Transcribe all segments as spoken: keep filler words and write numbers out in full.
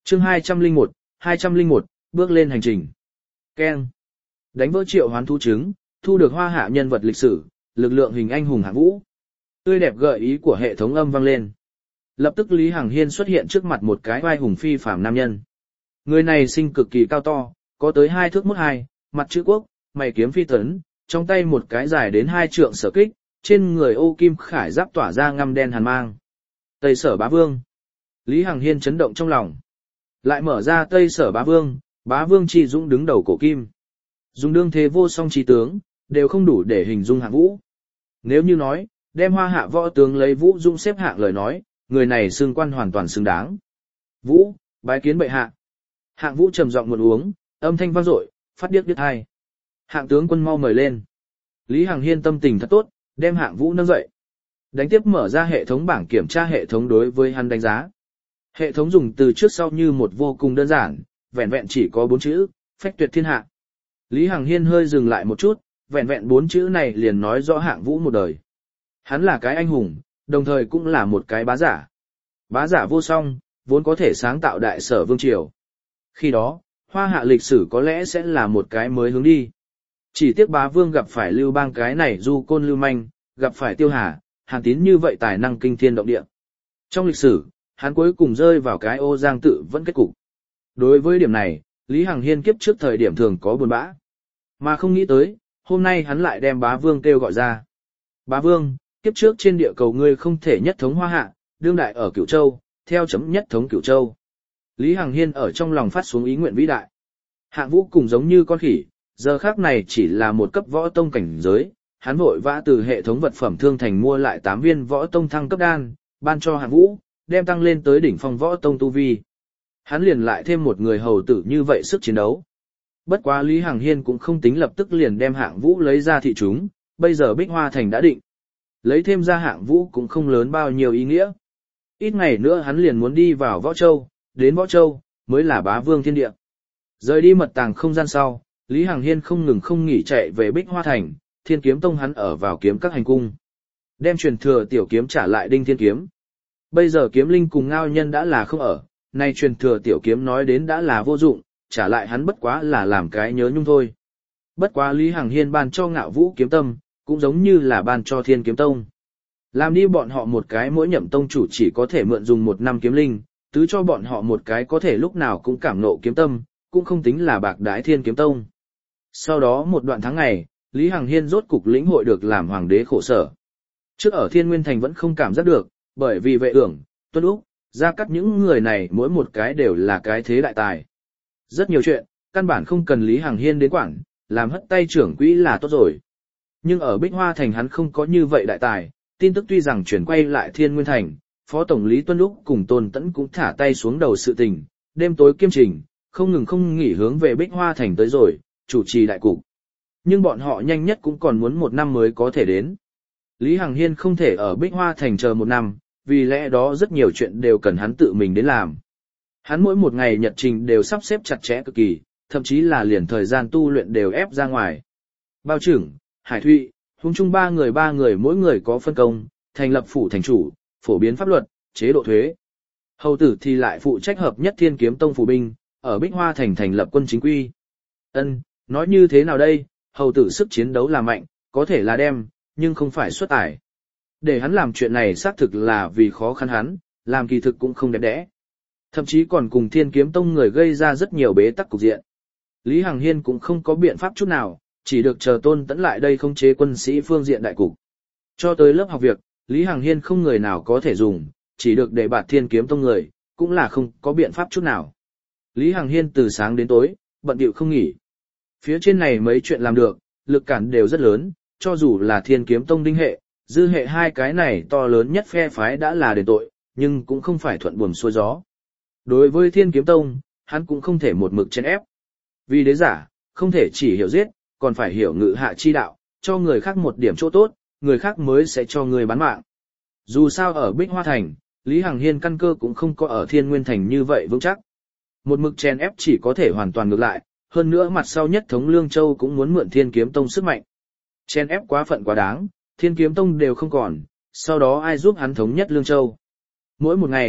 Chương hai trăm lẻ một, hai trăm lẻ một, bước lên hành trình. Keng. Đánh vỡ triệu hoán thú trứng, thu được hoa hạ nhân vật lịch sử, lực lượng hình anh hùng hạng vũ. Tươi đẹp gợi ý của hệ thống âm vang lên. Lập tức Lý Hằng Hiên xuất hiện trước mặt một cái oai hùng phi phàm nam nhân. Người này sinh cực kỳ cao to, có tới hai thước mốt hai, mặt chữ quốc, mày kiếm phi tấn, trong tay một cái dài đến hai trượng sở kích, trên người ô kim khải giáp tỏa ra ngăm đen hàn mang. Tây Sở Bá Vương. Lý Hằng Hiên chấn động trong lòng. Lại mở ra Tây Sở Bá Vương, Bá Vương Chi Dũng đứng đầu cổ kim. Dùng đương thế vô song chi tướng, đều không đủ để hình dung hạng vũ. Nếu như nói, đem hoa hạ võ tướng lấy Vũ Dung xếp hạng lời nói, người này xương quan hoàn toàn xứng đáng. Vũ, bái kiến bệ hạ. Hạng Vũ trầm giọng một uống, âm thanh vang dội, phát điếc điếc hai. Hạng tướng quân mau mời lên. Lý Hằng Hiên tâm tình thật tốt, đem Hạng Vũ nâng dậy. Đánh tiếp mở ra hệ thống bảng kiểm tra hệ thống đối với hắn đánh giá. Hệ thống dùng từ trước sau như một vô cùng đơn giản, vẹn vẹn chỉ có bốn chữ, phách tuyệt thiên hạ. Lý Hằng Hiên hơi dừng lại một chút, vẹn vẹn bốn chữ này liền nói rõ Hạng Vũ một đời. Hắn là cái anh hùng, đồng thời cũng là một cái bá giả. Bá giả vô song, vốn có thể sáng tạo đại sở vương triều. Khi đó, hoa hạ lịch sử có lẽ sẽ là một cái mới hướng đi. Chỉ tiếc bá vương gặp phải lưu bang cái này du côn lưu manh, gặp phải tiêu hà, hàn tín như vậy tài năng kinh thiên động địa. Trong lịch sử, hắn cuối cùng rơi vào cái ô giang tự vẫn kết cục. Đối với điểm này, Lý Hằng Hiên kiếp trước thời điểm thường có buồn bã. Mà không nghĩ tới, hôm nay hắn lại đem bá vương kêu gọi ra. Bá vương, kiếp trước trên địa cầu ngươi không thể nhất thống hoa hạ, đương đại ở Cửu Châu, theo chấm nhất thống Cửu Châu. Lý Hằng Hiên ở trong lòng phát xuống ý nguyện vĩ đại. Hạng Vũ cùng giống như con khỉ, giờ khác này chỉ là một cấp võ tông cảnh giới, hắn vội vã từ hệ thống vật phẩm thương thành mua lại tám viên võ tông thăng cấp đan, ban cho Hạng Vũ, đem tăng lên tới đỉnh phong võ tông tu vi. Hắn liền lại thêm một người hầu tử như vậy sức chiến đấu. Bất quá Lý Hằng Hiên cũng không tính lập tức liền đem Hạng Vũ lấy ra thị chúng, bây giờ Bích Hoa Thành đã định. Lấy thêm ra Hạng Vũ cũng không lớn bao nhiêu ý nghĩa. Ít ngày nữa hắn liền muốn đi vào Võ Châu, đến Võ Châu, mới là bá vương thiên địa. Rời đi mật tàng không gian sau, Lý Hằng Hiên không ngừng không nghỉ chạy về Bích Hoa Thành, Thiên Kiếm Tông hắn ở vào kiếm các hành cung. Đem truyền thừa tiểu kiếm trả lại Đinh Thiên Kiếm. Bây giờ kiếm linh cùng ngao nhân đã là không ở, nay truyền thừa tiểu kiếm nói đến đã là vô dụng, trả lại hắn bất quá là làm cái nhớ nhung thôi. Bất quá Lý Hằng Hiên ban cho Ngạo Vũ kiếm tâm, cũng giống như là ban cho Thiên Kiếm Tông. Làm đi bọn họ một cái mỗi nhậm tông chủ chỉ có thể mượn dùng một năm kiếm linh, tứ cho bọn họ một cái có thể lúc nào cũng cảm nộ kiếm tâm, cũng không tính là bạc đái Thiên Kiếm Tông. Sau đó một đoạn tháng ngày, Lý Hằng Hiên rốt cục lĩnh hội được làm hoàng đế khổ sở. Trước ở Thiên Nguyên Thành vẫn không cảm giác được, bởi vì Vệ Ưởng, Tuân Úc, Gia Cát những người này mỗi một cái đều là cái thế đại tài. Rất nhiều chuyện, căn bản không cần Lý Hằng Hiên đến quản, làm hất tay trưởng quỹ là tốt rồi. Nhưng ở Bích Hoa Thành hắn không có như vậy đại tài, tin tức tuy rằng chuyển quay lại Thiên Nguyên Thành, Phó Tổng lý Tuân Úc cùng Tôn Tẫn cũng thả tay xuống đầu sự tình, đêm tối kiêm trình, không ngừng không nghỉ hướng về Bích Hoa Thành tới rồi, chủ trì đại cục. Nhưng bọn họ nhanh nhất cũng còn muốn một năm mới có thể đến. Lý Hằng Hiên không thể ở Bích Hoa Thành chờ một năm, vì lẽ đó rất nhiều chuyện đều cần hắn tự mình đến làm. Hắn mỗi một ngày nhật trình đều sắp xếp chặt chẽ cực kỳ, thậm chí là liền thời gian tu luyện đều ép ra ngoài. Bao trưởng, Hải Thụy, Hùng Trung ba người ba người mỗi người có phân công, thành lập phủ thành chủ, phổ biến pháp luật, chế độ thuế. Hầu tử thì lại phụ trách hợp nhất Thiên Kiếm Tông phủ binh, ở Bích Hoa Thành thành lập quân chính quy. Ân, nói như thế nào đây, hầu tử sức chiến đấu là mạnh, có thể là đem, nhưng không phải xuất tài. Để hắn làm chuyện này xác thực là vì khó khăn hắn, làm kỳ thực cũng không đẹp đẽ. Thậm chí còn cùng Thiên Kiếm Tông người gây ra rất nhiều bế tắc cục diện. Lý Hằng Hiên cũng không có biện pháp chút nào, chỉ được chờ Tôn Tẫn lại đây khống chế quân sĩ phương diện đại cục. Cho tới lớp học việc, Lý Hằng Hiên không người nào có thể dùng, chỉ được để bạt Thiên Kiếm Tông người, cũng là không có biện pháp chút nào. Lý Hằng Hiên từ sáng đến tối, bận bịu không nghỉ. Phía trên này mấy chuyện làm được, lực cản đều rất lớn, cho dù là Thiên Kiếm Tông đinh hệ, dư hệ hai cái này to lớn nhất phe phái đã là đền tội, nhưng cũng không phải thuận buồm xuôi gió. Đối với Thiên Kiếm Tông, hắn cũng không thể một mực chèn ép. Vì đế giả, không thể chỉ hiểu giết, còn phải hiểu ngự hạ chi đạo, cho người khác một điểm chỗ tốt, người khác mới sẽ cho người bán mạng. Dù sao ở Bích Hoa Thành, Lý Hằng Hiên căn cơ cũng không có ở Thiên Nguyên Thành như vậy vững chắc. Một mực chèn ép chỉ có thể hoàn toàn ngược lại, hơn nữa mặt sau nhất thống Lương Châu cũng muốn mượn Thiên Kiếm Tông sức mạnh. Chèn ép quá phận quá đáng, Thiên Kiếm Tông đều không còn, sau đó ai giúp hắn thống nhất Lương Châu. Mỗi một ngày,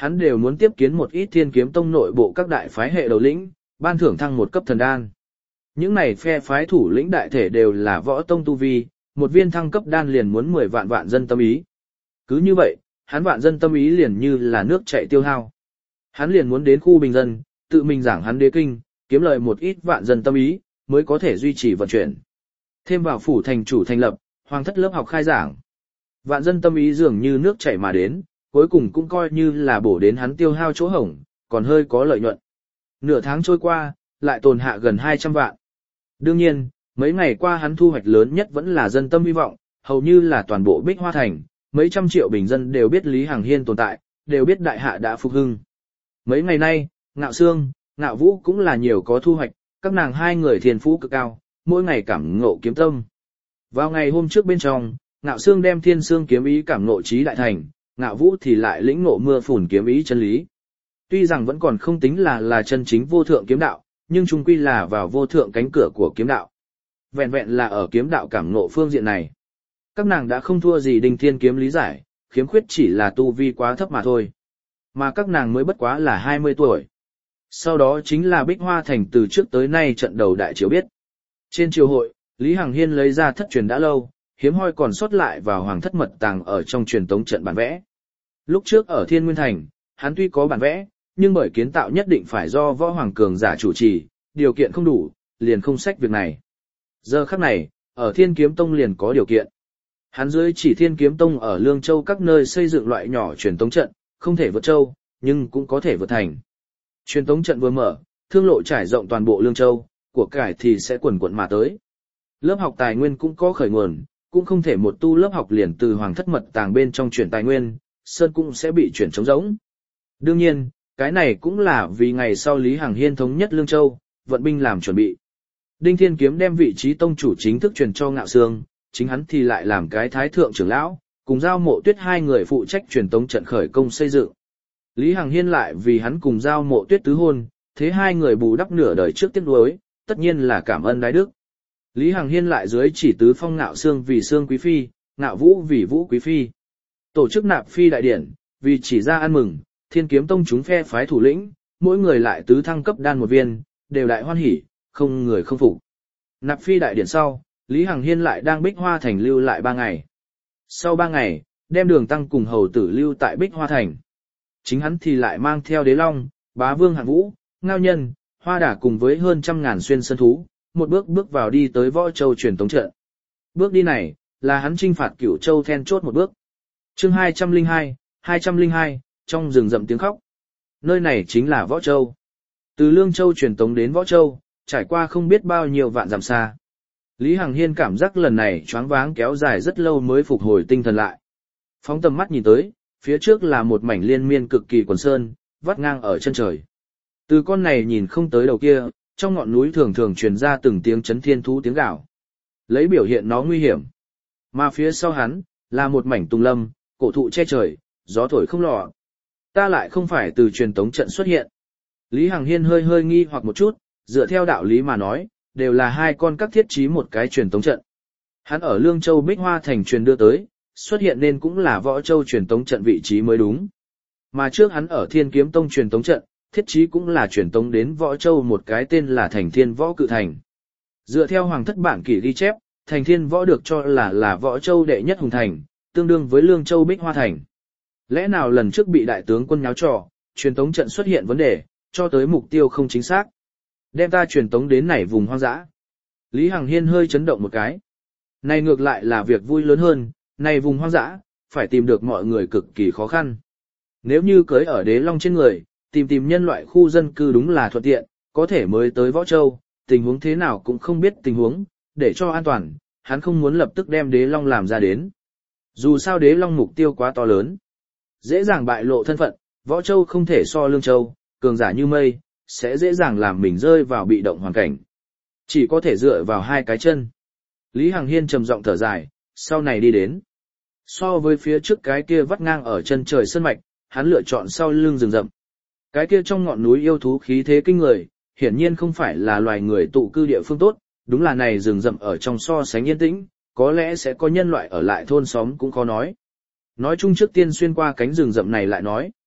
hắn đều muốn tiếp kiến một ít Thiên Kiếm Tông nội bộ các đại phái hệ đầu lĩnh, ban thưởng thăng một cấp thần đan. Những này phe phái thủ lĩnh đại thể đều là võ tông tu vi, một viên thăng cấp đan liền muốn mười vạn vạn dân tâm ý. Cứ như vậy, hắn vạn dân tâm ý liền như là nước chảy tiêu hao. Hắn liền muốn đến khu bình dân, tự mình giảng hắn đế kinh, kiếm lợi một ít vạn dân tâm ý, mới có thể duy trì vận chuyển. Thêm vào phủ thành chủ thành lập, hoàng thất lớp học khai giảng. Vạn dân tâm ý dường như nước chảy mà đến, cuối cùng cũng coi như là bổ đến hắn tiêu hao chỗ hổng, còn hơi có lợi nhuận. Nửa tháng trôi qua, lại tồn hạ gần hai trăm vạn. Đương nhiên, mấy ngày qua hắn thu hoạch lớn nhất vẫn là dân tâm hy vọng, hầu như là toàn bộ Bích Hoa Thành, mấy trăm triệu bình dân đều biết Lý Hằng Hiên tồn tại, đều biết đại hạ đã phục hưng. Mấy ngày nay, Ngạo Sương, Ngạo Vũ cũng là nhiều có thu hoạch, các nàng hai người thiên phú cực cao, mỗi ngày cảm ngộ kiếm tâm. Vào ngày hôm trước bên trong, Ngạo Sương đem Thiên Sương kiếm ý cảm ngộ trí đại thành, Ngạo Vũ thì lại lĩnh ngộ mưa phùn kiếm ý chân lý. Tuy rằng vẫn còn không tính là là chân chính vô thượng kiếm đạo, nhưng chung quy là vào vô thượng cánh cửa của kiếm đạo. Vẹn vẹn là ở kiếm đạo cảm ngộ phương diện này. Các nàng đã không thua gì Đinh Thiên kiếm lý giải, khiếm khuyết chỉ là tu vi quá thấp mà thôi. Mà các nàng mới bất quá là hai mươi tuổi. Sau đó chính là Bích Hoa Thành từ trước tới nay trận đầu đại triều biết. Trên triều hội, Lý Hằng Hiên lấy ra thất truyền đã lâu, hiếm hoi còn sót lại vào hoàng thất mật tàng ở trong truyền tống trận bản vẽ. Lúc trước ở Thiên Nguyên Thành, hắn tuy có bản vẽ, nhưng bởi kiến tạo nhất định phải do võ hoàng cường giả chủ trì, điều kiện không đủ, liền không xách việc này. Giờ khắc này, ở Thiên Kiếm Tông liền có điều kiện. Hắn dưới chỉ Thiên Kiếm Tông ở Lương Châu các nơi xây dựng loại nhỏ truyền tống trận, không thể vượt châu, nhưng cũng có thể vượt thành. Truyền tống trận vừa mở, thương lộ trải rộng toàn bộ Lương Châu, của cải thì sẽ quần quận mà tới. Lớp học tài nguyên cũng có khởi nguồn, cũng không thể một tu lớp học liền từ hoàng thất mật tàng bên trong chuyển tài nguyên, sơn cũng sẽ bị chuyển trống rỗng. Đương nhiên, cái này cũng là vì ngày sau Lý Hằng Hiên thống nhất Lương Châu, vận binh làm chuẩn bị. Đinh Thiên Kiếm đem vị trí tông chủ chính thức truyền cho Ngạo Sương, chính hắn thì lại làm cái thái thượng trưởng lão, cùng Giao Mộ Tuyết hai người phụ trách truyền tống trận khởi công xây dựng. Lý Hằng Hiên lại vì hắn cùng Giao Mộ Tuyết tứ hôn, thế hai người bù đắp nửa đời trước tiếc nuối, tất nhiên là cảm ơn đái đức. Lý Hằng Hiên lại dưới chỉ tứ phong Ngạo Sương vì Sương quý phi, Ngạo Vũ vì Vũ quý phi. Tổ chức nạp phi đại điển, vì chỉ ra ăn mừng, Thiên Kiếm Tông chúng phe phái thủ lĩnh, mỗi người lại tứ thăng cấp đan một viên, đều đại hoan hỉ, không người không phục. Nạp phi đại điển sau, Lý Hằng Hiên lại đang Bích Hoa Thành lưu lại ba ngày. Sau ba ngày, đem Đường Tăng cùng hầu tử lưu tại Bích Hoa Thành. Chính hắn thì lại mang theo Đế Long, Bá Vương Hạng Vũ, Ngao Nhân, Hoa Đả cùng với hơn trăm ngàn xuyên sơn thú, một bước bước vào đi tới Võ Châu truyền tống trận. Bước đi này, là hắn chinh phạt Cửu Châu then chốt một bước. Chương hai trăm lẻ hai, hai trăm lẻ hai, trong rừng rậm tiếng khóc. Nơi này chính là Võ Châu. Từ Lương Châu truyền tống đến Võ Châu, trải qua không biết bao nhiêu vạn dặm xa. Lý Hằng Hiên cảm giác lần này choáng váng kéo dài rất lâu mới phục hồi tinh thần lại. Phóng tầm mắt nhìn tới, phía trước là một mảnh liên miên cực kỳ quần sơn, vắt ngang ở chân trời. Từ con này nhìn không tới đầu kia, trong ngọn núi thường thường truyền ra từng tiếng chấn thiên thú tiếng gào, lấy biểu hiện nó nguy hiểm. Mà phía sau hắn, là một mảnh tùng lâm, cổ thụ che trời, gió thổi không lọ. Ta lại không phải từ truyền tống trận xuất hiện. Lý Hằng Hiên hơi hơi nghi hoặc một chút, dựa theo đạo lý mà nói, đều là hai con các thiết trí một cái truyền tống trận. Hắn ở Lương Châu Bích Hoa Thành truyền đưa tới, xuất hiện nên cũng là Võ Châu truyền tống trận vị trí mới đúng. Mà trước hắn ở Thiên Kiếm Tông truyền tống trận, thiết trí cũng là truyền tống đến Võ Châu một cái tên là Thành Thiên Võ Cự Thành. Dựa theo hoàng thất bản kỷ ghi chép, Thành Thiên Võ được cho là là Võ Châu đệ nhất hùng thành, tương đương với Lương Châu Bích Hoa Thành. Lẽ nào lần trước bị đại tướng quân nháo trò, truyền tống trận xuất hiện vấn đề, cho tới mục tiêu không chính xác. Đem ta truyền tống đến này vùng hoang dã. Lý Hằng Hiên hơi chấn động một cái. Này ngược lại là việc vui lớn hơn, này vùng hoang dã, phải tìm được mọi người cực kỳ khó khăn. Nếu như cưới ở Đế Long trên người, tìm tìm nhân loại khu dân cư đúng là thuận tiện, có thể mới tới Võ Châu, tình huống thế nào cũng không biết tình huống, để cho an toàn, hắn không muốn lập tức đem Đế Long làm ra đến. Dù sao Đế Long mục tiêu quá to lớn, dễ dàng bại lộ thân phận, Võ Châu không thể so Lương Châu, cường giả như mây, sẽ dễ dàng làm mình rơi vào bị động hoàn cảnh. Chỉ có thể dựa vào hai cái chân. Lý Hằng Hiên trầm giọng thở dài, sau này đi đến. So với phía trước cái kia vắt ngang ở chân trời sơn mạch, hắn lựa chọn sau lưng rừng rậm. Cái kia trong ngọn núi yêu thú khí thế kinh người, hiển nhiên không phải là loài người tụ cư địa phương tốt, đúng là này rừng rậm ở trong so sánh yên tĩnh, có lẽ sẽ có nhân loại ở lại thôn xóm cũng khó nói. Nói chung trước tiên xuyên qua cánh rừng rậm này lại nói.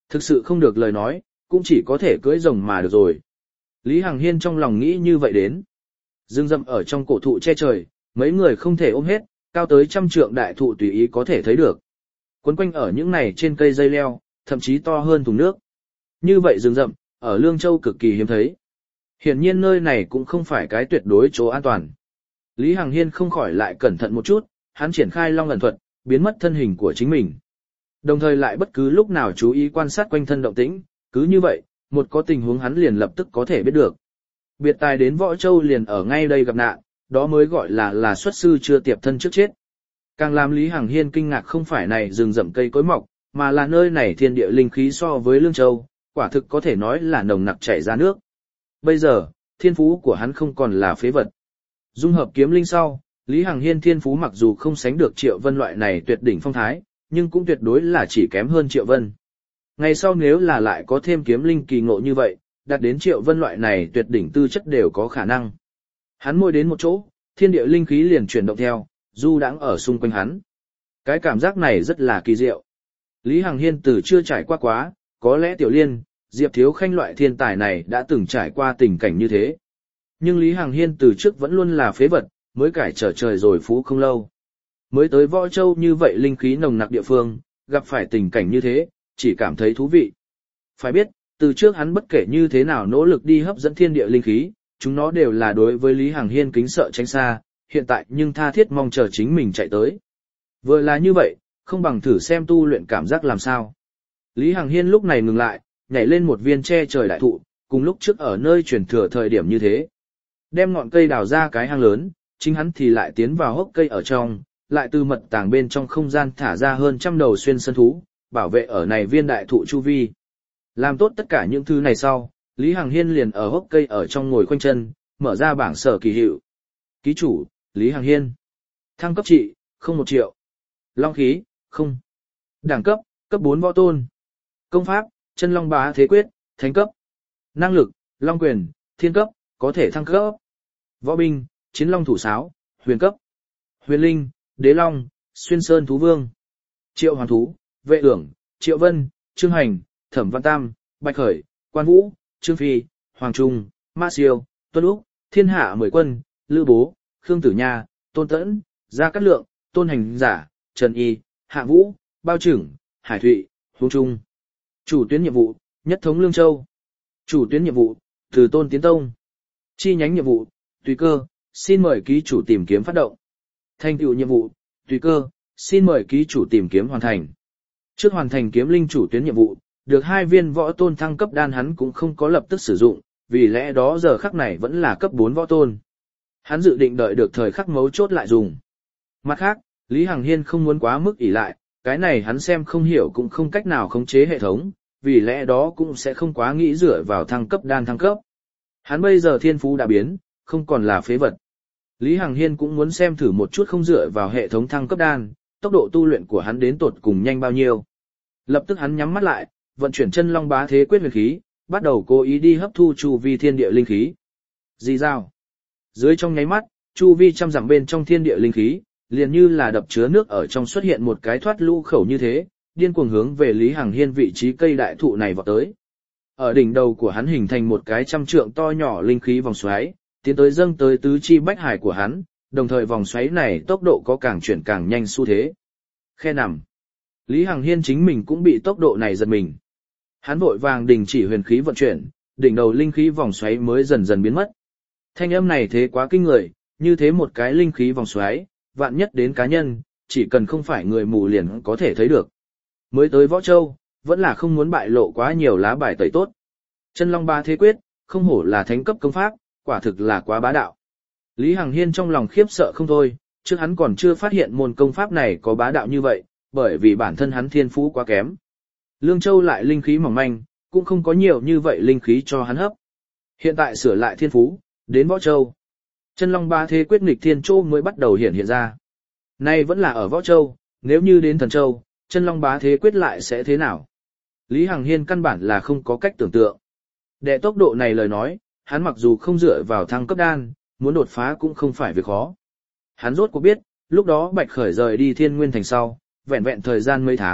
Thực sự không được lời nói, cũng chỉ có thể cưỡi rồng mà được rồi. Lý Hằng Hiên trong lòng nghĩ như vậy đến. Rừng rậm ở trong cổ thụ che trời, mấy người không thể ôm hết, cao tới trăm trượng đại thụ tùy ý có thể thấy được. Quấn quanh ở những này trên cây dây leo, thậm chí to hơn thùng nước. Như vậy rừng rậm, ở Lương Châu cực kỳ hiếm thấy. Hiển nhiên nơi này cũng không phải cái tuyệt đối chỗ an toàn. Lý Hằng Hiên không khỏi lại cẩn thận một chút, hắn triển khai long ẩn thuật, biến mất thân hình của chính mình. Đồng thời lại bất cứ lúc nào chú ý quan sát quanh thân động tĩnh, cứ như vậy, một có tình huống hắn liền lập tức có thể biết được. Biệt tài đến Võ Châu liền ở ngay đây gặp nạn, đó mới gọi là là xuất sư chưa tiệp thân trước chết. Càng làm Lý Hằng Hiên kinh ngạc không phải này rừng rậm cây cối mọc, mà là nơi này thiên địa linh khí so với Lương Châu, quả thực có thể nói là nồng nặc chảy ra nước. Bây giờ, thiên phú của hắn không còn là phế vật. Dung hợp kiếm linh sau, Lý Hằng Hiên thiên phú mặc dù không sánh được Triệu Vân loại này tuyệt đỉnh phong thái, nhưng cũng tuyệt đối là chỉ kém hơn Triệu Vân. Ngày sau nếu là lại có thêm kiếm linh kỳ ngộ như vậy, đạt đến Triệu Vân loại này tuyệt đỉnh tư chất đều có khả năng. Hắn môi đến một chỗ, thiên địa linh khí liền chuyển động theo, du đãng ở xung quanh hắn. Cái cảm giác này rất là kỳ diệu. Lý Hằng Hiên từ chưa trải qua quá, có lẽ Tiểu Liên, Diệp Thiếu Khanh loại thiên tài này đã từng trải qua tình cảnh như thế. Nhưng Lý Hằng Hiên từ trước vẫn luôn là phế vật, mới cải trở trời rồi phú không lâu. Mới tới Võ Châu như vậy linh khí nồng nặc địa phương, gặp phải tình cảnh như thế, chỉ cảm thấy thú vị. Phải biết, từ trước hắn bất kể như thế nào nỗ lực đi hấp dẫn thiên địa linh khí, chúng nó đều là đối với Lý Hằng Hiên kính sợ tránh xa, hiện tại nhưng tha thiết mong chờ chính mình chạy tới. Vừa là như vậy, không bằng thử xem tu luyện cảm giác làm sao. Lý Hằng Hiên lúc này ngừng lại, nhảy lên một viên che trời đại thụ, cùng lúc trước ở nơi truyền thừa thời điểm như thế. Đem ngọn cây đào ra cái hang lớn, chính hắn thì lại tiến vào hốc cây ở trong, lại từ mật tàng bên trong không gian thả ra hơn trăm đầu xuyên sơn thú, bảo vệ ở này viên đại thụ chu vi. Làm tốt tất cả những thứ này sau, Lý Hằng Hiên liền ở hốc cây ở trong ngồi khoanh chân, mở ra bảng sở kỳ hiệu. Ký chủ, Lý Hằng Hiên. Thăng cấp trị, không một triệu. Long khí, không. Đẳng cấp, cấp bốn võ tôn. Công pháp, chân long bá thế quyết, thánh cấp. Năng lực, long quyền, thiên cấp, có thể thăng cấp. Võ binh, chiến long thủ sáo, huyền cấp. Huyền linh, đế long, xuyên sơn thú vương. Triệu hoàn thú, vệ ưởng, triệu vân, trương hành, thẩm văn tam, bạch khởi, quan vũ, trương phi, hoàng trung, ma siêu, tuân úc, thiên hạ mười quân, lữ bố, khương tử nha, tôn tẫn, gia cát lượng, tôn hành giả, trần y, hạ vũ, bao trưởng, hải thụy, huống trung. Chủ tuyến nhiệm vụ, nhất thống Lương Châu. Chủ tuyến nhiệm vụ, từ tôn tiến tông. Chi nhánh nhiệm vụ, tùy cơ, xin mời ký chủ tìm kiếm phát động. Thành tựu nhiệm vụ, tùy cơ, xin mời ký chủ tìm kiếm hoàn thành. Trước hoàn thành kiếm linh chủ tuyến nhiệm vụ, được hai viên võ tôn thăng cấp đan hắn cũng không có lập tức sử dụng, vì lẽ đó giờ khắc này vẫn là cấp bốn võ tôn. Hắn dự định đợi được thời khắc mấu chốt lại dùng. Mặt khác, Lý Hằng Hiên không muốn quá mức ỷ lại, cái này hắn xem không hiểu cũng không cách nào khống chế hệ thống, vì lẽ đó cũng sẽ không quá nghĩ dựa vào thăng cấp đan thăng cấp. Hắn bây giờ thiên phú đã biến, không còn là phế vật. Lý Hằng Hiên cũng muốn xem thử một chút không dựa vào hệ thống thăng cấp đan, tốc độ tu luyện của hắn đến tột cùng nhanh bao nhiêu. Lập tức hắn nhắm mắt lại, vận chuyển chân long bá thế quyết huyền khí, bắt đầu cố ý đi hấp thu chu vi thiên địa linh khí. Dì dao. Dưới trong nháy mắt, chu vi trăm dặm bên trong thiên địa linh khí, liền như là đập chứa nước ở trong xuất hiện một cái thoát lũ khẩu như thế, điên cuồng hướng về Lý Hằng Hiên vị trí cây đại thụ này vọt tới. Ở đỉnh đầu của hắn hình thành một cái trăm trượng to nhỏ linh khí vòng xoáy, tiến tới dâng tới tứ chi bách hải của hắn, đồng thời vòng xoáy này tốc độ có càng chuyển càng nhanh xu thế. Khe nằm. Lý Hằng Hiên chính mình cũng bị tốc độ này giật mình. Hắn vội vàng đình chỉ huyền khí vận chuyển, đỉnh đầu linh khí vòng xoáy mới dần dần biến mất. Thanh âm này thế quá kinh người, như thế một cái linh khí vòng xoáy, vạn nhất đến cá nhân, chỉ cần không phải người mù liền có thể thấy được. Mới tới Võ Châu, vẫn là không muốn bại lộ quá nhiều lá bài tẩy tốt. Chân long ba thế quyết, không hổ là thánh cấp công pháp, quả thực là quá bá đạo. Lý Hằng Hiên trong lòng khiếp sợ không thôi, trước hắn còn chưa phát hiện môn công pháp này có bá đạo như vậy, bởi vì bản thân hắn thiên phú quá kém. Lương Châu lại linh khí mỏng manh, cũng không có nhiều như vậy linh khí cho hắn hấp. Hiện tại sửa lại thiên phú, đến Võ Châu. Chân long ba thế quyết nghịch thiên châu mới bắt đầu hiện hiện ra. Nay vẫn là ở Võ Châu, nếu như đến Thần Châu, chân long bá thế quyết lại sẽ thế nào? Lý Hằng Hiên căn bản là không có cách tưởng tượng. Để tốc độ này lời nói, hắn mặc dù không dựa vào thăng cấp đan, muốn đột phá cũng không phải việc khó. Hắn rốt cuộc biết, lúc đó Bạch Khởi rời đi Thiên Nguyên Thành sau, vẹn vẹn thời gian mấy tháng,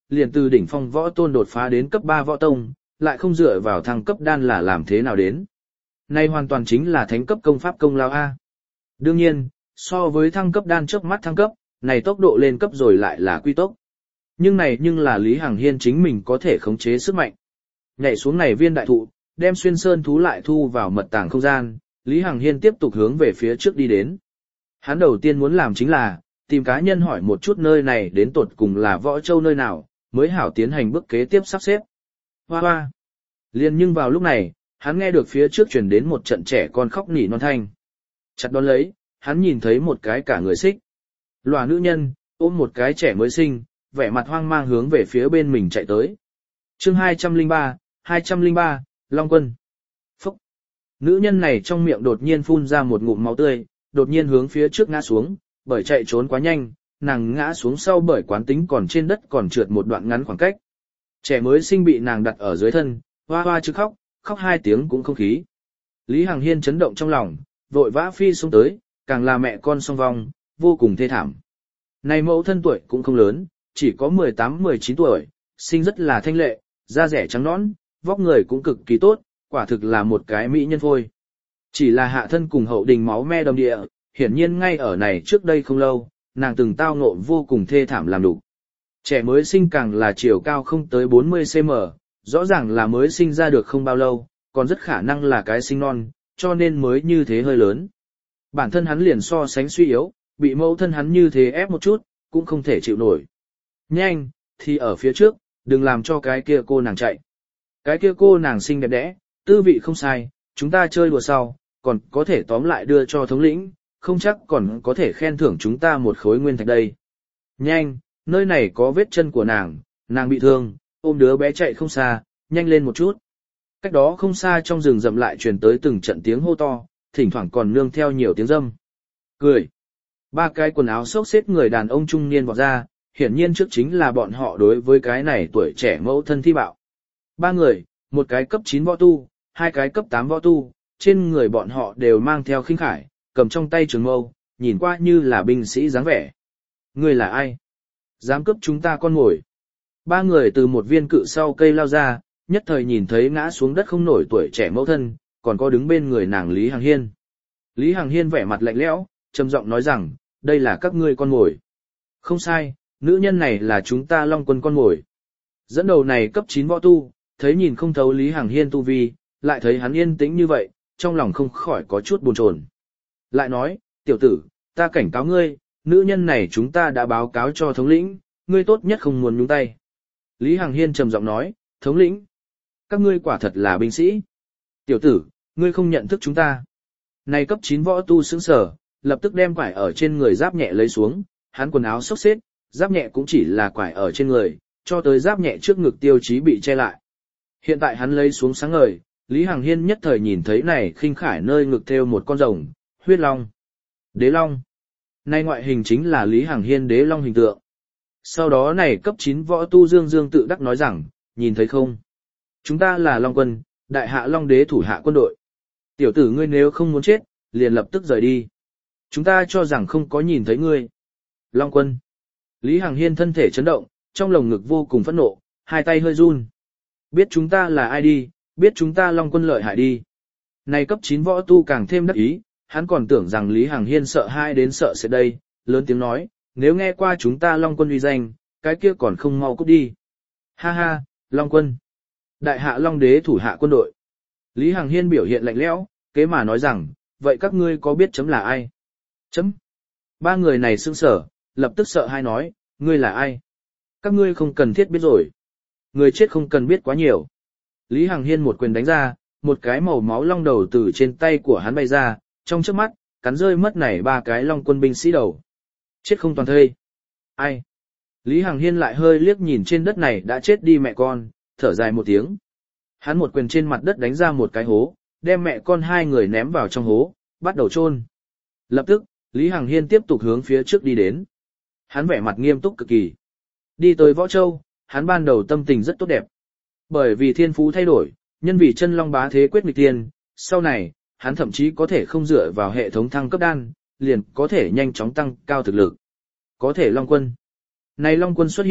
liền từ đỉnh phong võ tôn đột phá đến cấp ba võ tông, lại không dựa vào thăng cấp đan là làm thế nào đến. Này hoàn toàn chính là thánh cấp công pháp công lao A. Đương nhiên, so với thăng cấp đan trước mắt thăng cấp, này tốc độ lên cấp rồi lại là quy tốc. Nhưng này nhưng là Lý Hằng Hiên chính mình có thể khống chế sức mạnh. Nhảy xuống này viên đại thụ, đem xuyên sơn thú lại thu vào mật tàng không gian, Lý Hằng Hiên tiếp tục hướng về phía trước đi đến. Hắn đầu tiên muốn làm chính là, tìm cá nhân hỏi một chút nơi này đến tột cùng là Võ Châu nơi nào, mới hảo tiến hành bước kế tiếp sắp xếp. Hoa hoa. Liên nhưng vào lúc này, hắn nghe được phía trước truyền đến một trận trẻ con khóc nỉ non thanh. Chặt đón lấy, hắn nhìn thấy một cái cả người xích. Lòa nữ nhân, ôm một cái trẻ mới sinh, vẻ mặt hoang mang hướng về phía bên mình chạy tới. Chương hai trăm lẻ ba, hai trăm lẻ ba, Long Quân. Phúc. Nữ nhân này trong miệng đột nhiên phun ra một ngụm máu tươi, đột nhiên hướng phía trước ngã xuống, bởi chạy trốn quá nhanh, nàng ngã xuống sau bởi quán tính còn trên đất còn trượt một đoạn ngắn khoảng cách. Trẻ mới sinh bị nàng đặt ở dưới thân, hoa hoa chứ khóc, khóc hai tiếng cũng không khí. Lý Hằng Hiên chấn động trong lòng, vội vã phi xuống tới, càng là mẹ con song vong, vô cùng thê thảm. Này mẫu thân tuổi cũng không lớn, chỉ có mười tám mười chín tuổi, sinh rất là thanh lệ, da rẻ trắng nõn, vóc người cũng cực kỳ tốt, quả thực là một cái mỹ nhân phôi. Chỉ là hạ thân cùng hậu đình máu me đầm địa, hiển nhiên ngay ở này trước đây không lâu, nàng từng tao ngộ vô cùng thê thảm làm đủ. Trẻ mới sinh càng là chiều cao không tới bốn mươi xăng ti mét, rõ ràng là mới sinh ra được không bao lâu, còn rất khả năng là cái sinh non, cho nên mới như thế hơi lớn. Bản thân hắn liền so sánh suy yếu, bị mẫu thân hắn như thế ép một chút, cũng không thể chịu nổi. Nhanh, thì ở phía trước, đừng làm cho cái kia cô nàng chạy. Cái kia cô nàng xinh đẹp đẽ, tư vị không sai, chúng ta chơi đùa sau, còn có thể tóm lại đưa cho thống lĩnh, không chắc còn có thể khen thưởng chúng ta một khối nguyên thạch đây. Nhanh, nơi này có vết chân của nàng, nàng bị thương, ôm đứa bé chạy không xa, nhanh lên một chút. Cách đó không xa trong rừng rậm lại truyền tới từng trận tiếng hô to, thỉnh thoảng còn nương theo nhiều tiếng râm. Cười. Ba cái quần áo xốc xếp người đàn ông trung niên vọt ra, hiển nhiên trước chính là bọn họ đối với cái này tuổi trẻ mẫu thân thi bạo. Ba người, một cái cấp chín võ tu, hai cái cấp tám võ tu, trên người bọn họ đều mang theo khinh khải, cầm trong tay trường mâu, nhìn qua như là binh sĩ dáng vẻ. Người là ai? Dám cướp chúng ta con ngồi. Ba người từ một viên cự sau cây lao ra, nhất thời nhìn thấy ngã xuống đất không nổi tuổi trẻ mẫu thân, còn có đứng bên người nàng Lý Hằng Hiên. Lý Hằng Hiên vẻ mặt lạnh lẽo, trầm giọng nói rằng, đây là các ngươi con ngồi. Không sai, nữ nhân này là chúng ta Long Quân con ngồi. Dẫn đầu này cấp chín võ tu, thấy nhìn không thấu Lý Hằng Hiên tu vi, lại thấy hắn yên tĩnh như vậy, trong lòng không khỏi có chút buồn chồn. Lại nói, tiểu tử, ta cảnh cáo ngươi, nữ nhân này chúng ta đã báo cáo cho thống lĩnh, ngươi tốt nhất không muốn nhúng tay. Lý Hằng Hiên trầm giọng nói, thống lĩnh, các ngươi quả thật là binh sĩ. Tiểu tử, ngươi không nhận thức chúng ta. Này cấp chín võ tu sững sờ, lập tức đem quải ở trên người giáp nhẹ lấy xuống, hắn quần áo xốc xếp, giáp nhẹ cũng chỉ là quải ở trên người, cho tới giáp nhẹ trước ngực tiêu chí bị che lại. Hiện tại hắn lấy xuống sáng ngời, Lý Hằng Hiên nhất thời nhìn thấy này khinh khải nơi ngực thêu một con rồng, huyết long, đế long. Nay ngoại hình chính là Lý Hằng Hiên đế long hình tượng. Sau đó này cấp chín võ tu dương dương tự đắc nói rằng, nhìn thấy không? Chúng ta là Long Quân, đại hạ Long Đế thủ hạ quân đội. Tiểu tử ngươi nếu không muốn chết, liền lập tức rời đi. Chúng ta cho rằng không có nhìn thấy ngươi. Long Quân. Lý Hằng Hiên thân thể chấn động, trong lồng ngực vô cùng phẫn nộ, hai tay hơi run. Biết chúng ta là ai đi, biết chúng ta Long Quân lợi hại đi. Này cấp chín võ tu càng thêm đắc ý, hắn còn tưởng rằng Lý Hằng Hiên sợ hai đến sợ sẽ đây, lớn tiếng nói, nếu nghe qua chúng ta Long Quân uy danh, cái kia còn không mau cút đi. Ha ha, Long Quân. Đại hạ Long Đế thủ hạ quân đội. Lý Hằng Hiên biểu hiện lạnh lẽo, kế mà nói rằng, vậy các ngươi có biết chấm là ai? Chấm. Ba người này sững sờ, lập tức sợ hai nói, ngươi là ai? Các ngươi không cần thiết biết rồi. Người chết không cần biết quá nhiều. Lý Hằng Hiên một quyền đánh ra, một cái màu máu long đầu từ trên tay của hắn bay ra, trong chớp mắt, cắn rơi mất này ba cái Long Quân binh sĩ đầu. Chết không toàn thây. Ai? Lý Hằng Hiên lại hơi liếc nhìn trên đất này đã chết đi mẹ con, thở dài một tiếng. Hắn một quyền trên mặt đất đánh ra một cái hố, đem mẹ con hai người ném vào trong hố, bắt đầu chôn. Lập tức, Lý Hằng Hiên tiếp tục hướng phía trước đi đến. Hắn vẻ mặt nghiêm túc cực kỳ. Đi tới Võ Châu, hắn ban đầu tâm tình rất tốt đẹp. Bởi vì thiên phú thay đổi, nhân vì chân long bá thế quyết nghịch tiên, sau này, hắn thậm chí có thể không dựa vào hệ thống thăng cấp đan, liền có thể nhanh chóng tăng cao thực lực. Có thể Long Quân. Này Long Quân xuất hiện,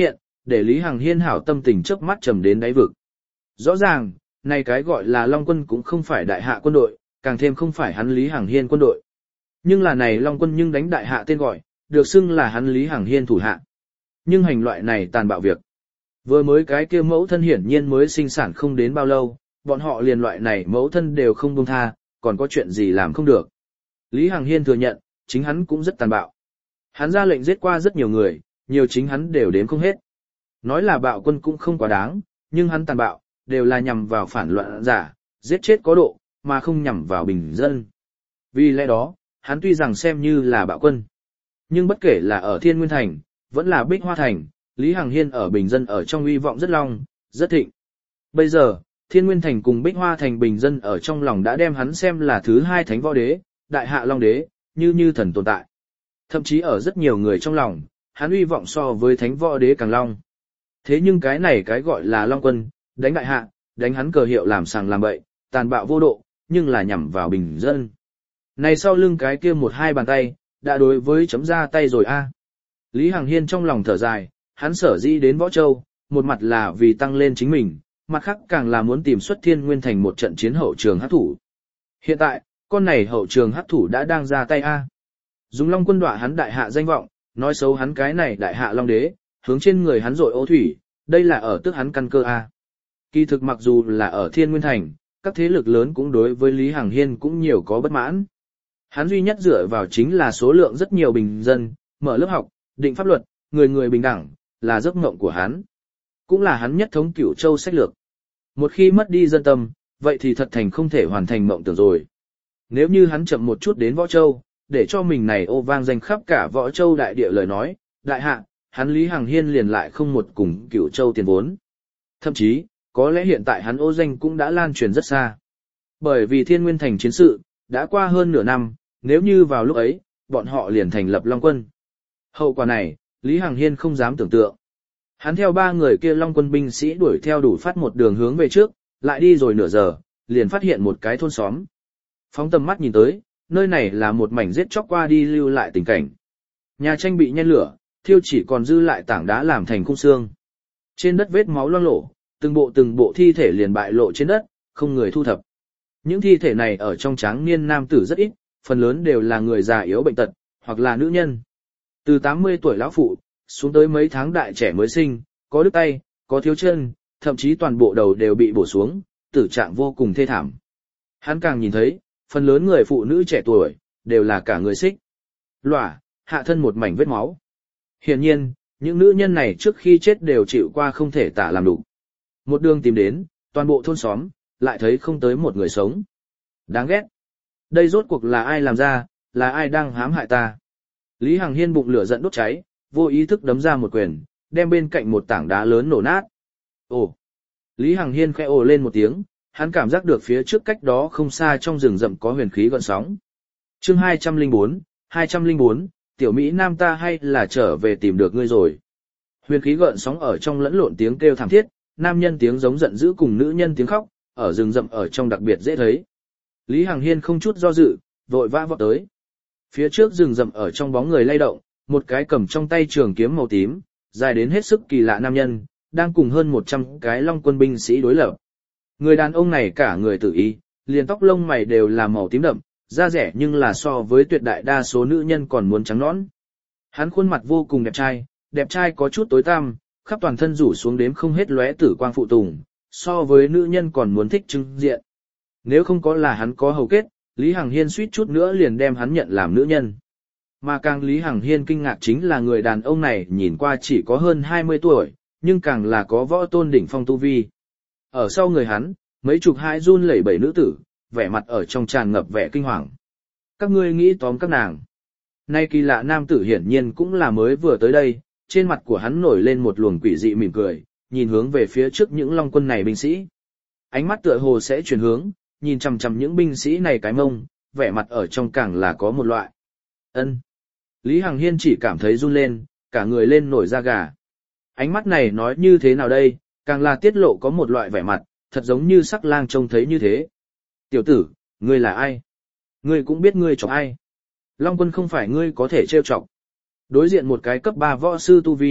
để Lý Hằng Hiên hảo tâm tình chớp mắt trầm đến đáy vực. Rõ ràng, này cái gọi là Long quân cũng không phải đại hạ quân đội, càng thêm không phải hắn Lý Hằng Hiên quân đội. Nhưng là này Long quân nhưng đánh đại hạ tên gọi, được xưng là hắn Lý Hằng Hiên thủ hạ. Nhưng hành loại này tàn bạo việc. Vừa mới cái kia mẫu thân hiển nhiên mới sinh sản không đến bao lâu, bọn họ liền loại này mẫu thân đều không buông tha, còn có chuyện gì làm không được. Lý Hằng Hiên thừa nhận, chính hắn cũng rất tàn bạo. Hắn ra lệnh giết qua rất nhiều người, nhiều chính hắn đều đếm không hết. Nói là bạo quân cũng không quá đáng, nhưng hắn tàn bạo, đều là nhằm vào phản loạn giả, giết chết có độ, mà không nhằm vào bình dân. Vì lẽ đó, hắn tuy rằng xem như là bạo quân, nhưng bất kể là ở Thiên Nguyên Thành, vẫn là Bích Hoa Thành, Lý Hằng Hiên ở bình dân ở trong uy vọng rất long, rất thịnh. Bây giờ, Thiên Nguyên Thành cùng Bích Hoa Thành bình dân ở trong lòng đã đem hắn xem là thứ hai thánh võ đế, đại hạ long đế, như như thần tồn tại. Thậm chí ở rất nhiều người trong lòng, hắn uy vọng so với thánh võ đế càng long. Thế nhưng cái này cái gọi là long quân, đánh đại hạ, đánh hắn cờ hiệu làm sàng làm bậy, tàn bạo vô độ, nhưng là nhằm vào bình dân. Này sau lưng cái kia một hai bàn tay, đã đối với chấm ra tay rồi a. Lý Hằng Hiên trong lòng thở dài, hắn sở dĩ đến Võ Châu, một mặt là vì tăng lên chính mình, mặt khác càng là muốn tìm xuất Thiên Nguyên Thành một trận chiến hậu trường hắc thủ. Hiện tại, con này hậu trường hắc thủ đã đang ra tay a. Dùng Long quân đọa hắn đại hạ danh vọng, nói xấu hắn cái này đại hạ long đế, hướng trên người hắn rội ô thủy, đây là ở tức hắn căn cơ a. Kỳ thực mặc dù là ở Thiên Nguyên Thành, các thế lực lớn cũng đối với Lý Hằng Hiên cũng nhiều có bất mãn. Hắn duy nhất dựa vào chính là số lượng rất nhiều bình dân, mở lớp học, định pháp luật, người người bình đẳng, là giấc mộng của hắn. Cũng là hắn nhất thống Cửu Châu sách lược. Một khi mất đi dân tâm, vậy thì thật thành không thể hoàn thành mộng tưởng rồi. Nếu như hắn chậm một chút đến Võ Châu, để cho mình này ô vang danh khắp cả Võ Châu đại địa lời nói, đại hạ, hắn Lý Hằng Hiên liền lại không một cùng Cửu Châu tiền vốn. Thậm chí, có lẽ hiện tại hắn ô danh cũng đã lan truyền rất xa. Bởi vì Thiên Nguyên Thành chiến sự, đã qua hơn nửa năm, nếu như vào lúc ấy, bọn họ liền thành lập Long quân. Hậu quả này, Lý Hằng Hiên không dám tưởng tượng. Hắn theo ba người kia Long quân binh sĩ đuổi theo đủ phát một đường hướng về trước, lại đi rồi nửa giờ, liền phát hiện một cái thôn xóm. Phóng tầm mắt nhìn tới, nơi này là một mảnh giết chóc qua đi lưu lại tình cảnh. Nhà tranh bị nhen lửa, thiêu chỉ còn dư lại tảng đá làm thành khung xương. Trên đất vết máu loang lổ, từng bộ từng bộ thi thể liền bại lộ trên đất, không người thu thập. Những thi thể này ở trong tráng niên nam tử rất ít, phần lớn đều là người già yếu bệnh tật, hoặc là nữ nhân. Từ tám mươi tuổi lão phụ, xuống tới mấy tháng đại trẻ mới sinh, có đứt tay, có thiếu chân, thậm chí toàn bộ đầu đều bị bổ xuống, tử trạng vô cùng thê thảm. Hắn càng nhìn thấy, phần lớn người phụ nữ trẻ tuổi, đều là cả người xích. Lỏa, hạ thân một mảnh vết máu. Hiển nhiên, những nữ nhân này trước khi chết đều chịu qua không thể tả làm đủ. Một đường tìm đến, toàn bộ thôn xóm, lại thấy không tới một người sống. Đáng ghét. Đây rốt cuộc là ai làm ra, là ai đang hãm hại ta. Lý Hằng Hiên bụng lửa giận đốt cháy, vô ý thức đấm ra một quyền, đem bên cạnh một tảng đá lớn nổ nát. Ồ! Lý Hằng Hiên khẽ ồ lên một tiếng, hắn cảm giác được phía trước cách đó không xa trong rừng rậm có huyền khí gợn sóng. Chương hai trăm lẻ bốn, hai trăm lẻ bốn, tiểu Mỹ Nam ta hay là trở về tìm được ngươi rồi. Huyền khí gợn sóng ở trong lẫn lộn tiếng kêu thảm thiết, nam nhân tiếng giống giận dữ cùng nữ nhân tiếng khóc, ở rừng rậm ở trong đặc biệt dễ thấy. Lý Hằng Hiên không chút do dự, vội vã vọt tới. Phía trước rừng rậm ở trong bóng người lay động, một cái cầm trong tay trường kiếm màu tím, dài đến hết sức kỳ lạ nam nhân, đang cùng hơn một trăm cái Long quân binh sĩ đối lập. Người đàn ông này cả người tự ý, liền tóc lông mày đều là màu tím đậm, da rẻ nhưng là so với tuyệt đại đa số nữ nhân còn muốn trắng nõn. Hắn khuôn mặt vô cùng đẹp trai, đẹp trai có chút tối tăm, khắp toàn thân rủ xuống đếm không hết lóe tử quang phụ tùng, so với nữ nhân còn muốn thích trưng diện. Nếu không có là hắn có hầu kết, Lý Hằng Hiên suýt chút nữa liền đem hắn nhận làm nữ nhân. Mà càng Lý Hằng Hiên kinh ngạc chính là người đàn ông này nhìn qua chỉ có hơn hai mươi tuổi, nhưng càng là có võ tôn đỉnh phong tu vi. Ở sau người hắn, mấy chục hai run lẩy bẩy nữ tử, vẻ mặt ở trong tràn ngập vẻ kinh hoàng. Các ngươi nghĩ tóm các nàng. Nay kỳ lạ nam tử hiển nhiên cũng là mới vừa tới đây, trên mặt của hắn nổi lên một luồng quỷ dị mỉm cười, nhìn hướng về phía trước những Long quân này binh sĩ. Ánh mắt tựa hồ sẽ chuyển hướng, nhìn chằm chằm những binh sĩ này cái mông, vẻ mặt ở trong càng là có một loại. Ân. Lý Hằng Hiên chỉ cảm thấy run lên, cả người lên nổi da gà. Ánh mắt này nói như thế nào đây, càng là tiết lộ có một loại vẻ mặt, thật giống như sắc lang trông thấy như thế. Tiểu tử, ngươi là ai? Ngươi cũng biết ngươi chọc ai. Long quân không phải ngươi có thể trêu chọc. Đối diện một cái cấp ba võ sư tu vi,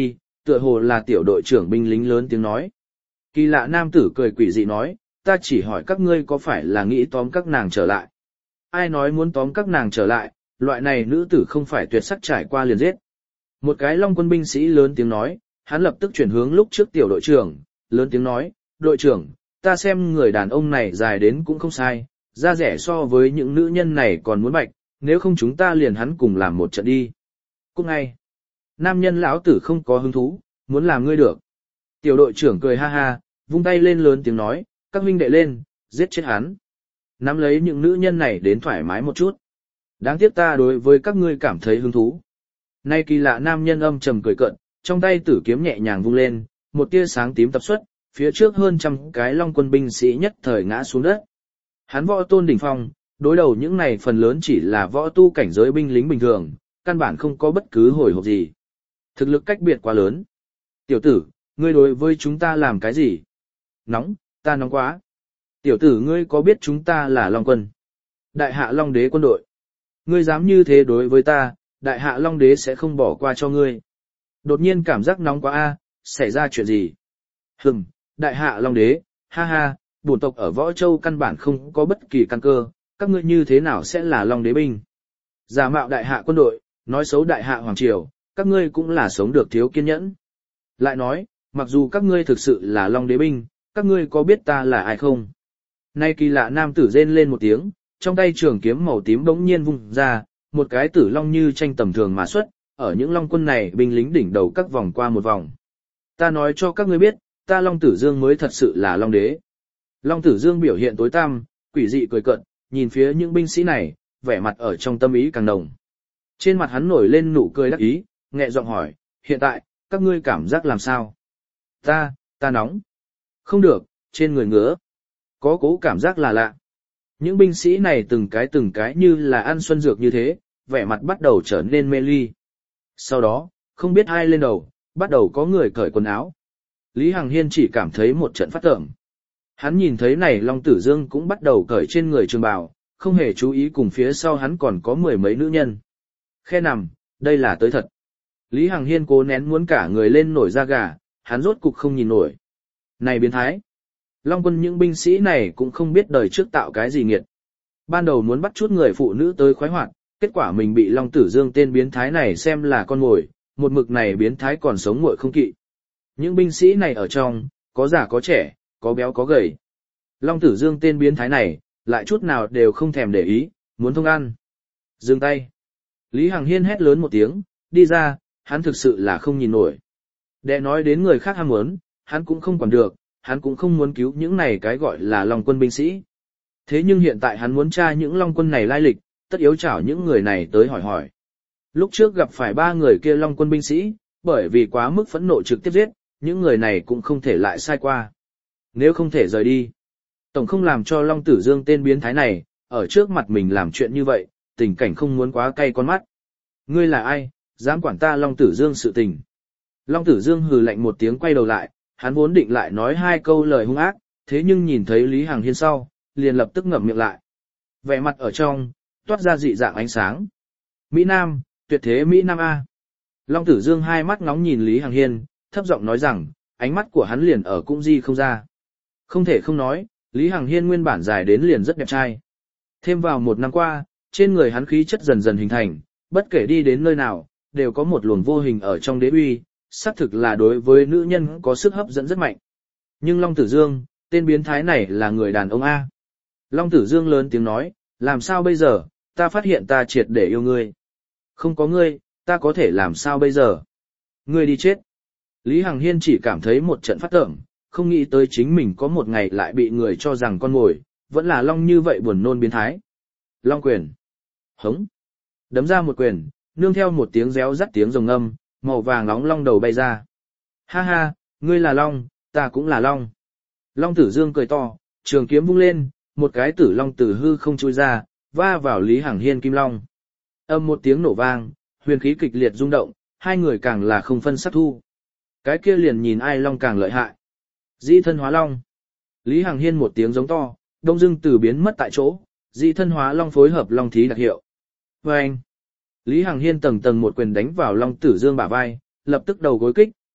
tựa hồ là tiểu đội trưởng binh lính lớn tiếng nói. Kỳ lạ nam tử cười quỷ dị nói, ta chỉ hỏi các ngươi có phải là nghĩ tóm các nàng trở lại. Ai nói muốn tóm các nàng trở lại, loại này nữ tử không phải tuyệt sắc trải qua liền giết. Một cái Long quân binh sĩ lớn tiếng nói, hắn lập tức chuyển hướng lúc trước tiểu đội trưởng, lớn tiếng nói, đội trưởng, ta xem người đàn ông này dài đến cũng không sai, da rẻ so với những nữ nhân này còn muốn bạch, nếu không chúng ta liền hắn cùng làm một trận đi. Cũng ngay, nam nhân lão tử không có hứng thú, muốn làm ngươi được. Tiểu đội trưởng cười ha ha, vung tay lên lớn tiếng nói, các huynh đệ lên, giết chết hắn. Nắm lấy những nữ nhân này đến thoải mái một chút. Đáng tiếc ta đối với các ngươi cảm thấy hứng thú. Nay kỳ lạ nam nhân âm trầm cười cợt, trong tay tử kiếm nhẹ nhàng vung lên, một tia sáng tím tập xuất, phía trước hơn trăm cái Long quân binh sĩ nhất thời ngã xuống đất. Hắn võ tôn đỉnh phong, đối đầu những này phần lớn chỉ là võ tu cảnh giới binh lính bình thường, căn bản không có bất cứ hồi hộp gì. Thực lực cách biệt quá lớn. Tiểu tử, ngươi đối với chúng ta làm cái gì? Nóng, ta nóng quá. Tiểu tử ngươi có biết chúng ta là Long quân? Đại hạ Long đế quân đội. Ngươi dám như thế đối với ta, đại hạ Long đế sẽ không bỏ qua cho ngươi. Đột nhiên cảm giác nóng quá a, xảy ra chuyện gì? Hừm, đại hạ Long đế, ha ha, bổn tộc ở Võ Châu căn bản không có bất kỳ căn cơ, các ngươi như thế nào sẽ là Long đế binh? Giả mạo đại hạ quân đội, nói xấu đại hạ hoàng triều, các ngươi cũng là sống được thiếu kiên nhẫn. Lại nói, mặc dù các ngươi thực sự là Long đế binh, các ngươi có biết ta là ai không? Nay kỳ lạ nam tử rên lên một tiếng, trong tay trường kiếm màu tím bỗng nhiên vung ra, một cái tử long như tranh tầm thường mà xuất, ở những Long quân này binh lính đỉnh đầu các vòng qua một vòng. Ta nói cho các ngươi biết, ta Long Tử Dương mới thật sự là Long đế. Long Tử Dương biểu hiện tối tăm, quỷ dị cười cợt, nhìn phía những binh sĩ này, vẻ mặt ở trong tâm ý càng nồng. Trên mặt hắn nổi lên nụ cười đắc ý, nhẹ giọng hỏi, hiện tại, các ngươi cảm giác làm sao? Ta, ta nóng. Không được, trên người ngứa. Có cố cảm giác là lạ. Những binh sĩ này từng cái từng cái như là ăn xuân dược như thế, vẻ mặt bắt đầu trở nên mê ly. Sau đó, không biết ai lên đầu, bắt đầu có người cởi quần áo. Lý Hằng Hiên chỉ cảm thấy một trận phát tởm. Hắn nhìn thấy này Long Tử Dương cũng bắt đầu cởi trên người trường bào, không hề chú ý cùng phía sau hắn còn có mười mấy nữ nhân. Khe nằm, đây là tới thật. Lý Hằng Hiên cố nén muốn cả người lên nổi da gà, hắn rốt cục không nhìn nổi. Này biến thái! Long quân những binh sĩ này cũng không biết đời trước tạo cái gì nghiệt. Ban đầu muốn bắt chút người phụ nữ tới khoái hoạt, kết quả mình bị Long Tử Dương tên biến thái này xem là con mồi, một mực này biến thái còn sống nguội không kỵ. Những binh sĩ này ở trong, có già có trẻ, có béo có gầy. Long Tử Dương tên biến thái này, lại chút nào đều không thèm để ý, muốn thông ăn. Dừng tay. Lý Hằng Hiên hét lớn một tiếng, đi ra, hắn thực sự là không nhìn nổi. Để nói đến người khác ham muốn, hắn cũng không quản được, hắn cũng không muốn cứu những này cái gọi là Long quân binh sĩ. Thế nhưng hiện tại hắn muốn tra những Long quân này lai lịch, tất yếu chảo những người này tới hỏi hỏi. Lúc trước gặp phải ba người kia Long quân binh sĩ, bởi vì quá mức phẫn nộ trực tiếp giết, những người này cũng không thể lại sai qua. Nếu không thể rời đi, tổng không làm cho Long Tử Dương tên biến thái này, ở trước mặt mình làm chuyện như vậy, tình cảnh không muốn quá cay con mắt. Ngươi là ai, dám quản ta Long Tử Dương sự tình? Long Tử Dương hừ lạnh một tiếng quay đầu lại, hắn vốn định lại nói hai câu lời hung ác, thế nhưng nhìn thấy Lý Hằng Hiên sau, liền lập tức ngậm miệng lại. Vẻ mặt ở trong, toát ra dị dạng ánh sáng. Mỹ Nam, tuyệt thế Mỹ Nam A. Long Tử Dương hai mắt ngóng nhìn Lý Hằng Hiên, thấp giọng nói rằng, ánh mắt của hắn liền ở cũng di không ra. Không thể không nói, Lý Hằng Hiên nguyên bản dài đến liền rất đẹp trai. Thêm vào một năm qua, trên người hắn khí chất dần dần hình thành, bất kể đi đến nơi nào, đều có một luồng vô hình ở trong đế uy, xác thực là đối với nữ nhân có sức hấp dẫn rất mạnh. Nhưng Long Tử Dương, tên biến thái này là người đàn ông A. Long Tử Dương lớn tiếng nói, làm sao bây giờ, ta phát hiện ta triệt để yêu ngươi. Không có ngươi, ta có thể làm sao bây giờ? Ngươi đi chết. Lý Hằng Hiên chỉ cảm thấy một trận phát tởm, không nghĩ tới chính mình có một ngày lại bị người cho rằng con mồi, vẫn là Long như vậy buồn nôn biến thái. Long quyền. Hống. Đấm ra một quyền, nương theo một tiếng réo rắt tiếng rồng ngâm, màu vàng nóng long đầu bay ra. Ha ha, ngươi là Long, ta cũng là Long. Long Tử Dương cười to, trường kiếm vung lên, một cái tử long từ hư không chui ra, va vào Lý Hằng Hiên kim long. Âm một tiếng nổ vang, huyền khí kịch liệt rung động, hai người càng là không phân sát thu. Cái kia liền nhìn ai long càng lợi hại. Dĩ thân hóa long. Lý Hằng Hiên một tiếng giống to, đông dưng từ biến mất tại chỗ, dĩ thân hóa long phối hợp long thí đặc hiệu. Và anh, Lý Hằng Hiên tầng tầng một quyền đánh vào Long Tử Dương bả vai, lập tức đầu gối kích,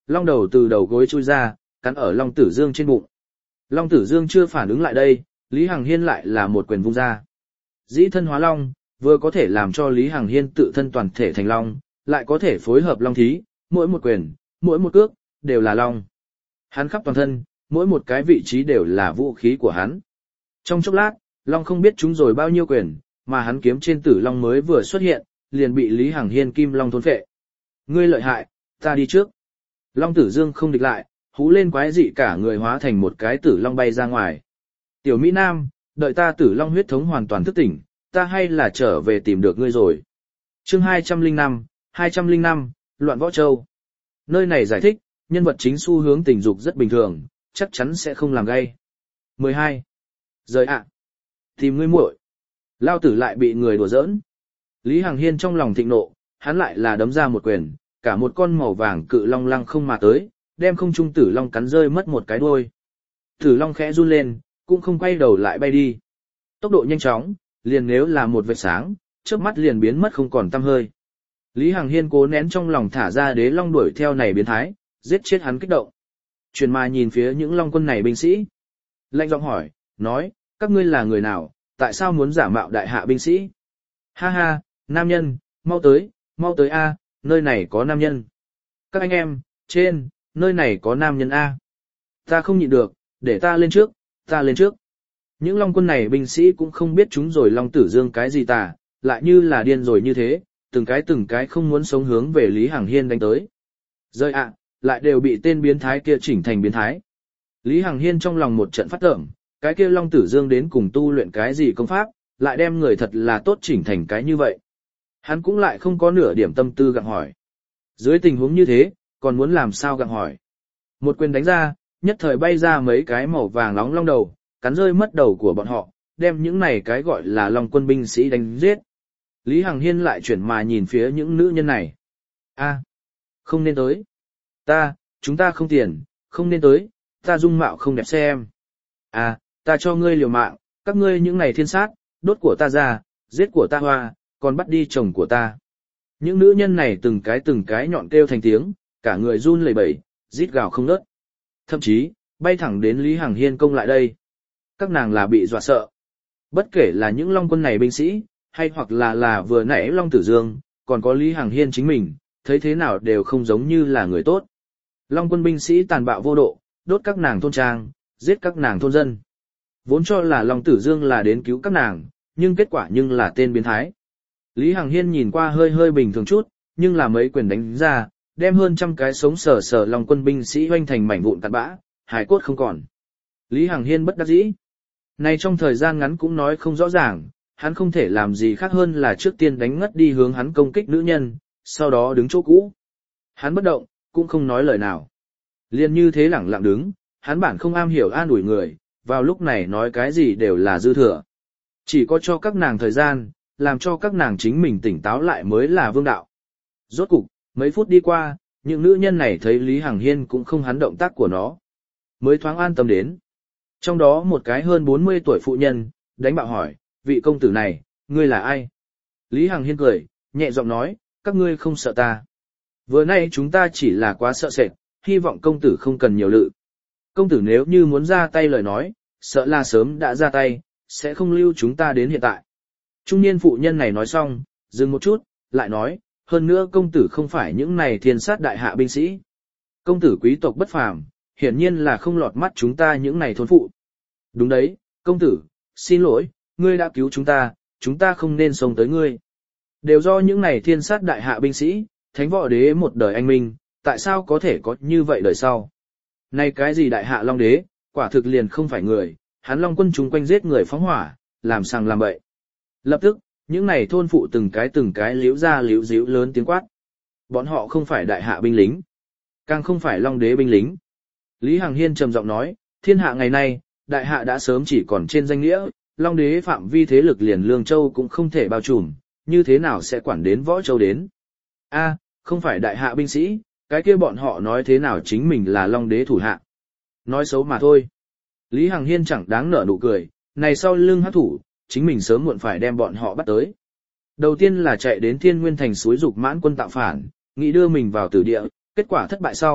Long đầu từ đầu gối chui ra, cắn ở Long Tử Dương trên bụng. Long Tử Dương chưa phản ứng lại đây, Lý Hằng Hiên lại là một quyền vung ra. Dĩ thân hóa long, vừa có thể làm cho Lý Hằng Hiên tự thân toàn thể thành long, lại có thể phối hợp long thí, mỗi một quyền, mỗi một cước, đều là long. Hắn khắp toàn thân, mỗi một cái vị trí đều là vũ khí của hắn. Trong chốc lát, long không biết trúng rồi bao nhiêu quyền, mà hắn kiếm trên tử long mới vừa xuất hiện, liền bị Lý Hằng Hiên kim long thôn phệ. Ngươi lợi hại, ta đi trước. Long Tử Dương không địch lại, hú lên quái dị cả người hóa thành một cái tử long bay ra ngoài. Tiểu Mỹ Nam, đợi ta tử long huyết thống hoàn toàn thức tỉnh, ta hay là trở về tìm được ngươi rồi. Chương hai trăm lẻ năm, hai trăm lẻ năm, Loạn Võ Châu. Nơi này giải thích, nhân vật chính xu hướng tình dục rất bình thường, chắc chắn sẽ không làm gay. mười hai. Rời ạ. Tìm ngươi muội. Lao tử lại bị người đùa giỡn. Lý Hằng Hiên trong lòng thịnh nộ, hắn lại là đấm ra một quyền, cả một con màu vàng cự long lăng không mà tới, đem không trung tử long cắn rơi mất một cái đuôi. Tử long khẽ run lên, cũng không quay đầu lại bay đi. Tốc độ nhanh chóng, liền nếu là một vệt sáng, chớp mắt liền biến mất không còn tăm hơi. Lý Hằng Hiên cố nén trong lòng thả ra đế long đuổi theo này biến thái, giết chết hắn kích động. Truyền mà nhìn phía những long quân này binh sĩ. Lạnh giọng hỏi, nói, các ngươi là người nào, tại sao muốn giả mạo đại hạ binh sĩ? Ha ha, nam nhân, mau tới, mau tới A, nơi này có nam nhân. Các anh em, trên, nơi này có nam nhân A. Ta không nhịn được, để ta lên trước, ta lên trước. Những long quân này binh sĩ cũng không biết chúng rồi Long Tử Dương cái gì tà, lại như là điên rồi như thế, từng cái từng cái không muốn sống hướng về Lý Hằng Hiên đánh tới. Rơi ạ, lại đều bị tên biến thái kia chỉnh thành biến thái. Lý Hằng Hiên trong lòng một trận phát tởm, cái kia Long Tử Dương đến cùng tu luyện cái gì công pháp, lại đem người thật là tốt chỉnh thành cái như vậy. Hắn cũng lại không có nửa điểm tâm tư gặng hỏi. Dưới tình huống như thế, còn muốn làm sao gặng hỏi. Một quyền đánh ra, nhất thời bay ra mấy cái màu vàng nóng long đầu, cắn rơi mất đầu của bọn họ, đem những này cái gọi là long quân binh sĩ đánh giết. Lý Hằng Hiên lại chuyển mà nhìn phía những nữ nhân này. A, không nên tới. Ta, chúng ta không tiền, không nên tới, ta dung mạo không đẹp xem. À, ta cho ngươi liều mạng, các ngươi những này thiên sát, đốt của ta ra, giết của ta hoa, còn bắt đi chồng của ta. Những nữ nhân này từng cái từng cái nhọn kêu thành tiếng, cả người run lẩy bẩy, rít gào không ngớt. Thậm chí, bay thẳng đến Lý Hằng Hiên công lại đây. Các nàng là bị dọa sợ. Bất kể là những long quân này binh sĩ, hay hoặc là là vừa nãy Long Tử Dương, còn có Lý Hằng Hiên chính mình, thấy thế nào đều không giống như là người tốt. Long quân binh sĩ tàn bạo vô độ, đốt các nàng thôn trang, giết các nàng thôn dân. Vốn cho là Long Tử Dương là đến cứu các nàng, nhưng kết quả nhưng là tên biến thái. Lý Hằng Hiên nhìn qua hơi hơi bình thường chút, nhưng là mấy quyền đánh ra, đem hơn trăm cái sống sờ sờ Long quân binh sĩ hoanh thành mảnh vụn tàn bã, hài cốt không còn. Lý Hằng Hiên bất đắc dĩ. Này trong thời gian ngắn cũng nói không rõ ràng, hắn không thể làm gì khác hơn là trước tiên đánh ngất đi hướng hắn công kích nữ nhân, sau đó đứng chỗ cũ. Hắn bất động, cũng không nói lời nào. Liên như thế lẳng lặng đứng, hắn bản không am hiểu an ủi người, vào lúc này nói cái gì đều là dư thừa. Chỉ có cho các nàng thời gian, làm cho các nàng chính mình tỉnh táo lại mới là vương đạo. Rốt cục, mấy phút đi qua, những nữ nhân này thấy Lý Hằng Hiên cũng không hắn động tác của nó. Mới thoáng an tâm đến. Trong đó một cái hơn bốn mươi tuổi phụ nhân, đánh bạo hỏi, vị công tử này, ngươi là ai? Lý Hằng Hiên cười, nhẹ giọng nói, các ngươi không sợ ta. Vừa nay chúng ta chỉ là quá sợ sệt, hy vọng công tử không cần nhiều lự. Công tử nếu như muốn ra tay lời nói, sợ là sớm đã ra tay, sẽ không lưu chúng ta đến hiện tại. Trung niên phụ nhân này nói xong, dừng một chút, lại nói, hơn nữa công tử không phải những này thiên sát đại hạ binh sĩ. Công tử quý tộc bất phàm, hiển nhiên là không lọt mắt chúng ta những này thôn phụ. Đúng đấy, công tử, xin lỗi, ngươi đã cứu chúng ta, chúng ta không nên xông tới ngươi. Đều do những này thiên sát đại hạ binh sĩ, thánh võ đế một đời anh minh, tại sao có thể có như vậy đời sau? Này cái gì đại hạ long đế, quả thực liền không phải người, hắn long quân chúng quanh giết người phóng hỏa, làm sằng làm bậy. Lập tức, những này thôn phụ từng cái từng cái liếu ra liếu díu lớn tiếng quát. Bọn họ không phải đại hạ binh lính, càng không phải long đế binh lính. Lý Hằng Hiên trầm giọng nói, thiên hạ ngày nay, đại hạ đã sớm chỉ còn trên danh nghĩa, long đế phạm vi thế lực liền Lương Châu cũng không thể bao trùm, như thế nào sẽ quản đến Võ Châu đến? A, không phải đại hạ binh sĩ, cái kia bọn họ nói thế nào chính mình là long đế thủ hạ. Nói xấu mà thôi. Lý Hằng Hiên chẳng đáng nở nụ cười, này sau lưng hắc thủ, chính mình sớm muộn phải đem bọn họ bắt tới. Đầu tiên là chạy đến Thiên Nguyên Thành suối dục mãn quân tạo phản, nghĩ đưa mình vào tử địa, kết quả thất bại sau,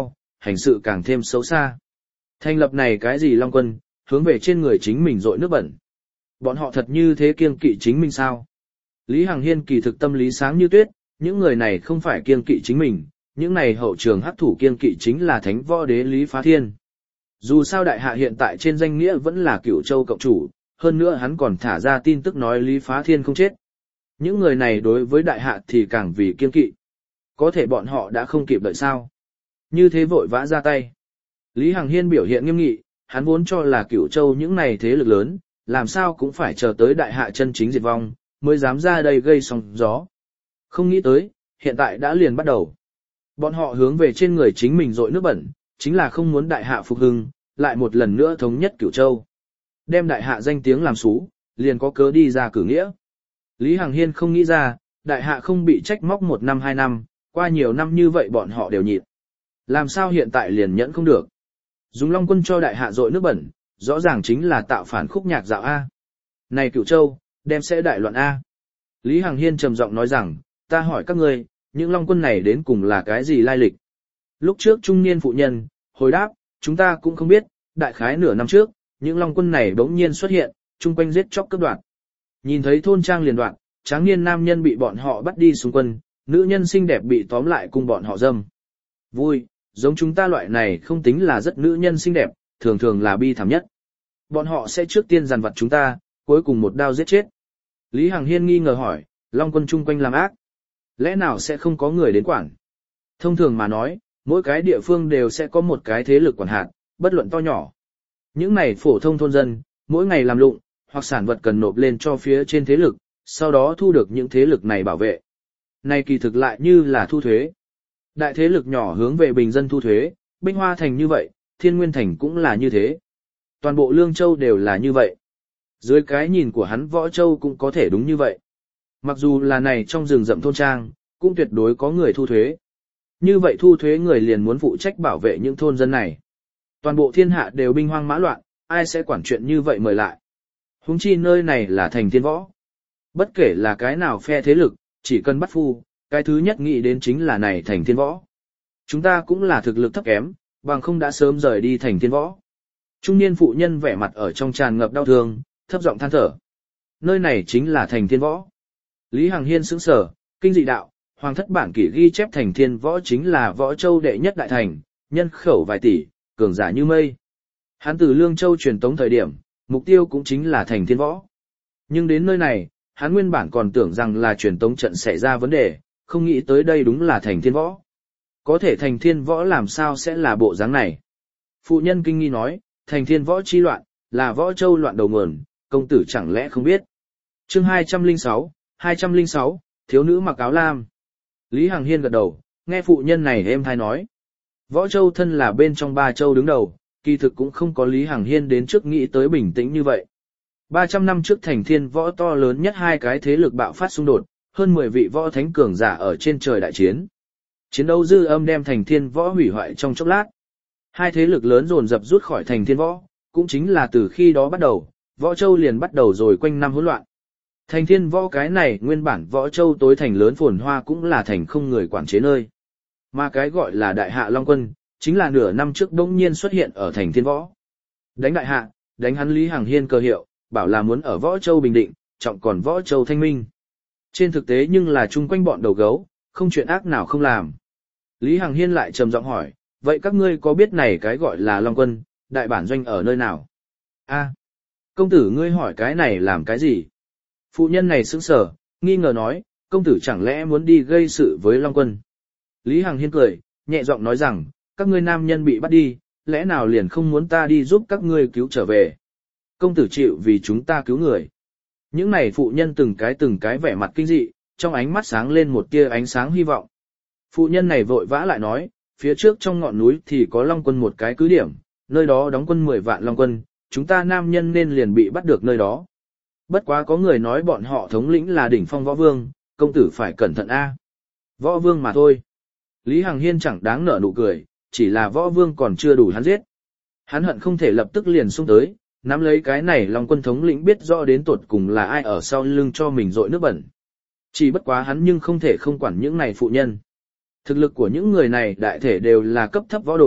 hành sự càng thêm xấu xa. Thành lập này cái gì Long Quân, hướng về trên người chính mình dội nước bẩn. Bọn họ thật như thế kiêng kỵ chính mình sao? Lý Hằng Hiên kỳ thực tâm lý sáng như tuyết, những người này không phải kiêng kỵ chính mình, những này hậu trường hắc thủ kiêng kỵ chính là thánh võ đế Lý Phá Thiên. Dù sao đại hạ hiện tại trên danh nghĩa vẫn là Cửu Châu cộng chủ, hơn nữa hắn còn thả ra tin tức nói Lý Phá Thiên không chết. Những người này đối với đại hạ thì càng vì kiêng kỵ. Có thể bọn họ đã không kịp đợi sao? Như thế vội vã ra tay. Lý Hằng Hiên biểu hiện nghiêm nghị, hắn vốn cho là Cửu Châu những này thế lực lớn, làm sao cũng phải chờ tới đại hạ chân chính diệt vong, mới dám ra đây gây sóng gió. Không nghĩ tới, hiện tại đã liền bắt đầu. Bọn họ hướng về trên người chính mình dội nước bẩn, chính là không muốn đại hạ phục hưng, lại một lần nữa thống nhất Cửu Châu. Đem đại hạ danh tiếng làm xú, liền có cớ đi ra cử nghĩa. Lý Hằng Hiên không nghĩ ra, đại hạ không bị trách móc một năm hai năm, qua nhiều năm như vậy bọn họ đều nhịn. Làm sao hiện tại liền nhẫn không được. Dùng Long Quân cho đại hạ dội nước bẩn, rõ ràng chính là tạo phản khúc nhạc dạo A. Này Cửu Châu, đem sẽ đại loạn A. Lý Hằng Hiên trầm giọng nói rằng, ta hỏi các ngươi, những Long Quân này đến cùng là cái gì lai lịch? Lúc trước trung niên phụ nhân, hồi đáp, chúng ta cũng không biết, đại khái nửa năm trước, những Long Quân này bỗng nhiên xuất hiện, chung quanh giết chóc cướp đoạt. Nhìn thấy thôn trang liền đoạn, tráng niên nam nhân bị bọn họ bắt đi xung quân, nữ nhân xinh đẹp bị tóm lại cùng bọn họ dâm. Vui, giống chúng ta loại này không tính là rất nữ nhân xinh đẹp, thường thường là bi thảm nhất. Bọn họ sẽ trước tiên giàn vặt chúng ta, cuối cùng một đao giết chết. Lý Hằng Hiên nghi ngờ hỏi, Long Quân chung quanh làm ác. Lẽ nào sẽ không có người đến quản? Thông thường mà nói, mỗi cái địa phương đều sẽ có một cái thế lực quản hạt, bất luận to nhỏ. Những này phổ thông thôn dân, mỗi ngày làm lụng, hoặc sản vật cần nộp lên cho phía trên thế lực, sau đó thu được những thế lực này bảo vệ. Này kỳ thực lại như là thu thuế. Đại thế lực nhỏ hướng về bình dân thu thuế, Binh Hoa Thành như vậy, Thiên Nguyên Thành cũng là như thế. Toàn bộ Lương Châu đều là như vậy. Dưới cái nhìn của hắn Võ Châu cũng có thể đúng như vậy. Mặc dù là này trong rừng rậm thôn trang, cũng tuyệt đối có người thu thuế. Như vậy thu thuế người liền muốn phụ trách bảo vệ những thôn dân này. Toàn bộ thiên hạ đều binh hoang mã loạn, ai sẽ quản chuyện như vậy mời lại. Huống chi nơi này là thành thiên võ. Bất kể là cái nào phe thế lực, chỉ cần bắt phu, cái thứ nhất nghĩ đến chính là này thành thiên võ. Chúng ta cũng là thực lực thấp kém, bằng không đã sớm rời đi thành thiên võ. Trung niên phụ nhân vẻ mặt ở trong tràn ngập đau thương, thấp giọng than thở. Nơi này chính là thành thiên võ. Lý Hằng Hiên sững sờ, kinh dị đạo, hoàng thất bản kỷ ghi chép thành thiên võ chính là Võ Châu đệ nhất đại thành, nhân khẩu vài tỷ, cường giả như mây. Hắn từ Lương Châu truyền tống thời điểm, mục tiêu cũng chính là thành thiên võ. Nhưng đến nơi này, hắn nguyên bản còn tưởng rằng là truyền tống trận xảy ra vấn đề, không nghĩ tới đây đúng là thành thiên võ. Có thể thành thiên võ làm sao sẽ là bộ dáng này? Phụ nhân kinh nghi nói, thành thiên võ chi loạn, là Võ Châu loạn đầu nguồn, công tử chẳng lẽ không biết. Chương hai trăm lẻ sáu, hai trăm lẻ sáu, thiếu nữ mặc áo lam. Lý Hằng Hiên gật đầu, nghe phụ nhân này êm thai nói. Võ Châu thân là bên trong ba châu đứng đầu, kỳ thực cũng không có Lý Hằng Hiên đến trước nghĩ tới bình tĩnh như vậy. ba trăm năm trước thành thiên võ to lớn nhất hai cái thế lực bạo phát xung đột, hơn mười vị võ thánh cường giả ở trên trời đại chiến. Chiến đấu dư âm đem thành thiên võ hủy hoại trong chốc lát. Hai thế lực lớn dồn dập rút khỏi thành thiên võ, cũng chính là từ khi đó bắt đầu, Võ Châu liền bắt đầu rồi quanh năm hỗn loạn. Thành thiên võ cái này nguyên bản Võ Châu tối thành lớn phồn hoa cũng là thành không người quản chế nơi. Mà cái gọi là đại hạ Long Quân, chính là nửa năm trước đông nhiên xuất hiện ở thành thiên võ. Đánh đại hạ, đánh hắn Lý Hằng Hiên cơ hiệu, bảo là muốn ở Võ Châu bình định, trọng còn Võ Châu thanh minh. Trên thực tế nhưng là chung quanh bọn đầu gấu, không chuyện ác nào không làm. Lý Hằng Hiên lại trầm giọng hỏi, vậy các ngươi có biết này cái gọi là Long Quân, đại bản doanh ở nơi nào? A, công tử ngươi hỏi cái này làm cái gì? Phụ nhân này sững sờ, nghi ngờ nói, công tử chẳng lẽ muốn đi gây sự với Long Quân? Lý Hằng Hiên cười, nhẹ giọng nói rằng, các ngươi nam nhân bị bắt đi, lẽ nào liền không muốn ta đi giúp các ngươi cứu trở về? Công tử chịu vì chúng ta cứu người. Những này phụ nhân từng cái từng cái vẻ mặt kinh dị, trong ánh mắt sáng lên một tia ánh sáng hy vọng. Phụ nhân này vội vã lại nói, phía trước trong ngọn núi thì có Long Quân một cái cứ điểm, nơi đó đóng quân mười vạn Long Quân, chúng ta nam nhân nên liền bị bắt được nơi đó. Bất quá có người nói bọn họ thống lĩnh là đỉnh phong võ vương, công tử phải cẩn thận a. Võ vương mà thôi. Lý Hằng Hiên chẳng đáng nở nụ cười, chỉ là võ vương còn chưa đủ hắn giết. Hắn hận không thể lập tức liền xung tới, nắm lấy cái này Long Quân thống lĩnh biết rõ đến tột cùng là ai ở sau lưng cho mình dội nước bẩn. Chỉ bất quá hắn nhưng không thể không quản những này phụ nhân. Thực lực của những người này đại thể đều là cấp thấp võ đồ,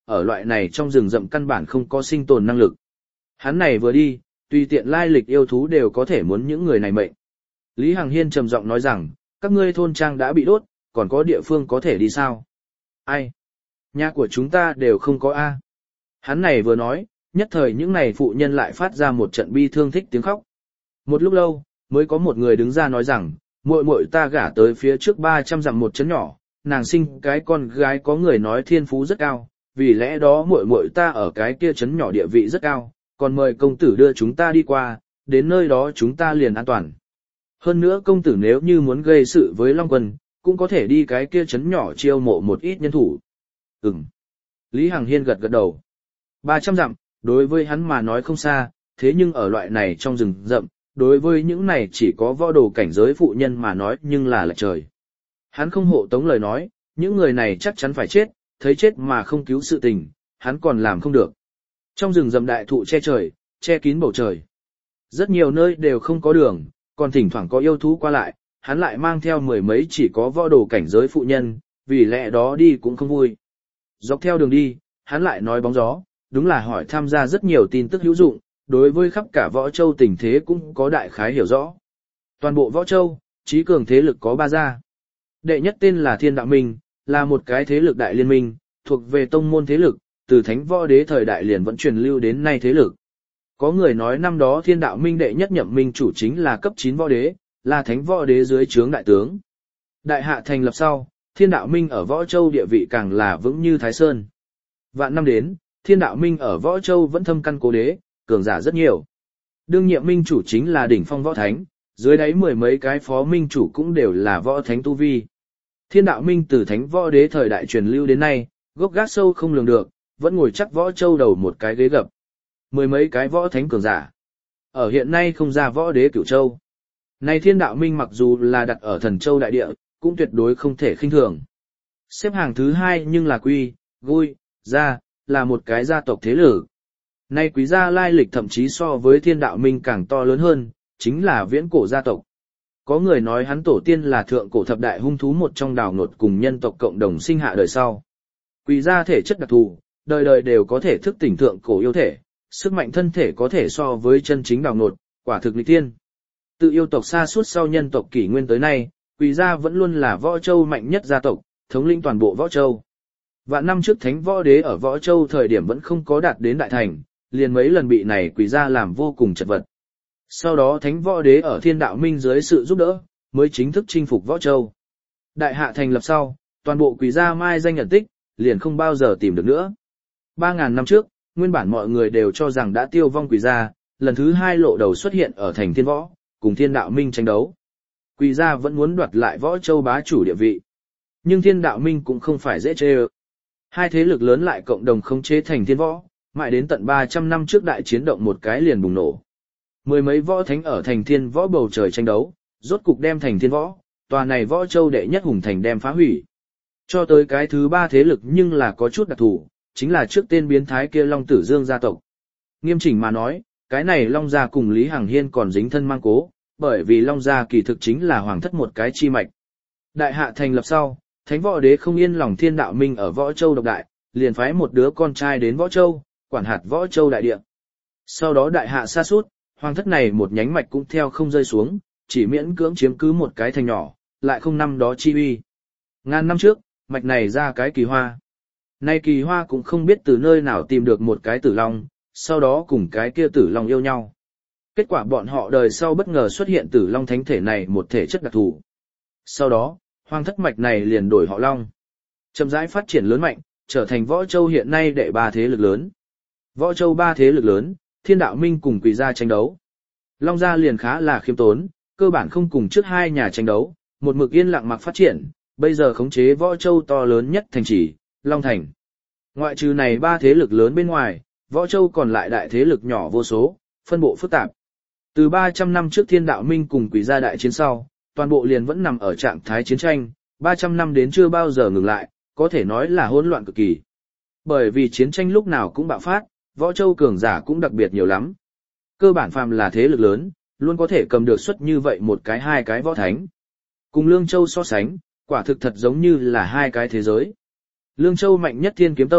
ở loại này trong rừng rậm căn bản không có sinh tồn năng lực. Hắn này vừa đi, tùy tiện lai lịch yêu thú đều có thể muốn những người này mệnh. Lý Hằng Hiên trầm giọng nói rằng, các ngươi thôn trang đã bị đốt, còn có địa phương có thể đi sao? Ai? Nhà của chúng ta đều không có A. Hắn này vừa nói, nhất thời những này phụ nhân lại phát ra một trận bi thương thích tiếng khóc. Một lúc lâu, mới có một người đứng ra nói rằng, muội muội ta gả tới phía trước ba trăm dặm một trấn nhỏ, nàng sinh cái con gái có người nói thiên phú rất cao, vì lẽ đó muội muội ta ở cái kia trấn nhỏ địa vị rất cao, còn mời công tử đưa chúng ta đi qua, đến nơi đó chúng ta liền an toàn. Hơn nữa công tử nếu như muốn gây sự với Long Quân, cũng có thể đi cái kia trấn nhỏ chiêu mộ một ít nhân thủ. Ừm. Lý Hằng Hiên gật gật đầu. ba trăm dặm, đối với hắn mà nói không xa, thế nhưng ở loại này trong rừng rậm, đối với những này chỉ có võ đồ cảnh giới phụ nhân mà nói nhưng là lệch trời. Hắn không hộ tống lời nói, những người này chắc chắn phải chết, thấy chết mà không cứu sự tình, hắn còn làm không được. Trong rừng rậm đại thụ che trời, che kín bầu trời. Rất nhiều nơi đều không có đường, còn thỉnh thoảng có yêu thú qua lại, hắn lại mang theo mười mấy chỉ có võ đồ cảnh giới phụ nhân, vì lẽ đó đi cũng không vui. Dọc theo đường đi, hắn lại nói bóng gió, đúng là hỏi tham gia rất nhiều tin tức hữu dụng, đối với khắp cả Võ Châu tình thế cũng có đại khái hiểu rõ. Toàn bộ Võ Châu, trí cường thế lực có ba gia. Đệ nhất tên là Thiên Đạo Minh, là một cái thế lực đại liên minh, thuộc về tông môn thế lực, từ Thánh Võ Đế thời đại liền vẫn truyền lưu đến nay thế lực. Có người nói năm đó Thiên Đạo Minh đệ nhất nhậm minh chủ chính là cấp chín võ đế, là Thánh Võ Đế dưới trướng đại tướng. Đại hạ thành lập sau, Thiên Đạo Minh ở Võ Châu địa vị càng là vững như Thái Sơn. Vạn năm đến, Thiên Đạo Minh ở Võ Châu vẫn thâm căn cố đế, cường giả rất nhiều. Đương nhiệm minh chủ chính là đỉnh phong võ thánh, dưới đáy mười mấy cái phó minh chủ cũng đều là võ thánh tu vi. Thiên Đạo Minh từ Thánh Võ Đế thời đại truyền lưu đến nay, gốc gác sâu không lường được, vẫn ngồi chắc Võ Châu đầu một cái ghế gập. Mười mấy cái võ thánh cường giả. Ở hiện nay không ra võ đế Cửu Châu. Nay Thiên Đạo Minh mặc dù là đặt ở Thần Châu đại địa, cũng tuyệt đối không thể khinh thường. Xếp hàng thứ hai nhưng là Quy, Gui, Gia, là một cái gia tộc thế lực. Nay Quý gia lai lịch thậm chí so với Thiên Đạo Minh càng to lớn hơn, chính là viễn cổ gia tộc. Có người nói hắn tổ tiên là thượng cổ thập đại hung thú một trong đào nột cùng nhân tộc cộng đồng sinh hạ đời sau. Quý gia thể chất đặc thù, đời đời đều có thể thức tỉnh thượng cổ yêu thể, sức mạnh thân thể có thể so với chân chính đào nột, quả thực nghịch tiên. Tự yêu tộc xa suốt sau nhân tộc kỷ nguyên tới nay, Quý gia vẫn luôn là Võ Châu mạnh nhất gia tộc, thống lĩnh toàn bộ Võ Châu. Vạn năm trước Thánh Võ Đế ở Võ Châu thời điểm vẫn không có đạt đến đại thành, liền mấy lần bị này Quý gia làm vô cùng chật vật. Sau đó Thánh Võ Đế ở Thiên Đạo Minh dưới sự giúp đỡ, mới chính thức chinh phục Võ Châu. Đại hạ thành lập sau, toàn bộ Quý gia mai danh nhận tích, liền không bao giờ tìm được nữa. Ba ngàn năm trước, nguyên bản mọi người đều cho rằng đã tiêu vong Quý gia, lần thứ hai lộ đầu xuất hiện ở thành Thiên Võ, cùng Thiên Đạo Minh tranh đấu. Quý gia vẫn muốn đoạt lại Võ Châu bá chủ địa vị. Nhưng Thiên Đạo Minh cũng không phải dễ chê ơ. Hai thế lực lớn lại cộng đồng khống chế thành Thiên Võ, mãi đến tận ba trăm năm trước đại chiến động một cái liền bùng nổ. Mười mấy võ thánh ở thành Thiên Võ bầu trời tranh đấu, rốt cục đem thành Thiên Võ, tòa này Võ Châu đệ nhất hùng thành đem phá hủy. Cho tới cái thứ ba thế lực nhưng là có chút đặc thù, chính là trước tên biến thái kia Long Tử Dương gia tộc. Nghiêm chỉnh mà nói, cái này Long gia cùng Lý Hằng Hiên còn dính thân mang cố, bởi vì Long gia kỳ thực chính là hoàng thất một cái chi mạch. Đại hạ thành lập sau, Thánh Võ Đế không yên lòng Thiên Đạo Minh ở Võ Châu độc đại, liền phái một đứa con trai đến Võ Châu, quản hạt Võ Châu đại địa. Sau đó đại hạ sa sút, hoàng thất này một nhánh mạch cũng theo không rơi xuống, chỉ miễn cưỡng chiếm cứ một cái thành nhỏ, lại không năm đó chi uy. Ngàn năm trước, mạch này ra cái Kỳ Hoa. Nay Kỳ Hoa cũng không biết từ nơi nào tìm được một cái Tử Long, sau đó cùng cái kia Tử Long yêu nhau. Kết quả bọn họ đời sau bất ngờ xuất hiện Tử Long thánh thể này một thể chất đặc thù. Sau đó, hoàng thất mạch này liền đổi họ Long. Chậm rãi phát triển lớn mạnh, trở thành Võ Châu hiện nay đệ ba thế lực lớn. Võ Châu ba thế lực lớn, Thiên Đạo Minh cùng Quý gia tranh đấu. Long gia liền khá là khiêm tốn, cơ bản không cùng trước hai nhà tranh đấu, một mực yên lặng mặc phát triển, bây giờ khống chế Võ Châu to lớn nhất thành trì, Long Thành. Ngoại trừ này ba thế lực lớn bên ngoài, Võ Châu còn lại đại thế lực nhỏ vô số, phân bộ phức tạp. Từ ba trăm năm trước Thiên Đạo Minh cùng Quý gia đại chiến sau, toàn bộ liền vẫn nằm ở trạng thái chiến tranh, ba trăm năm đến chưa bao giờ ngừng lại, có thể nói là hỗn loạn cực kỳ. Bởi vì chiến tranh lúc nào cũng bạo phát, Võ Châu cường giả cũng đặc biệt nhiều lắm. Cơ bản phàm là thế lực lớn, luôn có thể cầm được suất như vậy một cái hai cái võ thánh. Cùng Lương Châu so sánh, quả thực thật giống như là hai cái thế giới. Lương Châu mạnh nhất Thiên Kiếm Tông,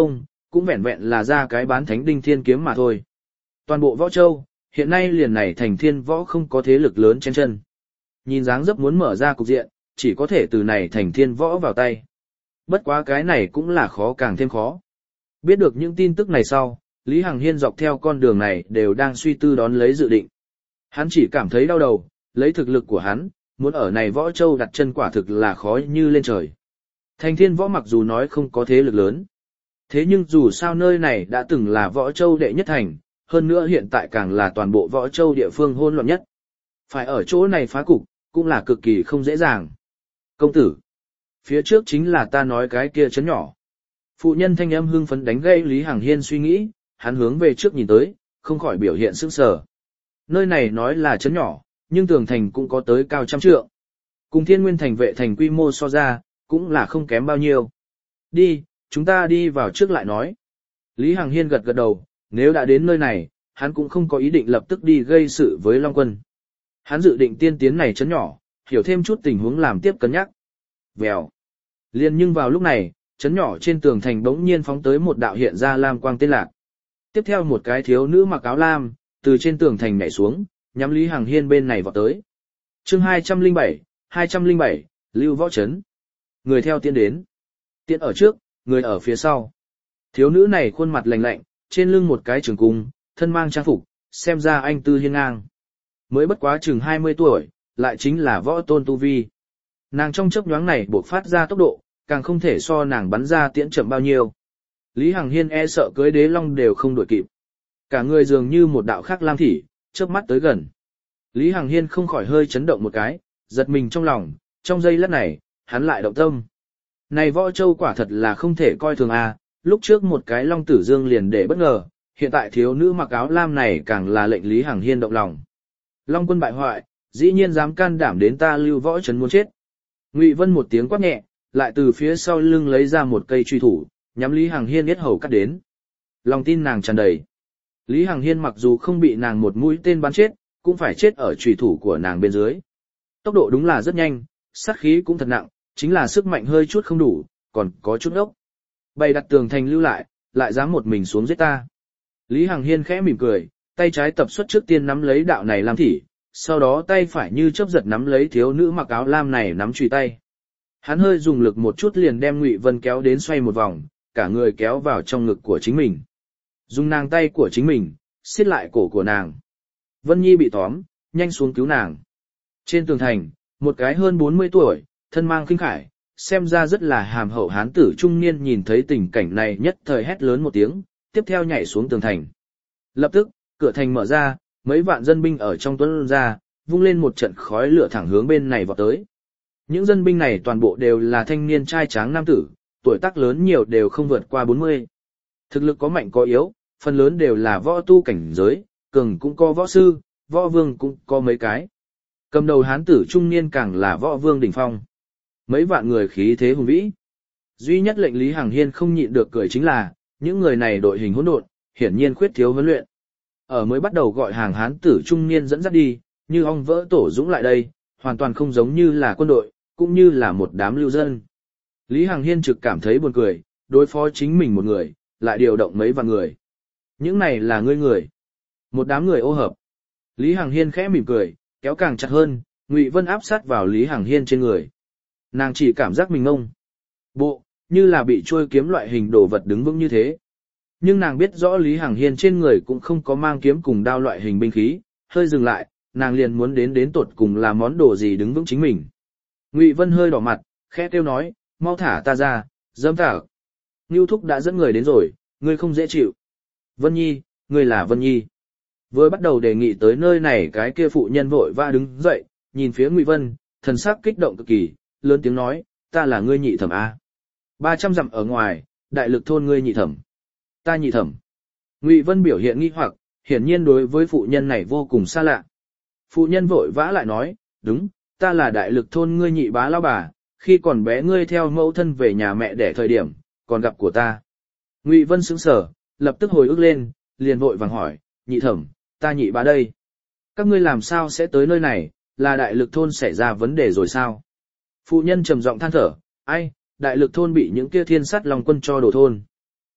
cũng vẹn vẹn là ra cái bán thánh đinh thiên kiếm mà thôi. Toàn bộ Võ Châu, hiện nay liền này thành thiên võ không có thế lực lớn trên chân. Nhìn dáng dấp muốn mở ra cục diện, chỉ có thể từ này thành thiên võ vào tay. Bất quá cái này cũng là khó càng thêm khó. Biết được những tin tức này sau, Lý Hằng Hiên dọc theo con đường này đều đang suy tư đón lấy dự định. Hắn chỉ cảm thấy đau đầu, lấy thực lực của hắn, muốn ở này Võ Châu đặt chân quả thực là khó như lên trời. Thành thiên võ mặc dù nói không có thế lực lớn. Thế nhưng dù sao nơi này đã từng là Võ Châu đệ nhất thành, hơn nữa hiện tại càng là toàn bộ Võ Châu địa phương hỗn loạn nhất. Phải ở chỗ này phá cục, cũng là cực kỳ không dễ dàng. Công tử, phía trước chính là ta nói cái kia trấn nhỏ. Phụ nhân thanh âm hưng phấn đánh gây Lý Hằng Hiên suy nghĩ, hắn hướng về trước nhìn tới, không khỏi biểu hiện sững sờ. Nơi này nói là trấn nhỏ, nhưng tường thành cũng có tới cao trăm trượng. Cùng Thiên Nguyên thành vệ thành quy mô so ra, cũng là không kém bao nhiêu. Đi, chúng ta đi vào trước lại nói. Lý Hằng Hiên gật gật đầu, nếu đã đến nơi này, hắn cũng không có ý định lập tức đi gây sự với Long Quân. Hắn dự định tiên tiến này trấn nhỏ, hiểu thêm chút tình huống làm tiếp cân nhắc. Vèo. Liên nhưng vào lúc này, trấn nhỏ trên tường thành bỗng nhiên phóng tới một đạo hiện ra lam quang tên lạc. Tiếp theo một cái thiếu nữ mặc áo lam, từ trên tường thành nhảy xuống, nhắm Lý Hằng Hiên bên này vọt tới. Chương hai trăm lẻ bảy, hai trăm lẻ bảy, Lưu Võ Trấn. Người theo tiến đến. Tiến ở trước, người ở phía sau. Thiếu nữ này khuôn mặt lạnh lạnh, trên lưng một cái trường cung, thân mang trang phục, xem ra anh tư hiên ngang. Mới bất quá chừng hai mươi tuổi, lại chính là võ tôn tu vi. Nàng trong chớp nhoáng này buộc phát ra tốc độ, càng không thể so nàng bắn ra tiễn chậm bao nhiêu. Lý Hằng Hiên e sợ cưới đế long đều không đuổi kịp. Cả người dường như một đạo khác lam thỉ, chớp mắt tới gần. Lý Hằng Hiên không khỏi hơi chấn động một cái, giật mình trong lòng, trong giây lát này, hắn lại động tâm. Này Võ Châu quả thật là không thể coi thường a, lúc trước một cái long tử dương liền để bất ngờ, hiện tại thiếu nữ mặc áo lam này càng là lệnh Lý Hằng Hiên động lòng. Long Quân bại hoại, dĩ nhiên dám can đảm đến ta Lưu Võ Trấn muốn chết. Ngụy Vân một tiếng quát nhẹ, lại từ phía sau lưng lấy ra một cây truy thủ, nhắm Lý Hằng Hiên yết hầu cắt đến. Lòng tin nàng tràn đầy. Lý Hằng Hiên mặc dù không bị nàng một mũi tên bắn chết, cũng phải chết ở truy thủ của nàng bên dưới. Tốc độ đúng là rất nhanh, sát khí cũng thật nặng, chính là sức mạnh hơi chút không đủ, còn có chút ốc. Bày đặt tường thành lưu lại, lại dám một mình xuống giết ta. Lý Hằng Hiên khẽ mỉm cười, tay trái tập xuất trước tiên nắm lấy đạo này lam thỉ, sau đó tay phải như chớp giật nắm lấy thiếu nữ mặc áo lam này nắm chùy tay. Hắn hơi dùng lực một chút liền đem Ngụy Vân kéo đến xoay một vòng, cả người kéo vào trong ngực của chính mình. Dùng nàng tay của chính mình, siết lại cổ của nàng. Vân Nhi bị tóm, nhanh xuống cứu nàng. Trên tường thành, một cái hơn bốn mươi tuổi, thân mang khinh khải, xem ra rất là hàm hậu hán tử trung niên nhìn thấy tình cảnh này nhất thời hét lớn một tiếng, tiếp theo nhảy xuống tường thành. Lập tức, cửa thành mở ra, mấy vạn dân binh ở trong tuấn ra, vung lên một trận khói lửa thẳng hướng bên này vọt tới. Những dân binh này toàn bộ đều là thanh niên trai tráng nam tử, tuổi tác lớn nhiều đều không vượt qua bốn mươi. Thực lực có mạnh có yếu, phần lớn đều là võ tu cảnh giới, cường cũng có võ sư, võ vương cũng có mấy cái. Cầm đầu hán tử trung niên càng là võ vương đỉnh phong. Mấy vạn người khí thế hùng vĩ. Duy nhất lệnh Lý Hằng Hiên không nhịn được cười chính là, những người này đội hình hỗn độn, hiển nhiên khuyết thiếu huấn luyện. Ở mới bắt đầu gọi hàng hán tử trung niên dẫn dắt đi, như ong vỡ tổ dũng lại đây, hoàn toàn không giống như là quân đội, cũng như là một đám lưu dân. Lý Hằng Hiên trực cảm thấy buồn cười, đối phó chính mình một người, lại điều động mấy vạn người. Những này là ngươi người. Một đám người ô hợp. Lý Hằng Hiên khẽ mỉm cười, kéo càng chặt hơn, Ngụy Vân áp sát vào Lý Hằng Hiên trên người. Nàng chỉ cảm giác mình ngông. Bộ, như là bị trôi kiếm loại hình đồ vật đứng vững như thế. Nhưng nàng biết rõ Lý Hằng Hiên trên người cũng không có mang kiếm cùng đao loại hình binh khí, hơi dừng lại, nàng liền muốn đến đến tột cùng là món đồ gì đứng vững chính mình. Ngụy Vân hơi đỏ mặt, khẽ kêu nói, mau thả ta ra, dâm thả. Ngưu Thúc đã dẫn người đến rồi, ngươi không dễ chịu. Vân Nhi, ngươi là Vân Nhi. Vừa bắt đầu đề nghị tới nơi này cái kia phụ nhân vội vã đứng dậy, nhìn phía Ngụy Vân, thần sắc kích động cực kỳ, lớn tiếng nói, ta là ngươi nhị thẩm a. ba trăm dặm ở ngoài, đại lực thôn ngươi nhị thẩm. Ta nhị thẩm. Ngụy Vân biểu hiện nghi hoặc, hiển nhiên đối với phụ nhân này vô cùng xa lạ. Phụ nhân vội vã lại nói, đúng, ta là đại lực thôn ngươi nhị bá lão bà, khi còn bé ngươi theo mẫu thân về nhà mẹ đẻ thời điểm, còn gặp của ta. Ngụy Vân sững sờ, lập tức hồi ức lên, liền vội vàng hỏi, nhị thẩm, ta nhị bá đây. Các ngươi làm sao sẽ tới nơi này, là đại lực thôn xảy ra vấn đề rồi sao? Phụ nhân trầm giọng than thở, ai, đại lực thôn bị những kia thiên sát lòng quân cho đổ thôn.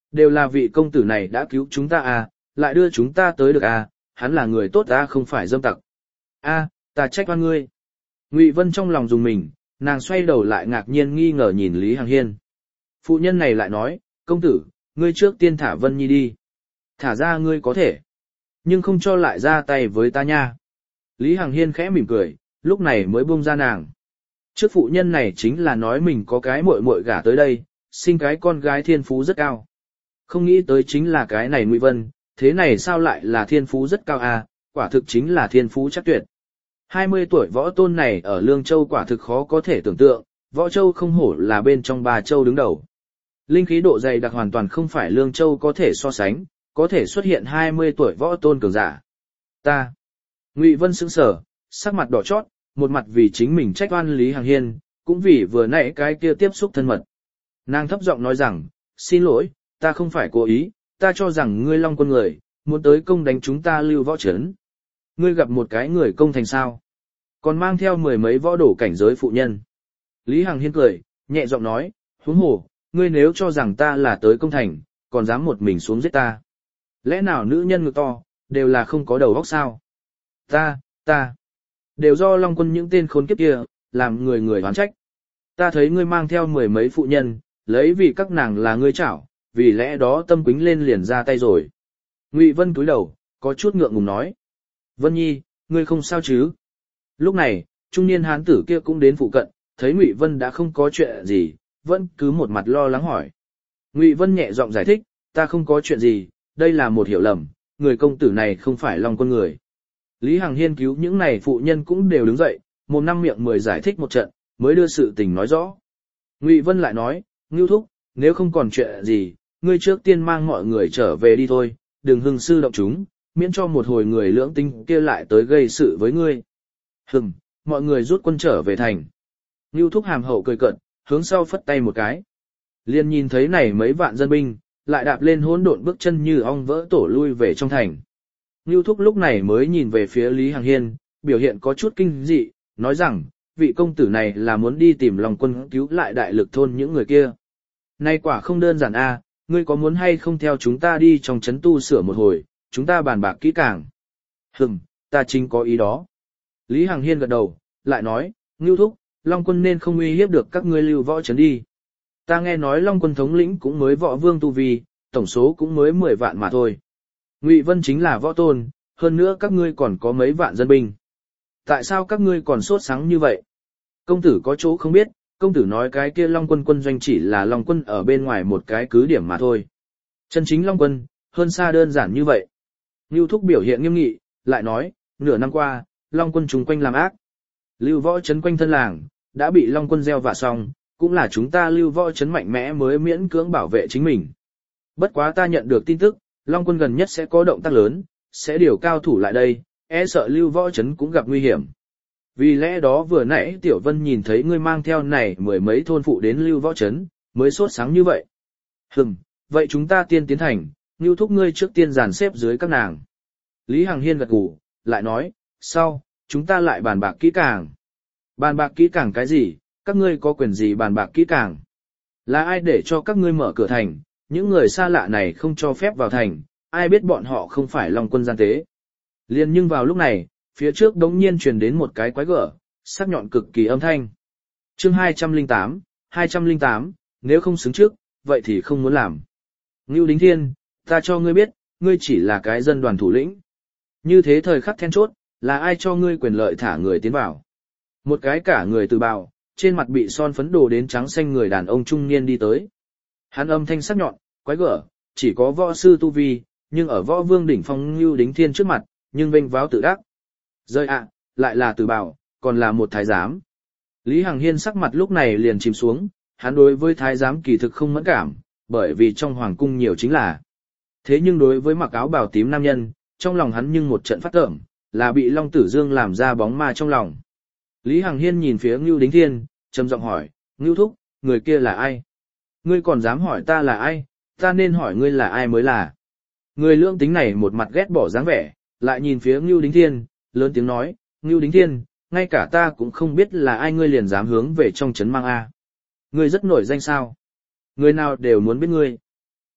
Đều là vị công tử này đã cứu chúng ta à, lại đưa chúng ta tới được à, hắn là người tốt à không phải dâm tặc. A, ta trách oan ngươi. Ngụy Vân trong lòng dùng mình, nàng xoay đầu lại ngạc nhiên nghi ngờ nhìn Lý Hằng Hiên. Phụ nhân này lại nói, công tử, ngươi trước tiên thả Vân Nhi đi. Thả ra ngươi có thể, nhưng không cho lại ra tay với ta nha. Lý Hằng Hiên khẽ mỉm cười, lúc này mới buông ra nàng. Trước phụ nhân này chính là nói mình có cái muội muội gả tới đây, sinh cái con gái thiên phú rất cao. Không nghĩ tới chính là cái này Ngụy Vân, thế này sao lại là thiên phú rất cao à, quả thực chính là thiên phú chắc tuyệt. hai mươi tuổi võ tôn này ở Lương Châu quả thực khó có thể tưởng tượng, võ châu không hổ là bên trong ba châu đứng đầu. Linh khí độ dày đặc hoàn toàn không phải Lương Châu có thể so sánh, có thể xuất hiện hai mươi tuổi võ tôn cường giả. Ta. Ngụy Vân sững sờ, sắc mặt đỏ chót, một mặt vì chính mình trách oan Lý Hằng Hiên, cũng vì vừa nãy cái kia tiếp xúc thân mật. Nàng thấp giọng nói rằng, xin lỗi, ta không phải cố ý, ta cho rằng ngươi Long Quân người, muốn tới công đánh chúng ta Lưu Võ Trấn. Ngươi gặp một cái người công thành sao? Còn mang theo mười mấy võ đổ cảnh giới phụ nhân. Lý Hằng Hiên cười, nhẹ giọng nói, huống hồ, ngươi nếu cho rằng ta là tới công thành, còn dám một mình xuống giết ta. Lẽ nào nữ nhân ngực to, đều là không có đầu óc sao? Ta, ta, đều do Long Quân những tên khốn kiếp kia, làm người người oán trách. Ta thấy ngươi mang theo mười mấy phụ nhân, lấy vì các nàng là ngươi chảo, vì lẽ đó tâm quính lên liền ra tay rồi. Ngụy Vân cúi đầu, có chút ngượng ngùng nói. Vân Nhi, ngươi không sao chứ? Lúc này, trung niên hán tử kia cũng đến phụ cận, thấy Ngụy Vân đã không có chuyện gì, vẫn cứ một mặt lo lắng hỏi. Ngụy Vân nhẹ giọng giải thích, ta không có chuyện gì, đây là một hiểu lầm, người công tử này không phải Long Quân người. Lý Hằng Hiên cứu những này phụ nhân cũng đều đứng dậy, một năm miệng mười giải thích một trận, mới đưa sự tình nói rõ. Ngụy Vân lại nói, Ngưu Thúc, nếu không còn chuyện gì, ngươi trước tiên mang mọi người trở về đi thôi, đừng hưng sư động chúng, miễn cho một hồi người lưỡng tinh kia lại tới gây sự với ngươi. Hừm, mọi người rút quân trở về thành. Ngưu Thúc hàm hậu cười cợt, hướng sau phất tay một cái. Liền nhìn thấy này mấy vạn dân binh, lại đạp lên hỗn độn bước chân như ong vỡ tổ lui về trong thành. Ngưu Thúc lúc này mới nhìn về phía Lý Hằng Hiên, biểu hiện có chút kinh dị, nói rằng, vị công tử này là muốn đi tìm Long Quân cứu lại đại lực thôn những người kia. Nay quả không đơn giản a, ngươi có muốn hay không theo chúng ta đi trong trấn tu sửa một hồi, chúng ta bàn bạc kỹ càng. Hừm, ta chính có ý đó. Lý Hằng Hiên gật đầu, lại nói, Ngưu Thúc, Long Quân nên không uy hiếp được các ngươi Lưu Võ Trấn đi. Ta nghe nói Long Quân thống lĩnh cũng mới võ vương tu vi, tổng số cũng mới mười vạn mà thôi. Ngụy Vân chính là võ tôn, hơn nữa các ngươi còn có mấy vạn dân binh. Tại sao các ngươi còn sốt sáng như vậy? Công tử có chỗ không biết, công tử nói cái kia Long Quân quân doanh chỉ là Long Quân ở bên ngoài một cái cứ điểm mà thôi. Chân chính Long Quân, hơn xa đơn giản như vậy. Ngưu Thúc biểu hiện nghiêm nghị, lại nói, nửa năm qua, Long Quân chúng quanh làm ác. Lưu Võ Trấn quanh thân làng, đã bị Long Quân gieo vạ xong, cũng là chúng ta Lưu Võ Trấn mạnh mẽ mới miễn cưỡng bảo vệ chính mình. Bất quá ta nhận được tin tức, Long Quân gần nhất sẽ có động tác lớn, sẽ điều cao thủ lại đây, e sợ Lưu Võ Trấn cũng gặp nguy hiểm. Vì lẽ đó vừa nãy Tiểu Vân nhìn thấy ngươi mang theo này mười mấy thôn phụ đến Lưu Võ Trấn, mới sốt sáng như vậy. Hừm, vậy chúng ta tiên tiến thành, Ngưu Thúc ngươi trước tiên dàn xếp dưới các nàng. Lý Hằng Hiên gật gù, lại nói, sau, chúng ta lại bàn bạc kỹ càng. Bàn bạc kỹ càng cái gì, các ngươi có quyền gì bàn bạc kỹ càng? Là ai để cho các ngươi mở cửa thành, những người xa lạ này không cho phép vào thành, ai biết bọn họ không phải Long Quân gian tế. Liên nhưng vào lúc này, phía trước đống nhiên truyền đến một cái quái gở, sắc nhọn cực kỳ âm thanh. Chương hai trăm lẻ tám, hai trăm lẻ tám, nếu không xứng trước, vậy thì không muốn làm. Ngưu Đính Thiên, ta cho ngươi biết, ngươi chỉ là cái dân đoàn thủ lĩnh. Như thế thời khắc then chốt, là ai cho ngươi quyền lợi thả người tiến vào? Một cái cả người từ bào, trên mặt bị son phấn đồ đến trắng xanh người đàn ông trung niên đi tới. Hắn âm thanh sắc nhọn, quái gở, chỉ có võ sư tu vi, nhưng ở võ vương đỉnh phong Ngưu Đính Thiên trước mặt, nhưng vênh váo tự đắc. Rơi ạ, lại là từ bào, còn là một thái giám. Lý Hằng Hiên sắc mặt lúc này liền chìm xuống, hắn đối với thái giám kỳ thực không mẫn cảm, bởi vì trong hoàng cung nhiều chính là. Thế nhưng đối với mặc áo bào tím nam nhân, trong lòng hắn nhưng một trận phát tởm, là bị Long Tử Dương làm ra bóng ma trong lòng. Lý Hằng Hiên nhìn phía Ngưu Đính Thiên, trầm giọng hỏi, Ngưu Thúc, người kia là ai? Ngươi còn dám hỏi ta là ai, ta nên hỏi ngươi là ai mới là. Người lương tính này một mặt ghét bỏ dáng vẻ, lại nhìn phía Ngưu Đính Thiên, lớn tiếng nói, Ngưu Đính Thiên, ngay cả ta cũng không biết là ai ngươi liền dám hướng về trong trấn mang A. Ngươi rất nổi danh sao? Người nào đều muốn biết ngươi.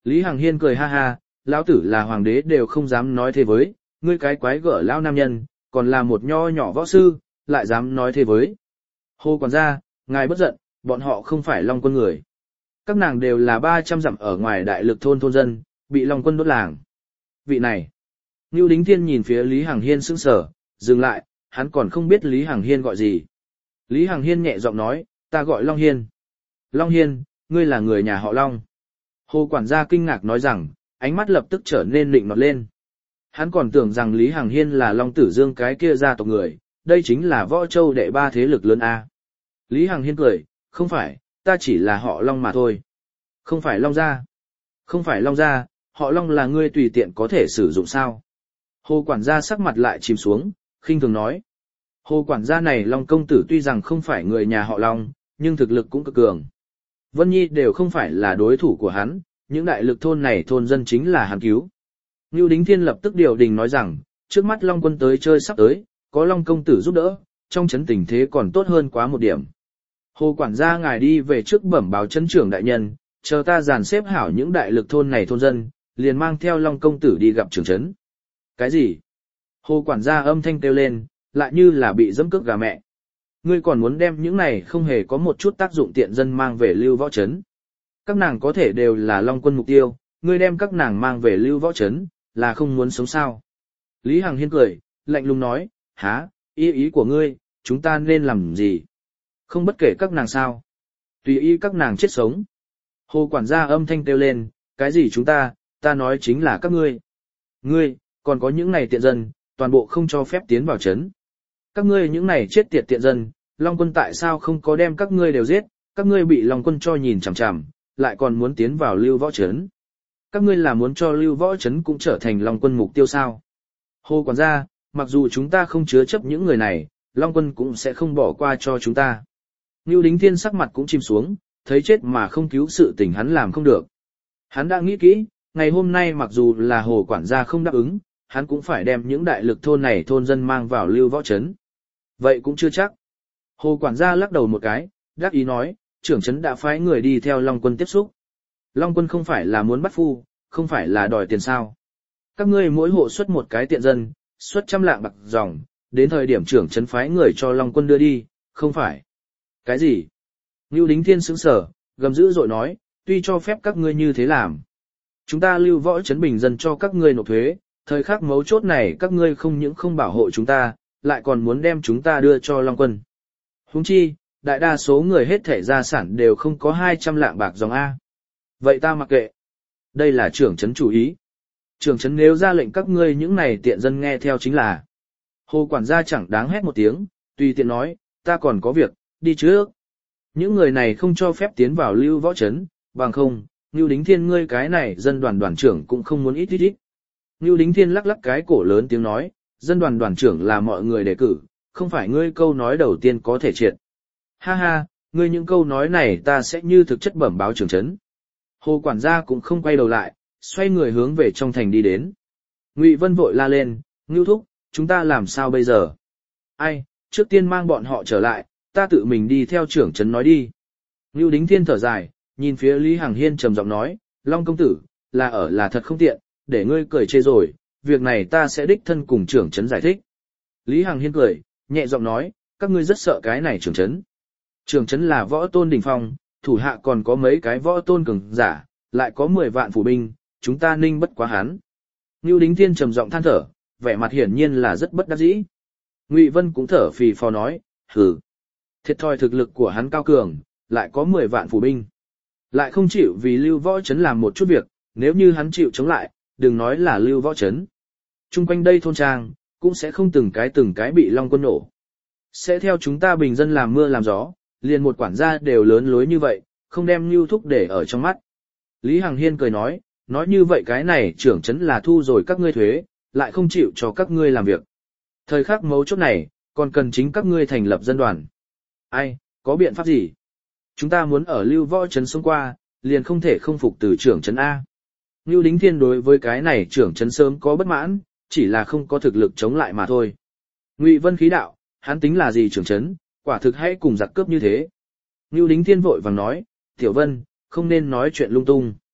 Lý Hằng Hiên cười ha ha, lão tử là hoàng đế đều không dám nói thế với, ngươi cái quái gở lão nam nhân, còn là một nho nhỏ võ sư, lại dám nói thế với. Hồ quản gia, ngài bất giận, bọn họ không phải Long quân người. Các nàng đều là ba trăm dặm ở ngoài đại lực thôn thôn dân, bị Long quân đốt làng. Vị này. Ngưu Đính Thiên nhìn phía Lý Hằng Hiên sững sờ, dừng lại, hắn còn không biết Lý Hằng Hiên gọi gì. Lý Hằng Hiên nhẹ giọng nói, ta gọi Long Hiên. Long Hiên, ngươi là người nhà họ Long. Hồ quản gia kinh ngạc nói rằng, ánh mắt lập tức trở nên lịnh nọt lên. Hắn còn tưởng rằng Lý Hằng Hiên là Long Tử Dương cái kia gia tộc người, đây chính là Võ Châu đệ ba thế lực lớn A. Lý Hằng Hiên cười, không phải, ta chỉ là họ Long mà thôi. Không phải Long gia. Không phải Long gia, họ Long là ngươi tùy tiện có thể sử dụng sao. Hồ quản gia sắc mặt lại chìm xuống, khinh thường nói. Hồ quản gia này Long công tử tuy rằng không phải người nhà họ Long, nhưng thực lực cũng cực cường. Vân Nhi đều không phải là đối thủ của hắn, những đại lực thôn này thôn dân chính là hắn cứu. Ngưu Đính Thiên lập tức điều đình nói rằng, trước mắt Long quân tới chơi sắp tới, có Long công tử giúp đỡ, trong chấn tình thế còn tốt hơn quá một điểm. Hồ quản gia ngài đi về trước bẩm báo chấn trưởng đại nhân, chờ ta dàn xếp hảo những đại lực thôn này thôn dân, liền mang theo Long công tử đi gặp trưởng chấn. Cái gì? Hồ quản gia âm thanh kêu lên, lại như là bị dẫm cước gà mẹ. Ngươi còn muốn đem những này không hề có một chút tác dụng tiện dân mang về Lưu Võ Trấn. Các nàng có thể đều là Long quân mục tiêu, ngươi đem các nàng mang về Lưu Võ Trấn, là không muốn sống sao. Lý Hằng Hiên cười, lạnh lùng nói, há, ý ý của ngươi, chúng ta nên làm gì? Không bất kể các nàng sao? Tùy ý các nàng chết sống. Hồ quản gia âm thanh kêu lên, cái gì chúng ta, ta nói chính là các ngươi. Ngươi, còn có những này tiện dân, toàn bộ không cho phép tiến vào trấn. Các ngươi những này chết tiệt tiện dân, Long quân tại sao không có đem các ngươi đều giết, các ngươi bị Long quân cho nhìn chằm chằm, lại còn muốn tiến vào Lưu Võ Trấn. Các ngươi là muốn cho Lưu Võ Trấn cũng trở thành Long quân mục tiêu sao? Hồ quản gia, mặc dù chúng ta không chứa chấp những người này, Long quân cũng sẽ không bỏ qua cho chúng ta. Ngưu Đính Thiên sắc mặt cũng chìm xuống, thấy chết mà không cứu sự tình hắn làm không được. Hắn đã nghĩ kỹ, ngày hôm nay mặc dù là Hồ quản gia không đáp ứng, hắn cũng phải đem những đại lực thôn này thôn dân mang vào Lưu Võ Trấn. Vậy cũng chưa chắc. Hồ quản gia lắc đầu một cái, đáp ý nói, trưởng trấn đã phái người đi theo Long quân tiếp xúc. Long quân không phải là muốn bắt phu, không phải là đòi tiền sao. Các ngươi mỗi hộ xuất một cái tiện dân, xuất trăm lạng bạc dòng, đến thời điểm trưởng trấn phái người cho Long quân đưa đi, không phải. Cái gì? Ngưu Đính Thiên sững sờ, gầm dữ dội nói, tuy cho phép các ngươi như thế làm. Chúng ta Lưu Võ Trấn bình dân cho các ngươi nộp thuế, thời khắc mấu chốt này các ngươi không những không bảo hộ chúng ta, lại còn muốn đem chúng ta đưa cho Long quân. Huống chi, đại đa số người hết thể gia sản đều không có hai trăm lạng bạc dòng A. Vậy ta mặc kệ. Đây là trưởng trấn chủ ý. Trưởng trấn nếu ra lệnh các ngươi những này tiện dân nghe theo chính là. Hồ quản gia chẳng đáng hét một tiếng, tùy tiện nói, ta còn có việc, đi trước. Những người này không cho phép tiến vào Lưu Võ Trấn, bằng không, Ngưu Đính Thiên ngươi cái này dân đoàn đoàn trưởng cũng không muốn ít ít ít. Ngưu Đính Thiên lắc lắc cái cổ lớn tiếng nói, dân đoàn đoàn trưởng là mọi người đề cử, không phải ngươi câu nói đầu tiên có thể triệt. Ha ha, ngươi những câu nói này ta sẽ như thực chất bẩm báo trưởng trấn. Hồ quản gia cũng không quay đầu lại, xoay người hướng về trong thành đi đến. Ngụy Vân vội la lên, Ngưu thúc, chúng ta làm sao bây giờ? Ai, trước tiên mang bọn họ trở lại, ta tự mình đi theo trưởng trấn nói đi. Ngưu Đính Thiên thở dài, nhìn phía Lý Hằng Hiên trầm giọng nói, Long công tử, là ở là thật không tiện, để ngươi cười chê rồi, việc này ta sẽ đích thân cùng trưởng trấn giải thích. Lý Hằng Hiên cười, nhẹ giọng nói, các ngươi rất sợ cái này trưởng trấn. Trưởng trấn là võ tôn đỉnh phong, thủ hạ còn có mấy cái võ tôn cường giả, lại có mười vạn phủ binh, chúng ta ninh bất quá hắn. Ngưu Đính Thiên trầm giọng than thở, vẻ mặt hiển nhiên là rất bất đắc dĩ. Ngụy Vân cũng thở phì phò nói, hừ, thiệt thòi thực lực của hắn cao cường, lại có mười vạn phủ binh. Lại không chịu vì Lưu Võ Trấn làm một chút việc, nếu như hắn chịu chống lại, đừng nói là Lưu Võ Trấn. Trung quanh đây thôn trang, cũng sẽ không từng cái từng cái bị Long quân nổ. Sẽ theo chúng ta bình dân làm mưa làm gió, liền một quản gia đều lớn lối như vậy, không đem Lưu thúc để ở trong mắt. Lý Hằng Hiên cười nói, nói như vậy cái này trưởng trấn là thu rồi các ngươi thuế, lại không chịu cho các ngươi làm việc. Thời khắc mấu chốt này, còn cần chính các ngươi thành lập dân đoàn. Ai, có biện pháp gì? Chúng ta muốn ở Lưu Võ Trấn sống qua, liền không thể không phục từ trưởng trấn A. Ngưu Đính Thiên đối với cái này trưởng trấn sớm có bất mãn, chỉ là không có thực lực chống lại mà thôi. Ngụy Vân khí đạo, hắn tính là gì trưởng trấn, quả thực hãy cùng giặc cướp như thế. Ngưu Đính Thiên vội vàng nói, Tiểu Vân, không nên nói chuyện lung tung.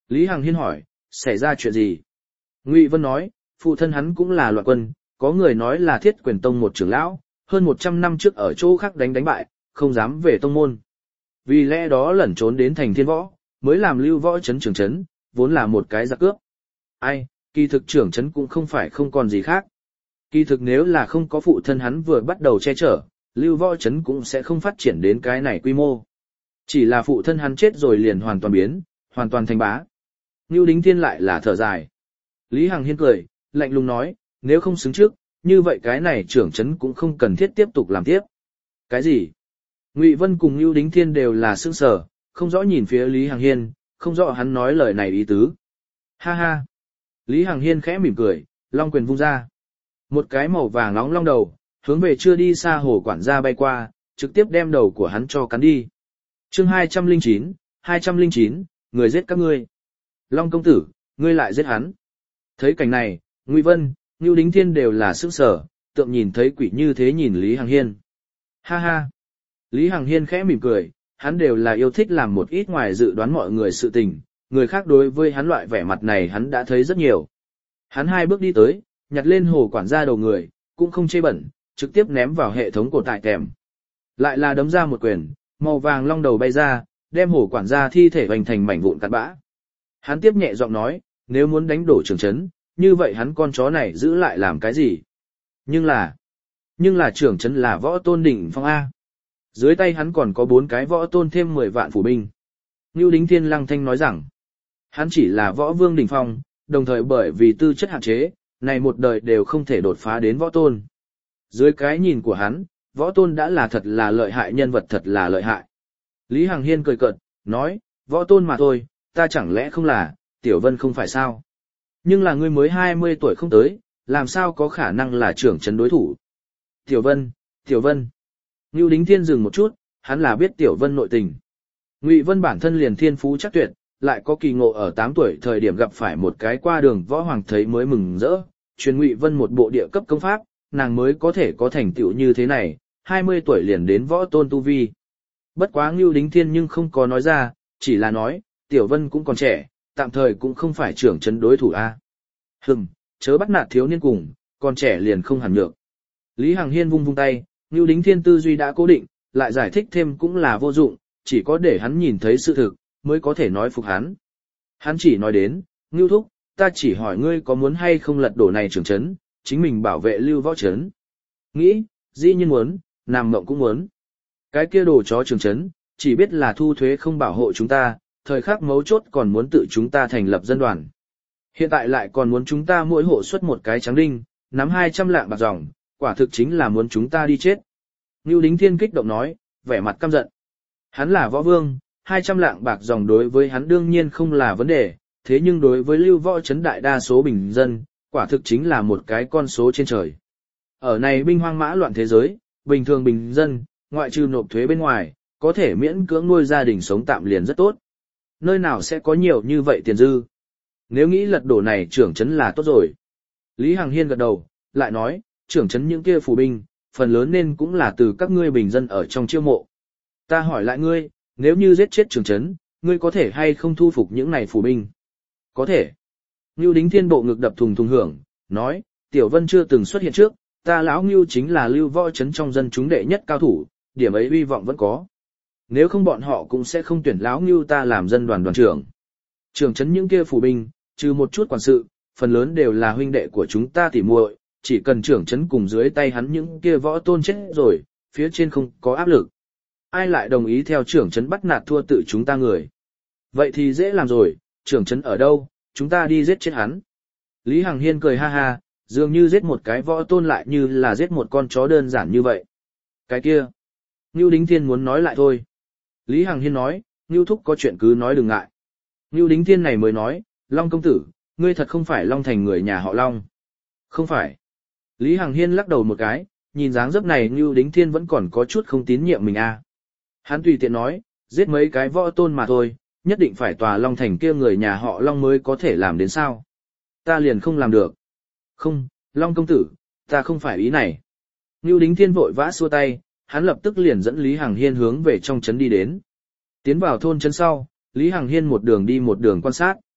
Lý Hằng Hiên hỏi, xảy ra chuyện gì? Ngụy Vân nói, phụ thân hắn cũng là loạn quân, có người nói là Thiết Quyền Tông một trưởng lão, hơn một trăm năm trước ở chỗ khác đánh đánh bại, không dám về tông môn. Vì lẽ đó lẩn trốn đến thành Thiên Võ, mới làm Lưu Võ trấn trưởng trấn, vốn là một cái giặc cướp. Ai, kỳ thực trưởng trấn cũng không phải không còn gì khác. Kỳ thực nếu là không có phụ thân hắn vừa bắt đầu che chở, Lưu Võ trấn cũng sẽ không phát triển đến cái này quy mô. Chỉ là phụ thân hắn chết rồi liền hoàn toàn biến, hoàn toàn thành bá. Ngưu Đính Thiên lại là thở dài. Lý Hằng Hiên cười, lạnh lùng nói, nếu không xứng trước, như vậy cái này trưởng trấn cũng không cần thiết tiếp tục làm tiếp. Cái gì? Ngụy Vân cùng Ngưu Đính Thiên đều là sững sờ, không rõ nhìn phía Lý Hằng Hiên, không rõ hắn nói lời này ý tứ. Ha ha! Lý Hằng Hiên khẽ mỉm cười, long quyền vung ra. Một cái màu vàng nóng long đầu, hướng về chưa đi xa hồ quản gia bay qua, trực tiếp đem đầu của hắn cho cắn đi. Chương hai trăm lẻ chín, hai trăm lẻ chín, người giết các ngươi. Long công tử, ngươi lại giết hắn. Thấy cảnh này, Ngụy Vân, Ngưu Đính Thiên đều là sững sờ, tượng nhìn thấy quỷ như thế nhìn Lý Hằng Hiên. Ha ha! Lý Hằng Hiên khẽ mỉm cười, hắn đều là yêu thích làm một ít ngoài dự đoán mọi người sự tình, người khác đối với hắn loại vẻ mặt này hắn đã thấy rất nhiều. Hắn hai bước đi tới, nhặt lên hồ quản gia đầu người, cũng không chê bẩn, trực tiếp ném vào hệ thống cột tại kèm. Lại là đấm ra một quyền, màu vàng long đầu bay ra, đem hồ quản gia thi thể hoành thành mảnh vụn cát bã. Hắn tiếp nhẹ giọng nói, nếu muốn đánh đổ trưởng trấn, như vậy hắn con chó này giữ lại làm cái gì? Nhưng là, nhưng là trưởng trấn là võ tôn đỉnh phong A. Dưới tay hắn còn có bốn cái võ tôn thêm mười vạn phủ binh. Ngưu Đính Thiên lăng thanh nói rằng, hắn chỉ là võ vương đỉnh phong, đồng thời bởi vì tư chất hạn chế, này một đời đều không thể đột phá đến võ tôn. Dưới cái nhìn của hắn, võ tôn đã là thật là lợi hại nhân vật thật là lợi hại. Lý Hằng Hiên cười cợt, nói, võ tôn mà thôi, ta chẳng lẽ không là, Tiểu Vân không phải sao? Nhưng là ngươi mới hai mươi tuổi không tới, làm sao có khả năng là trưởng trấn đối thủ? Tiểu Vân, Tiểu Vân. Ngưu Đính Thiên dừng một chút, hắn là biết Tiểu Vân nội tình. Ngụy Vân bản thân liền thiên phú chắc tuyệt, lại có kỳ ngộ ở tám tuổi thời điểm gặp phải một cái qua đường võ hoàng thấy mới mừng rỡ, truyền Ngụy Vân một bộ địa cấp công pháp, nàng mới có thể có thành tựu như thế này, hai mươi tuổi liền đến võ tôn tu vi. Bất quá Ngưu Đính Thiên nhưng không có nói ra, chỉ là nói, Tiểu Vân cũng còn trẻ, tạm thời cũng không phải trưởng trấn đối thủ a. Hừm, chớ bắt nạt thiếu niên cùng, còn trẻ liền không hẳn nhược. Lý Hằng Hiên vung vung tay, Ngưu Đính Thiên tư duy đã cố định, lại giải thích thêm cũng là vô dụng, chỉ có để hắn nhìn thấy sự thực, mới có thể nói phục hắn. Hắn chỉ nói đến, Ngưu Thúc, ta chỉ hỏi ngươi có muốn hay không lật đổ này trưởng trấn, chính mình bảo vệ Lưu Võ trấn. Nghĩ, dĩ nhiên muốn, nằm mộng cũng muốn. Cái kia đồ chó trưởng trấn, chỉ biết là thu thuế không bảo hộ chúng ta, thời khắc mấu chốt còn muốn tự chúng ta thành lập dân đoàn. Hiện tại lại còn muốn chúng ta mỗi hộ xuất một cái trắng đinh, nắm hai trăm lạng bạc dòng, quả thực chính là muốn chúng ta đi chết. Ngưu Đính Thiên kích động nói, vẻ mặt căm giận. Hắn là võ vương, hai trăm lạng bạc dòng đối với hắn đương nhiên không là vấn đề, thế nhưng đối với Lưu Võ trấn đại đa số bình dân, quả thực chính là một cái con số trên trời. Ở này binh hoang mã loạn thế giới, bình thường bình dân, ngoại trừ nộp thuế bên ngoài, có thể miễn cưỡng nuôi gia đình sống tạm liền rất tốt. Nơi nào sẽ có nhiều như vậy tiền dư? Nếu nghĩ lật đổ này trưởng trấn là tốt rồi. Lý Hằng Hiên gật đầu, lại nói, trưởng trấn những kia phủ binh, phần lớn nên cũng là từ các ngươi bình dân ở trong chiêu mộ. Ta hỏi lại ngươi, nếu như giết chết trưởng trấn, ngươi có thể hay không thu phục những này phủ binh? Có thể. Ngưu Đính Thiên bộ ngực đập thùng thùng hưởng, nói, Tiểu Vân chưa từng xuất hiện trước, ta lão Ngưu chính là Lưu Võ trấn trong dân chúng đệ nhất cao thủ, điểm ấy uy vọng vẫn có. Nếu không bọn họ cũng sẽ không tuyển lão Ngưu ta làm dân đoàn đoàn trưởng. Trưởng trấn những kia phủ binh, trừ một chút quản sự, phần lớn đều là huynh đệ của chúng ta tỉ muội, chỉ cần trưởng trấn cùng dưới tay hắn những kia võ tôn chết rồi, phía trên không có áp lực. Ai lại đồng ý theo trưởng trấn bắt nạt thua tự chúng ta người? Vậy thì dễ làm rồi, trưởng trấn ở đâu, chúng ta đi giết chết hắn. Lý Hằng Hiên cười ha ha, dường như giết một cái võ tôn lại như là giết một con chó đơn giản như vậy. Cái kia, Ngưu Đính Thiên muốn nói lại thôi. Lý Hằng Hiên nói, Ngưu Thúc có chuyện cứ nói đừng ngại. Ngưu Đính Thiên này mới nói, Long công tử, ngươi thật không phải Long Thành người nhà họ Long. Không phải. Lý Hằng Hiên lắc đầu một cái, nhìn dáng dấp này Ngưu Đính Thiên vẫn còn có chút không tín nhiệm mình a. À. Hắn tùy tiện nói, giết mấy cái võ tôn mà thôi, nhất định phải tòa Long Thành kia người nhà họ Long mới có thể làm đến sao. Ta liền không làm được. Không, Long công tử, ta không phải ý này. Ngưu Đính Thiên vội vã xua tay, hắn lập tức liền dẫn Lý Hằng Hiên hướng về trong trấn đi đến. Tiến vào thôn trấn sau, Lý Hằng Hiên một đường đi một đường quan sát,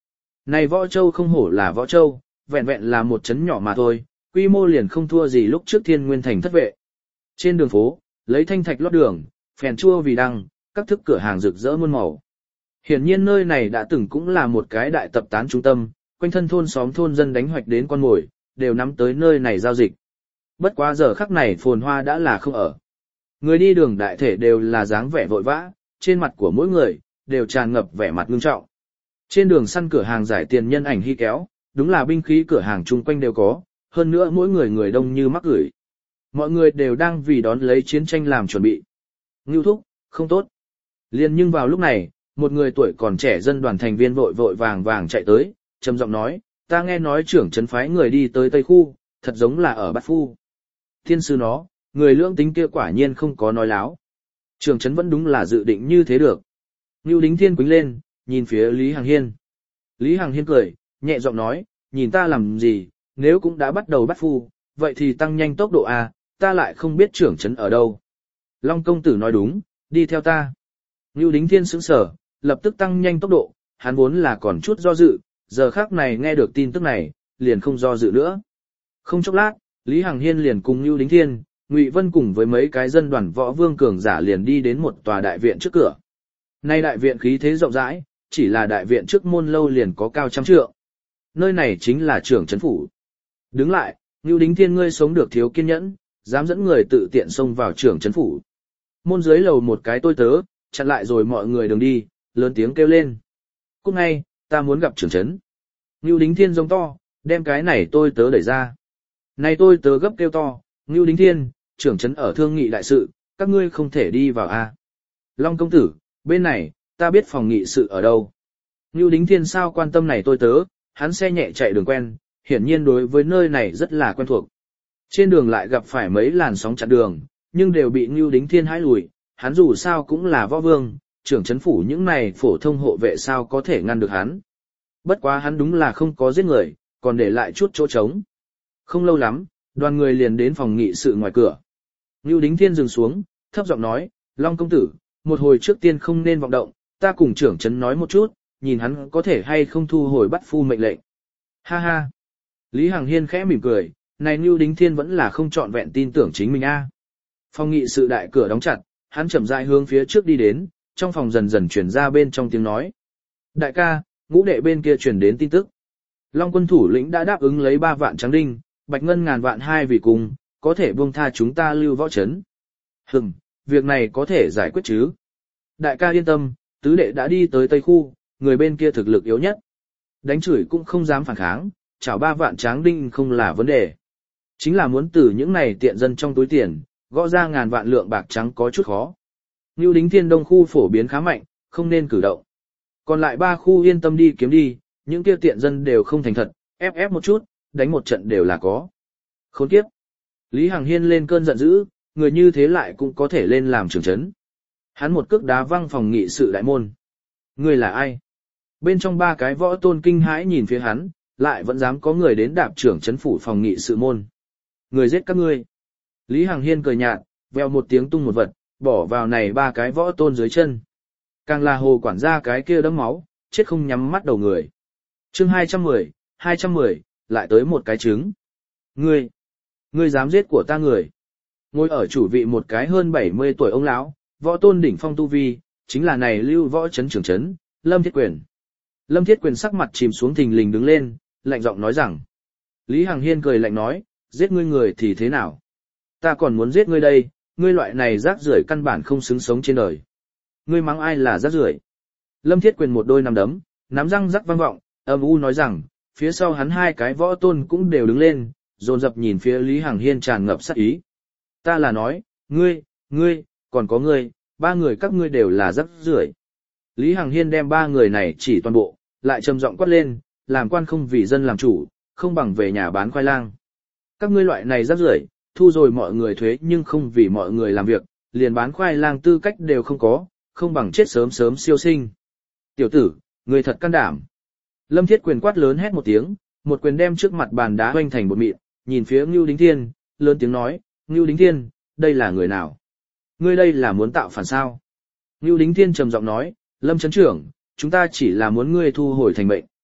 Này Võ Châu không hổ là Võ Châu, vẹn vẹn là một trấn nhỏ mà thôi, quy mô liền không thua gì lúc trước Thiên Nguyên Thành thất vệ. Trên đường phố, lấy thanh thạch lót đường, phèn chua vì đăng, các thức cửa hàng rực rỡ muôn màu. Hiển nhiên nơi này đã từng cũng là một cái đại tập tán trung tâm, quanh thân thôn xóm thôn dân đánh hoạch đến con mồi, đều nắm tới nơi này giao dịch. Bất quá giờ khắc này phồn hoa đã là không ở. Người đi đường đại thể đều là dáng vẻ vội vã, trên mặt của mỗi người, đều tràn ngập vẻ mặt ngưng trọng. Trên đường săn cửa hàng giải tiền nhân ảnh hy kéo, đúng là binh khí cửa hàng chung quanh đều có, hơn nữa mỗi người người đông như mắc gửi. Mọi người đều đang vì đón lấy chiến tranh làm chuẩn bị. Ngưu thúc, không tốt. Liên nhưng vào lúc này, một người tuổi còn trẻ dân đoàn thành viên vội vội vàng vàng chạy tới, trầm giọng nói, ta nghe nói trưởng trấn phái người đi tới Tây Khu, thật giống là ở Bát Phu. Thiên sư nó, người lưỡng tính kia quả nhiên không có nói láo. Trưởng trấn vẫn đúng là dự định như thế được. Ngưu Đính Thiên quính lên, nhìn phía Lý Hằng Hiên. Lý Hằng Hiên cười, nhẹ giọng nói, nhìn ta làm gì, nếu cũng đã bắt đầu Bát Phu, vậy thì tăng nhanh tốc độ a, ta lại không biết trưởng trấn ở đâu. Long công tử nói đúng, đi theo ta. Ngưu Đính Thiên sững sờ, lập tức tăng nhanh tốc độ, hắn vốn là còn chút do dự, giờ khắc này nghe được tin tức này, liền không do dự nữa. Không chốc lát, Lý Hằng Hiên liền cùng Ngưu Đính Thiên, Ngụy Vân cùng với mấy cái dân đoàn võ vương cường giả liền đi đến một tòa đại viện trước cửa. Nay đại viện khí thế rộng rãi, chỉ là đại viện trước môn lâu liền có cao trăm trượng. Nơi này chính là trưởng trấn phủ. Đứng lại, Ngưu Đính Thiên ngươi sống được thiếu kiên nhẫn, dám dẫn người tự tiện xông vào trưởng trấn phủ. Môn dưới lầu một cái tôi tớ, chặn lại rồi mọi người đường đi, lớn tiếng kêu lên. Cút ngay, ta muốn gặp trưởng trấn. Ngưu Đính Thiên giống to, đem cái này tôi tớ đẩy ra. Này tôi tớ gấp kêu to, Ngưu Đính Thiên, trưởng trấn ở thương nghị đại sự, các ngươi không thể đi vào a. Long công tử, bên này, ta biết phòng nghị sự ở đâu. Ngưu Đính Thiên sao quan tâm này tôi tớ, hắn xe nhẹ chạy đường quen, hiển nhiên đối với nơi này rất là quen thuộc. Trên đường lại gặp phải mấy làn sóng chặn đường, nhưng đều bị Ngưu Đính Thiên hãi lùi, hắn dù sao cũng là võ vương, trưởng trấn phủ những này phổ thông hộ vệ sao có thể ngăn được hắn. Bất quá hắn đúng là không có giết người, còn để lại chút chỗ trống. Không lâu lắm, đoàn người liền đến phòng nghị sự ngoài cửa. Ngưu Đính Thiên dừng xuống, thấp giọng nói, Long công tử, một hồi trước tiên không nên vọng động, ta cùng trưởng trấn nói một chút, nhìn hắn có thể hay không thu hồi Bát Phu mệnh lệnh. Ha ha. Lý Hằng Hiên khẽ mỉm cười, này Ngưu Đính Thiên vẫn là không trọn vẹn tin tưởng chính mình a. Phòng nghị sự đại cửa đóng chặt, hắn chậm rãi hướng phía trước đi đến, trong phòng dần dần truyền ra bên trong tiếng nói. Đại ca, ngũ đệ bên kia truyền đến tin tức. Long quân thủ lĩnh đã đáp ứng lấy ba vạn trắng đinh, bạch ngân ngàn vạn hai vì cùng, có thể buông tha chúng ta lưu võ trấn. Hừm, việc này có thể giải quyết chứ. Đại ca yên tâm, tứ đệ đã đi tới Tây Khu, người bên kia thực lực yếu nhất. Đánh chửi cũng không dám phản kháng, chảo ba vạn tráng đinh không là vấn đề. Chính là muốn từ những này tiện dân trong túi tiền, gõ ra ngàn vạn lượng bạc trắng có chút khó. Ngưu Đính Thiên Đông khu phổ biến khá mạnh, không nên cử động. Còn lại ba khu yên tâm đi kiếm đi, những kia tiện dân đều không thành thật, ép ép một chút, đánh một trận đều là có. Khốn kiếp. Lý Hằng Hiên lên cơn giận dữ, người như thế lại cũng có thể lên làm trưởng trấn. Hắn một cước đá văng phòng nghị sự đại môn. Người là ai? Bên trong ba cái võ tôn kinh hãi nhìn phía hắn, lại vẫn dám có người đến đạp trưởng trấn phủ phòng nghị sự môn. Người giết các ngươi. Lý Hằng Hiên cười nhạt, veo một tiếng tung một vật, bỏ vào này ba cái võ tôn dưới chân. Càng là hồ quản gia cái kia đẫm máu, chết không nhắm mắt đầu người. Chương hai trăm mười, hai trăm mười, lại tới một cái trứng. Ngươi, ngươi dám giết của ta người. Ngồi ở chủ vị một cái hơn bảy mươi tuổi ông lão, võ tôn đỉnh phong tu vi, chính là này lưu võ trấn trưởng trấn, Lâm Thiết Quyền. Lâm Thiết Quyền sắc mặt chìm xuống thình lình đứng lên, lạnh giọng nói rằng. Lý Hằng Hiên cười lạnh nói, giết ngươi người thì thế nào? Ta còn muốn giết ngươi đây, ngươi loại này rác rưởi căn bản không xứng sống trên đời. Ngươi mắng ai là rác rưởi? Lâm Thiết Quyền một đôi nắm đấm, nắm răng rắc vang vọng, âm u nói rằng, phía sau hắn hai cái võ tôn cũng đều đứng lên, dồn dập nhìn phía Lý Hằng Hiên tràn ngập sát ý. Ta là nói, ngươi, ngươi, còn có ngươi, ba người các ngươi đều là rác rưởi. Lý Hằng Hiên đem ba người này chỉ toàn bộ, lại trầm giọng quát lên, làm quan không vì dân làm chủ, không bằng về nhà bán khoai lang. Các ngươi loại này rác rưởi, thu rồi mọi người thuế nhưng không vì mọi người làm việc, liền bán khoai lang tư cách đều không có, không bằng chết sớm sớm siêu sinh. Tiểu tử, người thật can đảm. Lâm Thiết Quyền quát lớn hét một tiếng, một quyền đem trước mặt bàn đá hoành thành bột mịn, nhìn phía Ngưu Đính Thiên, lớn tiếng nói, Ngưu Đính Thiên, đây là người nào? Ngươi đây là muốn tạo phản sao? Ngưu Đính Thiên trầm giọng nói, Lâm Trấn trưởng, chúng ta chỉ là muốn ngươi thu hồi thành mệnh.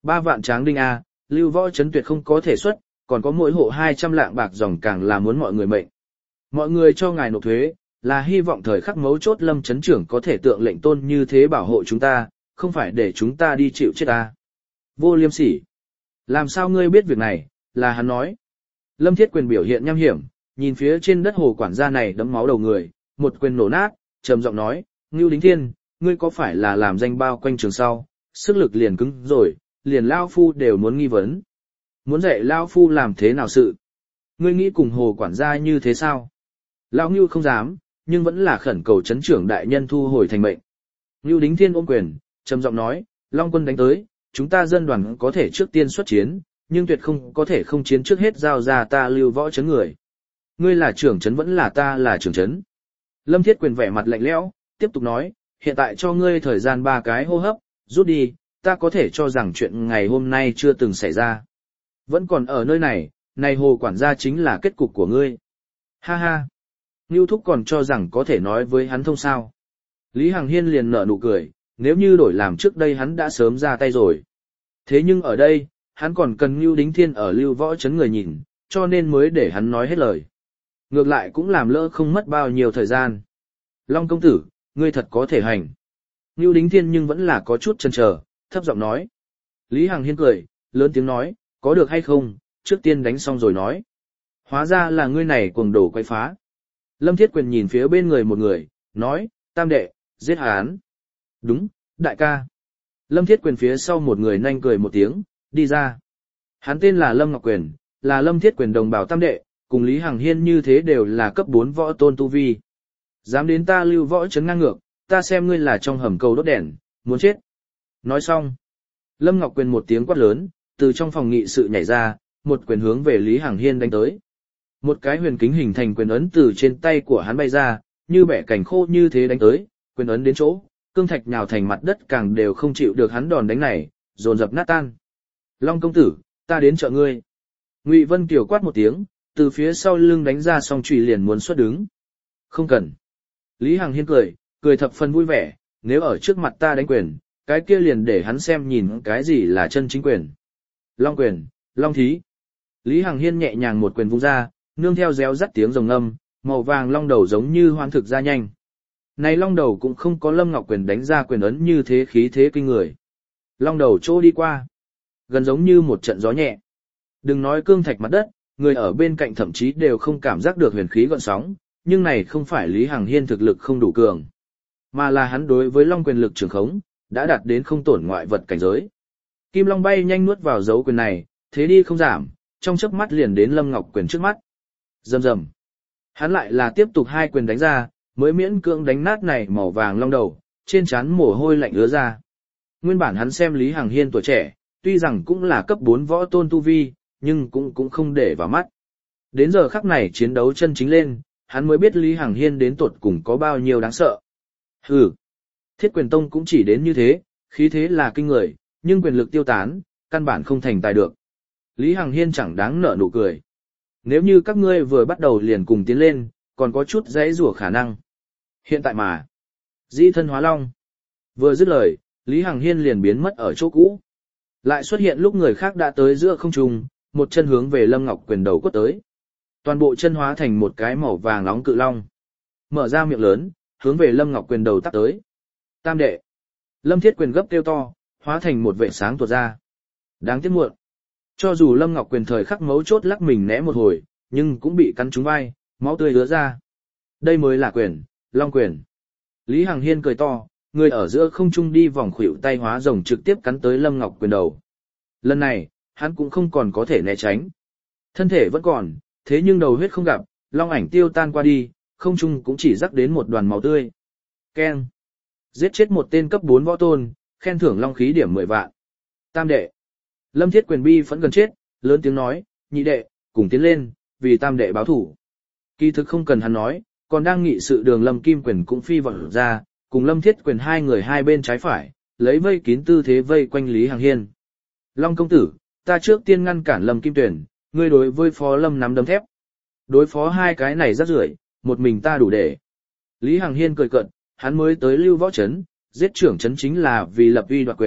Ba vạn tráng đinh A, lưu võ chấn tuyệt không có thể xuất, còn có mỗi hộ hai trăm lạng bạc dòng càng là muốn mọi người mệnh. Mọi người cho ngài nộp thuế, là hy vọng thời khắc mấu chốt Lâm chấn trưởng có thể tượng lệnh tôn như thế bảo hộ chúng ta, không phải để chúng ta đi chịu chết ta. Vô liêm sỉ. Làm sao ngươi biết việc này, là hắn nói. Lâm Thiết Quyền biểu hiện nham hiểm, nhìn phía trên đất hồ quản gia này đấm máu đầu người, một quyền nổ nát, trầm giọng nói, Ngưu Đính Thiên, ngươi có phải là làm danh bao quanh trường sau, sức lực liền cứng rồi, liền Lao Phu đều muốn nghi vấn. Muốn dạy Lao Phu làm thế nào sự? Ngươi nghĩ cùng hồ quản gia như thế sao? Lão Ngưu không dám, nhưng vẫn là khẩn cầu chấn trưởng đại nhân thu hồi thành mệnh. Ngưu Đính Thiên ôm quyền, trầm giọng nói, Long quân đánh tới, chúng ta dân đoàn có thể trước tiên xuất chiến, nhưng tuyệt không có thể không chiến trước hết giao ra ta lưu võ chấn người. Ngươi là trưởng chấn vẫn là ta là trưởng chấn. Lâm Thiết Quyền vẻ mặt lạnh lẽo, tiếp tục nói, hiện tại cho ngươi thời gian ba cái hô hấp, rút đi, ta có thể cho rằng chuyện ngày hôm nay chưa từng xảy ra. Vẫn còn ở nơi này, này hồ quản gia chính là kết cục của ngươi. Ha ha. Ngưu Thúc còn cho rằng có thể nói với hắn thông sao. Lý Hằng Hiên liền nở nụ cười, nếu như đổi làm trước đây hắn đã sớm ra tay rồi. Thế nhưng ở đây, hắn còn cần Ngưu Đính Thiên ở lưu võ chấn người nhìn, cho nên mới để hắn nói hết lời. Ngược lại cũng làm lỡ không mất bao nhiêu thời gian. Long công tử, ngươi thật có thể hành. Ngưu Đính Thiên nhưng vẫn là có chút chần chờ, thấp giọng nói. Lý Hằng Hiên cười, lớn tiếng nói, có được hay không, trước tiên đánh xong rồi nói. Hóa ra là ngươi này cuồng đồ quay phá. Lâm Thiết Quyền nhìn phía bên người một người, nói, tam đệ, giết hắn. Đúng, đại ca. Lâm Thiết Quyền phía sau một người nhanh cười một tiếng, đi ra. Hắn tên là Lâm Ngọc Quyền, là Lâm Thiết Quyền đồng bào tam đệ, cùng Lý Hằng Hiên như thế đều là cấp bốn võ tôn tu vi. Dám đến ta lưu võ chấn ngang ngược, ta xem ngươi là trong hầm cầu đốt đèn, muốn chết. Nói xong. Lâm Ngọc Quyền một tiếng quát lớn, từ trong phòng nghị sự nhảy ra, một quyền hướng về Lý Hằng Hiên đánh tới. Một cái huyền kính hình thành quyền ấn từ trên tay của hắn bay ra, như bẻ cảnh khô như thế đánh tới, quyền ấn đến chỗ, cương thạch nhào thành mặt đất càng đều không chịu được hắn đòn đánh này, dồn dập nát tan. Long công tử, ta đến trợ ngươi. Ngụy Vân Kiều quát một tiếng, từ phía sau lưng đánh ra song chùy liền muốn xuất đứng. Không cần. Lý Hằng Hiên cười, cười thập phần vui vẻ, nếu ở trước mặt ta đánh quyền, cái kia liền để hắn xem nhìn cái gì là chân chính quyền. Long quyền, long thí. Lý Hằng Hiên nhẹ nhàng một quyền vung ra, nương theo réo rắt tiếng rồng ngâm, màu vàng long đầu giống như hoán thực ra nhanh. Này long đầu cũng không có Lâm Ngọc Quyền đánh ra quyền ấn như thế khí thế kinh người. Long đầu trô đi qua, gần giống như một trận gió nhẹ. Đừng nói cương thạch mặt đất, người ở bên cạnh thậm chí đều không cảm giác được huyền khí gợn sóng, nhưng này không phải Lý Hằng Hiên thực lực không đủ cường, mà là hắn đối với long quyền lực trường khống, đã đạt đến không tổn ngoại vật cảnh giới. Kim long bay nhanh nuốt vào dấu quyền này, thế đi không giảm, trong chớp mắt liền đến Lâm Ngọc Quyền trước mắt. Rầm rầm. Hắn lại là tiếp tục hai quyền đánh ra, mới miễn cưỡng đánh nát này màu vàng long đầu, trên trán mồ hôi lạnh ứa ra. Nguyên bản hắn xem Lý Hằng Hiên tuổi trẻ, tuy rằng cũng là cấp bốn võ tôn tu vi, nhưng cũng cũng không để vào mắt. Đến giờ khắc này chiến đấu chân chính lên, hắn mới biết Lý Hằng Hiên đến tuột cùng có bao nhiêu đáng sợ. Hừ. Thiết Quyền Tông cũng chỉ đến như thế, khí thế là kinh người, nhưng quyền lực tiêu tán, căn bản không thành tài được. Lý Hằng Hiên chẳng đáng nở nụ cười. Nếu như các ngươi vừa bắt đầu liền cùng tiến lên, còn có chút dãy rủa khả năng. Hiện tại mà. Dĩ thân hóa long. Vừa dứt lời, Lý Hằng Hiên liền biến mất ở chỗ cũ. Lại xuất hiện lúc người khác đã tới giữa không trung, một chân hướng về Lâm Ngọc Quyền đầu quất tới. Toàn bộ chân hóa thành một cái màu vàng nóng cự long. Mở ra miệng lớn, hướng về Lâm Ngọc Quyền đầu tắt tới. Tam đệ. Lâm Thiết Quyền gấp kêu to, hóa thành một vệ sáng tuột ra. Đáng tiếc muộn. Cho dù Lâm Ngọc Quyền thời khắc mấu chốt lắc mình né một hồi, nhưng cũng bị cắn trúng vai, máu tươi ứa ra. Đây mới là quyền, long quyền. Lý Hằng Hiên cười to, người ở giữa không trung đi vòng khuỷu tay hóa rồng trực tiếp cắn tới Lâm Ngọc Quyền đầu. Lần này, hắn cũng không còn có thể né tránh. Thân thể vẫn còn, thế nhưng đầu huyết không gặp, long ảnh tiêu tan qua đi, không trung cũng chỉ rắc đến một đoàn máu tươi. Keng. Giết chết một tên cấp bốn võ tôn, khen thưởng long khí điểm mười vạn. Tam đệ. Lâm Thiết Quyền bi phẫn gần chết, lớn tiếng nói, nhị đệ, cùng tiến lên, vì tam đệ báo thủ. Kỳ thực không cần hắn nói, còn đang nghị sự đường Lâm Kim Quyền cũng phi vọt ra, cùng Lâm Thiết Quyền hai người hai bên trái phải, lấy vây kín tư thế vây quanh Lý Hằng Hiên. Long công tử, ta trước tiên ngăn cản Lâm Kim Tuyển, ngươi đối với phó Lâm nắm đấm thép. Đối phó hai cái này rất rưởi, một mình ta đủ để. Lý Hằng Hiên cười cợt, hắn mới tới lưu võ chấn, giết trưởng chấn chính là vì lập uy đoạt quyền,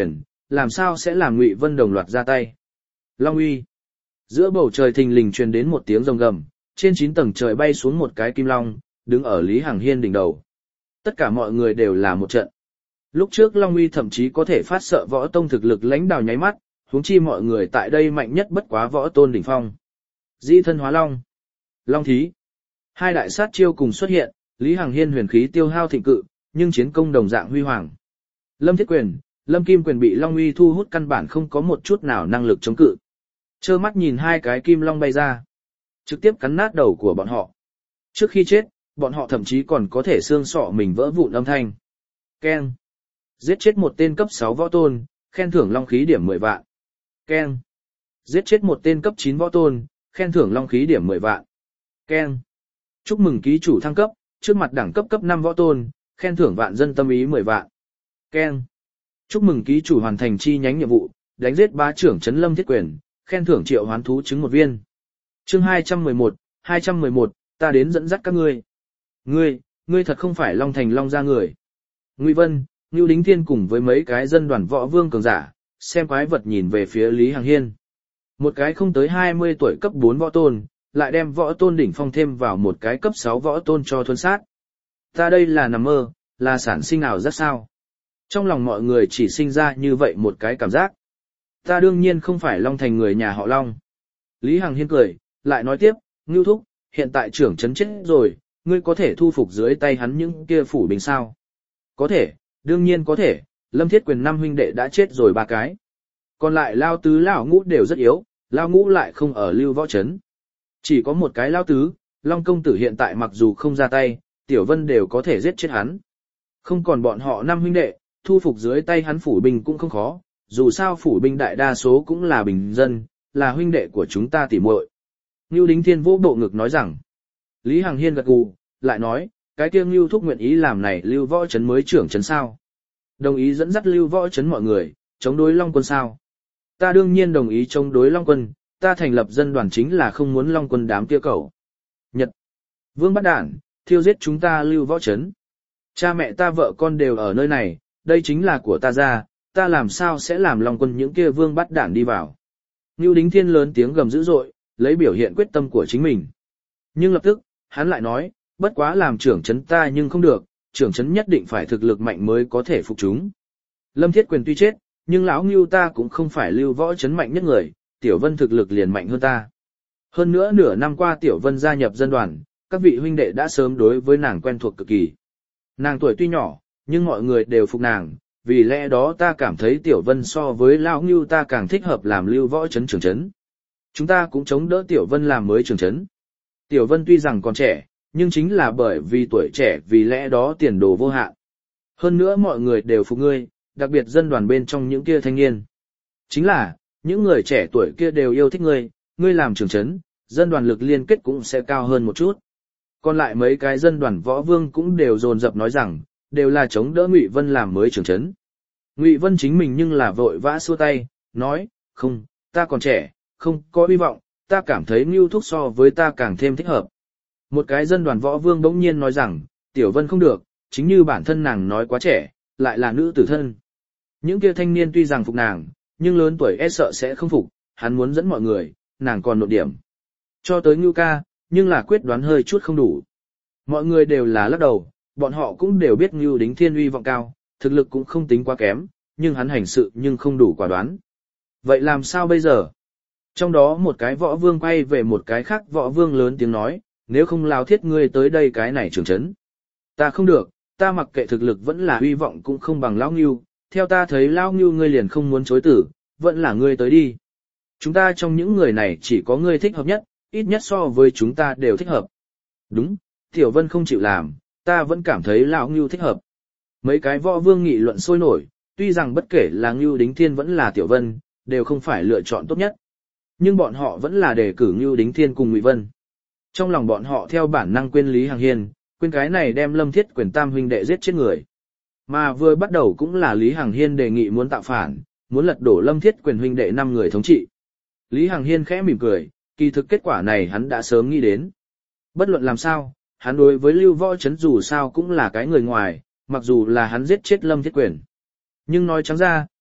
làm sao sẽ làm Ngụy Vân đồng loạt ra tay. Long uy. Giữa bầu trời thình lình truyền đến một tiếng rồng gầm, trên chín tầng trời bay xuống một cái kim long, đứng ở Lý Hằng Hiên đỉnh đầu. Tất cả mọi người đều là một trận. Lúc trước Long uy thậm chí có thể phát sợ võ tông thực lực lãnh đào nháy mắt, huống chi mọi người tại đây mạnh nhất bất quá võ tôn đỉnh phong. Dĩ thân hóa long. Long thí. Hai đại sát chiêu cùng xuất hiện, Lý Hằng Hiên huyền khí tiêu hao thịnh cự, nhưng chiến công đồng dạng huy hoàng. Lâm Thiết Quyền, Lâm Kim Quyền bị Long uy thu hút căn bản không có một chút nào năng lực chống cự. Trơ mắt nhìn hai cái kim long bay ra, trực tiếp cắn nát đầu của bọn họ. Trước khi chết, bọn họ thậm chí còn có thể xương sọ mình vỡ vụn âm thanh. Keng. Giết chết một tên cấp sáu võ tôn, khen thưởng long khí điểm mười vạn. Keng. Giết chết một tên cấp chín võ tôn, khen thưởng long khí điểm mười vạn. Keng. Chúc mừng ký chủ thăng cấp, trước mặt đẳng cấp cấp năm võ tôn, khen thưởng vạn dân tâm ý mười vạn. Keng. Chúc mừng ký chủ hoàn thành chi nhánh nhiệm vụ, đánh giết bá trưởng trấn Lâm Thiết Quyền, khen thưởng triệu hoán thú trứng một viên. Chương hai trăm mười một, hai trăm mười một, ta đến dẫn dắt các ngươi. Ngươi, ngươi thật không phải Long Thành Long gia người. Ngụy Vân, Nưu Đính Thiên cùng với mấy cái dân đoàn võ vương cường giả, xem quái vật nhìn về phía Lý Hằng Hiên. Một cái không tới hai mươi tuổi cấp bốn võ tôn, lại đem võ tôn đỉnh phong thêm vào một cái cấp sáu võ tôn cho thuần sát. Ta đây là nằm mơ, là sản sinh ảo giác sao? Trong lòng mọi người chỉ sinh ra như vậy một cái cảm giác. Ta đương nhiên không phải Long Thành người nhà họ Long. Lý Hằng Hiên cười, lại nói tiếp, Ngưu Thúc, hiện tại trưởng trấn chết rồi, ngươi có thể thu phục dưới tay hắn những kia phủ binh sao? Có thể, đương nhiên có thể, Lâm Thiết Quyền năm huynh đệ đã chết rồi ba cái. Còn lại Lao Tứ Lão Ngũ đều rất yếu, Lao Ngũ lại không ở Lưu Võ Trấn. Chỉ có một cái Lao Tứ, Long Công Tử hiện tại mặc dù không ra tay, Tiểu Vân đều có thể giết chết hắn. Không còn bọn họ năm huynh đệ, thu phục dưới tay hắn phủ binh cũng không khó, dù sao phủ binh đại đa số cũng là bình dân, là huynh đệ của chúng ta tỉ muội. Ngưu Đính Thiên vỗ bộ ngực nói rằng. Lý Hằng Hiên gật gù, lại nói, cái kia Ngưu Thúc nguyện ý làm này Lưu Võ Trấn mới trưởng trấn sao? Đồng ý dẫn dắt Lưu Võ Trấn mọi người, chống đối Long Quân sao? Ta đương nhiên đồng ý chống đối Long Quân, ta thành lập dân đoàn chính là không muốn Long Quân đám kia cẩu. Nhật. Vương bắt đản, thiêu giết chúng ta Lưu Võ Trấn. Cha mẹ ta vợ con đều ở nơi này, đây chính là của ta ra, ta làm sao sẽ làm Long Quân những kia vương bắt đản đi vào. Ngưu Đính Thiên lớn tiếng gầm dữ dội, lấy biểu hiện quyết tâm của chính mình. Nhưng lập tức, hắn lại nói, bất quá làm trưởng trấn ta nhưng không được, trưởng trấn nhất định phải thực lực mạnh mới có thể phục chúng. Lâm Thiết Quyền tuy chết, nhưng lão Ngưu ta cũng không phải Lưu Võ Trấn mạnh nhất người, Tiểu Vân thực lực liền mạnh hơn ta. Hơn nữa nửa năm qua Tiểu Vân gia nhập dân đoàn, các vị huynh đệ đã sớm đối với nàng quen thuộc cực kỳ. Nàng tuổi tuy nhỏ, nhưng mọi người đều phục nàng, vì lẽ đó ta cảm thấy Tiểu Vân so với lão Ngưu ta càng thích hợp làm Lưu Võ Trấn trưởng trấn. Chúng ta cũng chống đỡ Tiểu Vân làm mới trưởng trấn. Tiểu Vân tuy rằng còn trẻ, nhưng chính là bởi vì tuổi trẻ vì lẽ đó tiền đồ vô hạn. Hơn nữa mọi người đều phục ngươi, đặc biệt dân đoàn bên trong những kia thanh niên. Chính là, những người trẻ tuổi kia đều yêu thích ngươi, ngươi làm trưởng trấn, dân đoàn lực liên kết cũng sẽ cao hơn một chút. Còn lại mấy cái dân đoàn võ vương cũng đều dồn dập nói rằng, đều là chống đỡ Ngụy Vân làm mới trưởng trấn. Ngụy Vân chính mình nhưng là vội vã xua tay, nói, không, ta còn trẻ, không có hy vọng, ta cảm thấy Ngưu Thúc so với ta càng thêm thích hợp. Một cái dân đoàn võ vương bỗng nhiên nói rằng, Tiểu Vân không được, chính như bản thân nàng nói quá trẻ, lại là nữ tử thân. Những kia thanh niên tuy rằng phục nàng, nhưng lớn tuổi e sợ sẽ không phục, hắn muốn dẫn mọi người, nàng còn nộp điểm. Cho tới Ngưu ca, nhưng là quyết đoán hơi chút không đủ. Mọi người đều là lắc đầu, bọn họ cũng đều biết Ngưu Đính Thiên uy vọng cao, thực lực cũng không tính quá kém, nhưng hắn hành sự nhưng không đủ quả đoán. Vậy làm sao bây giờ? Trong đó một cái võ vương quay về một cái khác võ vương lớn tiếng nói, nếu không lao thiết ngươi tới đây cái này trưởng trấn. Ta không được, ta mặc kệ thực lực vẫn là uy vọng cũng không bằng lão Ngưu, theo ta thấy lão Ngưu ngươi liền không muốn chối tử, vẫn là ngươi tới đi. Chúng ta trong những người này chỉ có ngươi thích hợp nhất, ít nhất so với chúng ta đều thích hợp. Đúng, Tiểu Vân không chịu làm, ta vẫn cảm thấy lão Ngưu thích hợp. Mấy cái võ vương nghị luận sôi nổi, tuy rằng bất kể là Ngưu Đính Thiên vẫn là Tiểu Vân, đều không phải lựa chọn tốt nhất. Nhưng bọn họ vẫn là đề cử Ngưu Đính Thiên cùng Ngụy Vân. Trong lòng bọn họ theo bản năng quên Lý Hằng Hiên, quên cái này đem Lâm Thiết Quyền tam huynh đệ giết chết người. Mà vừa bắt đầu cũng là Lý Hằng Hiên đề nghị muốn tạo phản, muốn lật đổ Lâm Thiết Quyền huynh đệ năm người thống trị. Lý Hằng Hiên khẽ mỉm cười, kỳ thực kết quả này hắn đã sớm nghĩ đến. Bất luận làm sao, hắn đối với Lưu Võ Trấn dù sao cũng là cái người ngoài, mặc dù là hắn giết chết Lâm Thiết Quyền. Nhưng nói trắng ra,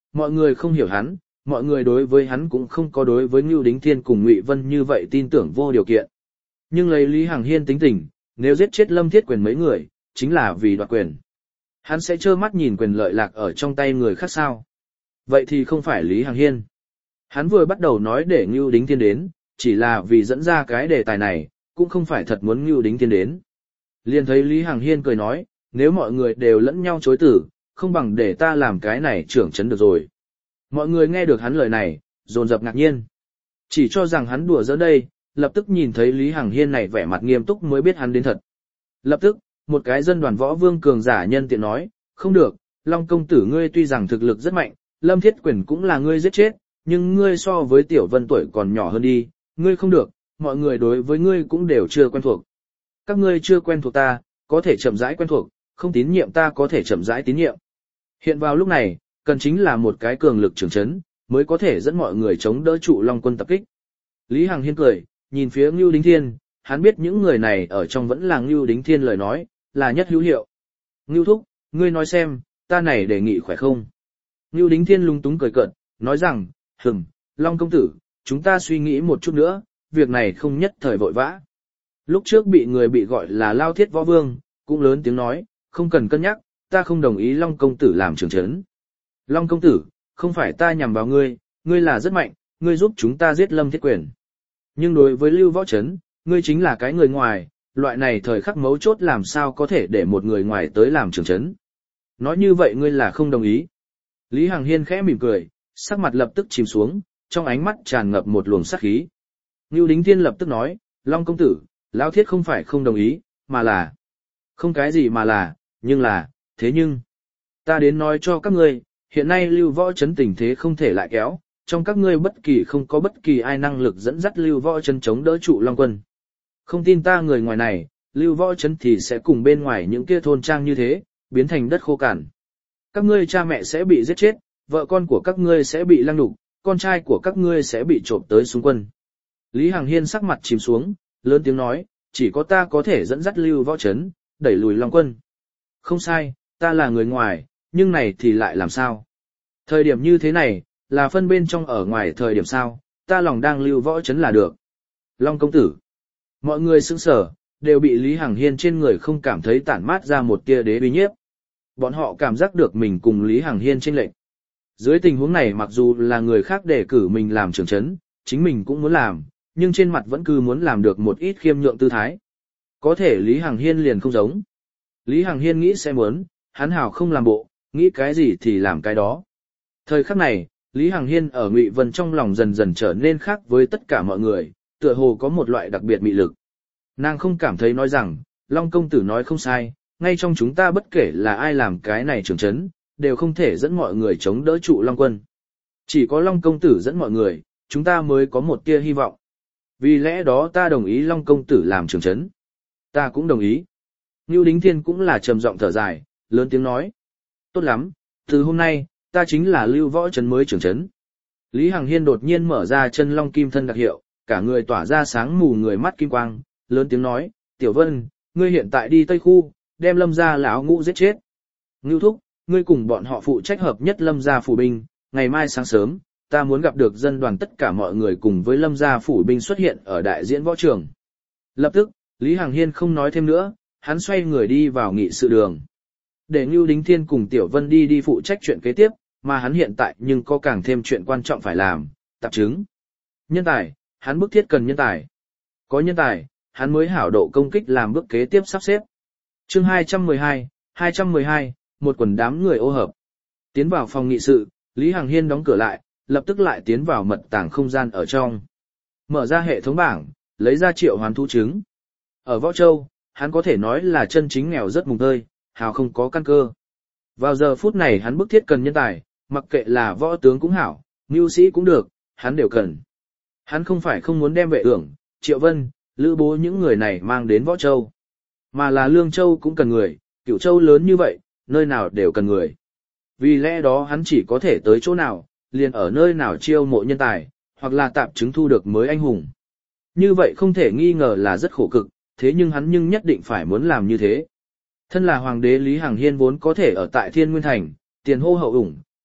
mọi người không hiểu hắn, mọi người đối với hắn cũng không có đối với Ngưu Đính Thiên cùng Ngụy Vân như vậy tin tưởng vô điều kiện. Nhưng lấy Lý Hằng Hiên tính tình, nếu giết chết Lâm Thiết Quyền mấy người, chính là vì đoạt quyền. Hắn sẽ trơ mắt nhìn quyền lợi lạc ở trong tay người khác sao? Vậy thì không phải Lý Hằng Hiên. Hắn vừa bắt đầu nói để Ngưu Đính Thiên đến, chỉ là vì dẫn ra cái đề tài này, cũng không phải thật muốn Ngưu Đính Thiên đến. Liền thấy Lý Hằng Hiên cười nói, nếu mọi người đều lẫn nhau chối tử, không bằng để ta làm cái này trưởng trấn được rồi. Mọi người nghe được hắn lời này, dồn dập ngạc nhiên. Chỉ cho rằng hắn đùa giỡn đây, lập tức nhìn thấy Lý Hằng Hiên này vẻ mặt nghiêm túc mới biết hắn đến thật. Lập tức, một cái dân đoàn võ vương cường giả nhân tiện nói, không được, Long công tử ngươi tuy rằng thực lực rất mạnh, Lâm Thiết Quyền cũng là ngươi giết chết, nhưng ngươi so với Tiểu Vân tuổi còn nhỏ hơn đi, ngươi không được, mọi người đối với ngươi cũng đều chưa quen thuộc. Các ngươi chưa quen thuộc ta, có thể chậm rãi quen thuộc, không tín nhiệm ta có thể chậm rãi tín nhiệm. Hiện vào lúc này, cần chính là một cái cường lực trưởng trấn, mới có thể dẫn mọi người chống đỡ trụ Long quân tập kích. Lý Hằng Hiên cười, nhìn phía Ngưu Đính Thiên, hắn biết những người này ở trong vẫn là Ngưu Đính Thiên lời nói, là nhất hữu hiệu. Ngưu thúc, ngươi nói xem, ta này đề nghị khỏe không? Ngưu Đính Thiên lung túng cười cợt, nói rằng, hừm, Long công tử, chúng ta suy nghĩ một chút nữa, việc này không nhất thời vội vã. Lúc trước bị người bị gọi là Lao Thiết Võ Vương, cũng lớn tiếng nói, không cần cân nhắc, ta không đồng ý Long công tử làm trưởng trấn. Long công tử, không phải ta nhằm vào ngươi, ngươi là rất mạnh, ngươi giúp chúng ta giết Lâm Thiết Quyền. Nhưng đối với Lưu Võ Trấn, ngươi chính là cái người ngoài, loại này thời khắc mấu chốt làm sao có thể để một người ngoài tới làm trưởng trấn. Nói như vậy ngươi là không đồng ý. Lý Hằng Hiên khẽ mỉm cười, sắc mặt lập tức chìm xuống, trong ánh mắt tràn ngập một luồng sát khí. Ngưu Đính Thiên lập tức nói, Long công tử, Lão Thiết không phải không đồng ý, mà là... Không cái gì mà là, nhưng là, thế nhưng... Ta đến nói cho các ngươi, hiện nay Lưu Võ Trấn tình thế không thể lại kéo, trong các ngươi bất kỳ không có bất kỳ ai năng lực dẫn dắt Lưu Võ Trấn chống đỡ trụ Long quân. Không tin ta người ngoài này, Lưu Võ Trấn thì sẽ cùng bên ngoài những kia thôn trang như thế, biến thành đất khô cằn. Các ngươi cha mẹ sẽ bị giết chết, vợ con của các ngươi sẽ bị lăng nhục, con trai của các ngươi sẽ bị trộm tới xung quân. Lý Hằng Hiên sắc mặt chìm xuống, lớn tiếng nói, chỉ có ta có thể dẫn dắt Lưu Võ Trấn, đẩy lùi Long quân. Không sai, ta là người ngoài, nhưng này thì lại làm sao? Thời điểm như thế này, là phân bên trong ở ngoài thời điểm sao, ta lòng đang Lưu Võ Trấn là được. Long công tử. Mọi người sững sờ, đều bị Lý Hằng Hiên trên người không cảm thấy tản mát ra một tia đế uy nhiếp. Bọn họ cảm giác được mình cùng Lý Hằng Hiên chênh lệch. Dưới tình huống này mặc dù là người khác đề cử mình làm trưởng trấn, chính mình cũng muốn làm, nhưng trên mặt vẫn cứ muốn làm được một ít khiêm nhượng tư thái. Có thể Lý Hằng Hiên liền không giống. Lý Hằng Hiên nghĩ sẽ muốn, hắn hảo không làm bộ, nghĩ cái gì thì làm cái đó. Thời khắc này, Lý Hằng Hiên ở Ngụy Vân trong lòng dần dần trở nên khác với tất cả mọi người, tựa hồ có một loại đặc biệt mị lực. Nàng không cảm thấy nói rằng, Long công tử nói không sai, ngay trong chúng ta bất kể là ai làm cái này trưởng trấn, đều không thể dẫn mọi người chống đỡ trụ Long quân. Chỉ có Long công tử dẫn mọi người, chúng ta mới có một tia hy vọng. Vì lẽ đó ta đồng ý Long công tử làm trưởng trấn. Ta cũng đồng ý. Ngưu Đính Thiên cũng là trầm giọng thở dài, lớn tiếng nói. Tốt lắm, từ hôm nay, ta chính là Lưu Võ Trấn mới trưởng trấn. Lý Hằng Hiên đột nhiên mở ra chân long kim thân đặc hiệu, cả người tỏa ra sáng mù người mắt kim quang, lớn tiếng nói, Tiểu Vân, ngươi hiện tại đi Tây Khu, đem Lâm gia lão ngũ giết chết. Ngưu thúc, ngươi cùng bọn họ phụ trách hợp nhất Lâm gia phủ binh, ngày mai sáng sớm, ta muốn gặp được dân đoàn tất cả mọi người cùng với Lâm gia phủ binh xuất hiện ở đại diễn võ trường. Lập tức, Lý Hằng Hiên không nói thêm nữa, hắn xoay người đi vào nghị sự đường. Để Ngưu Đính Thiên cùng Tiểu Vân đi đi phụ trách chuyện kế tiếp, mà hắn hiện tại nhưng có càng thêm chuyện quan trọng phải làm, tạp chứng. Nhân tài, hắn bức thiết cần nhân tài. Có nhân tài, hắn mới hảo độ công kích làm bước kế tiếp sắp xếp. Chương hai trăm mười hai, hai trăm mười hai, một quần đám người ô hợp. Tiến vào phòng nghị sự, Lý Hằng Hiên đóng cửa lại, lập tức lại tiến vào mật tàng không gian ở trong. Mở ra hệ thống bảng, lấy ra triệu hoán thú trứng. Ở Võ Châu, hắn có thể nói là chân chính nghèo rất mùng tơi, hào không có căn cơ. Vào giờ phút này hắn bức thiết cần nhân tài, mặc kệ là võ tướng cũng hảo, mưu sĩ cũng được, hắn đều cần. Hắn không phải không muốn đem Vệ Ưởng, Triệu Vân, Lữ Bố những người này mang đến Võ Châu, mà là Lương Châu cũng cần người, Cửu Châu lớn như vậy, nơi nào đều cần người. Vì lẽ đó hắn chỉ có thể tới chỗ nào, liền ở nơi nào chiêu mộ nhân tài, hoặc là tạp chứng thu được mới anh hùng. Như vậy không thể nghi ngờ là rất khổ cực, thế nhưng hắn nhưng nhất định phải muốn làm như thế. Thân là hoàng đế Lý Hằng Hiên vốn có thể ở tại Thiên Nguyên Thành, tiền hô hậu ủng,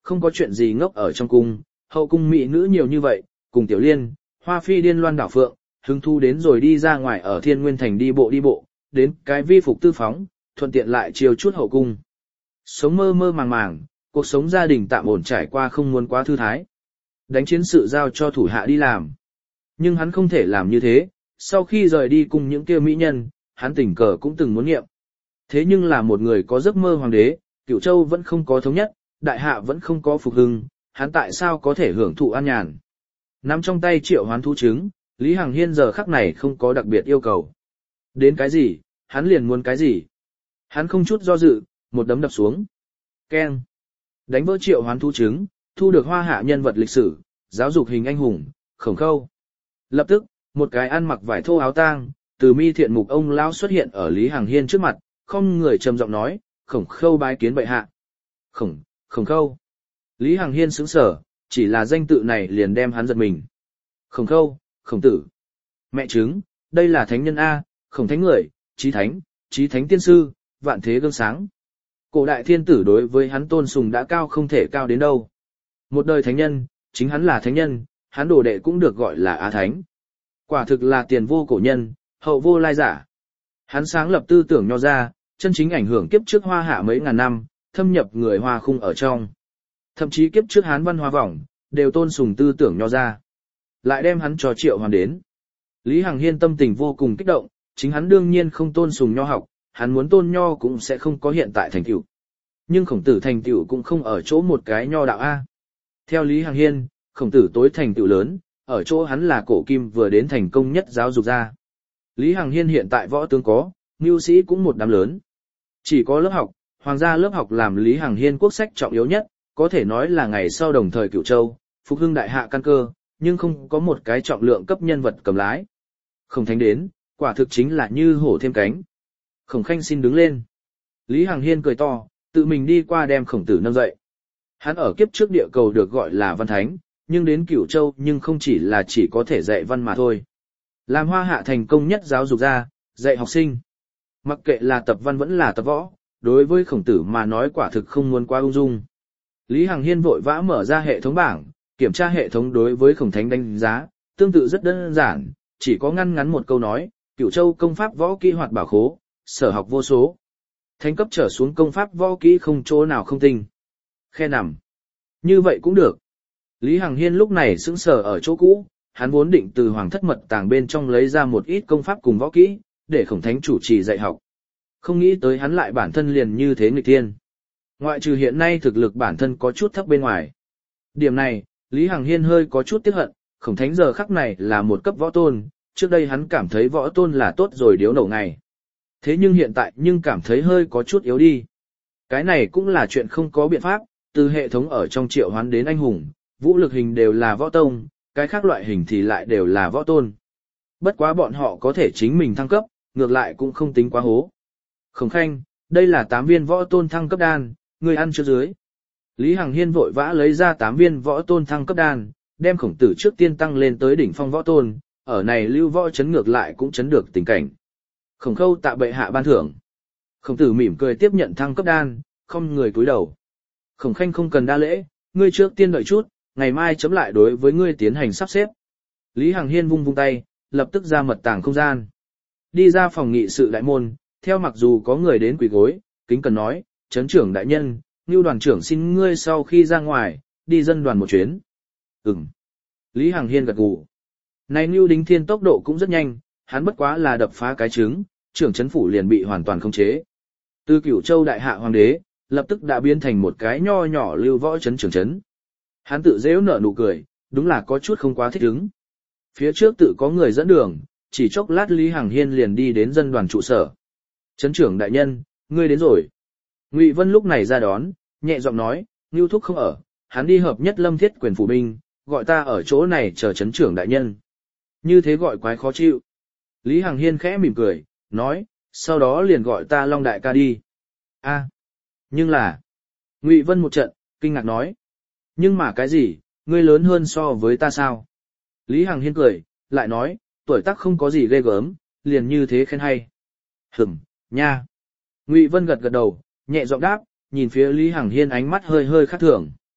không có chuyện gì ngốc ở trong cung, hậu cung mỹ nữ nhiều như vậy, cùng Tiểu Liên, Hoa Phi điên loan đảo phượng, hứng thu đến rồi đi ra ngoài ở Thiên Nguyên Thành đi bộ đi bộ, đến cái vi phục tư phóng, thuận tiện lại chiều chút hậu cung. Sống mơ mơ màng màng, cuộc sống gia đình tạm ổn trải qua không muốn quá thư thái. Đánh chiến sự giao cho thủ hạ đi làm. Nhưng hắn không thể làm như thế, sau khi rời đi cùng những kia mỹ nhân, hắn tình cờ cũng từng muốn nghiệm. Thế nhưng là một người có giấc mơ hoàng đế, Cửu Châu vẫn không có thống nhất, đại hạ vẫn không có phục hưng, hắn tại sao có thể hưởng thụ an nhàn. Nắm trong tay triệu hoán thú trứng, Lý Hằng Hiên giờ khắc này không có đặc biệt yêu cầu. Đến cái gì, hắn liền muốn cái gì. Hắn không chút do dự, một đấm đập xuống. Keng. Đánh vỡ triệu hoán thú trứng, thu được hoa hạ nhân vật lịch sử, giáo dục hình anh hùng, Khổng Khâu. Lập tức, một cái ăn mặc vải thô áo tang, từ mi thiện mục ông lão xuất hiện ở Lý Hằng Hiên trước mặt, không người trầm giọng nói, Khổng Khâu bái kiến bệ hạ. Khổng, Khổng Khâu. Lý Hằng Hiên sững sờ, chỉ là danh tự này liền đem hắn giật mình. Khổng Khâu, Khổng tử. Mẹ chứng, đây là thánh nhân A, Khổng thánh người, chí thánh, chí thánh tiên sư, vạn thế gương sáng. Cổ đại thiên tử đối với hắn tôn sùng đã cao không thể cao đến đâu. Một đời thánh nhân, chính hắn là thánh nhân, hắn đồ đệ cũng được gọi là Á Thánh. Quả thực là tiền vô cổ nhân, hậu vô lai giả. Hắn sáng lập tư tưởng nho ra, chân chính ảnh hưởng kiếp trước hoa hạ mấy ngàn năm, thâm nhập người hoa khung ở trong. Thậm chí kiếp trước Hán văn hoa vọng, đều tôn sùng tư tưởng nho ra. Lại đem hắn cho Triệu Hoàn đến. Lý Hằng Hiên tâm tình vô cùng kích động, chính hắn đương nhiên không tôn sùng nho học, hắn muốn tôn nho cũng sẽ không có hiện tại thành tựu. Nhưng Khổng tử thành tựu cũng không ở chỗ một cái nho đạo A. Theo Lý Hằng Hiên, Khổng tử tối thành tựu lớn, ở chỗ hắn là cổ kim vừa đến thành công nhất giáo dục ra. Lý Hằng Hiên hiện tại võ tướng có, mưu sĩ cũng một đám lớn. Chỉ có lớp học, hoàng gia lớp học làm Lý Hằng Hiên quốc sách trọng yếu nhất, có thể nói là ngày sau đồng thời Cửu Châu, phục hưng đại hạ căn cơ, nhưng không có một cái trọng lượng cấp nhân vật cầm lái. Khổng Thánh đến, quả thực chính là như hổ thêm cánh. Khổng Khanh xin đứng lên. Lý Hằng Hiên cười to, tự mình đi qua đem Khổng tử nâng dậy. Hắn ở kiếp trước địa cầu được gọi là văn thánh, nhưng đến Cửu Châu nhưng không chỉ là chỉ có thể dạy văn mà thôi. Làm hoa hạ thành công nhất giáo dục ra, dạy học sinh. Mặc kệ là tập văn vẫn là tập võ, đối với Khổng tử mà nói quả thực không muốn quá ung dung. Lý Hằng Hiên vội vã mở ra hệ thống bảng, kiểm tra hệ thống đối với Khổng Thánh đánh giá, tương tự rất đơn giản, chỉ có ngăn ngắn một câu nói, Cửu Châu công pháp võ kỹ hoạt bảo khố, sở học vô số. Thánh cấp trở xuống công pháp võ kỹ không chỗ nào không tinh. Khe nằm. Như vậy cũng được. Lý Hằng Hiên lúc này sững sờ ở chỗ cũ, hắn vốn định từ hoàng thất mật tàng bên trong lấy ra một ít công pháp cùng võ kỹ, để Khổng Thánh chủ trì dạy học. Không nghĩ tới hắn lại bản thân liền như thế nghịch thiên. Ngoại trừ hiện nay thực lực bản thân có chút thấp bên ngoài. Điểm này, Lý Hằng Hiên hơi có chút tiếc hận, Khổng Thánh giờ khắc này là một cấp võ tôn, trước đây hắn cảm thấy võ tôn là tốt rồi điếu nổ ngày. Thế nhưng hiện tại nhưng cảm thấy hơi có chút yếu đi. Cái này cũng là chuyện không có biện pháp, từ hệ thống ở trong triệu hoán đến anh hùng, vũ lực hình đều là võ tông, cái khác loại hình thì lại đều là võ tôn. Bất quá bọn họ có thể chính mình thăng cấp, ngược lại cũng không tính quá hố. Khổng Khanh, đây là tám viên võ tôn thăng cấp đan, người ăn chưa dưới. Lý Hằng Hiên vội vã lấy ra tám viên võ tôn thăng cấp đan, đem Khổng tử trước tiên tăng lên tới đỉnh phong võ tôn, ở này lưu võ chấn ngược lại cũng chấn được tình cảnh. Khổng Khâu tạ bệ hạ ban thưởng. Khổng tử mỉm cười tiếp nhận thăng cấp đan, không người cúi đầu. Khổng Khanh không cần đa lễ, ngươi trước tiên đợi chút, ngày mai chấm lại đối với ngươi tiến hành sắp xếp. Lý Hằng Hiên vung vung tay, lập tức ra mật tàng không gian. Đi ra phòng nghị sự đại môn, theo mặc dù có người đến quỳ gối, kính cần nói, chấn trưởng đại nhân, Ngưu đoàn trưởng xin ngươi sau khi ra ngoài, đi dân đoàn một chuyến. Ừm. Lý Hằng Hiên gật gù. Này Ngưu Đính Thiên tốc độ cũng rất nhanh, hắn bất quá là đập phá cái trứng, trưởng chấn phủ liền bị hoàn toàn khống chế. Từ Cửu Châu đại hạ hoàng đế, lập tức đã biến thành một cái nho nhỏ lưu võ chấn trưởng chấn. Hắn tự dễu nở nụ cười, đúng là có chút không quá thích ứng. Phía trước tự có người dẫn đường, chỉ chốc lát Lý Hằng Hiên liền đi đến dân đoàn trụ sở. Chấn trưởng đại nhân, ngươi đến rồi. Ngụy Vân lúc này ra đón, nhẹ giọng nói, Ngưu thúc không ở, hắn đi hợp nhất lâm thiết quyền phủ binh, gọi ta ở chỗ này chờ chấn trưởng đại nhân. Như thế gọi quái khó chịu. Lý Hằng Hiên khẽ mỉm cười, nói, sau đó liền gọi ta Long đại ca đi. A, nhưng là... Ngụy Vân một trận, kinh ngạc nói. Nhưng mà cái gì, ngươi lớn hơn so với ta sao? Lý Hằng Hiên cười, lại nói, tuổi tác không có gì ghê gớm, liền như thế khen hay. Hửm, nha. Ngụy Vân gật gật đầu, nhẹ giọng đáp, nhìn phía Lý Hằng Hiên ánh mắt hơi hơi khác thường.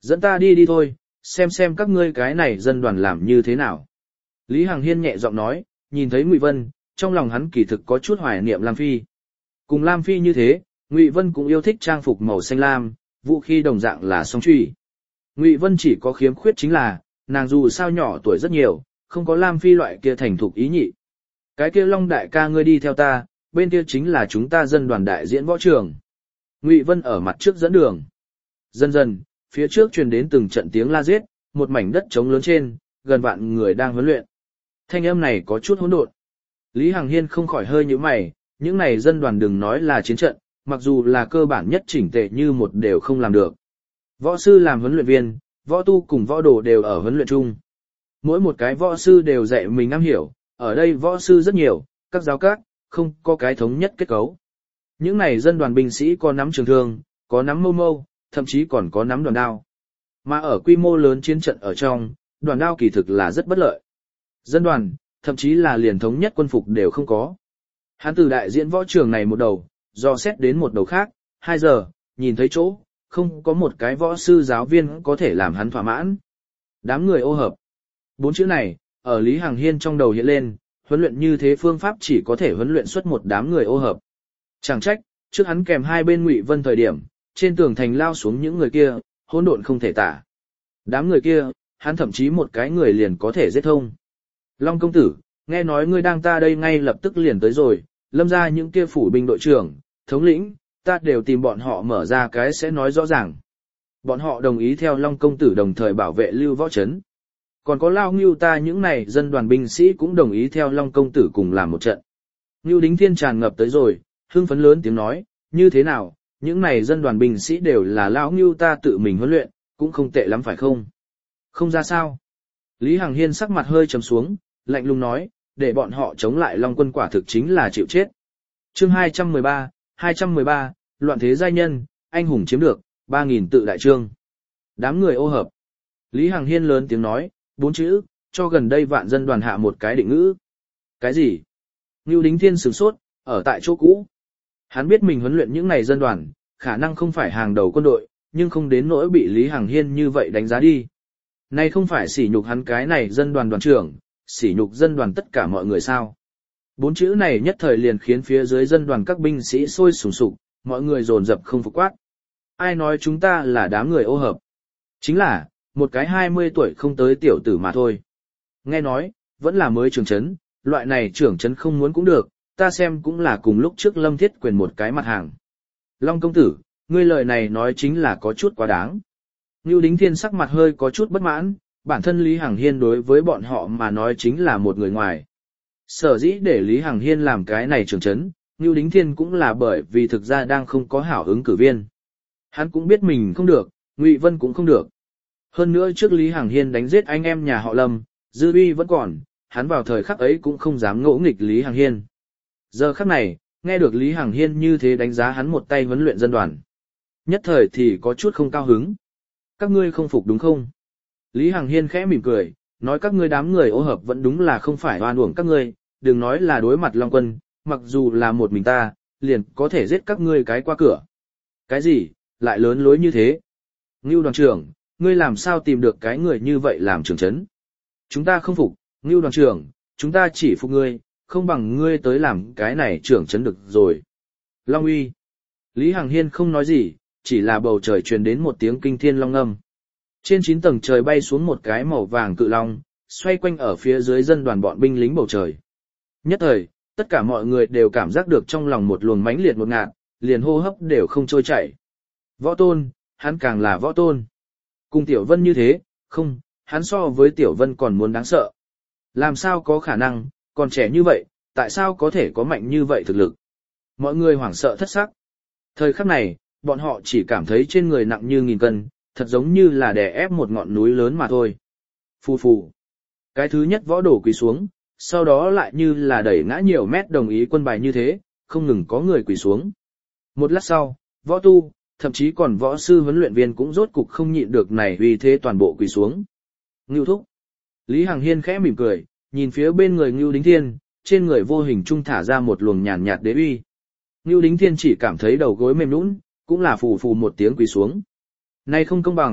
Dẫn ta đi đi thôi, xem xem các ngươi cái này dân đoàn làm như thế nào. Lý Hằng Hiên nhẹ giọng nói, nhìn thấy Ngụy Vân, trong lòng hắn kỳ thực có chút hoài niệm Lam Phi. Cùng Lam Phi như thế, Ngụy Vân cũng yêu thích trang phục màu xanh lam, vũ khí đồng dạng là song truy. Ngụy Vân chỉ có khiếm khuyết chính là, nàng dù sao nhỏ tuổi rất nhiều, không có Lam Phi loại kia thành thục ý nhị. Cái kia Long đại ca ngươi đi theo ta, bên kia chính là chúng ta dân đoàn đại diễn võ trường. Ngụy Vân ở mặt trước dẫn đường. Dần dần, phía trước truyền đến từng trận tiếng la giết, một mảnh đất trống lớn trên, gần vạn người đang huấn luyện. Thanh âm này có chút hỗn độn. Lý Hằng Hiên không khỏi hơi nhíu mày, những này dân đoàn đừng nói là chiến trận, mặc dù là cơ bản nhất chỉnh tề như một đều không làm được. Võ sư làm huấn luyện viên, võ tu cùng võ đồ đều ở huấn luyện chung. Mỗi một cái võ sư đều dạy mình am hiểu, ở đây võ sư rất nhiều, các giáo các, không có cái thống nhất kết cấu. Những này dân đoàn binh sĩ có nắm trường thương, có nắm mâu mâu, thậm chí còn có nắm đoàn đao. Mà ở quy mô lớn chiến trận ở trong, đoàn đao kỳ thực là rất bất lợi. Dân đoàn, thậm chí là liền thống nhất quân phục đều không có. Hắn từ đại diễn võ trường này một đầu, do xét đến một đầu khác, hai giờ, nhìn thấy chỗ, không có một cái võ sư giáo viên có thể làm hắn thỏa mãn. Đám người ô hợp. Bốn chữ này, ở Lý Hằng Hiên trong đầu hiện lên, huấn luyện như thế phương pháp chỉ có thể huấn luyện xuất một đám người ô hợp. Chẳng trách, trước hắn kèm hai bên Ngụy Vân thời điểm, trên tường thành lao xuống những người kia, hỗn độn không thể tả. Đám người kia, hắn thậm chí một cái người liền có thể giết thông. Long công tử, nghe nói ngươi đang ta đây ngay lập tức liền tới rồi, lâm ra những kia phủ binh đội trưởng, thống lĩnh, ta đều tìm bọn họ mở ra cái sẽ nói rõ ràng. Bọn họ đồng ý theo Long công tử đồng thời bảo vệ Lưu Võ Trấn. Còn có Lao Ngưu ta những này dân đoàn binh sĩ cũng đồng ý theo Long công tử cùng làm một trận. Ngưu Đính Thiên tràn ngập tới rồi, hưng phấn lớn tiếng nói, như thế nào, những này dân đoàn binh sĩ đều là Lão Ngưu ta tự mình huấn luyện, cũng không tệ lắm phải không? Không ra sao? Lý Hằng Hiên sắc mặt hơi trầm xuống, lạnh lùng nói, để bọn họ chống lại Long quân quả thực chính là chịu chết. Chương hai trăm mười ba, hai trăm mười ba, loạn thế giai nhân, anh hùng chiếm được, ba nghìn tự đại chương. Đám người ô hợp. Lý Hằng Hiên lớn tiếng nói, bốn chữ, cho gần đây vạn dân đoàn hạ một cái định ngữ. Cái gì? Ngưu Đính Thiên sửng sốt, ở tại chỗ cũ. Hắn biết mình huấn luyện những này dân đoàn, khả năng không phải hàng đầu quân đội, nhưng không đến nỗi bị Lý Hằng Hiên như vậy đánh giá đi. Này không phải sỉ nhục hắn cái này dân đoàn đoàn trưởng, sỉ nhục dân đoàn tất cả mọi người sao. Bốn chữ này nhất thời liền khiến phía dưới dân đoàn các binh sĩ sôi sùng sục, mọi người dồn dập không phục quát. Ai nói chúng ta là đám người ô hợp? Chính là, một cái hai mươi tuổi không tới tiểu tử mà thôi. Nghe nói, vẫn là mới trưởng trấn, loại này trưởng trấn không muốn cũng được, ta xem cũng là cùng lúc trước Lâm Thiết Quyền một cái mặt hàng. Long công tử, ngươi lời này nói chính là có chút quá đáng. Ngưu Đính Thiên sắc mặt hơi có chút bất mãn, bản thân Lý Hằng Hiên đối với bọn họ mà nói chính là một người ngoài. Sở dĩ để Lý Hằng Hiên làm cái này trưởng trấn, Ngưu Đính Thiên cũng là bởi vì thực ra đang không có hảo ứng cử viên. Hắn cũng biết mình không được, Ngụy Vân cũng không được. Hơn nữa trước Lý Hằng Hiên đánh giết anh em nhà họ Lâm, dư uy vẫn còn, hắn vào thời khắc ấy cũng không dám ngỗ nghịch Lý Hằng Hiên. Giờ khắc này, nghe được Lý Hằng Hiên như thế đánh giá hắn một tay huấn luyện dân đoàn. Nhất thời thì có chút không cao hứng. Các ngươi không phục đúng không? Lý Hằng Hiên khẽ mỉm cười, nói các ngươi đám người ô hợp vẫn đúng là không phải oan uổng các ngươi, đừng nói là đối mặt Long quân, mặc dù là một mình ta, liền có thể giết các ngươi cái qua cửa. Cái gì, lại lớn lối như thế? Ngưu đoàn trưởng, ngươi làm sao tìm được cái người như vậy làm trưởng trấn? Chúng ta không phục, Ngưu đoàn trưởng, chúng ta chỉ phục ngươi, không bằng ngươi tới làm cái này trưởng trấn được rồi. Long uy. Lý Hằng Hiên không nói gì, chỉ là bầu trời truyền đến một tiếng kinh thiên long ngâm. Trên chín tầng trời bay xuống một cái màu vàng cự long, xoay quanh ở phía dưới dân đoàn bọn binh lính bầu trời. Nhất thời, tất cả mọi người đều cảm giác được trong lòng một luồng mãnh liệt một ngạt, liền hô hấp đều không trôi chảy. Võ tôn, hắn càng là võ tôn. Cùng Tiểu Vân như thế, không, hắn so với Tiểu Vân còn muốn đáng sợ. Làm sao có khả năng, còn trẻ như vậy, tại sao có thể có mạnh như vậy thực lực? Mọi người hoảng sợ thất sắc. Thời khắc này, bọn họ chỉ cảm thấy trên người nặng như nghìn cân, thật giống như là đè ép một ngọn núi lớn mà thôi. Phù phù. Cái thứ nhất võ đổ quỳ xuống, sau đó lại như là đẩy ngã nhiều mét đồng ý quân bài như thế, không ngừng có người quỳ xuống. Một lát sau, võ tu, thậm chí còn võ sư huấn luyện viên cũng rốt cục không nhịn được này vì thế toàn bộ quỳ xuống. Ngưu thúc. Lý Hằng Hiên khẽ mỉm cười, nhìn phía bên người Ngưu Đính Thiên, trên người vô hình trung thả ra một luồng nhàn nhạt đế uy. Ngưu Đính Thiên chỉ cảm thấy đầu gối mềm nhũn, cũng là phù phù một tiếng quỳ xuống. Này không công bằng,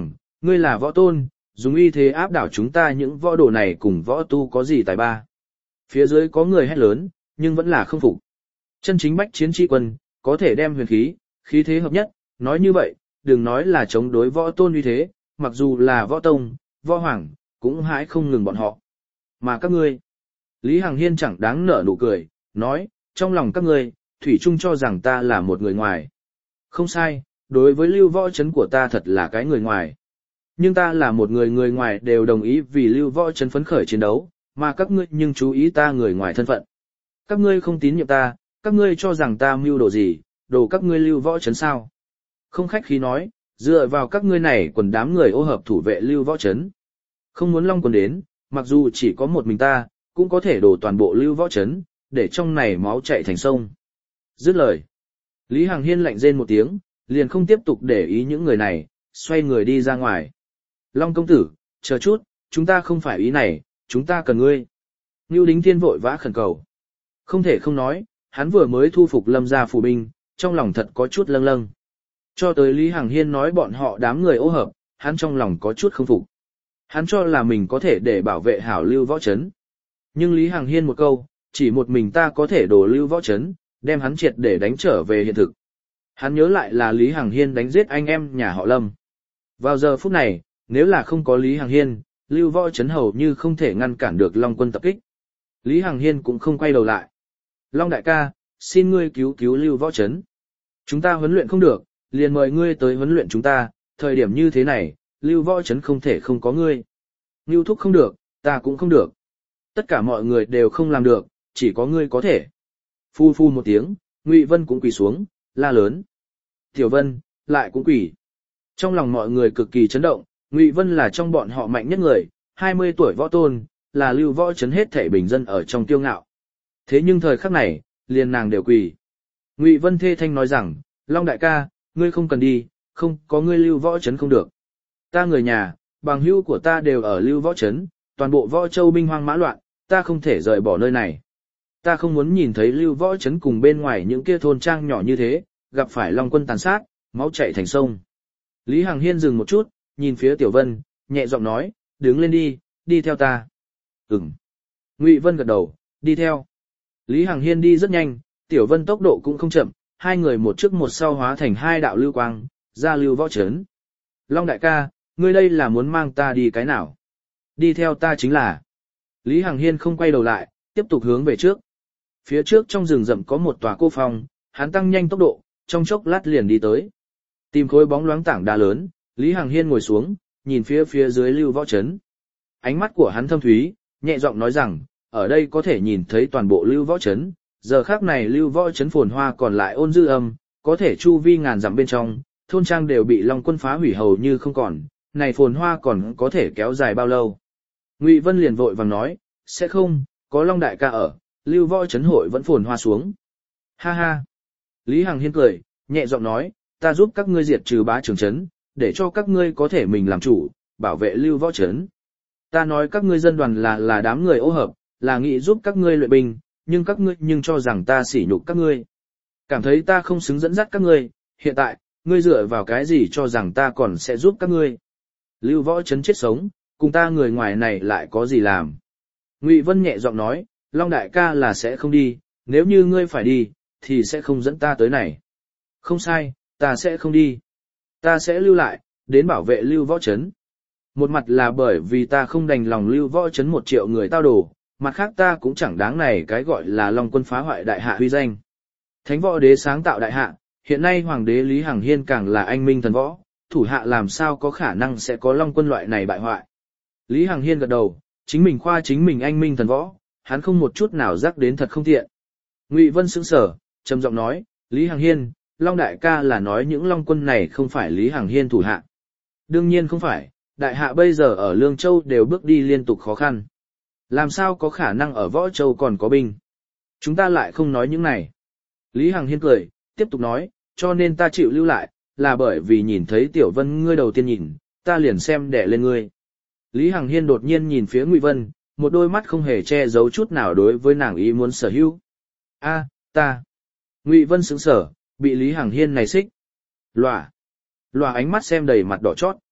Ngươi là võ tôn, dùng uy thế áp đảo chúng ta những võ đồ này cùng võ tu có gì tài ba. Phía dưới có người hét lớn, nhưng vẫn là không phục. Chân chính bách chiến tri quân, có thể đem huyền khí, khí thế hợp nhất, nói như vậy, đừng nói là chống đối võ tôn uy thế, mặc dù là võ tông, võ hoàng, cũng hãi không ngừng bọn họ. Mà các ngươi, Lý Hằng Hiên chẳng đáng nở nụ cười, nói, trong lòng các ngươi, thủy chung cho rằng ta là một người ngoài. Không sai, đối với lưu võ chấn của ta thật là cái người ngoài. Nhưng ta là một người người ngoài đều đồng ý vì lưu võ chấn phấn khởi chiến đấu, mà các ngươi nhưng chú ý ta người ngoài thân phận. Các ngươi không tín nhiệm ta, các ngươi cho rằng ta mưu đồ gì, đồ các ngươi lưu võ chấn sao. Không khách khí nói, dựa vào các ngươi này quần đám người ô hợp thủ vệ lưu võ chấn. Không muốn long quần đến, mặc dù chỉ có một mình ta, cũng có thể đổ toàn bộ lưu võ chấn, để trong này máu chạy thành sông. Dứt lời. Lý Hằng Hiên lạnh rên một tiếng, liền không tiếp tục để ý những người này, xoay người đi ra ngoài. Long công tử, chờ chút, chúng ta không phải ý này, chúng ta cần ngươi. Ngưu Đính Thiên vội vã khẩn cầu. Không thể không nói, hắn vừa mới thu phục Lâm gia phủ binh, trong lòng thật có chút lâng lâng. Cho tới Lý Hằng Hiên nói bọn họ đám người ô hợp, hắn trong lòng có chút không phục. Hắn cho là mình có thể để bảo vệ hảo lưu võ chấn. Nhưng Lý Hằng Hiên một câu, chỉ một mình ta có thể đổ lưu võ chấn, đem hắn triệt để đánh trở về hiện thực. Hắn nhớ lại là Lý Hằng Hiên đánh giết anh em nhà họ Lâm. Vào giờ phút này, nếu là không có Lý Hằng Hiên, lưu võ chấn hầu như không thể ngăn cản được Long quân tập kích. Lý Hằng Hiên cũng không quay đầu lại. Long đại ca, xin ngươi cứu cứu lưu võ chấn. Chúng ta huấn luyện không được, liền mời ngươi tới huấn luyện chúng ta, thời điểm như thế này, lưu võ chấn không thể không có ngươi. Ngưu thúc không được, ta cũng không được. Tất cả mọi người đều không làm được, chỉ có ngươi có thể. Phu phu một tiếng, Ngụy Vân cũng quỳ xuống, la lớn. Tiểu Vân, lại cũng quỳ. Trong lòng mọi người cực kỳ chấn động, Ngụy Vân là trong bọn họ mạnh nhất người, hai mươi tuổi võ tôn, là lưu võ chấn hết thảy bình dân ở trong kiêu ngạo. Thế nhưng thời khắc này, liền nàng đều quỳ. Ngụy Vân thê thanh nói rằng, Long đại ca, ngươi không cần đi, không có ngươi lưu võ chấn không được. Ta người nhà, bằng hữu của ta đều ở lưu võ chấn, toàn bộ võ châu binh hoang mã loạn, ta không thể rời bỏ nơi này. Ta không muốn nhìn thấy lưu võ chấn cùng bên ngoài những kia thôn trang nhỏ như thế, gặp phải Long quân tàn sát, máu chảy thành sông. Lý Hằng Hiên dừng một chút, nhìn phía Tiểu Vân, nhẹ giọng nói, đứng lên đi, đi theo ta. Ừm. Ngụy Vân gật đầu, đi theo. Lý Hằng Hiên đi rất nhanh, Tiểu Vân tốc độ cũng không chậm, hai người một trước một sau hóa thành hai đạo lưu quang, ra lưu võ chấn. Long đại ca, ngươi đây là muốn mang ta đi cái nào? Đi theo ta chính là. Lý Hằng Hiên không quay đầu lại, tiếp tục hướng về trước. Phía trước trong rừng rậm có một tòa cô phong, hắn tăng nhanh tốc độ, trong chốc lát liền đi tới. Tìm khối bóng loáng tảng đá lớn, Lý Hằng Hiên ngồi xuống, nhìn phía phía dưới lưu võ chấn. Ánh mắt của hắn thâm thúy, nhẹ giọng nói rằng, ở đây có thể nhìn thấy toàn bộ lưu võ chấn. Giờ khác này lưu võ chấn phồn hoa còn lại ôn dư âm, có thể chu vi ngàn dặm bên trong, thôn trang đều bị Long quân phá hủy hầu như không còn, này phồn hoa còn có thể kéo dài bao lâu. Ngụy Vân liền vội vàng nói, sẽ không, có Long đại ca ở, lưu võ chấn hội vẫn phồn hoa xuống. Ha ha. Lý Hằng Hiên cười, nhẹ giọng nói, ta giúp các ngươi diệt trừ bá trường chấn, để cho các ngươi có thể mình làm chủ, bảo vệ lưu võ chấn. Ta nói các ngươi dân đoàn là là đám người ô hợp, là nghĩ giúp các ngươi luyện binh, nhưng các ngươi nhưng cho rằng ta sỉ nhục các ngươi. Cảm thấy ta không xứng dẫn dắt các ngươi, hiện tại, ngươi dựa vào cái gì cho rằng ta còn sẽ giúp các ngươi. Lưu võ chấn chết sống, cùng ta người ngoài này lại có gì làm. Ngụy Vân nhẹ giọng nói, Long đại ca là sẽ không đi, nếu như ngươi phải đi, thì sẽ không dẫn ta tới này. Không sai, ta sẽ không đi. Ta sẽ lưu lại, đến bảo vệ lưu võ chấn. Một mặt là bởi vì ta không đành lòng lưu võ chấn một triệu người tao đổ, mặt khác ta cũng chẳng đáng này cái gọi là Long quân phá hoại đại hạ huy danh. Thánh võ đế sáng tạo đại hạ, hiện nay hoàng đế Lý Hằng Hiên càng là anh minh thần võ, thủ hạ làm sao có khả năng sẽ có Long quân loại này bại hoại. Lý Hằng Hiên gật đầu, chính mình khoa chính mình anh minh thần võ, hắn không một chút nào rắc đến thật không tiện. Ngụy Vân sững sờ, trầm giọng nói, Lý Hằng Hiên, Long đại ca là nói những Long quân này không phải Lý Hằng Hiên thủ hạ. Đương nhiên không phải, đại hạ bây giờ ở Lương Châu đều bước đi liên tục khó khăn. Làm sao có khả năng ở Võ Châu còn có binh? Chúng ta lại không nói những này. Lý Hằng Hiên cười, tiếp tục nói, cho nên ta chịu lưu lại, là bởi vì nhìn thấy Tiểu Vân ngươi đầu tiên nhìn, ta liền xem đẻ lên ngươi. Lý Hằng Hiên đột nhiên nhìn phía Ngụy Vân, một đôi mắt không hề che giấu chút nào đối với nàng ý muốn sở hữu. A, ta. Ngụy Vân sững sờ, bị Lý Hằng Hiên này xích. Lòa. Lòa ánh mắt xem đầy mặt đỏ chót.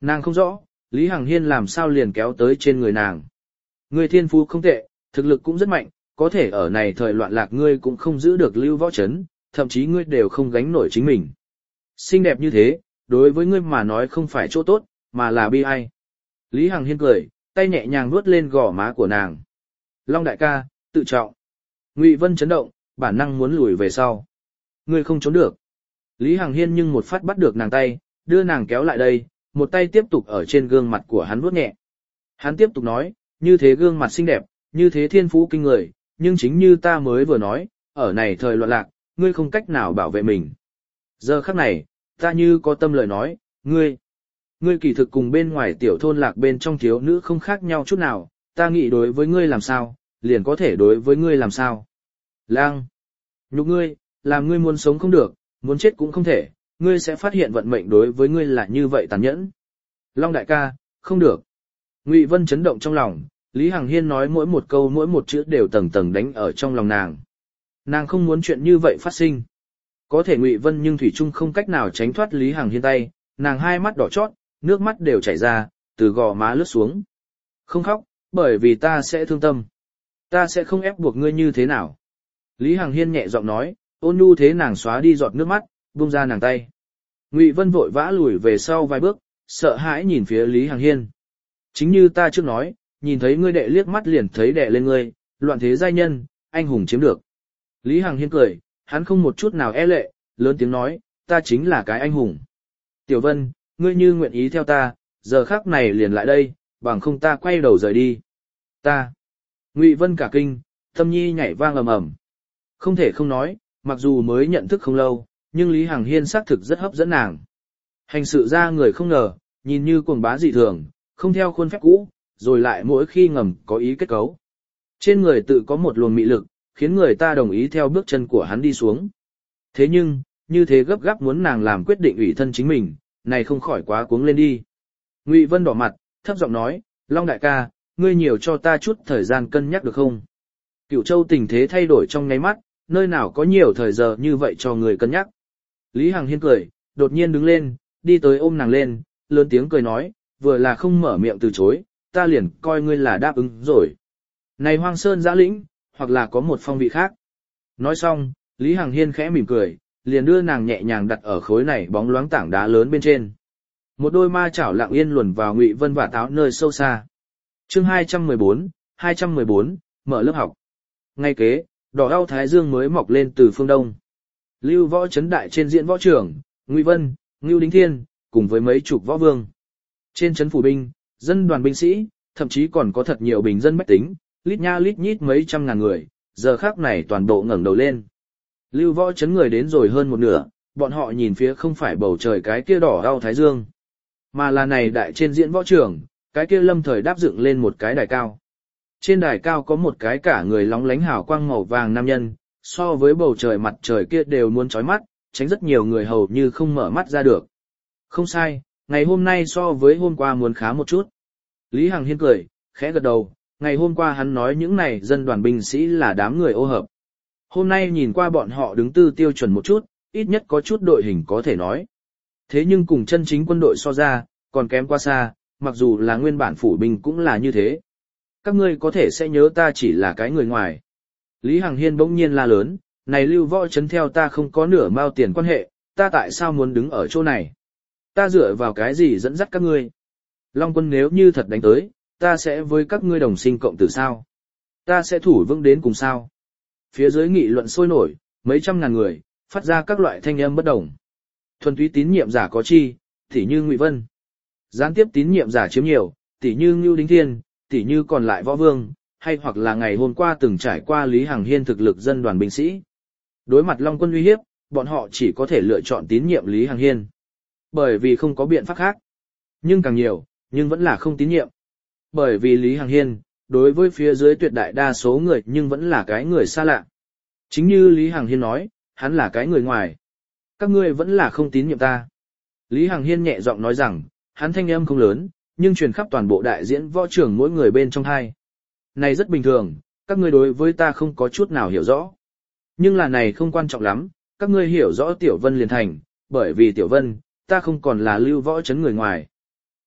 Nàng không rõ, Lý Hằng Hiên làm sao liền kéo tới trên người nàng. Ngươi thiên phú không tệ, thực lực cũng rất mạnh, có thể ở này thời loạn lạc ngươi cũng không giữ được Lưu Võ Trấn, thậm chí ngươi đều không gánh nổi chính mình. Xinh đẹp như thế, đối với ngươi mà nói không phải chỗ tốt, mà là bi ai. Lý Hằng Hiên cười, tay nhẹ nhàng vuốt lên gò má của nàng. Long đại ca, tự trọng. Ngụy Vân chấn động, bản năng muốn lùi về sau. Ngươi không trốn được. Lý Hằng Hiên nhưng một phát bắt được nàng tay, đưa nàng kéo lại đây, một tay tiếp tục ở trên gương mặt của hắn vuốt nhẹ. Hắn tiếp tục nói, như thế gương mặt xinh đẹp, như thế thiên phú kinh người, nhưng chính như ta mới vừa nói, ở này thời loạn lạc, ngươi không cách nào bảo vệ mình. Giờ khắc này, ta như có tâm lời nói, ngươi, ngươi kỳ thực cùng bên ngoài tiểu thôn lạc bên trong thiếu nữ không khác nhau chút nào, ta nghĩ đối với ngươi làm sao, liền có thể đối với ngươi làm sao. Lang, nhục ngươi, làm ngươi muốn sống không được, muốn chết cũng không thể, ngươi sẽ phát hiện vận mệnh đối với ngươi là như vậy tàn nhẫn. Long đại ca, không được. Ngụy Vân chấn động trong lòng, Lý Hằng Hiên nói mỗi một câu mỗi một chữ đều tầng tầng đánh ở trong lòng nàng. Nàng không muốn chuyện như vậy phát sinh. Có thể Ngụy Vân nhưng thủy chung không cách nào tránh thoát Lý Hằng Hiên tay, nàng hai mắt đỏ chót, nước mắt đều chảy ra, từ gò má lướt xuống. Không khóc, bởi vì ta sẽ thương tâm. Ta sẽ không ép buộc ngươi như thế nào. Lý Hằng Hiên nhẹ giọng nói, ôn nhu thế nàng xóa đi giọt nước mắt, buông ra nàng tay. Ngụy Vân vội vã lùi về sau vài bước, sợ hãi nhìn phía Lý Hằng Hiên. Chính như ta trước nói, nhìn thấy ngươi đệ liếc mắt liền thấy đệ lên ngươi, loạn thế giai nhân, anh hùng chiếm được. Lý Hằng Hiên cười, hắn không một chút nào e lệ, lớn tiếng nói, ta chính là cái anh hùng. Tiểu Vân, ngươi như nguyện ý theo ta, giờ khắc này liền lại đây, bằng không ta quay đầu rời đi. Ta. Ngụy Vân cả kinh, tâm nhi nhảy vang ầm ầm. Không thể không nói, mặc dù mới nhận thức không lâu, nhưng Lý Hằng Hiên xác thực rất hấp dẫn nàng. Hành sự ra người không ngờ, nhìn như cuồng bá dị thường, không theo khuôn phép cũ, rồi lại mỗi khi ngầm có ý kết cấu. Trên người tự có một luồng mị lực, khiến người ta đồng ý theo bước chân của hắn đi xuống. Thế nhưng, như thế gấp gáp muốn nàng làm quyết định ủy thân chính mình, này không khỏi quá cuống lên đi. Ngụy Vân đỏ mặt, thấp giọng nói, Long đại ca, ngươi nhiều cho ta chút thời gian cân nhắc được không? Cửu Châu tình thế thay đổi trong nháy mắt, nơi nào có nhiều thời giờ như vậy cho người cân nhắc. Lý Hằng Hiên cười, đột nhiên đứng lên, đi tới ôm nàng lên, lớn tiếng cười nói, vừa là không mở miệng từ chối, ta liền coi ngươi là đáp ứng rồi. Này hoang sơn giã lĩnh, hoặc là có một phong vị khác. Nói xong, Lý Hằng Hiên khẽ mỉm cười, liền đưa nàng nhẹ nhàng đặt ở khối này bóng loáng tảng đá lớn bên trên. Một đôi ma chảo lặng yên luồn vào Ngụy Vân và táo nơi sâu xa. Chương hai trăm mười bốn, hai trăm mười bốn, mở lớp học. Ngay kế, đỏ ao thái dương mới mọc lên từ phương đông. Lưu Võ Trấn đại trên diễn võ trưởng, Ngụy Vân, Ngưu Đính Thiên, cùng với mấy chục võ vương. Trên trấn phủ binh, dân đoàn binh sĩ, thậm chí còn có thật nhiều bình dân bách tính, lít nha lít nhít mấy trăm ngàn người, giờ khắc này toàn bộ ngẩng đầu lên. Lưu Võ Trấn người đến rồi hơn một nửa, bọn họ nhìn phía không phải bầu trời cái kia đỏ ao thái dương, mà là này đại trên diễn võ trưởng, cái kia lâm thời đáp dựng lên một cái đài cao. Trên đài cao có một cái cả người lóng lánh hào quang màu vàng nam nhân, so với bầu trời mặt trời kia đều muốn chói mắt, tránh rất nhiều người hầu như không mở mắt ra được. Không sai, ngày hôm nay so với hôm qua muốn khá một chút. Lý Hằng Hiên cười, khẽ gật đầu, ngày hôm qua hắn nói những này dân đoàn binh sĩ là đám người ô hợp. Hôm nay nhìn qua bọn họ đứng tư tiêu chuẩn một chút, ít nhất có chút đội hình có thể nói. Thế nhưng cùng chân chính quân đội so ra, còn kém quá xa, mặc dù là nguyên bản phủ binh cũng là như thế. Các ngươi có thể sẽ nhớ ta chỉ là cái người ngoài. Lý Hằng Hiên bỗng nhiên la lớn, này Lưu Võ Trấn theo ta không có nửa mao tiền quan hệ, ta tại sao muốn đứng ở chỗ này? Ta dựa vào cái gì dẫn dắt các ngươi? Long quân nếu như thật đánh tới, ta sẽ với các ngươi đồng sinh cộng tử sao? Ta sẽ thủ vững đến cùng sao? Phía dưới nghị luận sôi nổi, mấy trăm ngàn người, phát ra các loại thanh âm bất đồng. Thuần túy tín nhiệm giả có chi, tỉ như Ngụy Vân. Gián tiếp tín nhiệm giả chiếm nhiều, tỉ như Ngưu Đính Thiên, tỉ như còn lại võ vương, hay hoặc là ngày hôm qua từng trải qua Lý Hằng Hiên thực lực dân đoàn binh sĩ. Đối mặt Long quân uy hiếp, bọn họ chỉ có thể lựa chọn tín nhiệm Lý Hằng Hiên. Bởi vì không có biện pháp khác. Nhưng càng nhiều, nhưng vẫn là không tín nhiệm. Bởi vì Lý Hằng Hiên, đối với phía dưới tuyệt đại đa số người nhưng vẫn là cái người xa lạ. Chính như Lý Hằng Hiên nói, hắn là cái người ngoài. Các ngươi vẫn là không tín nhiệm ta. Lý Hằng Hiên nhẹ giọng nói rằng, hắn thanh âm không lớn, nhưng truyền khắp toàn bộ đại diễn võ trường mỗi người bên trong hai. Này rất bình thường, các ngươi đối với ta không có chút nào hiểu rõ. Nhưng là này không quan trọng lắm, các ngươi hiểu rõ Tiểu Vân liền thành, bởi vì Tiểu Vân, ta không còn là Lưu Võ Trấn người ngoài.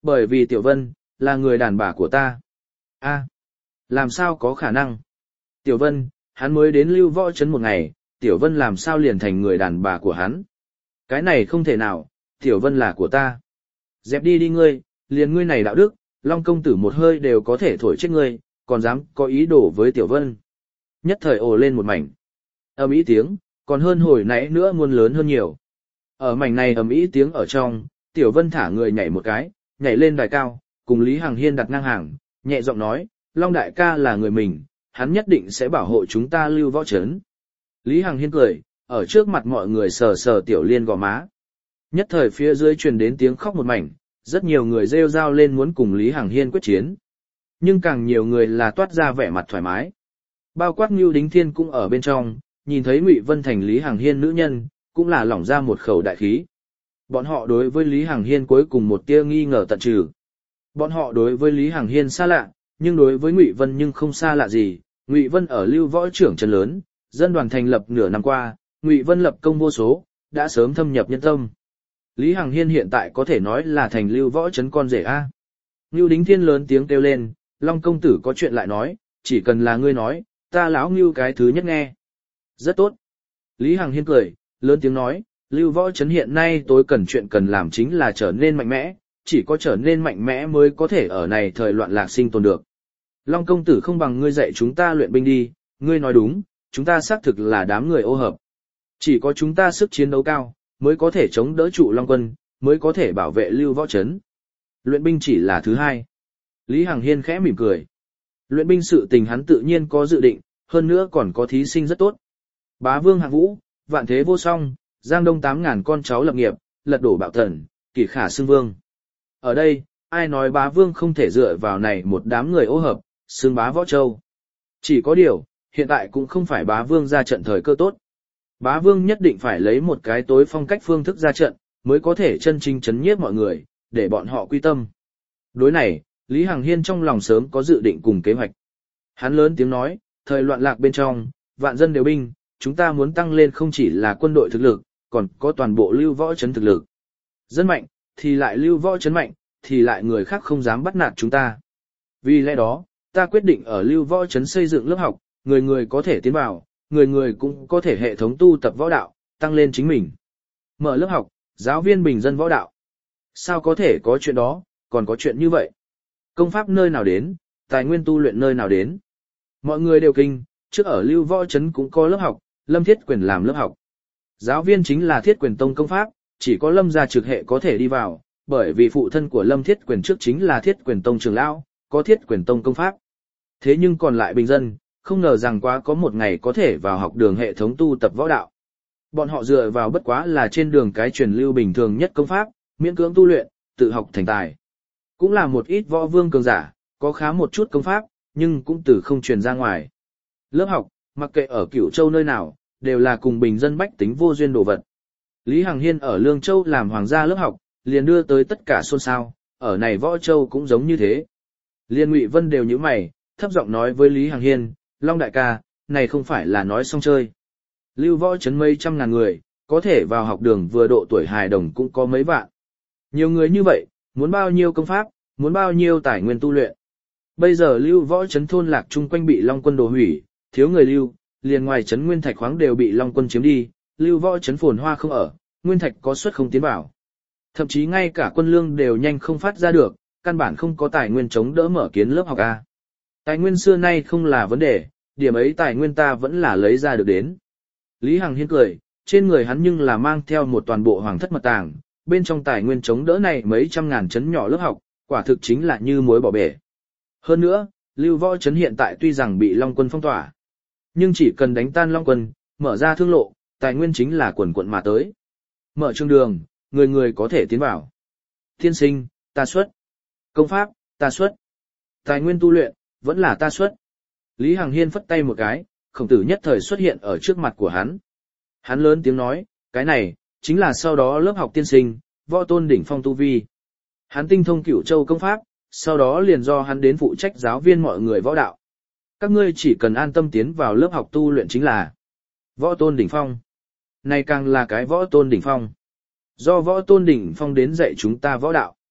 Bởi vì Tiểu Vân, là người đàn bà của ta. A, làm sao có khả năng? Tiểu Vân, hắn mới đến Lưu Võ Trấn một ngày, Tiểu Vân làm sao liền thành người đàn bà của hắn? Cái này không thể nào, Tiểu Vân là của ta. Dẹp đi đi ngươi, liền ngươi này đạo đức, Long công tử một hơi đều có thể thổi chết ngươi, còn dám có ý đồ với Tiểu Vân. Nhất thời ồ lên một mảnh. Ầm ĩ tiếng, còn hơn hồi nãy nữa muôn lớn hơn nhiều. Ở mảnh này ầm ĩ tiếng ở trong, Tiểu Vân thả người nhảy một cái, nhảy lên đài cao, cùng Lý Hằng Hiên đặt ngang hàng, nhẹ giọng nói, Long đại ca là người mình, hắn nhất định sẽ bảo hộ chúng ta Lưu Võ Trấn. Lý Hằng Hiên cười, ở trước mặt mọi người sờ sờ Tiểu Liên gò má. Nhất thời phía dưới truyền đến tiếng khóc một mảnh, rất nhiều người rêu rao lên muốn cùng Lý Hằng Hiên quyết chiến. Nhưng càng nhiều người là toát ra vẻ mặt thoải mái. Bao quát Ngưu Đính Thiên cũng ở bên trong, nhìn thấy Ngụy Vân thành Lý Hằng Hiên nữ nhân, cũng là lỏng ra một khẩu đại khí. Bọn họ đối với Lý Hằng Hiên cuối cùng một tia nghi ngờ tận trừ. Bọn họ đối với Lý Hằng Hiên xa lạ, nhưng đối với Ngụy Vân nhưng không xa lạ gì. Ngụy Vân ở Lưu Võ trưởng trấn lớn, dân đoàn thành lập nửa năm qua, Ngụy Vân lập công vô số, đã sớm thâm nhập nhân tâm. Lý Hằng Hiên hiện tại có thể nói là thành Lưu Võ trấn con rể a. Ngưu Đính Thiên lớn tiếng kêu lên, Long công tử có chuyện lại nói, chỉ cần là ngươi nói, ta lão Ngưu cái thứ nhất nghe. Rất tốt. Lý Hằng Hiên cười, lớn tiếng nói, Lưu Võ trấn hiện nay tối cần chuyện cần làm chính là trở nên mạnh mẽ, chỉ có trở nên mạnh mẽ mới có thể ở này thời loạn lạc sinh tồn được. Long công tử không bằng ngươi dạy chúng ta luyện binh đi, ngươi nói đúng, chúng ta xác thực là đám người ô hợp. Chỉ có chúng ta sức chiến đấu cao, mới có thể chống đỡ trụ Long quân, mới có thể bảo vệ Lưu Võ trấn. Luyện binh chỉ là thứ hai. Lý Hằng Hiên khẽ mỉm cười. Luyện binh sự tình hắn tự nhiên có dự định, hơn nữa còn có thí sinh rất tốt. Bá Vương Hạng Vũ, vạn thế vô song, Giang Đông tám ngàn con cháu lập nghiệp, lật đổ bạo thần, kỷ khả xưng vương. Ở đây, ai nói Bá Vương không thể dựa vào này một đám người ô hợp, xưng bá Võ Châu. Chỉ có điều, hiện tại cũng không phải Bá Vương ra trận thời cơ tốt. Bá Vương nhất định phải lấy một cái tối phong cách phương thức ra trận, mới có thể chân chính chấn nhiếp mọi người, để bọn họ quy tâm. Đối này, Lý Hằng Hiên trong lòng sớm có dự định cùng kế hoạch. Hắn lớn tiếng nói, thời loạn lạc bên trong, vạn dân đều binh, chúng ta muốn tăng lên không chỉ là quân đội thực lực, còn có toàn bộ Lưu Võ trấn thực lực. Dân mạnh, thì lại Lưu Võ trấn mạnh, thì lại người khác không dám bắt nạt chúng ta. Vì lẽ đó, ta quyết định ở Lưu Võ trấn xây dựng lớp học, người người có thể tiến vào, người người cũng có thể hệ thống tu tập võ đạo, tăng lên chính mình. Mở lớp học, giáo viên bình dân võ đạo. Sao có thể có chuyện đó, còn có chuyện như vậy? Công pháp nơi nào đến, tài nguyên tu luyện nơi nào đến? Mọi người đều kinh, trước ở Lưu Võ trấn cũng có lớp học, Lâm Thiết Quyền làm lớp học. Giáo viên chính là Thiết Quyền tông công pháp, chỉ có Lâm gia trực hệ có thể đi vào, bởi vì phụ thân của Lâm Thiết Quyền trước chính là Thiết Quyền tông trưởng lão, có Thiết Quyền tông công pháp. Thế nhưng còn lại bình dân, không ngờ rằng quá có một ngày có thể vào học đường hệ thống tu tập võ đạo. Bọn họ dựa vào bất quá là trên đường cái truyền lưu bình thường nhất công pháp, miễn cưỡng tu luyện, tự học thành tài. Cũng là một ít võ vương cường giả, có khá một chút công pháp, nhưng cũng từ không truyền ra ngoài. Lớp học, mặc kệ ở Cửu Châu nơi nào, đều là cùng bình dân bách tính vô duyên đồ vật. Lý Hằng Hiên ở Lương Châu làm hoàng gia lớp học, liền đưa tới tất cả xôn xao, ở này Võ Châu cũng giống như thế. Liên Ngụy Vân đều nhíu mày, thấp giọng nói với Lý Hằng Hiên, Long đại ca, này không phải là nói xong chơi. Lưu Võ trấn mấy trăm ngàn người, có thể vào học đường vừa độ tuổi hài đồng cũng có mấy vạn. Nhiều người như vậy, muốn bao nhiêu công pháp, muốn bao nhiêu tài nguyên tu luyện. Bây giờ Lưu Võ trấn thôn lạc chung quanh bị Long quân đổ hủy, thiếu người lưu, liền ngoài trấn nguyên thạch khoáng đều bị Long quân chiếm đi, Lưu Võ trấn phồn hoa không ở, nguyên thạch có suất không tiến vào. Thậm chí ngay cả quân lương đều nhanh không phát ra được, căn bản không có tài nguyên chống đỡ mở kiến lớp học A. Tài nguyên xưa nay không là vấn đề, điểm ấy tài nguyên ta vẫn là lấy ra được đến. Lý Hằng Hiên cười, trên người hắn nhưng là mang theo một toàn bộ hoàng thất mật tàng, bên trong tài nguyên chống đỡ này mấy trăm ngàn trấn nhỏ lớp học, quả thực chính là như muối bỏ bể. Hơn nữa, Lưu Võ trấn hiện tại tuy rằng bị Long quân phong tỏa, nhưng chỉ cần đánh tan Long quân, mở ra thương lộ, tài nguyên chính là quần quận mà tới. Mở trường đường, người người có thể tiến vào. Thiên sinh, ta xuất. Công pháp, ta xuất. Tài nguyên tu luyện, vẫn là ta xuất. Lý Hằng Hiên phất tay một cái, Khổng Tử nhất thời xuất hiện ở trước mặt của hắn. Hắn lớn tiếng nói, cái này, chính là sau đó lớp học tiên sinh, võ tôn đỉnh phong tu vi. Hắn tinh thông Cửu Châu công pháp, sau đó liền do hắn đến phụ trách giáo viên mọi người võ đạo. Các ngươi chỉ cần an tâm tiến vào lớp học tu luyện chính là võ tôn đỉnh phong. Này càng là cái võ tôn đỉnh phong. Do võ tôn đỉnh phong đến dạy chúng ta võ đạo.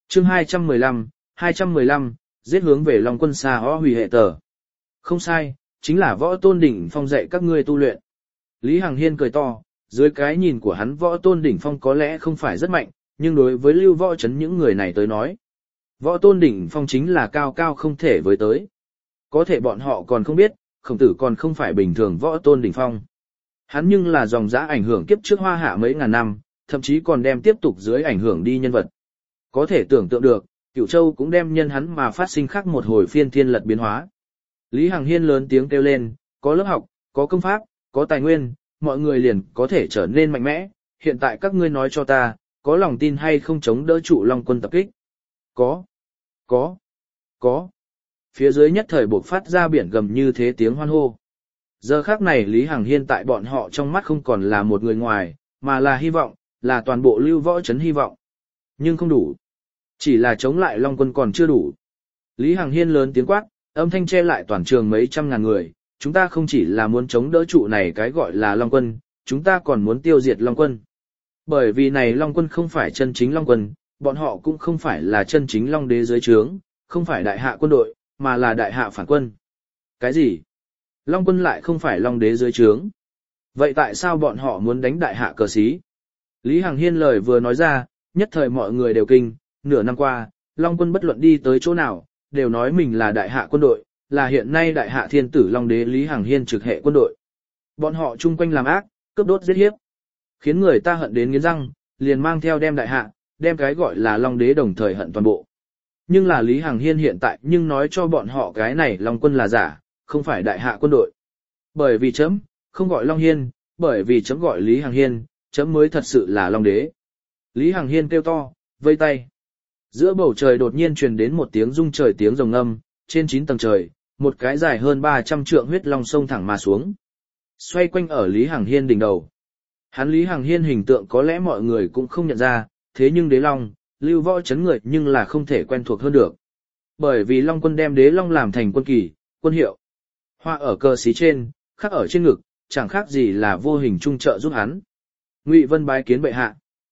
Chương hai trăm mười lăm, hai trăm mười lăm, giết hướng về Long Quân Sa Ho hủy hệ tờ. Không sai, chính là Võ Tôn Đỉnh Phong dạy các ngươi tu luyện. Lý Hằng Hiên cười to, dưới cái nhìn của hắn Võ Tôn Đỉnh Phong có lẽ không phải rất mạnh, nhưng đối với Lưu Võ Trấn những người này tới nói, Võ Tôn Đỉnh Phong chính là cao cao không thể với tới. Có thể bọn họ còn không biết, Khổng Tử còn không phải bình thường Võ Tôn Đỉnh Phong. Hắn nhưng là dòng dã ảnh hưởng kiếp trước Hoa Hạ mấy ngàn năm, thậm chí còn đem tiếp tục dưới ảnh hưởng đi nhân vật. Có thể tưởng tượng được, Cửu Châu cũng đem nhân hắn mà phát sinh khác một hồi phiên thiên lật biến hóa. Lý Hằng Hiên lớn tiếng kêu lên, có lớp học, có công pháp, có tài nguyên, mọi người liền có thể trở nên mạnh mẽ, hiện tại các ngươi nói cho ta, có lòng tin hay không chống đỡ trụ Long Quân tập kích? Có, có, có. Phía dưới nhất thời buộc phát ra biển gầm như thế tiếng hoan hô. Giờ khác này Lý Hằng Hiên tại bọn họ trong mắt không còn là một người ngoài, mà là hy vọng, là toàn bộ Lưu Võ Trấn hy vọng. Nhưng không đủ. Chỉ là chống lại Long Quân còn chưa đủ. Lý Hằng Hiên lớn tiếng quát, âm thanh che lại toàn trường mấy trăm ngàn người, chúng ta không chỉ là muốn chống đỡ trụ này cái gọi là Long Quân, chúng ta còn muốn tiêu diệt Long Quân. Bởi vì này Long Quân không phải chân chính Long Quân, bọn họ cũng không phải là chân chính Long Đế dưới trướng, không phải đại hạ quân đội, mà là đại hạ phản quân. Cái gì? Long Quân lại không phải Long Đế dưới trướng. Vậy tại sao bọn họ muốn đánh đại hạ cờ xí? Lý Hằng Hiên lời vừa nói ra, nhất thời mọi người đều kinh, nửa năm qua, Long Quân bất luận đi tới chỗ nào, đều nói mình là đại hạ quân đội, là hiện nay đại hạ thiên tử Long Đế Lý Hằng Hiên trực hệ quân đội. Bọn họ chung quanh làm ác, cướp đốt giết hiếp, khiến người ta hận đến nghiến răng, liền mang theo đem đại hạ, đem cái gọi là Long Đế đồng thời hận toàn bộ. Nhưng là Lý Hằng Hiên hiện tại nhưng nói cho bọn họ cái này Long Quân là giả, không phải đại hạ quân đội. Bởi vì chấm, không gọi Long Hiên, bởi vì chấm gọi Lý Hằng Hiên, chấm mới thật sự là Long Đế. Lý Hằng Hiên kêu to, vây tay. Giữa bầu trời đột nhiên truyền đến một tiếng rung trời tiếng rồng ngâm, trên chín tầng trời, một cái dài hơn ba trăm trượng huyết long sông thẳng mà xuống. Xoay quanh ở Lý Hằng Hiên đỉnh đầu. Hắn Lý Hằng Hiên hình tượng có lẽ mọi người cũng không nhận ra, thế nhưng đế long, Lưu Võ Trấn người nhưng là không thể quen thuộc hơn được. Bởi vì Long Quân đem đế long làm thành quân kỳ, quân hiệu. Hoa ở cờ xí trên, khắc ở trên ngực, chẳng khác gì là vô hình trung trợ giúp hắn. Ngụy Vân bái kiến bệ hạ.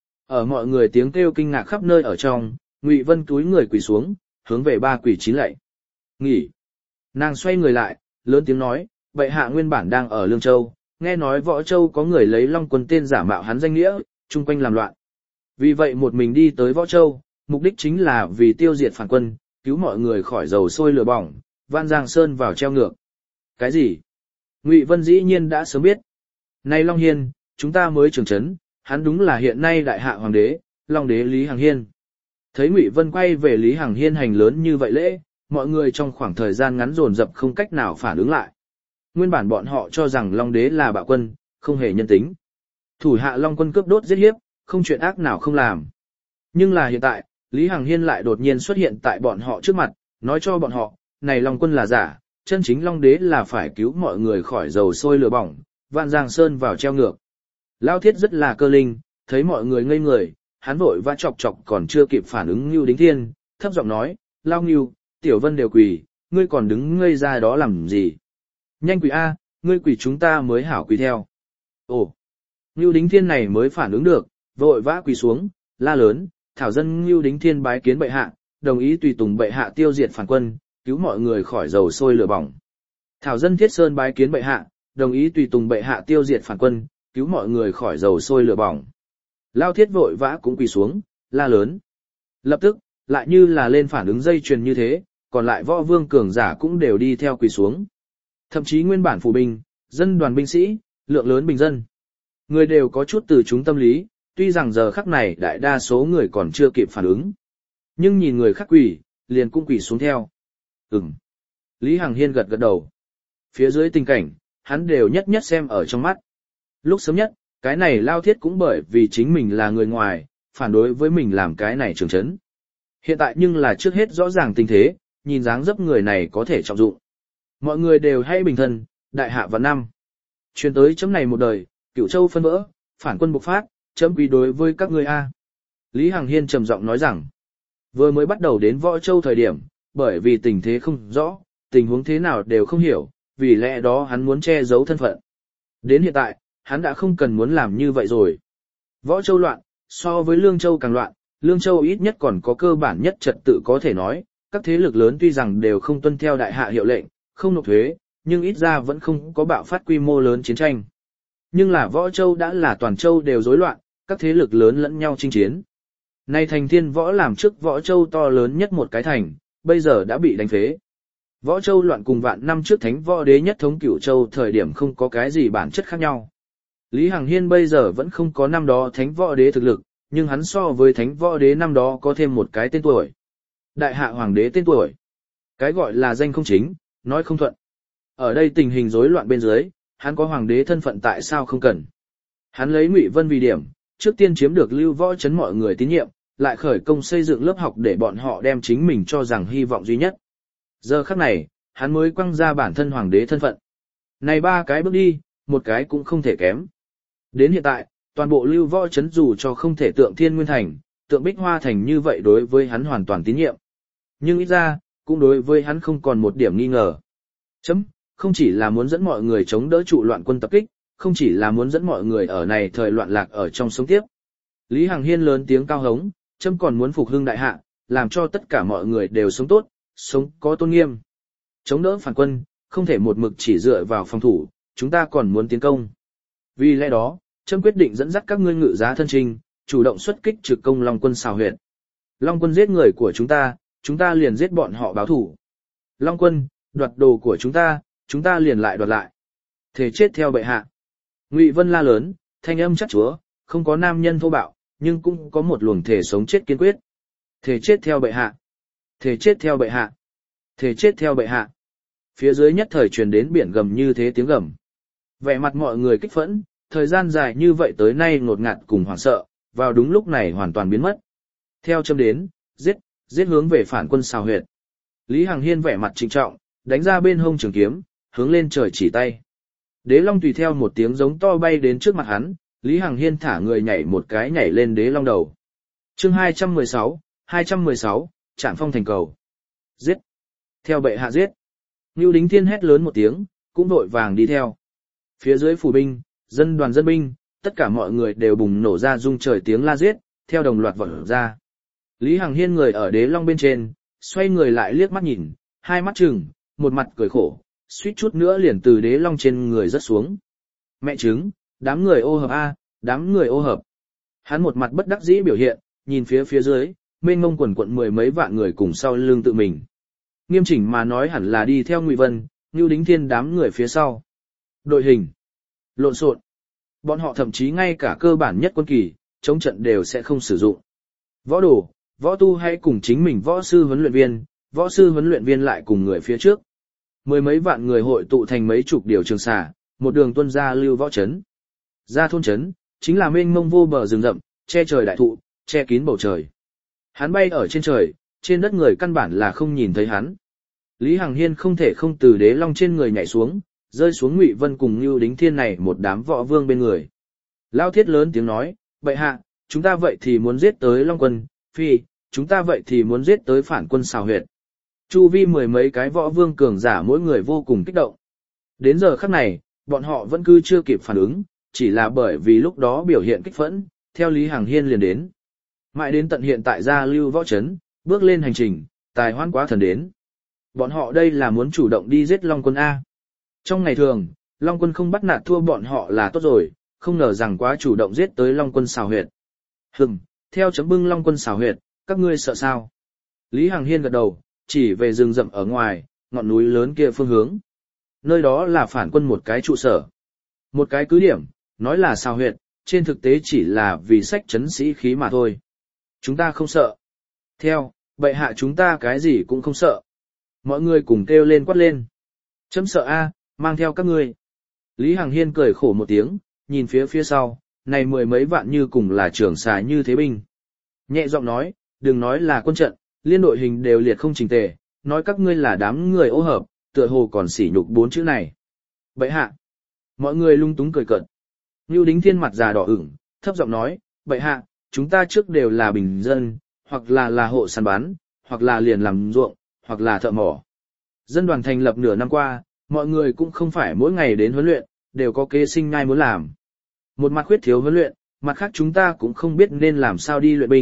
Ở mọi người tiếng kêu kinh ngạc khắp nơi ở trong, Ngụy Vân túi người quỳ xuống, hướng về ba quỷ chín lạy. Nghỉ. Nàng xoay người lại, lớn tiếng nói, bệ hạ nguyên bản đang ở Lương Châu, nghe nói Võ Châu có người lấy Long Quân tên giả mạo hắn danh nghĩa, chung quanh làm loạn. Vì vậy một mình đi tới Võ Châu, mục đích chính là vì tiêu diệt phản quân, cứu mọi người khỏi dầu sôi lửa bỏng, van Giang Sơn vào treo ngược. Cái gì? Ngụy Vân dĩ nhiên đã sớm biết. Này Long Hiên, chúng ta mới trưởng trấn, hắn đúng là hiện nay đại hạ hoàng đế, Long Đế Lý Hằng Hiên. Thấy Ngụy Vân quay về Lý Hằng Hiên hành lớn như vậy lễ, mọi người trong khoảng thời gian ngắn dồn dập không cách nào phản ứng lại. Nguyên bản bọn họ cho rằng Long Đế là bạo quân, không hề nhân tính. Thủ hạ Long Quân cướp đốt giết hiếp, không chuyện ác nào không làm. Nhưng là hiện tại, Lý Hằng Hiên lại đột nhiên xuất hiện tại bọn họ trước mặt, nói cho bọn họ, này Long Quân là giả, chân chính Long Đế là phải cứu mọi người khỏi dầu sôi lửa bỏng, vạn Giang Sơn vào treo ngược. Lao Thiết rất là cơ linh, thấy mọi người ngây người, hắn vội vã chọc chọc còn chưa kịp phản ứng Nưu Đính Thiên, thấp giọng nói, Lao Nưu, Tiểu Vân đều quỳ, ngươi còn đứng ngây ra đó làm gì? Nhanh quỳ A, ngươi quỳ chúng ta mới hảo quỳ theo. Ồ, Nưu Đính Thiên này mới phản ứng được, vội vã quỳ xuống, la lớn, thảo dân Nưu Đính Thiên bái kiến bệ hạ, đồng ý tùy tùng bệ hạ tiêu diệt phản quân, cứu mọi người khỏi dầu sôi lửa bỏng. Thảo dân Thiết Sơn bái kiến bệ hạ, đồng ý tùy tùng bệ hạ tiêu diệt phản quân, cứu mọi người khỏi dầu sôi lửa bỏng. Lao Thiết vội vã cũng quỳ xuống, la lớn. Lập tức, lại như là lên phản ứng dây chuyền như thế, còn lại võ vương cường giả cũng đều đi theo quỳ xuống. Thậm chí nguyên bản phủ binh, dân đoàn binh sĩ, lượng lớn bình dân. Người đều có chút từ chúng tâm lý, tuy rằng giờ khắc này đại đa số người còn chưa kịp phản ứng. Nhưng nhìn người khác quỳ, liền cũng quỳ xuống theo. Ừm. Lý Hằng Hiên gật gật đầu. Phía dưới tình cảnh, hắn đều nhất nhất xem ở trong mắt. Lúc sớm nhất, cái này Lao Thiết cũng bởi vì chính mình là người ngoài, phản đối với mình làm cái này trường trấn. Hiện tại nhưng là trước hết rõ ràng tình thế, nhìn dáng dấp người này có thể trọng dụng. Mọi người đều hay bình thân, đại hạ và năm. Truyền tới chấm này một đời, Cửu Châu phân vỡ, phản quân bộc phát, chấm quý đối với các ngươi a. Lý Hằng Hiên trầm giọng nói rằng, vừa mới bắt đầu đến Võ Châu thời điểm, bởi vì tình thế không rõ, tình huống thế nào đều không hiểu, vì lẽ đó hắn muốn che giấu thân phận. Đến hiện tại, hắn đã không cần muốn làm như vậy rồi. Võ Châu loạn, so với Lương Châu càng loạn, Lương Châu ít nhất còn có cơ bản nhất trật tự có thể nói, các thế lực lớn tuy rằng đều không tuân theo đại hạ hiệu lệnh, không nộp thuế, nhưng ít ra vẫn không có bạo phát quy mô lớn chiến tranh. Nhưng là Võ Châu đã là toàn châu đều rối loạn, các thế lực lớn lẫn nhau chinh chiến. Nay thành Thiên Võ làm trước Võ Châu to lớn nhất một cái thành, bây giờ đã bị đánh phế. Võ Châu loạn cùng vạn năm trước Thánh Võ Đế nhất thống Cửu Châu thời điểm không có cái gì bản chất khác nhau. Lý Hằng Hiên bây giờ vẫn không có năm đó Thánh Võ Đế thực lực, nhưng hắn so với Thánh Võ Đế năm đó có thêm một cái tên tuổi. Đại Hạ Hoàng Đế tên tuổi. Cái gọi là danh không chính, nói không thuận. Ở đây tình hình rối loạn bên dưới, hắn có Hoàng Đế thân phận tại sao không cần. Hắn lấy Ngụy Vân vì điểm, trước tiên chiếm được Lưu Võ Trấn mọi người tín nhiệm, lại khởi công xây dựng lớp học để bọn họ đem chính mình cho rằng hy vọng duy nhất. Giờ khắc này, hắn mới quăng ra bản thân Hoàng Đế thân phận. Này ba cái bước đi, một cái cũng không thể kém. Đến hiện tại, toàn bộ Lưu Võ Trấn dù cho không thể tượng Thiên Nguyên Thành, tượng Bích Hoa Thành như vậy đối với hắn hoàn toàn tín nhiệm. Nhưng ít ra, cũng đối với hắn không còn một điểm nghi ngờ. Chấm, không chỉ là muốn dẫn mọi người chống đỡ trụ loạn quân tập kích, không chỉ là muốn dẫn mọi người ở này thời loạn lạc ở trong sống tiếp. Lý Hằng Hiên lớn tiếng cao hống, chấm còn muốn phục hưng đại hạ, làm cho tất cả mọi người đều sống tốt, sống có tôn nghiêm. Chống đỡ phản quân, không thể một mực chỉ dựa vào phòng thủ, chúng ta còn muốn tiến công. Vì lẽ đó, chấm quyết định dẫn dắt các ngươi ngự giá thân chinh, chủ động xuất kích trực công Long quân xào huyệt. Long quân giết người của chúng ta, chúng ta liền giết bọn họ báo thủ. Long quân, đoạt đồ của chúng ta, chúng ta liền lại đoạt lại. Thể chết theo bệ hạ. Ngụy Vân la lớn, thanh âm chắc chúa, không có nam nhân thô bạo, nhưng cũng có một luồng thể sống chết kiên quyết. Thể chết theo bệ hạ. Thể chết theo bệ hạ. Thể chết theo bệ hạ. Phía dưới nhất thời truyền đến biển gầm như thế tiếng gầm. Vẻ mặt mọi người kích phẫn, thời gian dài như vậy tới nay ngột ngạt cùng hoảng sợ, vào đúng lúc này hoàn toàn biến mất. Theo châm đến, giết, giết hướng về phản quân xào huyệt. Lý Hằng Hiên vẻ mặt trịnh trọng, đánh ra bên hông trường kiếm, hướng lên trời chỉ tay. Đế Long tùy theo một tiếng giống to bay đến trước mặt hắn, Lý Hằng Hiên thả người nhảy một cái nhảy lên Đế Long đầu. Chương hai trăm mười sáu, hai trăm mười sáu, Trảm Phong thành cầu. Giết! Theo bệ hạ giết! Nưu Đính Thiên hét lớn một tiếng, cũng vội vàng đi theo. Phía dưới phủ binh, dân đoàn dân binh, tất cả mọi người đều bùng nổ ra rung trời tiếng la giết, theo đồng loạt vọt ra. Lý Hằng Hiên người ở Đế Long bên trên, xoay người lại liếc mắt nhìn, hai mắt trừng, một mặt cười khổ, suýt chút nữa liền từ Đế Long trên người rớt xuống. Mẹ chứng, đám người ô hợp a, đám người ô hợp. Hắn một mặt bất đắc dĩ biểu hiện, nhìn phía phía dưới, mênh mông quần quận mười mấy vạn người cùng sau lưng tự mình. Nghiêm chỉnh mà nói hẳn là đi theo Ngụy Vân, Nưu Đính Thiên đám người phía sau. Đội hình lộn xộn. Bọn họ thậm chí ngay cả cơ bản nhất quân kỳ, chống trận đều sẽ không sử dụng. Võ đồ, võ tu hay cùng chính mình võ sư huấn luyện viên, võ sư huấn luyện viên lại cùng người phía trước. Mười mấy vạn người hội tụ thành mấy chục điều trường xà, một đường tuân ra Lưu Võ Trấn. Ra thôn trấn, chính là mênh mông vô bờ rừng rậm, che trời đại thụ, che kín bầu trời. Hắn bay ở trên trời, trên đất người căn bản là không nhìn thấy hắn. Lý Hằng Hiên không thể không từ Đế Long trên người nhảy xuống, rơi xuống Ngụy Vân cùng Nưu Đính Thiên này một đám võ vương bên người. Lao Thiết lớn tiếng nói, bệ hạ, chúng ta vậy thì muốn giết tới Long quân, phi, chúng ta vậy thì muốn giết tới phản quân xào huyệt. Chu vi mười mấy cái võ vương cường giả mỗi người vô cùng kích động. Đến giờ khắc này, bọn họ vẫn cứ chưa kịp phản ứng, chỉ là bởi vì lúc đó biểu hiện kích phẫn, theo Lý Hằng Hiên liền đến. Mãi đến tận hiện tại ra Lưu Võ Trấn, bước lên hành trình, tài hoan quá thần đến. Bọn họ đây là muốn chủ động đi giết Long quân A. Trong ngày thường, Long quân không bắt nạt thua bọn họ là tốt rồi, không ngờ rằng quá chủ động giết tới Long quân xào huyệt. Hừm, theo chấm bưng Long quân xào huyệt, các ngươi sợ sao? Lý Hằng Hiên gật đầu, chỉ về rừng rậm ở ngoài, ngọn núi lớn kia phương hướng. Nơi đó là phản quân một cái trụ sở. Một cái cứ điểm, nói là xào huyệt, trên thực tế chỉ là vì sách trấn sĩ khí mà thôi. Chúng ta không sợ. Theo, bệ hạ chúng ta cái gì cũng không sợ. Mọi người cùng kêu lên quát lên. Chấm sợ a, mang theo các ngươi. Lý Hằng Hiên cười khổ một tiếng, nhìn phía phía sau, này mười mấy vạn như cùng là trưởng xà như thế binh. Nhẹ giọng nói, đừng nói là quân trận, liên đội hình đều liệt không chỉnh tề, nói các ngươi là đám người ô hợp, tựa hồ còn sỉ nhục bốn chữ này. Bệ hạ. Mọi người lung túng cười cợt. Nưu Đính Thiên mặt già đỏ ửng, thấp giọng nói, bệ hạ, chúng ta trước đều là bình dân, hoặc là là hộ săn bắn, hoặc là liền làm ruộng, hoặc là thợ mỏ. Dân đoàn thành lập nửa năm qua, mọi người cũng không phải mỗi ngày đến huấn luyện, đều có kế sinh nhai muốn làm. Một mặt khuyết thiếu huấn luyện, mặt khác chúng ta cũng không biết nên làm sao đi luyện binh,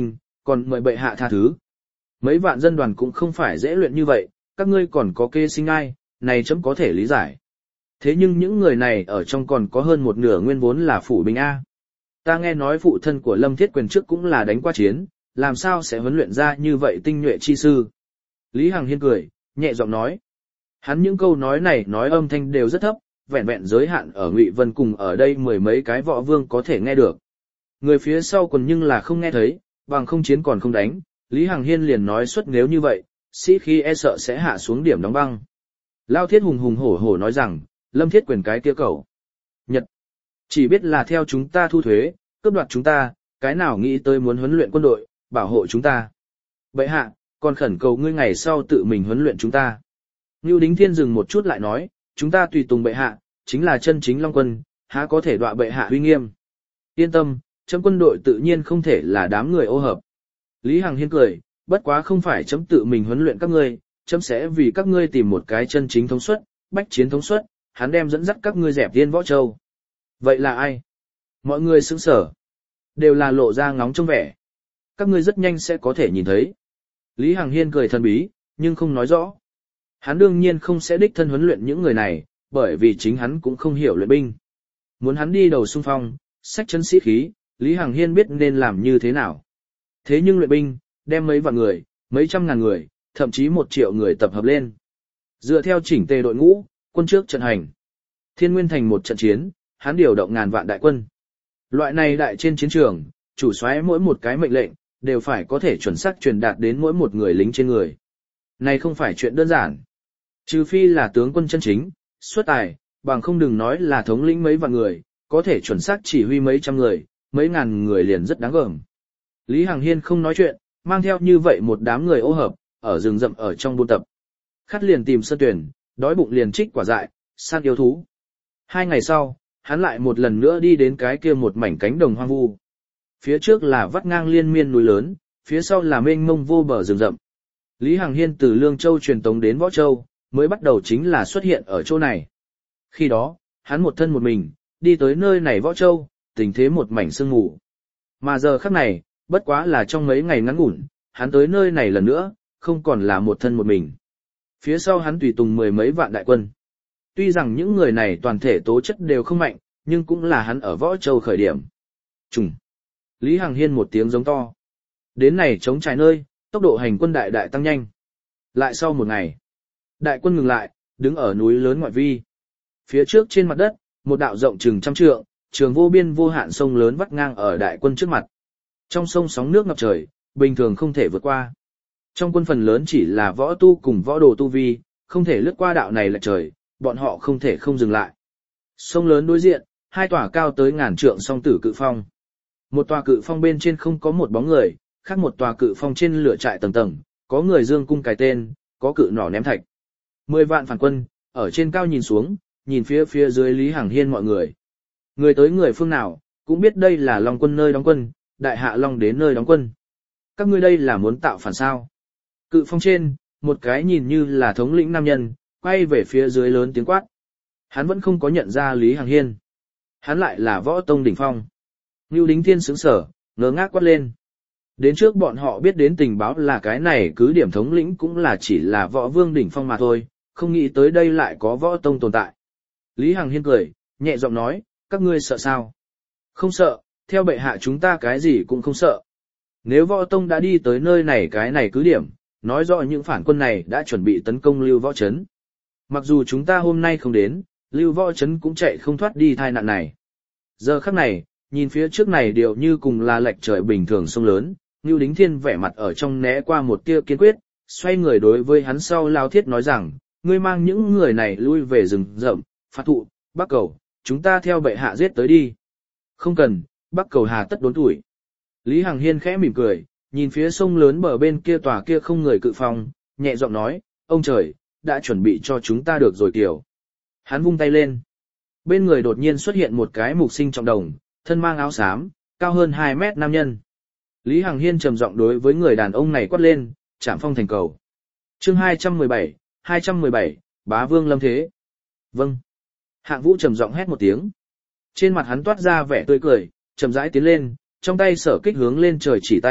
còn mời bệ hạ tha thứ. Mấy vạn dân đoàn cũng không phải dễ luyện như vậy, các ngươi còn có kê sinh ai, này chấm có thể lý giải. Thế nhưng những người này ở trong còn có hơn một nửa nguyên vốn là phủ binh A. Ta nghe nói phụ thân của Lâm Thiết Quyền trước cũng là đánh qua chiến, làm sao sẽ huấn luyện ra như vậy tinh nhuệ chi sư. Lý Hằng Hiên cười, nhẹ giọng nói. Hắn những câu nói này nói âm thanh đều rất thấp, vẹn vẹn giới hạn ở Ngụy Vân cùng ở đây mười mấy cái võ vương có thể nghe được. Người phía sau còn nhưng là không nghe thấy, bằng không chiến còn không đánh, Lý Hằng Hiên liền nói suốt nếu như vậy, sĩ khí e sợ sẽ hạ xuống điểm đóng băng. Lao Thiết hùng hùng hổ hổ nói rằng, Lâm Thiết Quyền cái kia cẩu. Nhật, chỉ biết là theo chúng ta thu thuế, cướp đoạt chúng ta, cái nào nghĩ tới muốn huấn luyện quân đội, bảo hộ chúng ta. Vậy hạ, còn khẩn cầu ngươi ngày sau tự mình huấn luyện chúng ta. Ngưu Đính Thiên dừng một chút lại nói, chúng ta tùy tùng bệ hạ, chính là chân chính Long Quân, há có thể đọa bệ hạ uy nghiêm. Yên tâm, chấm quân đội tự nhiên không thể là đám người ô hợp. Lý Hằng Hiên cười, bất quá không phải chấm tự mình huấn luyện các ngươi, chấm sẽ vì các ngươi tìm một cái chân chính thống suất, bách chiến thống suất, hắn đem dẫn dắt các ngươi dẹp Tiên Võ Châu. Vậy là ai? Mọi người sững sở, đều là lộ ra ngóng trông vẻ. Các ngươi rất nhanh sẽ có thể nhìn thấy. Lý Hằng Hiên cười thần bí, nhưng không nói rõ. Hắn đương nhiên không sẽ đích thân huấn luyện những người này, bởi vì chính hắn cũng không hiểu luyện binh. Muốn hắn đi đầu xung phong, sách chân sĩ khí, Lý Hằng Hiên biết nên làm như thế nào. Thế nhưng luyện binh, đem mấy vạn người, mấy trăm ngàn người, thậm chí một triệu người tập hợp lên. Dựa theo chỉnh tề đội ngũ, quân trước trận hành. Thiên Nguyên Thành một trận chiến, hắn điều động ngàn vạn đại quân. Loại này đại trên chiến trường, chủ soái mỗi một cái mệnh lệnh, đều phải có thể chuẩn xác truyền đạt đến mỗi một người lính trên người. Này không phải chuyện đơn giản. Trừ phi là tướng quân chân chính, xuất tài, bằng không đừng nói là thống lĩnh mấy vạn người, có thể chuẩn xác chỉ huy mấy trăm người, mấy ngàn người liền rất đáng gờm. Lý Hằng Hiên không nói chuyện, mang theo như vậy một đám người ô hợp, ở rừng rậm ở trong buôn tập. Khát liền tìm sơn tuyển, đói bụng liền trích quả dại, săn yêu thú. Hai ngày sau, hắn lại một lần nữa đi đến cái kia một mảnh cánh đồng hoang vu. Phía trước là vắt ngang liên miên núi lớn, phía sau là mênh mông vô bờ rừng rậm. Lý Hằng Hiên từ Lương Châu truyền tống đến Võ Châu, mới bắt đầu chính là xuất hiện ở chỗ này. Khi đó, hắn một thân một mình, đi tới nơi này Võ Châu, tình thế một mảnh sương mù. Mà giờ khắc này, bất quá là trong mấy ngày ngắn ngủn, hắn tới nơi này lần nữa, không còn là một thân một mình. Phía sau hắn tùy tùng mười mấy vạn đại quân. Tuy rằng những người này toàn thể tố chất đều không mạnh, nhưng cũng là hắn ở Võ Châu khởi điểm. Trùng. Lý Hằng Hiên một tiếng giống to. Đến này chống trải nơi, tốc độ hành quân đại đại tăng nhanh. Lại sau một ngày, đại quân ngừng lại, đứng ở núi lớn ngoại vi. Phía trước trên mặt đất, một đạo rộng chừng trăm trượng, trường vô biên vô hạn sông lớn vắt ngang ở đại quân trước mặt. Trong sông sóng nước ngập trời, bình thường không thể vượt qua. Trong quân phần lớn chỉ là võ tu cùng võ đồ tu vi, không thể lướt qua đạo này lệch trời, bọn họ không thể không dừng lại. Sông lớn đối diện, hai tòa cao tới ngàn trượng song tử cự phong. Một tòa cự phong bên trên không có một bóng người, khác một tòa cự phong trên lửa trại tầng tầng, có người dương cung cài tên, có cự nỏ ném thạch. Mười vạn phản quân, ở trên cao nhìn xuống, nhìn phía phía dưới Lý Hằng Hiên mọi người. Người tới người phương nào, cũng biết đây là Long quân nơi đóng quân, đại hạ Long đến nơi đóng quân. Các ngươi đây là muốn tạo phản sao? Cự phong trên, một cái nhìn như là thống lĩnh nam nhân, quay về phía dưới lớn tiếng quát. Hắn vẫn không có nhận ra Lý Hằng Hiên. Hắn lại là võ tông đỉnh phong. Ngưu Đính Thiên sững sờ, ngơ ngác quát lên. Đến trước bọn họ biết đến tình báo là cái này cứ điểm thống lĩnh cũng là chỉ là võ vương đỉnh phong mà thôi, không nghĩ tới đây lại có võ tông tồn tại. Lý Hằng Hiên cười, nhẹ giọng nói, các ngươi sợ sao? Không sợ, theo bệ hạ chúng ta cái gì cũng không sợ. Nếu võ tông đã đi tới nơi này cái này cứ điểm, nói rõ những phản quân này đã chuẩn bị tấn công Lưu Võ Trấn. Mặc dù chúng ta hôm nay không đến, Lưu Võ Trấn cũng chạy không thoát đi tai nạn này. Giờ khắc này, nhìn phía trước này đều như cùng là lệch trời bình thường sông lớn, Ngưu Đính Thiên vẻ mặt ở trong né qua một tia kiên quyết, xoay người đối với hắn sau Lao Thiết nói rằng, ngươi mang những người này lui về rừng rậm, phạt thụ, Bắc Cầu, chúng ta theo bệ hạ giết tới đi. Không cần, Bắc Cầu hà tất đốn tuổi. Lý Hằng Hiên khẽ mỉm cười, nhìn phía sông lớn bờ bên kia tòa kia không người cự phong, nhẹ giọng nói, ông trời, đã chuẩn bị cho chúng ta được rồi kiểu. Hắn vung tay lên. Bên người đột nhiên xuất hiện một cái mục sinh trọng đồng, thân mang áo xám, cao hơn hai mét nam nhân. Lý Hằng Hiên trầm giọng đối với người đàn ông này quát lên, chạm phong thành cầu. Chương hai trăm mười bảy, hai trăm mười bảy, Bá Vương lâm thế. Vâng. Hạng Vũ trầm giọng hét một tiếng. Trên mặt hắn toát ra vẻ tươi cười, chậm rãi tiến lên, trong tay sở kích hướng lên trời chỉ tay,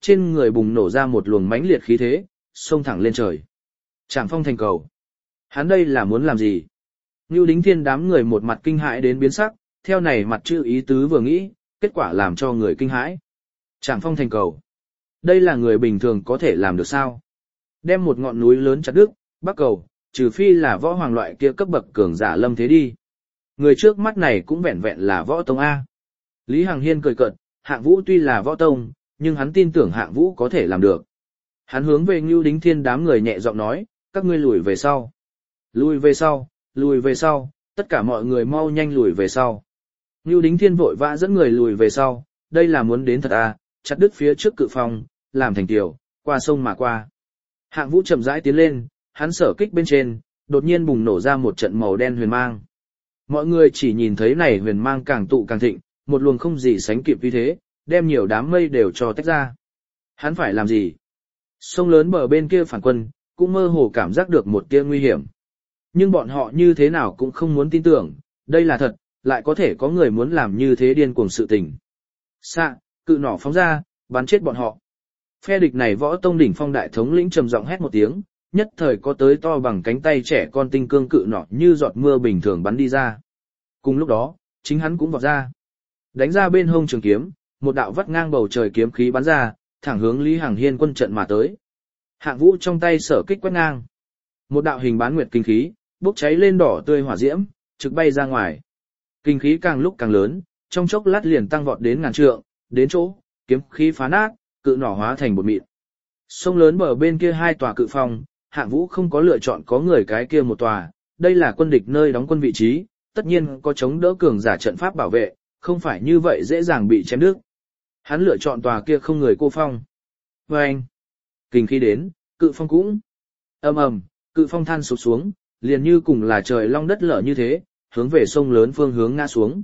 trên người bùng nổ ra một luồng mãnh liệt khí thế, xông thẳng lên trời. Trảm phong thành cầu. Hắn đây là muốn làm gì? Ngưu Đính Thiên đám người một mặt kinh hãi đến biến sắc, theo này mặt chữ ý tứ vừa nghĩ, kết quả làm cho người kinh hãi. Trảm phong thành cầu. Đây là người bình thường có thể làm được sao? Đem một ngọn núi lớn chặt đứt, bắc cầu, trừ phi là võ hoàng loại kia cấp bậc cường giả lâm thế đi. Người trước mắt này cũng vẹn vẹn là võ tông A. Lý Hằng Hiên cười cợt, Hạng Vũ tuy là võ tông, nhưng hắn tin tưởng Hạng Vũ có thể làm được. Hắn hướng về Ngưu Đính Thiên đám người nhẹ giọng nói, các ngươi lùi về sau. Lùi về sau, lùi về sau, tất cả mọi người mau nhanh lùi về sau. Ngưu Đính Thiên vội vã dẫn người lùi về sau, đây là muốn đến thật à, chặt đứt phía trước cự phong, làm thành tiểu, qua sông mà qua. Hạng Vũ chậm rãi tiến lên, hắn sở kích bên trên, đột nhiên bùng nổ ra một trận màu đen huyền mang. Mọi người chỉ nhìn thấy này huyền mang càng tụ càng thịnh, một luồng không gì sánh kịp vì thế, đem nhiều đám mây đều cho tách ra. Hắn phải làm gì? Sông lớn bờ bên kia phản quân, cũng mơ hồ cảm giác được một tia nguy hiểm. Nhưng bọn họ như thế nào cũng không muốn tin tưởng, đây là thật, lại có thể có người muốn làm như thế điên cuồng sự tình. Xạ, cự nỏ phóng ra, bắn chết bọn họ. Phe địch này võ tông đỉnh phong đại thống lĩnh trầm giọng hét một tiếng, nhất thời có tới to bằng cánh tay trẻ con tinh cương cự nỏ như giọt mưa bình thường bắn đi ra. Cùng lúc đó, chính hắn cũng vọt ra. Đánh ra bên hông trường kiếm, một đạo vắt ngang bầu trời kiếm khí bắn ra, thẳng hướng Lý Hằng Hiên quân trận mà tới. Hạng Vũ trong tay sở kích quét ngang. Một đạo hình bán nguyệt kinh khí, bốc cháy lên đỏ tươi hỏa diễm, trực bay ra ngoài. Kinh khí càng lúc càng lớn, trong chốc lát liền tăng vọt đến ngàn trượng, đến chỗ, kiếm khí phá nát, cự nỏ hóa thành bột mịn. Sông lớn bờ bên kia hai tòa cự phong, Hạng Vũ không có lựa chọn có người cái kia một tòa, đây là quân địch nơi đóng quân vị trí, tất nhiên có chống đỡ cường giả trận pháp bảo vệ, không phải như vậy dễ dàng bị chém đứt. Hắn lựa chọn tòa kia không người cô phong. Và anh, kinh khí đến, cự phong cũng ầm ầm, cự phong than sụp xuống, liền như cùng là trời long đất lở như thế, hướng về sông lớn phương hướng ngã xuống.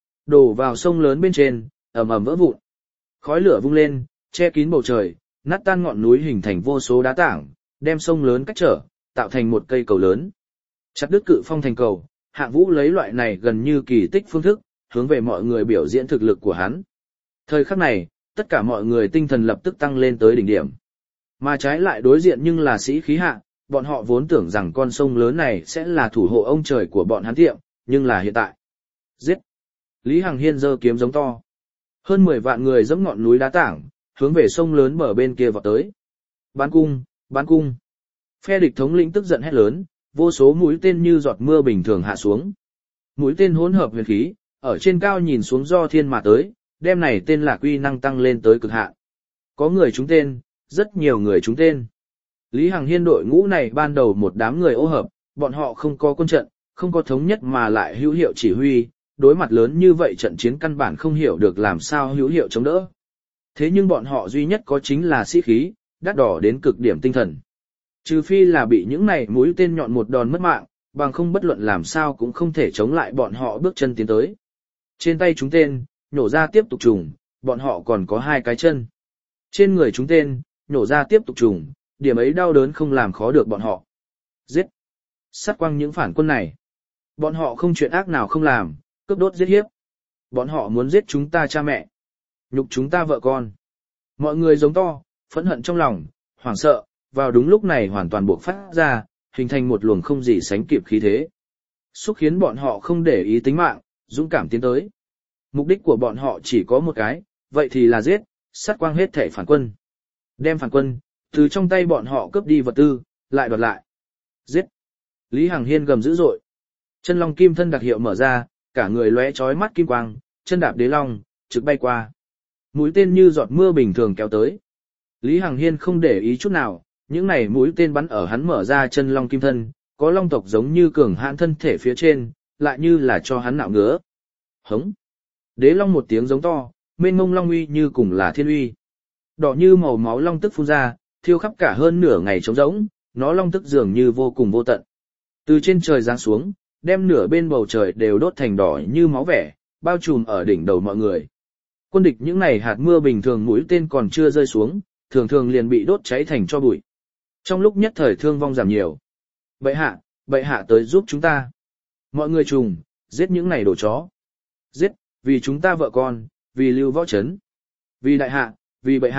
Đổ vào sông lớn bên trên, ầm ầm vỡ vụn. Khói lửa vung lên, che kín bầu trời, nát tan ngọn núi hình thành vô số đá tảng, đem sông lớn cách trở, tạo thành một cây cầu lớn. Chặt đứt cự phong thành cầu, Hạng Vũ lấy loại này gần như kỳ tích phương thức, hướng về mọi người biểu diễn thực lực của hắn. Thời khắc này, tất cả mọi người tinh thần lập tức tăng lên tới đỉnh điểm. Mà trái lại đối diện nhưng là sĩ khí hạ, bọn họ vốn tưởng rằng con sông lớn này sẽ là thủ hộ ông trời của bọn hắn tiệm, nhưng là hiện tại. Giết! Lý Hằng Hiên giơ kiếm giống to. Hơn mười vạn người dẫm ngọn núi đá tảng, hướng về sông lớn bờ bên kia vọt tới. Bán cung, bán cung. Phe địch thống lĩnh tức giận hét lớn, vô số mũi tên như giọt mưa bình thường hạ xuống. Mũi tên hỗn hợp huyền khí, ở trên cao nhìn xuống do thiên mà tới, đem này tên lạc uy năng tăng lên tới cực hạn. Có người trúng tên, rất nhiều người trúng tên. Lý Hằng Hiên đội ngũ này ban đầu một đám người ô hợp, bọn họ không có quân trận, không có thống nhất mà lại hữu hiệu chỉ huy, đối mặt lớn như vậy trận chiến căn bản không hiểu được làm sao hữu hiệu chống đỡ. Thế nhưng bọn họ duy nhất có chính là sĩ khí, đắt đỏ đến cực điểm tinh thần. Trừ phi là bị những này mũi tên nhọn một đòn mất mạng, bằng không bất luận làm sao cũng không thể chống lại bọn họ bước chân tiến tới. Trên tay chúng tên, nhổ ra tiếp tục trùng, bọn họ còn có hai cái chân. Trên người chúng tên, nhổ ra tiếp tục trùng, điểm ấy đau đớn không làm khó được bọn họ. Giết! Sát quăng những phản quân này. Bọn họ không chuyện ác nào không làm, cướp đốt giết hiếp. Bọn họ muốn giết chúng ta cha mẹ. Nhục chúng ta vợ con. Mọi người giống to, phẫn hận trong lòng, hoảng sợ, vào đúng lúc này hoàn toàn buộc phát ra, hình thành một luồng không gì sánh kịp khí thế. Xúc khiến bọn họ không để ý tính mạng, dũng cảm tiến tới. Mục đích của bọn họ chỉ có một cái, vậy thì là giết, sát quang hết thể phản quân. Đem phản quân, từ trong tay bọn họ cướp đi vật tư, lại đoạt lại. Giết! Lý Hằng Hiên gầm dữ dội. Chân long kim thân đặc hiệu mở ra, cả người lóe chói mắt kim quang, chân đạp đế long, trực bay qua. Mũi tên như giọt mưa bình thường kéo tới. Lý Hằng Hiên không để ý chút nào, những này mũi tên bắn ở hắn mở ra chân long kim thân, có long tộc giống như cường hãn thân thể phía trên, lại như là cho hắn nạo ngứa. Hống! Đế long một tiếng giống to, mênh mông long uy như cùng là thiên uy. Đỏ như màu máu long tức phun ra, thiêu khắp cả hơn nửa ngày trống rỗng, nó long tức dường như vô cùng vô tận. Từ trên trời giáng xuống, đem nửa bên bầu trời đều đốt thành đỏ như máu vẻ, bao trùm ở đỉnh đầu mọi người. Quân địch những này hạt mưa bình thường mũi tên còn chưa rơi xuống, thường thường liền bị đốt cháy thành tro bụi. Trong lúc nhất thời thương vong giảm nhiều. Bệ hạ, bệ hạ tới giúp chúng ta. Mọi người trùng, giết những này đồ chó. Giết, vì chúng ta vợ con, vì Lưu Võ Trấn. Vì đại hạ, vì bệ hạ,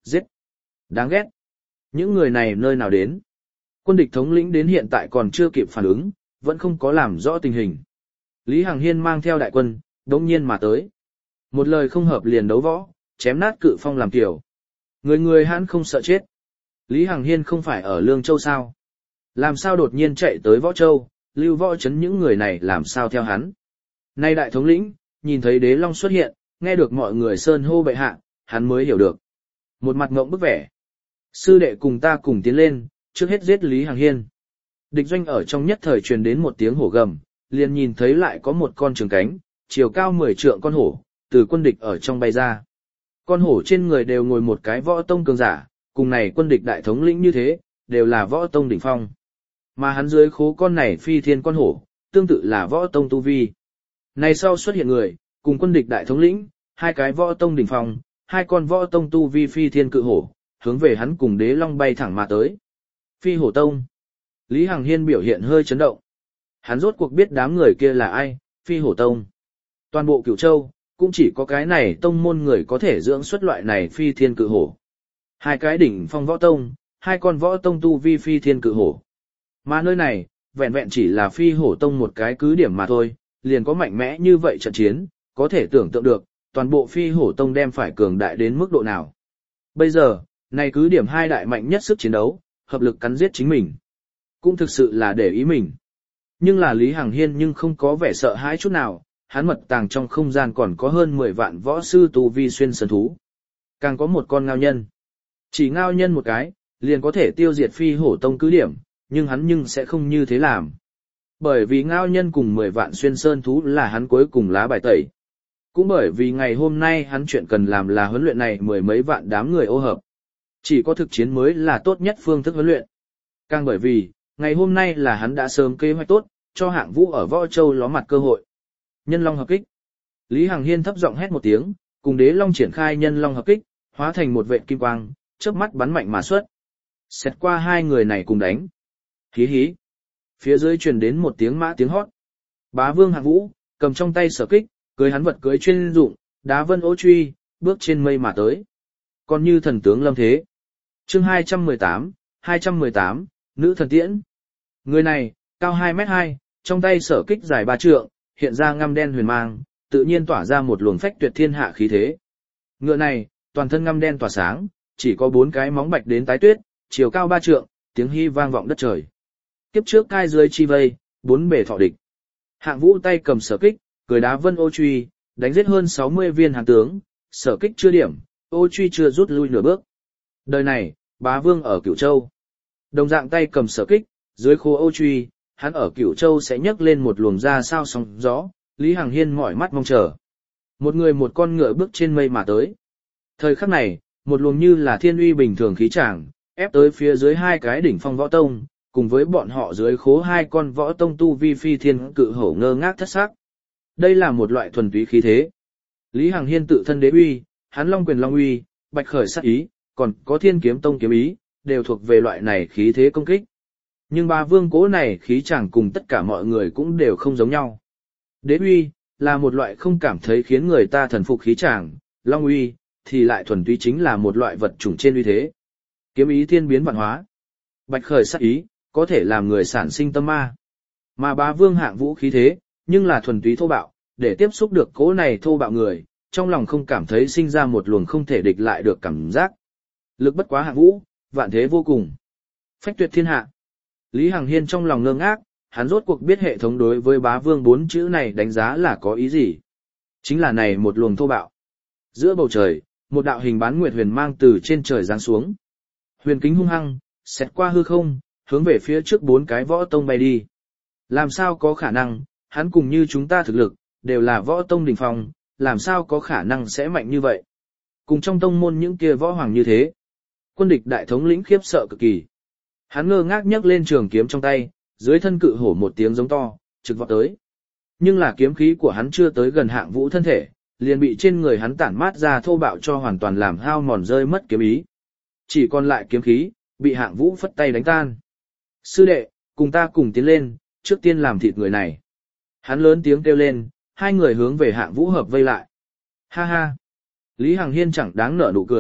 giết. Đáng ghét. Những người này nơi nào đến? Quân địch thống lĩnh đến hiện tại còn chưa kịp phản ứng, vẫn không có làm rõ tình hình. Lý Hằng Hiên mang theo đại quân, đống nhiên mà tới. Một lời không hợp liền đấu võ, chém nát cự phong làm kiểu. Người người hãn không sợ chết. Lý Hằng Hiên không phải ở Lương Châu sao? Làm sao đột nhiên chạy tới Võ Châu, lưu võ chấn những người này làm sao theo hắn? Nay đại thống lĩnh, nhìn thấy đế long xuất hiện, nghe được mọi người sơn hô bệ hạ, hắn mới hiểu được. Một mặt ngộng bức vẻ. Sư đệ cùng ta cùng tiến lên, trước hết giết Lý Hằng Hiên. Địch doanh ở trong nhất thời truyền đến một tiếng hổ gầm, liền nhìn thấy lại có một con trường cánh, chiều cao mười trượng con hổ, từ quân địch ở trong bay ra. Con hổ trên người đều ngồi một cái võ tông cường giả, cùng này quân địch đại thống lĩnh như thế, đều là võ tông đỉnh phong. Mà hắn dưới khố con này phi thiên con hổ, tương tự là võ tông tu vi. Này sau xuất hiện người, cùng quân địch đại thống lĩnh, hai cái võ tông đỉnh phong, hai con võ tông tu vi phi thiên cự hổ, hướng về hắn cùng đế long bay thẳng mà tới. Phi hổ tông. Lý Hằng Hiên biểu hiện hơi chấn động. Hắn rốt cuộc biết đám người kia là ai, phi hổ tông. Toàn bộ Cửu Châu, cũng chỉ có cái này tông môn người có thể dưỡng xuất loại này phi thiên cự hổ. Hai cái đỉnh phong võ tông, hai con võ tông tu vi phi thiên cự hổ. Mà nơi này, vẹn vẹn chỉ là phi hổ tông một cái cứ điểm mà thôi, liền có mạnh mẽ như vậy trận chiến, có thể tưởng tượng được, toàn bộ phi hổ tông đem phải cường đại đến mức độ nào. Bây giờ, này cứ điểm hai đại mạnh nhất sức chiến đấu, hợp lực cắn giết chính mình. Cũng thực sự là để ý mình. Nhưng là Lý Hằng Hiên nhưng không có vẻ sợ hãi chút nào, hắn mật tàng trong không gian còn có hơn mười vạn võ sư tu vi xuyên sơn thú. Càng có một con ngao nhân. Chỉ ngao nhân một cái, liền có thể tiêu diệt phi hổ tông cứ điểm, nhưng hắn nhưng sẽ không như thế làm. Bởi vì ngao nhân cùng mười vạn xuyên sơn thú là hắn cuối cùng lá bài tẩy. Cũng bởi vì ngày hôm nay hắn chuyện cần làm là huấn luyện này mười mấy vạn đám người ô hợp. Chỉ có thực chiến mới là tốt nhất phương thức huấn luyện. Càng bởi vì, ngày hôm nay là hắn đã sớm kế hoạch tốt, cho hạng vũ ở Võ Châu ló mặt cơ hội. Nhân long hợp kích. Lý Hằng Hiên thấp giọng hét một tiếng, cùng đế long triển khai nhân long hợp kích, hóa thành một vệt kim quang, chớp mắt bắn mạnh mà xuất. Xẹt qua hai người này cùng đánh. Hí hí. Phía dưới truyền đến một tiếng mã tiếng hót. Bá vương hạng vũ, cầm trong tay sở kích, cưới hắn vật cưới chuyên dụng, đá vân ô truy, bước trên mây mà tới. Còn như thần tướng lâm thế. Chương hai trăm mười tám, hai trăm mười tám, nữ thần tiễn. Người này, cao hai mét hai, trong tay sở kích dài ba trượng, hiện ra ngăm đen huyền mang, tự nhiên tỏa ra một luồng phách tuyệt thiên hạ khí thế. Ngựa này, toàn thân ngăm đen tỏa sáng, chỉ có bốn cái móng bạch đến tái tuyết, chiều cao ba trượng, tiếng hy vang vọng đất trời. Kiếp trước cai dưới chi vây, bốn bề thọ địch. Hạng vũ tay cầm sở kích, cười đá vân ô truy, đánh giết hơn sáu mươi viên hán tướng, sở kích chưa điểm, ô truy chưa rút lui nửa bước. Đời này, bá vương ở Cửu Châu. Đồng dạng tay cầm sở kích, dưới khố ô truy, hắn ở Cửu Châu sẽ nhấc lên một luồng ra sao sóng gió, Lý Hằng Hiên mỏi mắt mong chờ. Một người một con ngựa bước trên mây mà tới. Thời khắc này, một luồng như là thiên uy bình thường khí tràng, ép tới phía dưới hai cái đỉnh phong võ tông, cùng với bọn họ dưới khố hai con võ tông tu vi phi thiên cự hổ ngơ ngác thất sắc. Đây là một loại thuần túy khí thế. Lý Hằng Hiên tự thân đế uy, hắn long quyền long uy, bạch khởi sát ý, còn có thiên kiếm tông kiếm ý, đều thuộc về loại này khí thế công kích. Nhưng ba vương cố này khí chẳng cùng tất cả mọi người cũng đều không giống nhau. Đế uy, là một loại không cảm thấy khiến người ta thần phục khí chẳng, long uy, thì lại thuần túy chính là một loại vật chủng trên uy thế. Kiếm ý thiên biến vạn hóa. Bạch khởi sát ý, có thể làm người sản sinh tâm ma. Mà bá vương hạng vũ khí thế, nhưng là thuần túy thô bạo, để tiếp xúc được cố này thô bạo người, trong lòng không cảm thấy sinh ra một luồng không thể địch lại được cảm giác. Lực bất quá hạng vũ, vạn thế vô cùng. Phách tuyệt thiên hạ. Lý Hằng Hiên trong lòng ngơ ngác, hắn rốt cuộc biết hệ thống đối với bá vương bốn chữ này đánh giá là có ý gì. Chính là này một luồng thô bạo. Giữa bầu trời, một đạo hình bán nguyệt huyền mang từ trên trời giáng xuống. Huyền kính hung hăng, xẹt qua hư không, hướng về phía trước bốn cái võ tông bay đi. Làm sao có khả năng, hắn cùng như chúng ta thực lực, đều là võ tông đỉnh phong, làm sao có khả năng sẽ mạnh như vậy. Cùng trong tông môn những kia võ hoàng như thế. Quân địch đại thống lĩnh khiếp sợ cực kỳ. Hắn ngơ ngác nhấc lên trường kiếm trong tay, dưới thân cự hổ một tiếng giống to, trực vọt tới. Nhưng là kiếm khí của hắn chưa tới gần hạng vũ thân thể, liền bị trên người hắn tản mát ra thô bạo cho hoàn toàn làm hao mòn rơi mất kiếm ý. Chỉ còn lại kiếm khí, bị hạng vũ phất tay đánh tan. Sư đệ, cùng ta cùng tiến lên, trước tiên làm thịt người này. Hắn lớn tiếng kêu lên, hai người hướng về hạng vũ hợp vây lại. Ha ha! Lý Hằng Hiên chẳng đáng nở nụ cười,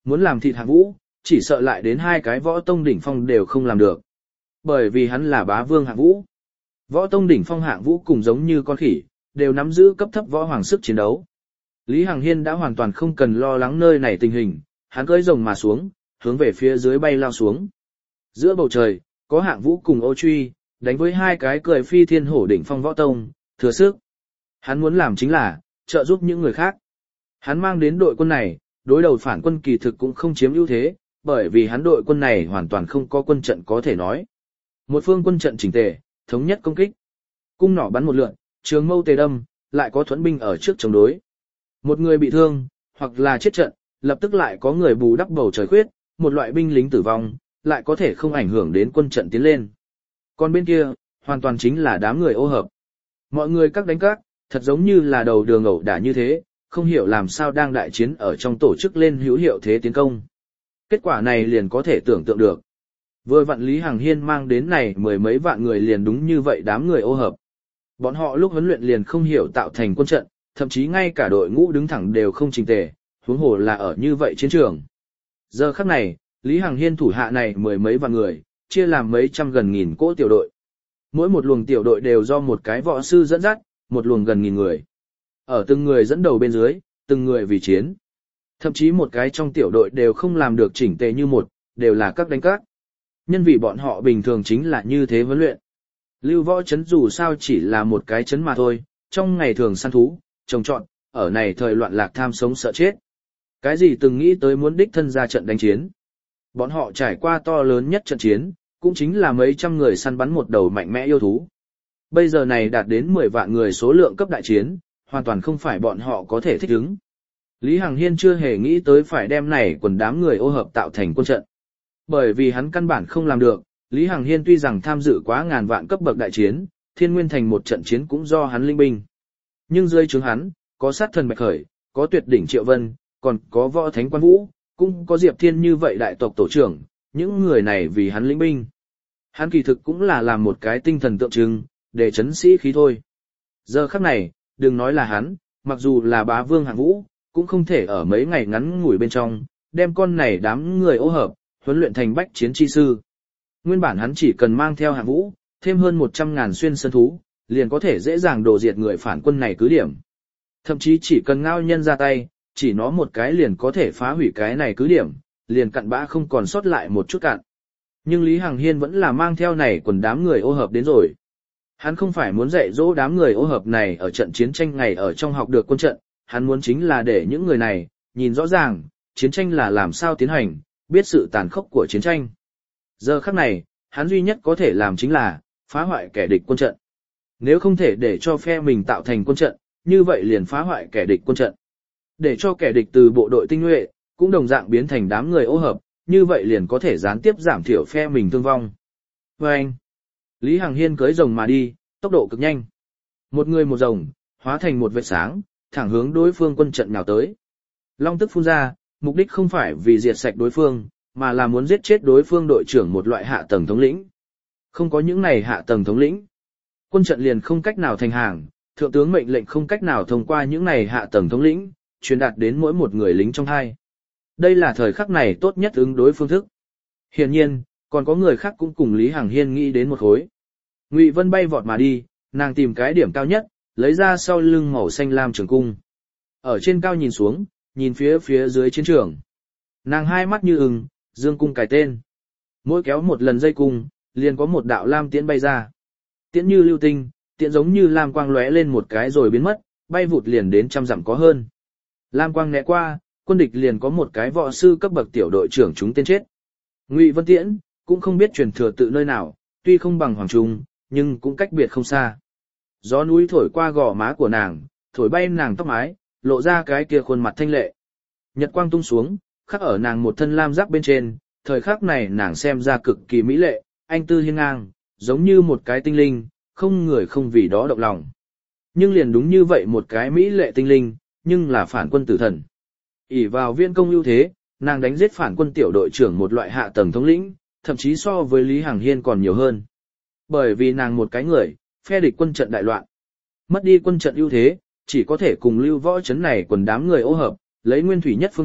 muốn làm thịt Hạng Vũ, chỉ sợ lại đến hai cái võ tông đỉnh phong đều không làm được. Bởi vì hắn là bá vương Hạng Vũ. Võ tông đỉnh phong Hạng Vũ cùng giống như con khỉ, đều nắm giữ cấp thấp võ hoàng sức chiến đấu. Lý Hằng Hiên đã hoàn toàn không cần lo lắng nơi này tình hình, hắn cưỡi rồng mà xuống, hướng về phía dưới bay lao xuống. Giữa bầu trời, có Hạng Vũ cùng Ô Truy, đánh với hai cái cười phi thiên hổ đỉnh phong võ tông, thừa sức. Hắn muốn làm chính là, trợ giúp những người khác. Hắn mang đến đội quân này, đối đầu phản quân kỳ thực cũng không chiếm ưu thế, bởi vì hắn đội quân này hoàn toàn không có quân trận có thể nói. Một phương quân trận chỉnh tề, thống nhất công kích. Cung nỏ bắn một lượn, trường mâu tề đâm, lại có thuẫn binh ở trước chống đối. Một người bị thương, hoặc là chết trận, lập tức lại có người bù đắp bầu trời khuyết, một loại binh lính tử vong, lại có thể không ảnh hưởng đến quân trận tiến lên. Còn bên kia, hoàn toàn chính là đám người ô hợp. Mọi người các đánh các, thật giống như là đầu đường ẩu đả như thế, không hiểu làm sao đang đại chiến ở trong tổ chức lên hữu hiệu thế tiến công. Kết quả này liền có thể tưởng tượng được. Vừa vạn Lý Hằng Hiên mang đến này mười mấy vạn người liền đúng như vậy đám người ô hợp. Bọn họ lúc huấn luyện liền không hiểu tạo thành quân trận, thậm chí ngay cả đội ngũ đứng thẳng đều không chỉnh tề, huống hồ là ở như vậy chiến trường. Giờ khắc này, Lý Hằng Hiên thủ hạ này mười mấy vạn người, chia làm mấy trăm gần nghìn cỗ tiểu đội. Mỗi một luồng tiểu đội đều do một cái võ sư dẫn dắt, một luồng gần nghìn người. Ở từng người dẫn đầu bên dưới, từng người vì chiến. Thậm chí một cái trong tiểu đội đều không làm được chỉnh tề như một, đều là các đánh các. Nhân vì bọn họ bình thường chính là như thế huấn luyện. Lưu võ trấn dù sao chỉ là một cái trấn mà thôi, trong ngày thường săn thú, trồng trọt, ở này thời loạn lạc tham sống sợ chết. Cái gì từng nghĩ tới muốn đích thân ra trận đánh chiến. Bọn họ trải qua to lớn nhất trận chiến, cũng chính là mấy trăm người săn bắn một đầu mạnh mẽ yêu thú. Bây giờ này đạt đến mười vạn người số lượng cấp đại chiến, hoàn toàn không phải bọn họ có thể thích ứng. Lý Hằng Hiên chưa hề nghĩ tới phải đem này quần đám người ô hợp tạo thành quân trận. Bởi vì hắn căn bản không làm được, Lý Hằng Hiên tuy rằng tham dự quá ngàn vạn cấp bậc đại chiến, Thiên Nguyên Thành một trận chiến cũng do hắn linh binh. Nhưng dưới trướng hắn, có sát thần Bạch Khởi, có tuyệt đỉnh Triệu Vân, còn có võ thánh Quan Vũ, cũng có Diệp Thiên như vậy đại tộc tổ trưởng, những người này vì hắn lĩnh binh. Hắn kỳ thực cũng là làm một cái tinh thần tượng trưng, để chấn sĩ khí thôi. Giờ khắc này, đừng nói là hắn, mặc dù là bá vương Hạng Vũ, cũng không thể ở mấy ngày ngắn ngủi bên trong, đem con này đám người ô hợp, huấn luyện thành bách chiến chi sư. Nguyên bản hắn chỉ cần mang theo Hạng Vũ, thêm hơn một trăm ngàn xuyên sơn thú, liền có thể dễ dàng đổ diệt người phản quân này cứ điểm. Thậm chí chỉ cần ngao nhân ra tay, chỉ nó một cái liền có thể phá hủy cái này cứ điểm, liền cặn bã không còn sót lại một chút cạn. Nhưng Lý Hằng Hiên vẫn là mang theo này quần đám người ô hợp đến rồi. Hắn không phải muốn dạy dỗ đám người ô hợp này ở trận chiến tranh ngày ở trong học được quân trận, hắn muốn chính là để những người này nhìn rõ ràng, chiến tranh là làm sao tiến hành, biết sự tàn khốc của chiến tranh. Giờ khắc này, hắn duy nhất có thể làm chính là phá hoại kẻ địch quân trận. Nếu không thể để cho phe mình tạo thành quân trận, như vậy liền phá hoại kẻ địch quân trận. Để cho kẻ địch từ bộ đội tinh nhuệ, cũng đồng dạng biến thành đám người ô hợp, như vậy liền có thể gián tiếp giảm thiểu phe mình thương vong. Và anh, Lý Hằng Hiên cưỡi rồng mà đi, tốc độ cực nhanh. Một người một rồng, hóa thành một vệt sáng, thẳng hướng đối phương quân trận nhào tới. Long tức phun ra, mục đích không phải vì diệt sạch đối phương, mà là muốn giết chết đối phương đội trưởng một loại hạ tầng thống lĩnh. Không có những này hạ tầng thống lĩnh, quân trận liền không cách nào thành hàng, thượng tướng mệnh lệnh không cách nào thông qua những này hạ tầng thống lĩnh, truyền đạt đến mỗi một người lính trong hai. Đây là thời khắc này tốt nhất ứng đối phương thức. Hiển nhiên, còn có người khác cũng cùng Lý Hằng Hiên nghĩ đến một khối. Ngụy Vân bay vọt mà đi, nàng tìm cái điểm cao nhất, lấy ra sau lưng màu xanh lam trường cung. Ở trên cao nhìn xuống, nhìn phía phía dưới chiến trường. Nàng hai mắt như ưng, dương cung cài tên. Mỗi kéo một lần dây cung, liền có một đạo lam tiễn bay ra. Tiễn như lưu tinh, tiễn giống như lam quang lóe lên một cái rồi biến mất, bay vụt liền đến trăm dặm có hơn. Lam quang né qua, quân địch liền có một cái võ sư cấp bậc tiểu đội trưởng chúng tên chết. Ngụy Vân Tiễn cũng không biết truyền thừa tự nơi nào, tuy không bằng Hoàng Trung, nhưng cũng cách biệt không xa. Gió núi thổi qua gò má của nàng, thổi bay nàng tóc mái, lộ ra cái kia khuôn mặt thanh lệ. Nhật quang tung xuống, khắc ở nàng một thân lam giáp bên trên, thời khắc này nàng xem ra cực kỳ mỹ lệ, anh tư hiên ngang, giống như một cái tinh linh, không người không vì đó động lòng. Nhưng liền đúng như vậy một cái mỹ lệ tinh linh, nhưng là phản quân tử thần. ỷ vào viên công ưu thế, nàng đánh giết phản quân tiểu đội trưởng một loại hạ tầng thống lĩnh, thậm chí so với Lý Hằng Hiên còn nhiều hơn. Bởi vì nàng một cái người, phe địch quân trận đại loạn. Mất đi quân trận ưu thế, chỉ có thể cùng lưu võ chấn này quần đám người ô hợp, lấy nguyên thủy nhất phương thức,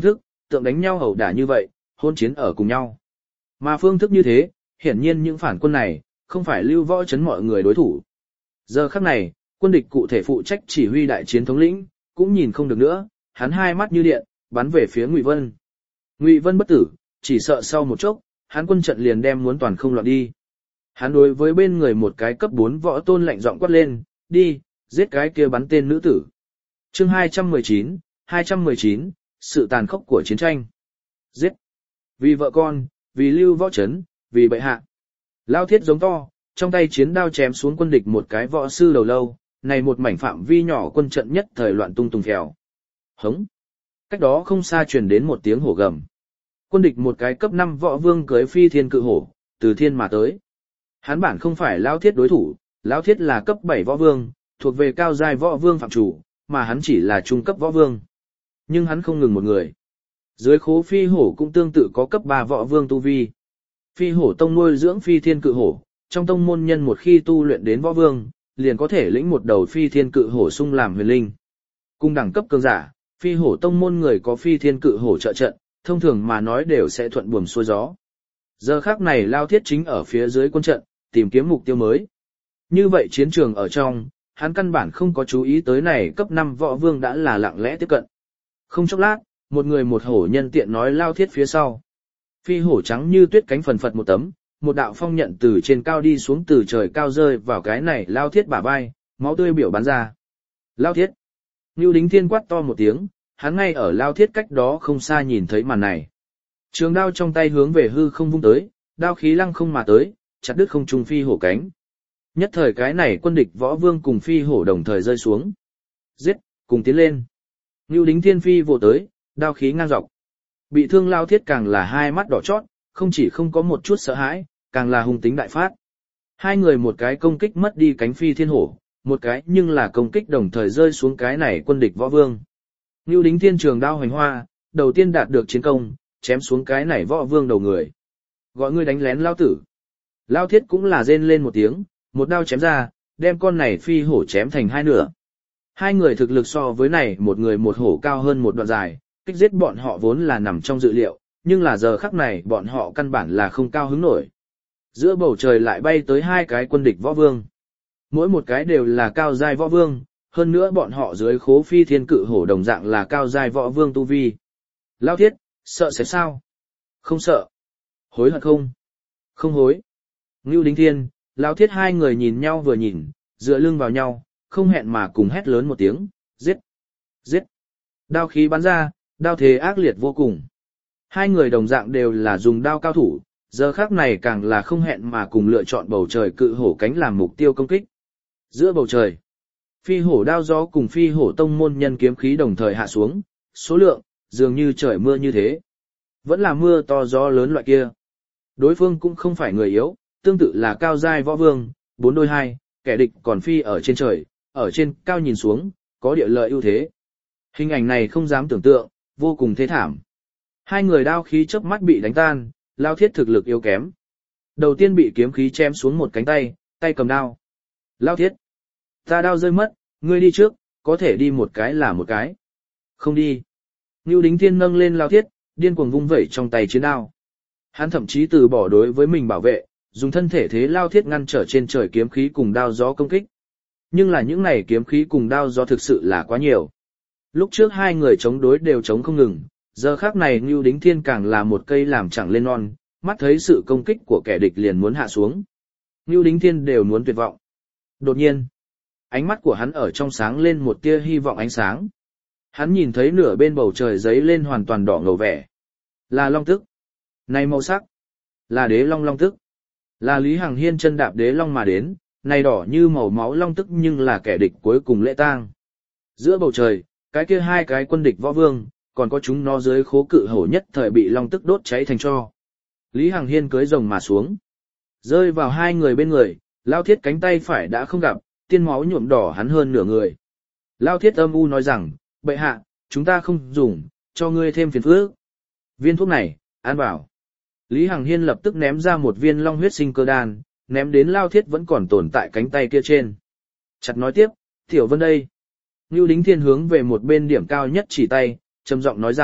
tượng đánh nhau ẩu đả như vậy, hôn chiến ở cùng nhau. Mà phương thức như thế, hiển nhiên những phản quân này, không phải Lưu Võ Chấn mọi người đối thủ. Giờ khắc này, quân địch cụ thể phụ trách chỉ huy đại chiến thống lĩnh, cũng nhìn không được nữa, hắn hai mắt như điện, bắn về phía Ngụy Vân. Ngụy Vân bất tử, chỉ sợ sau một chốc, hắn quân trận liền đem muốn toàn không loạn đi. Hắn đối với bên người một cái cấp bốn võ tôn lạnh giọng quát lên, đi, giết cái kia bắn tên nữ tử. Chương hai trăm mười chín, hai trăm mười chín, sự tàn khốc của chiến tranh. Giết. Vì vợ con, vì Lưu Võ Chấn, vì bệ hạ. Lao Thiết giống to, trong tay chiến đao chém xuống quân địch một cái võ sư đầu lâu, này một mảnh phạm vi nhỏ quân trận nhất thời loạn tung tung phèo. Hống. Cách đó không xa truyền đến một tiếng hổ gầm. Quân địch một cái cấp năm võ vương cưới phi thiên cự hổ, từ thiên mà tới. Hắn bản không phải Lao Thiết đối thủ, Lao Thiết là cấp bảy võ vương, thuộc về cao giai võ vương phạm chủ, mà hắn chỉ là trung cấp võ vương. Nhưng hắn không ngừng một người. Dưới khố phi hổ cũng tương tự có cấp ba võ vương tu vi. Phi hổ tông nuôi dưỡng phi thiên cự hổ, trong tông môn nhân một khi tu luyện đến võ vương, liền có thể lĩnh một đầu phi thiên cự hổ sung làm huyền linh. Cùng đẳng cấp cường giả, phi hổ tông môn người có phi thiên cự hổ trợ trận, thông thường mà nói đều sẽ thuận buồm xuôi gió. Giờ khắc này Lao Thiết chính ở phía dưới quân trận, tìm kiếm mục tiêu mới. Như vậy chiến trường ở trong, hắn căn bản không có chú ý tới này cấp năm võ vương đã là lặng lẽ tiếp cận. Không chốc lát, một người một hổ nhân tiện nói Lao Thiết phía sau. Phi hổ trắng như tuyết cánh phần phật một tấm, một đạo phong nhận từ trên cao đi xuống từ trời cao rơi vào cái này Lao Thiết bả vai, máu tươi biểu bắn ra. Lao Thiết. Nưu Đính Thiên quát to một tiếng, hắn ngay ở Lao Thiết cách đó không xa nhìn thấy màn này. Trường đao trong tay hướng về hư không vung tới, đao khí lăng không mà tới, chặt đứt không trung phi hổ cánh. Nhất thời cái này quân địch võ vương cùng phi hổ đồng thời rơi xuống. Giết, cùng tiến lên. Nưu Đính Thiên phi vồ tới, đao khí ngang dọc. Bị thương Lao Thiết càng là hai mắt đỏ chót, không chỉ không có một chút sợ hãi, càng là hung tính đại phát. Hai người một cái công kích mất đi cánh phi thiên hổ, một cái nhưng là công kích đồng thời rơi xuống cái này quân địch võ vương. Nưu Đính Thiên trường đao hoành hoa, đầu tiên đạt được chiến công, chém xuống cái này võ vương đầu người. Gọi ngươi đánh lén Lao tử. Lao Thiết cũng là rên lên một tiếng, một đao chém ra, đem con này phi hổ chém thành hai nửa. Hai người thực lực so với này một người một hổ cao hơn một đoạn dài, kích giết bọn họ vốn là nằm trong dự liệu, nhưng là giờ khắc này bọn họ căn bản là không cao hứng nổi. Giữa bầu trời lại bay tới hai cái quân địch võ vương. Mỗi một cái đều là cao giai võ vương, hơn nữa bọn họ dưới khố phi thiên cự hổ đồng dạng là cao giai võ vương tu vi. Lao Thiết, sợ sẽ sao? Không sợ. Hối hận không? Không hối. Ngưu Đính Thiên, Lao Thiết hai người nhìn nhau vừa nhìn, dựa lưng vào nhau, không hẹn mà cùng hét lớn một tiếng, giết, giết. Đao khí bắn ra, đao thế ác liệt vô cùng. Hai người đồng dạng đều là dùng đao cao thủ, giờ khác này càng là không hẹn mà cùng lựa chọn bầu trời cự hổ cánh làm mục tiêu công kích. Giữa bầu trời, phi hổ đao gió cùng phi hổ tông môn nhân kiếm khí đồng thời hạ xuống, số lượng, dường như trời mưa như thế. Vẫn là mưa to gió lớn loại kia. Đối phương cũng không phải người yếu, tương tự là cao giai võ vương, bốn đôi hai, kẻ địch còn phi ở trên trời, ở trên cao nhìn xuống, có địa lợi ưu thế. Hình ảnh này không dám tưởng tượng, vô cùng thê thảm. Hai người đao khí chớp mắt bị đánh tan, Lao Thiết thực lực yếu kém. Đầu tiên bị kiếm khí chém xuống một cánh tay, tay cầm đao. Lao Thiết, ta đao rơi mất, ngươi đi trước, có thể đi một cái là một cái. Không đi. Nưu Đính Thiên nâng lên Lao Thiết, điên cuồng vung vẩy trong tay chiến đao. Hắn thậm chí từ bỏ đối với mình bảo vệ, dùng thân thể thế Lao Thiết ngăn trở trên trời kiếm khí cùng đao gió công kích. Nhưng là những này kiếm khí cùng đao gió thực sự là quá nhiều. Lúc trước hai người chống đối đều chống không ngừng, giờ khác này Nưu Đính Thiên càng là một cây làm chẳng lên non, mắt thấy sự công kích của kẻ địch liền muốn hạ xuống. Nưu Đính Thiên đều muốn tuyệt vọng. Đột nhiên, ánh mắt của hắn ở trong sáng lên một tia hy vọng ánh sáng. Hắn nhìn thấy nửa bên bầu trời giấy lên hoàn toàn đỏ ngầu vẻ. Là long tức. Này màu sắc. Là đế long long tức. Là Lý Hằng Hiên chân đạp đế long mà đến, này đỏ như màu máu long tức nhưng là kẻ địch cuối cùng lễ tang. Giữa bầu trời, cái kia hai cái quân địch võ vương, còn có chúng nó dưới khố cự hổ nhất thời bị long tức đốt cháy thành tro. Lý Hằng Hiên cưỡi rồng mà xuống. Rơi vào hai người bên người, Lao Thiết cánh tay phải đã không gặp, tiên máu nhuộm đỏ hắn hơn nửa người. Lao Thiết âm u nói rằng, bệ hạ, chúng ta không dùng, cho ngươi thêm phiền phức. Viên thuốc này, ăn vào. Lý Hằng Hiên lập tức ném ra một viên long huyết sinh cơ đan, ném đến Lao Thiết vẫn còn tồn tại cánh tay kia trên. Chặt nói tiếp, Tiểu Vân đây. Nưu Đính Thiên hướng về một bên điểm cao nhất chỉ tay, trầm giọng nói rằng,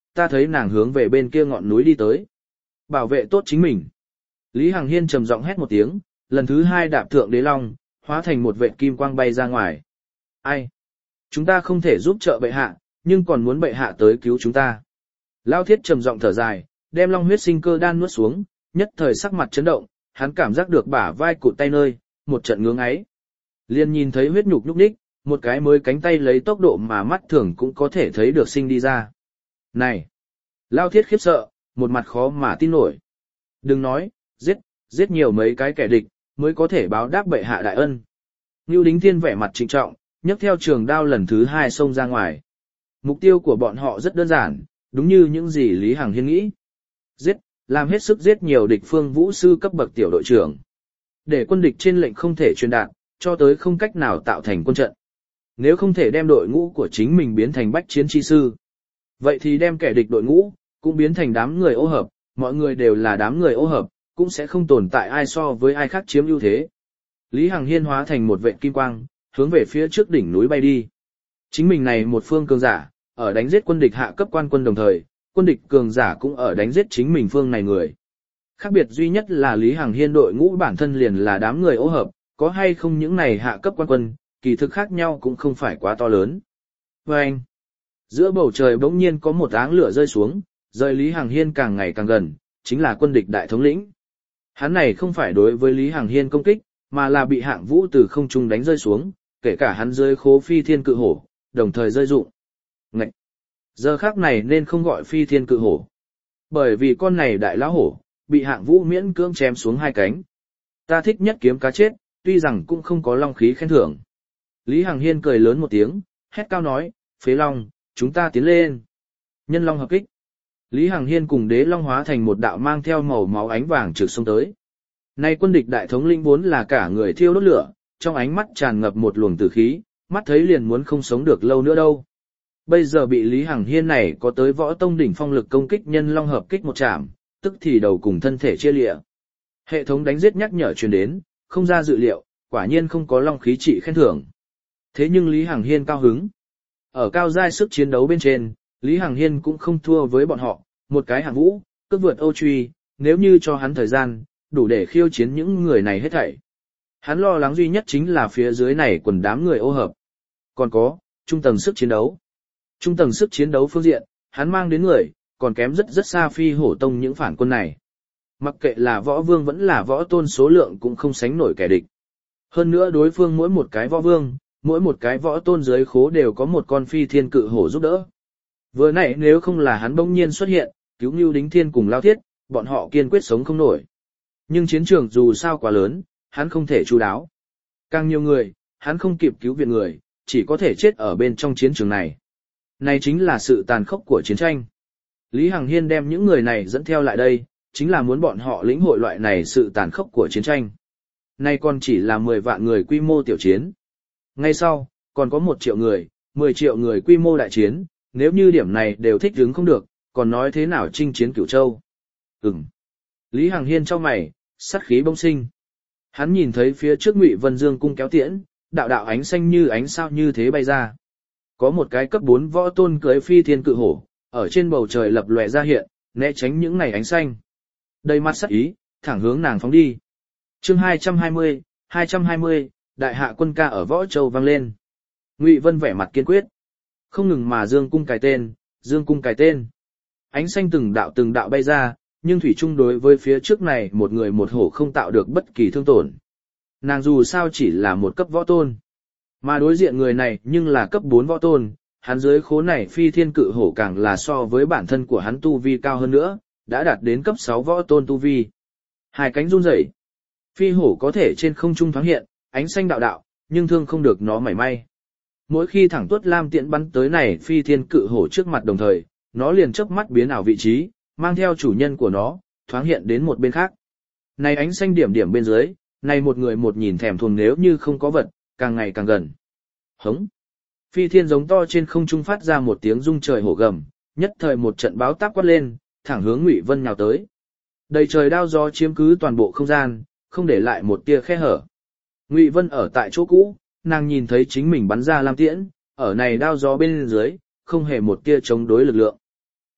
ta thấy nàng hướng về bên kia ngọn núi đi tới. Bảo vệ tốt chính mình. Lý Hằng Hiên trầm giọng hét một tiếng, lần thứ hai đạp thượng đế long, hóa thành một vệt kim quang bay ra ngoài. Ai? Chúng ta không thể giúp trợ bệ hạ, nhưng còn muốn bệ hạ tới cứu chúng ta. Lao Thiết trầm giọng thở dài, đem long huyết sinh cơ đan nuốt xuống, nhất thời sắc mặt chấn động, hắn cảm giác được bả vai cụt tay nơi, một trận ngưỡng ấy. Liền nhìn thấy huyết nhục nhúc nhích, một cái mới cánh tay lấy tốc độ mà mắt thường cũng có thể thấy được sinh đi ra. Này! Lao Thiết khiếp sợ, một mặt khó mà tin nổi. Đừng nói, giết, giết nhiều mấy cái kẻ địch, mới có thể báo đáp bệ hạ đại ân. Ngưu Đính Thiên vẻ mặt trịnh trọng, nhấc theo trường đao lần thứ hai xông ra ngoài. Mục tiêu của bọn họ rất đơn giản, đúng như những gì Lý Hằng Hiên nghĩ. Giết, làm hết sức giết nhiều địch phương vũ sư cấp bậc tiểu đội trưởng. Để quân địch trên lệnh không thể truyền đạt, cho tới không cách nào tạo thành quân trận. Nếu không thể đem đội ngũ của chính mình biến thành bách chiến chi sư, vậy thì đem kẻ địch đội ngũ, cũng biến thành đám người ô hợp, mọi người đều là đám người ô hợp, cũng sẽ không tồn tại ai so với ai khác chiếm ưu thế. Lý Hằng Hiên hóa thành một vệt kim quang, hướng về phía trước đỉnh núi bay đi. Chính mình này một phương cường giả, ở đánh giết quân địch hạ cấp quan quân đồng thời, quân địch cường giả cũng ở đánh giết chính mình phương này người. Khác biệt duy nhất là Lý Hằng Hiên đội ngũ bản thân liền là đám người ô hợp, có hay không những này hạ cấp quan quân, kỳ thực khác nhau cũng không phải quá to lớn. Và anh, giữa bầu trời bỗng nhiên có một áng lửa rơi xuống, rời Lý Hằng Hiên càng ngày càng gần, chính là quân địch đại thống lĩnh. Hắn này không phải đối với Lý Hằng Hiên công kích, mà là bị Hạng Vũ từ không trung đánh rơi xuống, kể cả hắn rơi khố phi thiên cự hổ, đồng thời rơi dụng. Ngậy! Giờ khắc này nên không gọi phi thiên cự hổ. Bởi vì con này đại lão hổ, bị Hạng Vũ miễn cưỡng chém xuống hai cánh. Ta thích nhất kiếm cá chết, tuy rằng cũng không có long khí khen thưởng. Lý Hằng Hiên cười lớn một tiếng, hét cao nói, phế long, chúng ta tiến lên. Nhân long hợp kích. Lý Hằng Hiên cùng đế long hóa thành một đạo mang theo màu máu ánh vàng trực xông tới. Nay quân địch đại thống lĩnh vốn là cả người thiêu đốt lửa, trong ánh mắt tràn ngập một luồng tử khí, mắt thấy liền muốn không sống được lâu nữa đâu. Bây giờ bị Lý Hằng Hiên này có tới võ tông đỉnh phong lực công kích nhân long hợp kích một chạm, tức thì đầu cùng thân thể chia lịa. Hệ thống đánh giết nhắc nhở truyền đến, không ra dự liệu, quả nhiên không có long khí trị khen thưởng. Thế nhưng Lý Hằng Hiên cao hứng. Ở cao giai sức chiến đấu bên trên, Lý Hằng Hiên cũng không thua với bọn họ, một cái Hạng Vũ, cướp vượt Âu Truy, nếu như cho hắn thời gian, đủ để khiêu chiến những người này hết thảy. Hắn lo lắng duy nhất chính là phía dưới này quần đám người ô hợp. Còn có, trung tầng sức chiến đấu. Trung tầng sức chiến đấu phương diện, hắn mang đến người, còn kém rất rất xa phi hổ tông những phản quân này. Mặc kệ là võ vương vẫn là võ tôn số lượng cũng không sánh nổi kẻ địch. Hơn nữa đối phương mỗi một cái võ vương, mỗi một cái võ tôn dưới khố đều có một con phi thiên cự hổ giúp đỡ. Vừa nãy nếu không là hắn bỗng nhiên xuất hiện, cứu Ngưu Đính Thiên cùng Lao Thiết, bọn họ kiên quyết sống không nổi. Nhưng chiến trường dù sao quá lớn, hắn không thể chu đáo. Càng nhiều người, hắn không kịp cứu viện người, chỉ có thể chết ở bên trong chiến trường này. Này chính là sự tàn khốc của chiến tranh. Lý Hằng Hiên đem những người này dẫn theo lại đây, chính là muốn bọn họ lĩnh hội loại này sự tàn khốc của chiến tranh. Nay còn chỉ là mười vạn người quy mô tiểu chiến. Ngay sau, còn có một triệu người, mười triệu người quy mô đại chiến, nếu như điểm này đều thích đứng không được, còn nói thế nào chinh chiến Cửu Châu. Ừm. Lý Hằng Hiên cho mày, sát khí bỗng sinh. Hắn nhìn thấy phía trước Ngụy Vân Dương cung kéo tiễn, đạo đạo ánh xanh như ánh sao như thế bay ra. Có một cái cấp bốn võ tôn cưới phi thiên cự hổ, ở trên bầu trời lập lòe ra hiện, né tránh những này ánh xanh. Đầy mắt sắc ý, thẳng hướng nàng phóng đi. Chương hai trăm hai mươi, hai trăm hai mươi, đại hạ quân ca ở Võ Châu vang lên. Ngụy Vân vẻ mặt kiên quyết, không ngừng mà dương cung cài tên, dương cung cài tên. Ánh xanh từng đạo từng đạo bay ra, nhưng thủy chung đối với phía trước này một người một hổ không tạo được bất kỳ thương tổn. Nàng dù sao chỉ là một cấp võ tôn, mà đối diện người này nhưng là cấp bốn võ tôn, hắn dưới khố này phi thiên cự hổ càng là so với bản thân của hắn tu vi cao hơn nữa, đã đạt đến cấp sáu võ tôn tu vi. Hai cánh run rẩy, phi hổ có thể trên không trung thoáng hiện, ánh xanh đạo đạo, nhưng thương không được nó mảy may. Mỗi khi thẳng tuốt lam tiễn bắn tới này phi thiên cự hổ trước mặt đồng thời, nó liền chớp mắt biến ảo vị trí, mang theo chủ nhân của nó, thoáng hiện đến một bên khác. Này ánh xanh điểm điểm bên dưới, này một người một nhìn thèm thuồng nếu như không có vật, càng ngày càng gần. Hống! Phi thiên giống to trên không trung phát ra một tiếng rung trời hổ gầm, nhất thời một trận báo táp quát lên, thẳng hướng Ngụy Vân nhào tới. Đầy trời đao gió chiếm cứ toàn bộ không gian, không để lại một tia khe hở. Ngụy Vân ở tại chỗ cũ, nàng nhìn thấy chính mình bắn ra lam tiễn, ở này đao gió bên dưới, không hề một tia chống đối lực lượng.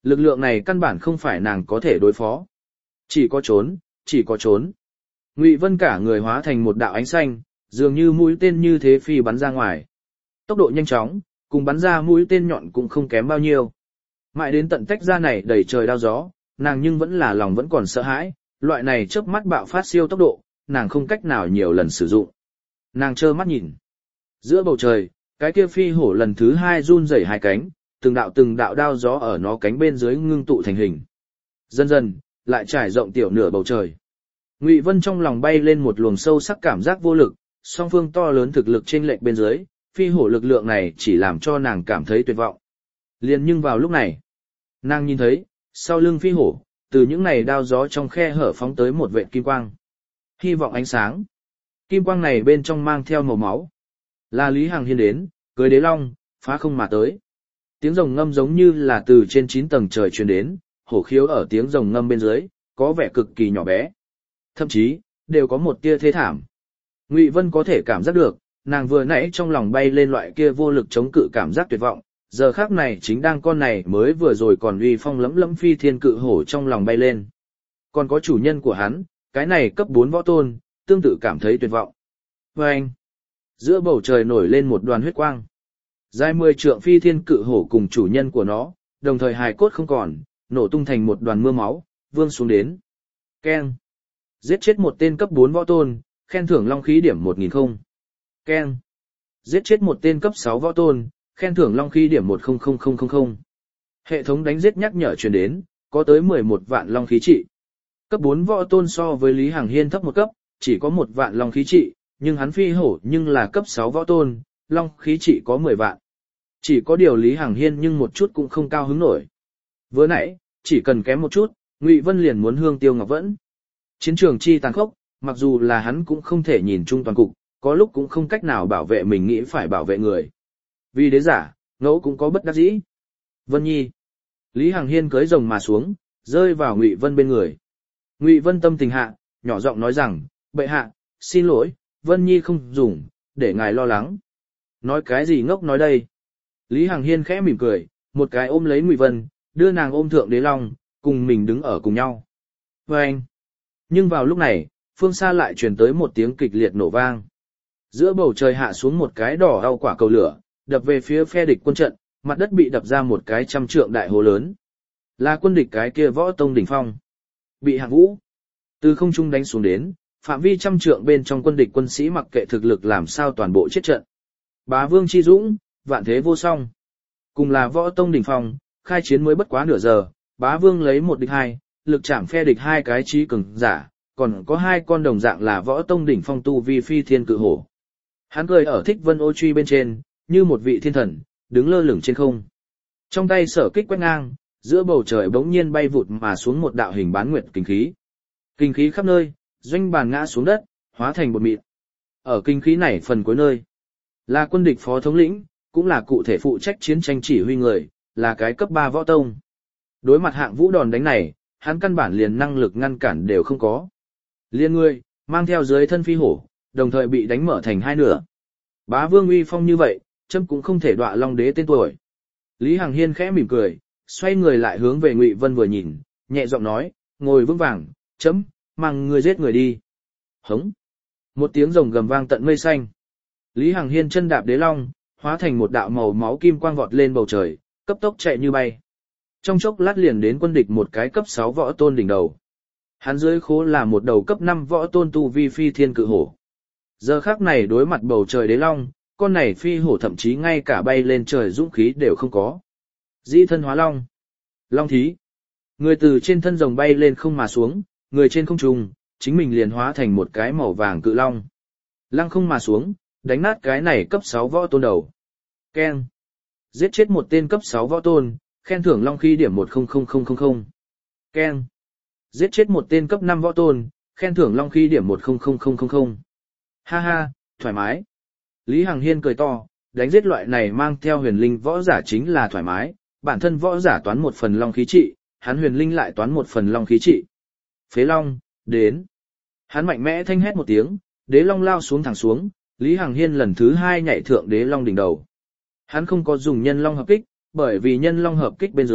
Lực lượng này căn bản không phải nàng có thể đối phó. Chỉ có trốn, chỉ có trốn. Ngụy Vân cả người hóa thành một đạo ánh xanh, dường như mũi tên như thế phi bắn ra ngoài. Tốc độ nhanh chóng, cùng bắn ra mũi tên nhọn cũng không kém bao nhiêu. Mãi đến tận tách ra này đầy trời đao gió, nàng nhưng vẫn là lòng vẫn còn sợ hãi, loại này chớp mắt bạo phát siêu tốc độ, nàng không cách nào nhiều lần sử dụng. Nàng trơ mắt nhìn. Giữa bầu trời, cái kia phi hổ lần thứ hai run rẩy hai cánh, từng đạo từng đạo đao gió ở nó cánh bên dưới ngưng tụ thành hình. Dần dần, lại trải rộng tiểu nửa bầu trời. Ngụy Vân trong lòng bay lên một luồng sâu sắc cảm giác vô lực, song phương to lớn thực lực trên lệch bên dưới, phi hổ lực lượng này chỉ làm cho nàng cảm thấy tuyệt vọng. Liền nhưng vào lúc này, nàng nhìn thấy, sau lưng phi hổ, từ những này đao gió trong khe hở phóng tới một vệt kim quang. Hy vọng ánh sáng. Kim quang này bên trong mang theo màu máu. Là Lý Hằng Hiên đến, cưới đế long, phá không mà tới. Tiếng rồng ngâm giống như là từ trên chín tầng trời truyền đến, hổ khiếu ở tiếng rồng ngâm bên dưới, có vẻ cực kỳ nhỏ bé. Thậm chí, đều có một tia thế thảm. Ngụy Vân có thể cảm giác được, nàng vừa nãy trong lòng bay lên loại kia vô lực chống cự cảm giác tuyệt vọng, giờ khắc này chính đang con này mới vừa rồi còn uy phong lẫm lẫm phi thiên cự hổ trong lòng bay lên. Còn có chủ nhân của hắn, cái này cấp bốn võ tôn, tương tự cảm thấy tuyệt vọng. Và anh, giữa bầu trời nổi lên một đoàn huyết quang. Dài mười trượng phi thiên cự hổ cùng chủ nhân của nó, đồng thời hài cốt không còn, nổ tung thành một đoàn mưa máu, vương xuống đến. Keng. Giết chết một tên cấp bốn võ tôn, khen thưởng long khí điểm một nghìn không. Keng. Giết chết một tên cấp sáu võ tôn, khen thưởng long khí điểm một nghìn không. Hệ thống đánh giết nhắc nhở truyền đến, có tới mười một vạn long khí trị. Cấp bốn võ tôn so với Lý Hằng Hiên thấp một cấp, chỉ có một vạn long khí trị, nhưng hắn phi hổ nhưng là cấp sáu võ tôn, long khí trị có mười vạn. Chỉ có điều Lý Hằng Hiên nhưng một chút cũng không cao hứng nổi. Vừa nãy, chỉ cần kém một chút, Ngụy Vân liền muốn hương tiêu ngọc vẫn. Chiến trường chi tàn khốc, mặc dù là hắn cũng không thể nhìn chung toàn cục, có lúc cũng không cách nào bảo vệ mình nghĩ phải bảo vệ người. Vì đế giả, ngẫu cũng có bất đắc dĩ. Vân Nhi. Lý Hằng Hiên cưới rồng mà xuống, rơi vào Ngụy Vân bên người. Ngụy Vân tâm tình hạ, nhỏ giọng nói rằng, bệ hạ, xin lỗi, Vân Nhi không dùng, để ngài lo lắng. Nói cái gì ngốc nói đây? Lý Hằng Hiên khẽ mỉm cười, một cái ôm lấy Ngụy Vân, đưa nàng ôm thượng đế long, cùng mình đứng ở cùng nhau. Và anh. Nhưng vào lúc này, phương xa lại truyền tới một tiếng kịch liệt nổ vang. Giữa bầu trời hạ xuống một cái đỏ ao quả cầu lửa, đập về phía phe địch quân trận, mặt đất bị đập ra một cái trăm trượng đại hồ lớn. Là quân địch cái kia võ tông đỉnh phong. Bị Hạng Vũ từ không trung đánh xuống đến, phạm vi trăm trượng bên trong quân địch quân sĩ mặc kệ thực lực làm sao toàn bộ chết trận. Bá Vương chi dũng, vạn thế vô song. Cùng là võ tông đỉnh phong, khai chiến mới bất quá nửa giờ, Bá Vương lấy một địch hai, lực chạm phe địch hai cái trí cường giả, còn có hai con đồng dạng là võ tông đỉnh phong tu vi phi thiên cự hổ. Hắn cười ở Thích Vân Ô truy bên trên, như một vị thiên thần, đứng lơ lửng trên không. Trong tay sở kích quét ngang, giữa bầu trời bỗng nhiên bay vụt mà xuống một đạo hình bán nguyệt kinh khí. Kinh khí khắp nơi, doanh bàn ngã xuống đất, hóa thành bột mịn. Ở kinh khí này phần cuối nơi, là quân địch phó thống lĩnh, cũng là cụ thể phụ trách chiến tranh chỉ huy người, là cái cấp ba võ tông. Đối mặt Hạng Vũ đòn đánh này, hắn căn bản liền năng lực ngăn cản đều không có. Liên người, mang theo dưới thân phi hổ, đồng thời bị đánh mở thành hai nửa. Bá Vương uy phong như vậy, chấm cũng không thể đọa Long Đế tên tuổi. Lý Hằng Hiên khẽ mỉm cười, xoay người lại hướng về Ngụy Vân vừa nhìn, nhẹ giọng nói, ngồi vững vàng, chấm, mang người giết người đi. Hống. Một tiếng rồng gầm vang tận mây xanh. Lý Hằng Hiên chân đạp đế long, hóa thành một đạo màu máu kim quang vọt lên bầu trời, cấp tốc chạy như bay. Trong chốc lát liền đến quân địch một cái cấp sáu võ tôn đỉnh đầu. Hắn dưới khố là một đầu cấp năm võ tôn tu vi phi thiên cự hổ. Giờ khắc này đối mặt bầu trời đế long, con này phi hổ thậm chí ngay cả bay lên trời dũng khí đều không có. Dĩ thân hóa long. Long thí. Người từ trên thân rồng bay lên không mà xuống, người trên không trung, chính mình liền hóa thành một cái màu vàng cự long. Lăng không mà xuống, đánh nát cái này cấp sáu võ tôn đầu. Keng. Giết chết một tên cấp sáu võ tôn, khen thưởng long khí điểm một nghìn không. Keng. Giết chết một tên cấp năm võ tôn, khen thưởng long khí điểm một nghìn không. Ha ha, thoải mái. Lý Hằng Hiên cười to, đánh giết loại này mang theo huyền linh võ giả chính là thoải mái, bản thân võ giả toán một phần long khí trị, hắn huyền linh lại toán một phần long khí trị. Phế long, đến. Hắn mạnh mẽ thanh hét một tiếng, đế long lao xuống thẳng xuống, Lý Hằng Hiên lần thứ hai nhảy thượng đế long đỉnh đầu. Hắn không có dùng nhân long hợp kích, bởi vì nhân long hợp kích bên dưới,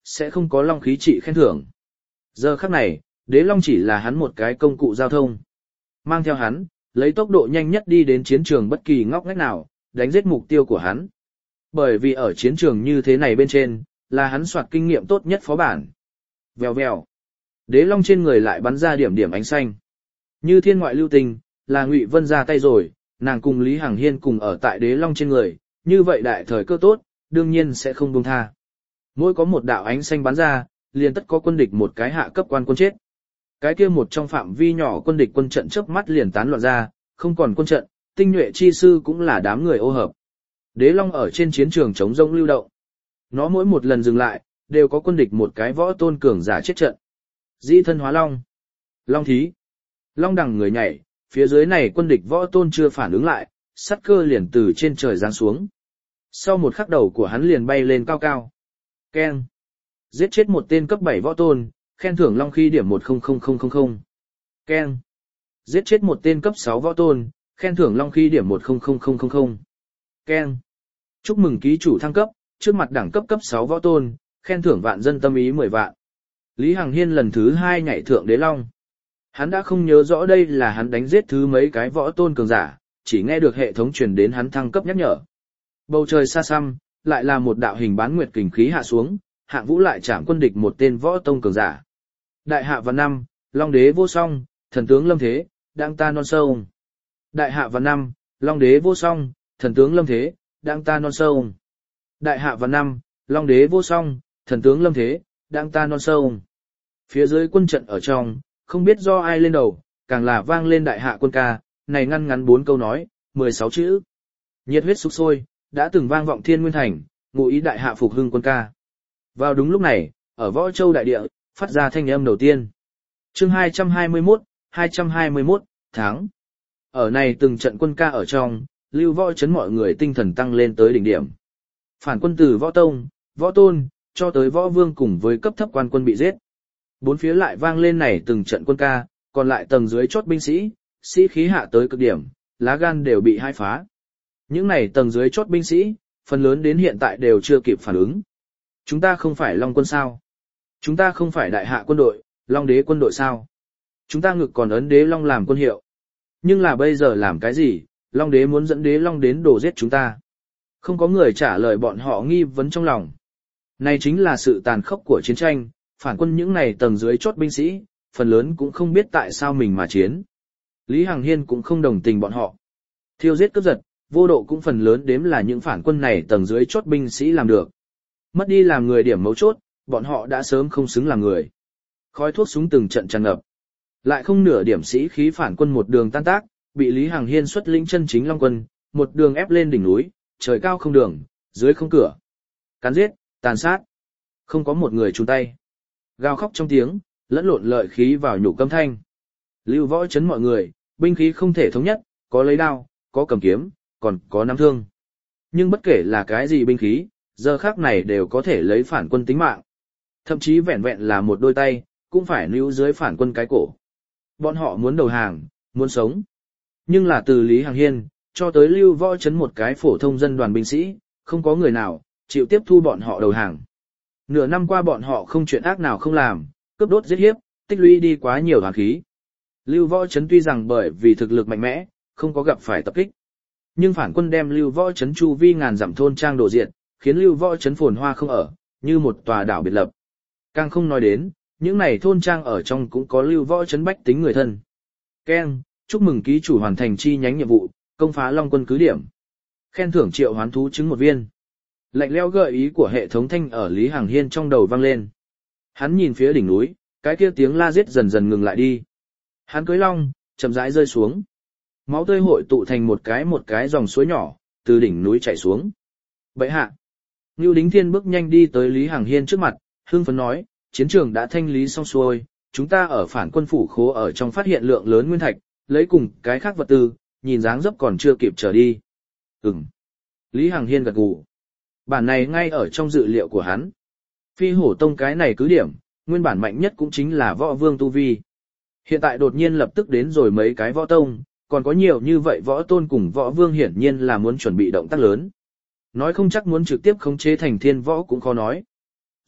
sẽ không có long khí trị khen thưởng. Giờ khắc này, đế long chỉ là hắn một cái công cụ giao thông. Mang theo hắn, lấy tốc độ nhanh nhất đi đến chiến trường bất kỳ ngóc ngách nào, đánh giết mục tiêu của hắn. Bởi vì ở chiến trường như thế này bên trên, là hắn soạt kinh nghiệm tốt nhất phó bản. Vèo vèo. Đế long trên người lại bắn ra điểm điểm ánh xanh. Như thiên ngoại lưu tình, là Ngụy Vân ra tay rồi, nàng cùng Lý Hằng Hiên cùng ở tại đế long trên người, như vậy đại thời cơ tốt, đương nhiên sẽ không buông tha. Mỗi có một đạo ánh xanh bắn ra, liền tất có quân địch một cái hạ cấp quan quân chết. Cái kia một trong phạm vi nhỏ quân địch quân trận chớp mắt liền tán loạn ra, không còn quân trận, tinh nhuệ chi sư cũng là đám người ô hợp. Đế long ở trên chiến trường chống rông lưu động. Nó mỗi một lần dừng lại, đều có quân địch một cái võ tôn cường giả chết trận. Dĩ thân hóa long. Long thí. Long đằng người nhảy, phía dưới này quân địch võ tôn chưa phản ứng lại, sắt cơ liền từ trên trời giáng xuống. Sau một khắc đầu của hắn liền bay lên cao cao. Keng. Giết chết một tên cấp bảy võ tôn, khen thưởng long khí điểm một không không không không không. Keng. Giết chết một tên cấp sáu võ tôn, khen thưởng long khí điểm một không không không không không. Keng. Chúc mừng ký chủ thăng cấp, trước mặt đẳng cấp cấp sáu võ tôn, khen thưởng vạn dân tâm ý mười vạn. Lý Hằng Hiên lần thứ hai nhảy thượng đế long. Hắn đã không nhớ rõ đây là hắn đánh giết thứ mấy cái võ tôn cường giả, chỉ nghe được hệ thống truyền đến hắn thăng cấp nhắc nhở. Bầu trời xa xăm, lại là một đạo hình bán nguyệt kình khí hạ xuống, Hạng Vũ lại chạm quân địch một tên võ tông cường giả. Đại hạ văn năm, Long đế vô song, thần tướng lâm thế, đang ta non sâu. Đại hạ văn năm, Long đế vô song, thần tướng lâm thế, đang ta non sâu. Đại hạ văn năm, Long đế vô song, thần tướng lâm thế, đang ta non sâu. Phía dưới quân trận ở trong, không biết do ai lên đầu, càng là vang lên đại hạ quân ca, này ngăn ngắn bốn câu nói, mười sáu chữ. Nhiệt huyết sục sôi, đã từng vang vọng thiên nguyên thành, ngụ ý đại hạ phục hưng quân ca. Vào đúng lúc này, ở Võ Châu đại địa, phát ra thanh âm đầu tiên. Chương hai trăm hai mươi mốt, hai trăm hai mươi mốt, tháng. Ở này từng trận quân ca ở trong, Lưu Võ Trấn mọi người tinh thần tăng lên tới đỉnh điểm. Phản quân từ Võ Tông, Võ Tôn, cho tới Võ Vương cùng với cấp thấp quan quân bị giết. Bốn phía lại vang lên này từng trận quân ca, còn lại tầng dưới chốt binh sĩ, sĩ khí hạ tới cực điểm, lá gan đều bị hai phá. Những này tầng dưới chốt binh sĩ, phần lớn đến hiện tại đều chưa kịp phản ứng. Chúng ta không phải Long quân sao? Chúng ta không phải đại hạ quân đội, Long đế quân đội sao? Chúng ta ngực còn ấn đế Long làm quân hiệu. Nhưng là bây giờ làm cái gì? Long đế muốn dẫn đế Long đến đổ giết chúng ta. Không có người trả lời bọn họ nghi vấn trong lòng. Này chính là sự tàn khốc của chiến tranh, phản quân những này tầng dưới chốt binh sĩ, phần lớn cũng không biết tại sao mình mà chiến. Lý Hằng Hiên cũng không đồng tình bọn họ. Thiêu giết cướp giật, vô độ cũng phần lớn đếm là những phản quân này tầng dưới chốt binh sĩ làm được. Mất đi làm người điểm mấu chốt, bọn họ đã sớm không xứng làm người. Khói thuốc súng từng trận tràn ngập. Lại không nửa điểm sĩ khí phản quân một đường tan tác, bị Lý Hằng Hiên xuất lĩnh chân chính Long quân, một đường ép lên đỉnh núi, trời cao không đường, dưới không cửa. Cắn giết, tàn sát. Không có một người chung tay. Gào khóc trong tiếng, lẫn lộn lợi khí vào nhục câm thanh. Lưu Võ Trấn mọi người, binh khí không thể thống nhất, có lấy đao, có cầm kiếm, còn có nắm thương. Nhưng bất kể là cái gì binh khí, giờ khác này đều có thể lấy phản quân tính mạng. Thậm chí vẹn vẹn là một đôi tay, cũng phải níu dưới phản quân cái cổ. Bọn họ muốn đầu hàng, muốn sống. Nhưng là từ Lý Hằng Hiên, cho tới Lưu Võ Trấn một cái phổ thông dân đoàn binh sĩ, không có người nào chịu tiếp thu bọn họ đầu hàng. Nửa năm qua bọn họ không chuyện ác nào không làm, cướp đốt giết hiếp, tích lũy đi quá nhiều hoàn khí. Lưu Võ Trấn tuy rằng bởi vì thực lực mạnh mẽ, không có gặp phải tập kích. Nhưng phản quân đem Lưu Võ Trấn chu vi ngàn dặm thôn trang đổ diệt, khiến Lưu Võ Trấn phồn hoa không ở, như một tòa đảo biệt lập. Càng không nói đến, những này thôn trang ở trong cũng có Lưu Võ Trấn bách tính người thân. Keng, chúc mừng ký chủ hoàn thành chi nhánh nhiệm vụ, công phá Long quân cứ điểm. Khen thưởng triệu hoán thú trứng một viên. Lạnh lẽo gợi ý của hệ thống thanh ở Lý Hằng Hiên trong đầu vang lên. Hắn nhìn phía đỉnh núi, cái kia tiếng la giết dần dần ngừng lại đi. Hắn cưỡi long, chậm rãi rơi xuống. Máu tươi hội tụ thành một cái một cái dòng suối nhỏ, từ đỉnh núi chảy xuống. Bệ hạ. Ngưu Đính Thiên bước nhanh đi tới Lý Hằng Hiên trước mặt, hưng phấn nói, chiến trường đã thanh lý xong xuôi, chúng ta ở phản quân phủ khố ở trong phát hiện lượng lớn nguyên thạch, lấy cùng cái khác vật tư, nhìn dáng dấp còn chưa kịp trở đi. Ừm. Lý Hằng Hiên gật gù. Bản này ngay ở trong dự liệu của hắn. Phi hổ tông cái này cứ điểm, nguyên bản mạnh nhất cũng chính là võ vương tu vi. Hiện tại đột nhiên lập tức đến rồi mấy cái võ tông, còn có nhiều như vậy võ tôn cùng võ vương hiển nhiên là muốn chuẩn bị động tác lớn. Nói không chắc muốn trực tiếp khống chế thành thiên võ cũng khó nói.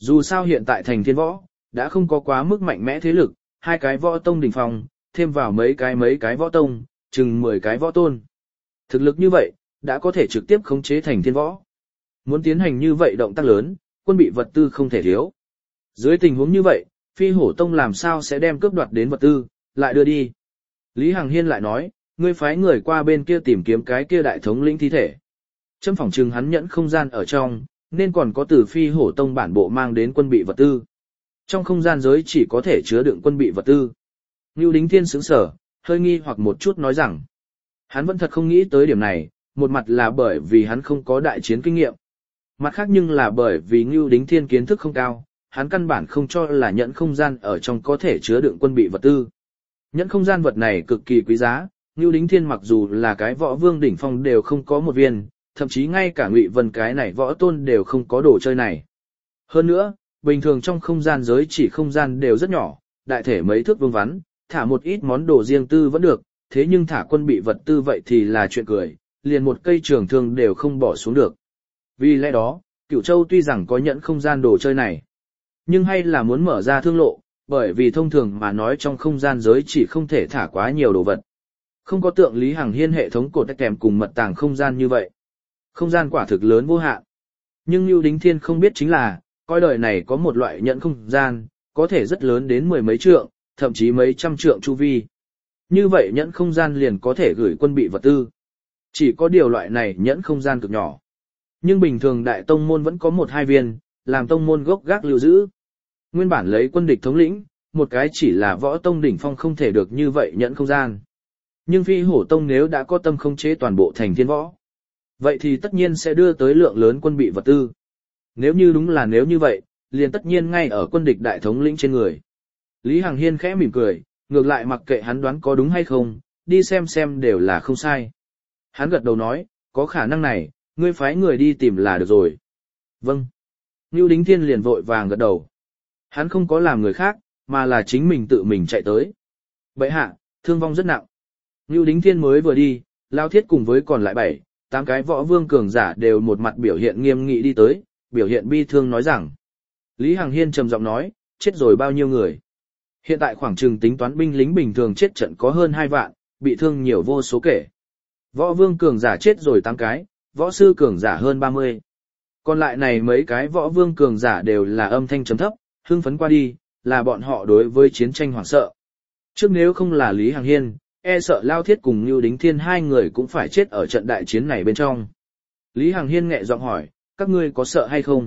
Dù sao hiện tại thành thiên võ, đã không có quá mức mạnh mẽ thế lực, hai cái võ tông đỉnh phong, thêm vào mấy cái mấy cái võ tông, chừng mười cái võ tôn. Thực lực như vậy, đã có thể trực tiếp khống chế thành thiên võ. Muốn tiến hành như vậy động tác lớn, quân bị vật tư không thể thiếu. Dưới tình huống như vậy, Phi Hổ Tông làm sao sẽ đem cướp đoạt đến vật tư, lại đưa đi. Lý Hằng Hiên lại nói, ngươi phái người qua bên kia tìm kiếm cái kia đại thống lĩnh thi thể. Châm phỏng trừng hắn nhẫn không gian ở trong, nên còn có từ Phi Hổ Tông bản bộ mang đến quân bị vật tư. Trong không gian giới chỉ có thể chứa đựng quân bị vật tư. Ngưu Đính Thiên sững sờ, hơi nghi hoặc một chút nói rằng, hắn vẫn thật không nghĩ tới điểm này, một mặt là bởi vì hắn không có đại chiến kinh nghiệm. Mặt khác nhưng là bởi vì Ngưu Đính Thiên kiến thức không cao, hắn căn bản không cho là nhẫn không gian ở trong có thể chứa đựng quân bị vật tư. Nhẫn không gian vật này cực kỳ quý giá, Ngưu Đính Thiên mặc dù là cái võ vương đỉnh phong đều không có một viên, thậm chí ngay cả Ngụy Vân cái này võ tôn đều không có đồ chơi này. Hơn nữa, bình thường trong không gian giới chỉ không gian đều rất nhỏ, đại thể mấy thước vuông vắn, thả một ít món đồ riêng tư vẫn được, thế nhưng thả quân bị vật tư vậy thì là chuyện cười, liền một cây trường thương đều không bỏ xuống được. Vì lẽ đó, Cửu Châu tuy rằng có nhẫn không gian đồ chơi này, nhưng hay là muốn mở ra thương lộ, bởi vì thông thường mà nói trong không gian giới chỉ không thể thả quá nhiều đồ vật. Không có tượng Lý Hằng Hiên hệ thống cột kèm cùng mật tàng không gian như vậy. Không gian quả thực lớn vô hạn. Nhưng Nưu Đính Thiên không biết chính là, coi đời này có một loại nhẫn không gian, có thể rất lớn đến mười mấy trượng, thậm chí mấy trăm trượng chu vi. Như vậy nhẫn không gian liền có thể gửi quân bị vật tư. Chỉ có điều loại này nhẫn không gian cực nhỏ. Nhưng bình thường đại tông môn vẫn có một hai viên, làm tông môn gốc gác lưu giữ. Nguyên bản lấy quân địch thống lĩnh, một cái chỉ là võ tông đỉnh phong không thể được như vậy nhẫn không gian. Nhưng Phi Hổ Tông nếu đã có tâm khống chế toàn bộ thành thiên võ, vậy thì tất nhiên sẽ đưa tới lượng lớn quân bị vật tư. Nếu như đúng là nếu như vậy, liền tất nhiên ngay ở quân địch đại thống lĩnh trên người. Lý Hằng Hiên khẽ mỉm cười, ngược lại mặc kệ hắn đoán có đúng hay không, đi xem xem đều là không sai. Hắn gật đầu nói, có khả năng này, ngươi phái người đi tìm là được rồi. Vâng. Nưu Đính Thiên liền vội vàng gật đầu. Hắn không có làm người khác, mà là chính mình tự mình chạy tới. Bệ hạ, thương vong rất nặng. Nưu Đính Thiên mới vừa đi, Lao Thiết cùng với còn lại bảy, tám cái võ vương cường giả đều một mặt biểu hiện nghiêm nghị đi tới, biểu hiện bi thương nói rằng. Lý Hằng Hiên trầm giọng nói, chết rồi bao nhiêu người. Hiện tại khoảng chừng tính toán binh lính bình thường chết trận có hơn hai vạn, bị thương nhiều vô số kể. Võ vương cường giả chết rồi tám cái, võ sư cường giả hơn ba mươi. Còn lại này mấy cái võ vương cường giả đều là âm thanh trầm thấp, hưng phấn qua đi, là bọn họ đối với chiến tranh hoảng sợ. Trước nếu không là Lý Hằng Hiên, e sợ Lao Thiết cùng Nưu Đính Thiên hai người cũng phải chết ở trận đại chiến này bên trong. Lý Hằng Hiên nhẹ giọng hỏi, các ngươi có sợ hay không?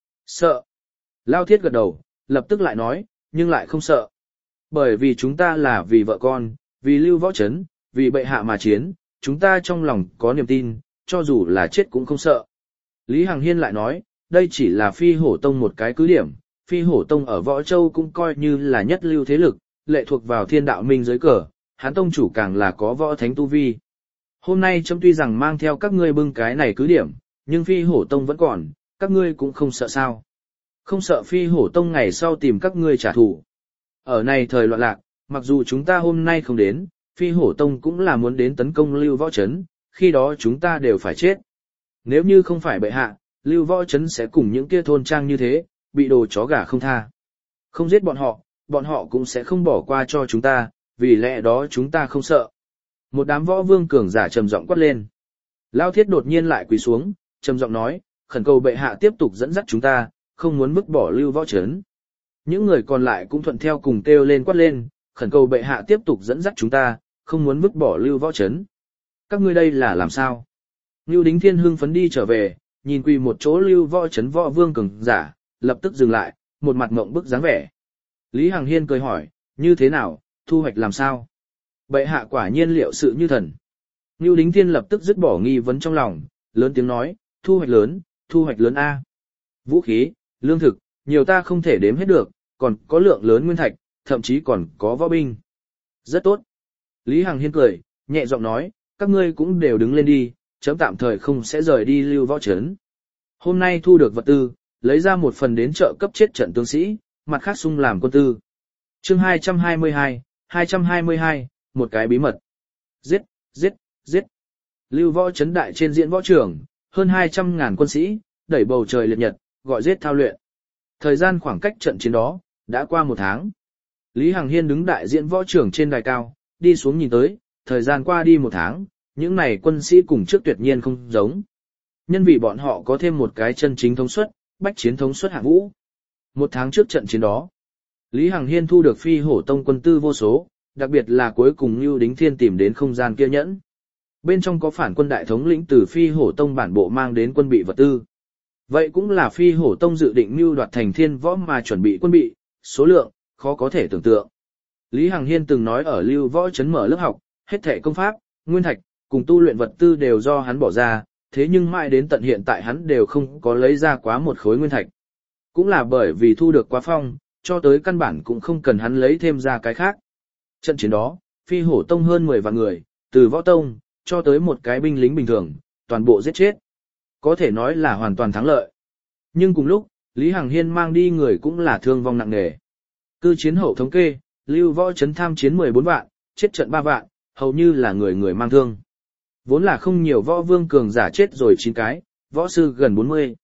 Sợ. Lao Thiết gật đầu, lập tức lại nói, nhưng lại không sợ. Bởi vì chúng ta là vì vợ con, vì Lưu Võ Trấn, vì bệ hạ mà chiến, chúng ta trong lòng có niềm tin, cho dù là chết cũng không sợ. Lý Hằng Hiên lại nói, đây chỉ là Phi Hổ Tông một cái cứ điểm, Phi Hổ Tông ở Võ Châu cũng coi như là nhất lưu thế lực, lệ thuộc vào Thiên Đạo Minh dưới cờ, hắn tông chủ càng là có võ thánh tu vi. Hôm nay chấm tuy rằng mang theo các ngươi bưng cái này cứ điểm, nhưng Phi Hổ Tông vẫn còn, các ngươi cũng không sợ sao? Không sợ Phi Hổ Tông ngày sau tìm các ngươi trả thù. Ở này thời loạn lạc, mặc dù chúng ta hôm nay không đến, Phi Hổ Tông cũng là muốn đến tấn công Lưu Võ Trấn, khi đó chúng ta đều phải chết. Nếu như không phải bệ hạ, Lưu Võ Trấn sẽ cùng những kia thôn trang như thế, bị đồ chó gà không tha. Không giết bọn họ, bọn họ cũng sẽ không bỏ qua cho chúng ta, vì lẽ đó chúng ta không sợ. Một đám võ vương cường giả trầm giọng quát lên. Lao Thiết đột nhiên lại quỳ xuống, trầm giọng nói, khẩn cầu bệ hạ tiếp tục dẫn dắt chúng ta, không muốn vứt bỏ Lưu Võ Trấn. Những người còn lại cũng thuận theo cùng kêu lên quát lên, khẩn cầu bệ hạ tiếp tục dẫn dắt chúng ta, không muốn vứt bỏ Lưu Võ Trấn. Các ngươi đây là làm sao? Nưu Đính Thiên hưng phấn đi trở về, nhìn quỳ một chỗ Lưu Võ Trấn võ vương cường giả, lập tức dừng lại, một mặt ngộng bức dáng vẻ. Lý Hằng Hiên cười hỏi, như thế nào, thu hoạch làm sao? Bệ hạ quả nhiên liệu sự như thần. Nưu Đính Thiên lập tức dứt bỏ nghi vấn trong lòng, lớn tiếng nói, thu hoạch lớn, thu hoạch lớn A. Vũ khí, lương thực, nhiều ta không thể đếm hết được, còn có lượng lớn nguyên thạch, thậm chí còn có võ binh. Rất tốt. Lý Hằng Hiên cười, nhẹ giọng nói, các ngươi cũng đều đứng lên đi, chấm tạm thời không sẽ rời đi Lưu Võ Trấn. Hôm nay thu được vật tư, lấy ra một phần đến trợ cấp chết trận tướng sĩ, mặt khác sung làm quân tư. Chương hai trăm hai mươi hai, hai trăm hai mươi hai, một cái bí mật. Giết, giết, giết. Lưu Võ Trấn đại trên diễn võ trường, hơn hai trăm ngàn quân sĩ, đẩy bầu trời liệt nhật, gọi giết thao luyện. Thời gian khoảng cách trận chiến đó, đã qua một tháng. Lý Hằng Hiên đứng đại diện võ trưởng trên đài cao, đi xuống nhìn tới, thời gian qua đi một tháng, những này quân sĩ cùng trước tuyệt nhiên không giống. Nhân vì bọn họ có thêm một cái chân chính thống suất, bách chiến thống suất hạng vũ. Một tháng trước trận chiến đó, Lý Hằng Hiên thu được Phi Hổ Tông quân tư vô số, đặc biệt là cuối cùng Nưu Đính Thiên tìm đến không gian kia nhẫn. Bên trong có phản quân đại thống lĩnh từ Phi Hổ Tông bản bộ mang đến quân bị vật tư. Vậy cũng là Phi Hổ Tông dự định mưu đoạt thành thiên võ mà chuẩn bị quân bị, số lượng, khó có thể tưởng tượng. Lý Hằng Hiên từng nói ở Lưu Võ Trấn mở lớp học, hết thảy công pháp, nguyên thạch, cùng tu luyện vật tư đều do hắn bỏ ra, thế nhưng mãi đến tận hiện tại hắn đều không có lấy ra quá một khối nguyên thạch. Cũng là bởi vì thu được quá phong, cho tới căn bản cũng không cần hắn lấy thêm ra cái khác. Trận chiến đó, Phi Hổ Tông hơn mười vạn người, từ võ tông, cho tới một cái binh lính bình thường, toàn bộ giết chết. Có thể nói là hoàn toàn thắng lợi. Nhưng cùng lúc, Lý Hằng Hiên mang đi người cũng là thương vong nặng nề. Cư chiến hậu thống kê, Lưu Võ Trấn tham chiến mười bốn vạn, chết trận ba vạn, hầu như là người người mang thương. Vốn là không nhiều võ vương cường giả chết rồi chín cái, võ sư gần bốn mươi.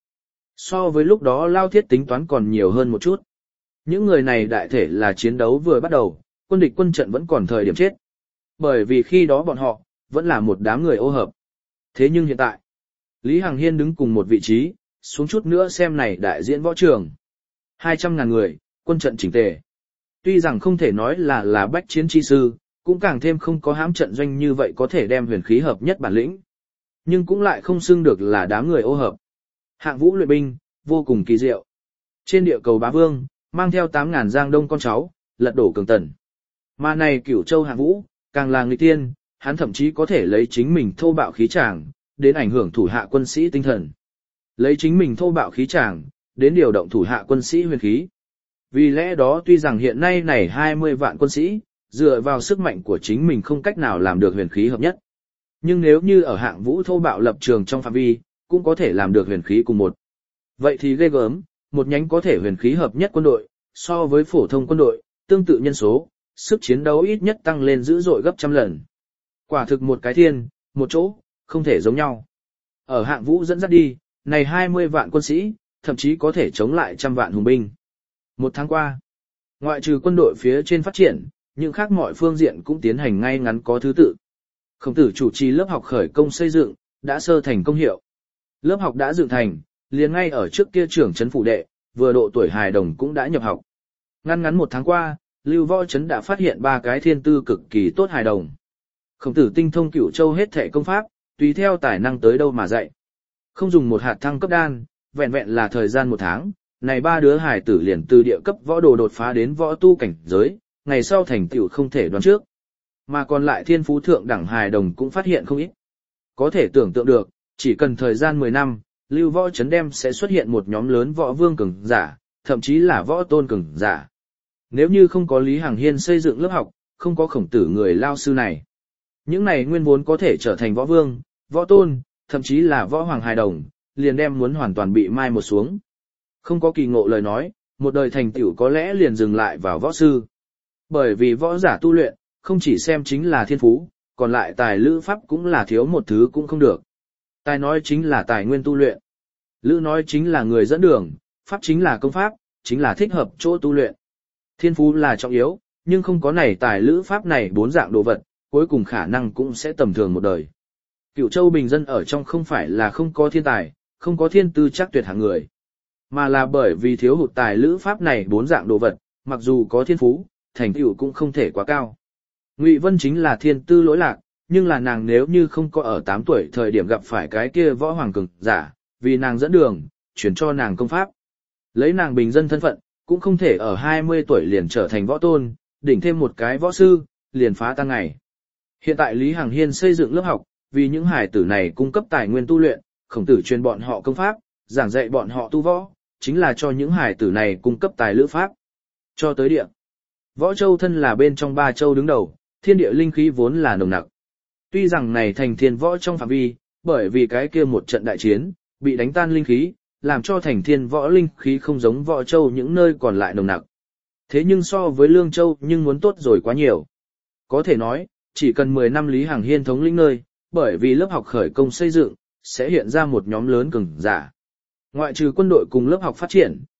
So với lúc đó Lao Thiết tính toán còn nhiều hơn một chút. Những người này đại thể là chiến đấu vừa bắt đầu, quân địch quân trận vẫn còn thời điểm chết. Bởi vì khi đó bọn họ, vẫn là một đám người ô hợp. Thế nhưng hiện tại, Lý Hằng Hiên đứng cùng một vị trí, xuống chút nữa xem này đại diễn võ trường. hai trăm ngàn người, quân trận chỉnh tề. Tuy rằng không thể nói là là bách chiến chi sư, cũng càng thêm không có hãm trận doanh như vậy có thể đem huyền khí hợp nhất bản lĩnh. Nhưng cũng lại không xưng được là đám người ô hợp. Hạng vũ luyện binh, vô cùng kỳ diệu. Trên địa cầu bá vương, mang theo tám ngàn giang đông con cháu, lật đổ cường tần. Mà này Cửu Châu hạng vũ, càng là người tiên, hắn thậm chí có thể lấy chính mình thô bạo khí tràng, đến ảnh hưởng thủ hạ quân sĩ tinh thần. Lấy chính mình thô bạo khí tràng, đến điều động thủ hạ quân sĩ huyền khí. Vì lẽ đó tuy rằng hiện nay này hai mươi vạn quân sĩ, dựa vào sức mạnh của chính mình không cách nào làm được huyền khí hợp nhất. Nhưng nếu như ở hạng vũ thô bạo lập trường trong phạm vi, cũng có thể làm được huyền khí cùng một. Vậy thì ghê gớm, một nhánh có thể huyền khí hợp nhất quân đội, so với phổ thông quân đội, tương tự nhân số, sức chiến đấu ít nhất tăng lên dữ dội gấp trăm lần. Quả thực một cái thiên, một chỗ, không thể giống nhau. Ở hạng vũ dẫn dắt đi, này hai mươi vạn quân sĩ, thậm chí có thể chống lại trăm vạn hùng binh. Một tháng qua, ngoại trừ quân đội phía trên phát triển, những khác mọi phương diện cũng tiến hành ngay ngắn có thứ tự. Khổng Tử chủ trì lớp học khởi công xây dựng, đã sơ thành công hiệu. Lớp học đã dựng thành, liền ngay ở trước kia trưởng trấn phủ đệ, vừa độ tuổi hài đồng cũng đã nhập học. Ngắn ngắn một tháng qua, Lưu Võ Trấn đã phát hiện ba cái thiên tư cực kỳ tốt hài đồng. Khổng Tử tinh thông Cửu Châu hết thảy công pháp, tùy theo tài năng tới đâu mà dạy. Không dùng một hạt thăng cấp đan, vẹn vẹn là thời gian một tháng, này ba đứa hài tử liền từ địa cấp võ đồ đột phá đến võ tu cảnh giới, ngày sau thành tựu không thể đoán trước. Mà còn lại thiên phú thượng đẳng hài đồng cũng phát hiện không ít. Có thể tưởng tượng được, chỉ cần thời gian mười năm, Lưu Võ Trấn đem sẽ xuất hiện một nhóm lớn võ vương cường giả, thậm chí là võ tôn cường giả. Nếu như không có Lý Hằng Hiên xây dựng lớp học, không có Khổng Tử người lao sư này, những này nguyên vốn có thể trở thành võ vương, võ tôn, thậm chí là võ hoàng hài đồng, liền đem muốn hoàn toàn bị mai một xuống. Không có kỳ ngộ lời nói, một đời thành tựu có lẽ liền dừng lại vào võ sư. Bởi vì võ giả tu luyện, không chỉ xem chính là thiên phú, còn lại tài lữ pháp cũng là thiếu một thứ cũng không được. Tài nói chính là tài nguyên tu luyện. Lữ nói chính là người dẫn đường, pháp chính là công pháp, chính là thích hợp chỗ tu luyện. Thiên phú là trọng yếu, nhưng không có này tài lữ pháp này bốn dạng đồ vật, cuối cùng khả năng cũng sẽ tầm thường một đời. Cửu Châu bình dân ở trong không phải là không có thiên tài, không có thiên tư chắc tuyệt hạng người, mà là bởi vì thiếu hụt tài lữ pháp này bốn dạng đồ vật, mặc dù có thiên phú, thành tựu cũng không thể quá cao. Ngụy Vân chính là thiên tư lỗi lạc, nhưng là nàng nếu như không có ở tám tuổi thời điểm gặp phải cái kia võ hoàng cường giả, vì nàng dẫn đường, chuyển cho nàng công pháp. Lấy nàng bình dân thân phận, cũng không thể ở hai mươi tuổi liền trở thành võ tôn, đỉnh thêm một cái võ sư, liền phá tan ngày. Hiện tại Lý Hằng Hiên xây dựng lớp học, vì những hải tử này cung cấp tài nguyên tu luyện, Khổng Tử truyền bọn họ công pháp, giảng dạy bọn họ tu võ, chính là cho những hải tử này cung cấp tài lữ pháp. Cho tới địa, Võ Châu thân là bên trong ba châu đứng đầu, thiên địa linh khí vốn là nồng nặc. Tuy rằng này thành thiên võ trong phạm vi, bởi vì cái kia một trận đại chiến, bị đánh tan linh khí, làm cho thành thiên võ linh khí không giống Võ Châu những nơi còn lại nồng nặc. Thế nhưng so với Lương Châu nhưng muốn tốt rồi quá nhiều. Có thể nói, chỉ cần mười năm Lý Hằng Hiên thống lĩnh nơi, bởi vì lớp học khởi công xây dựng, sẽ hiện ra một nhóm lớn cường giả. Ngoại trừ quân đội cùng lớp học phát triển,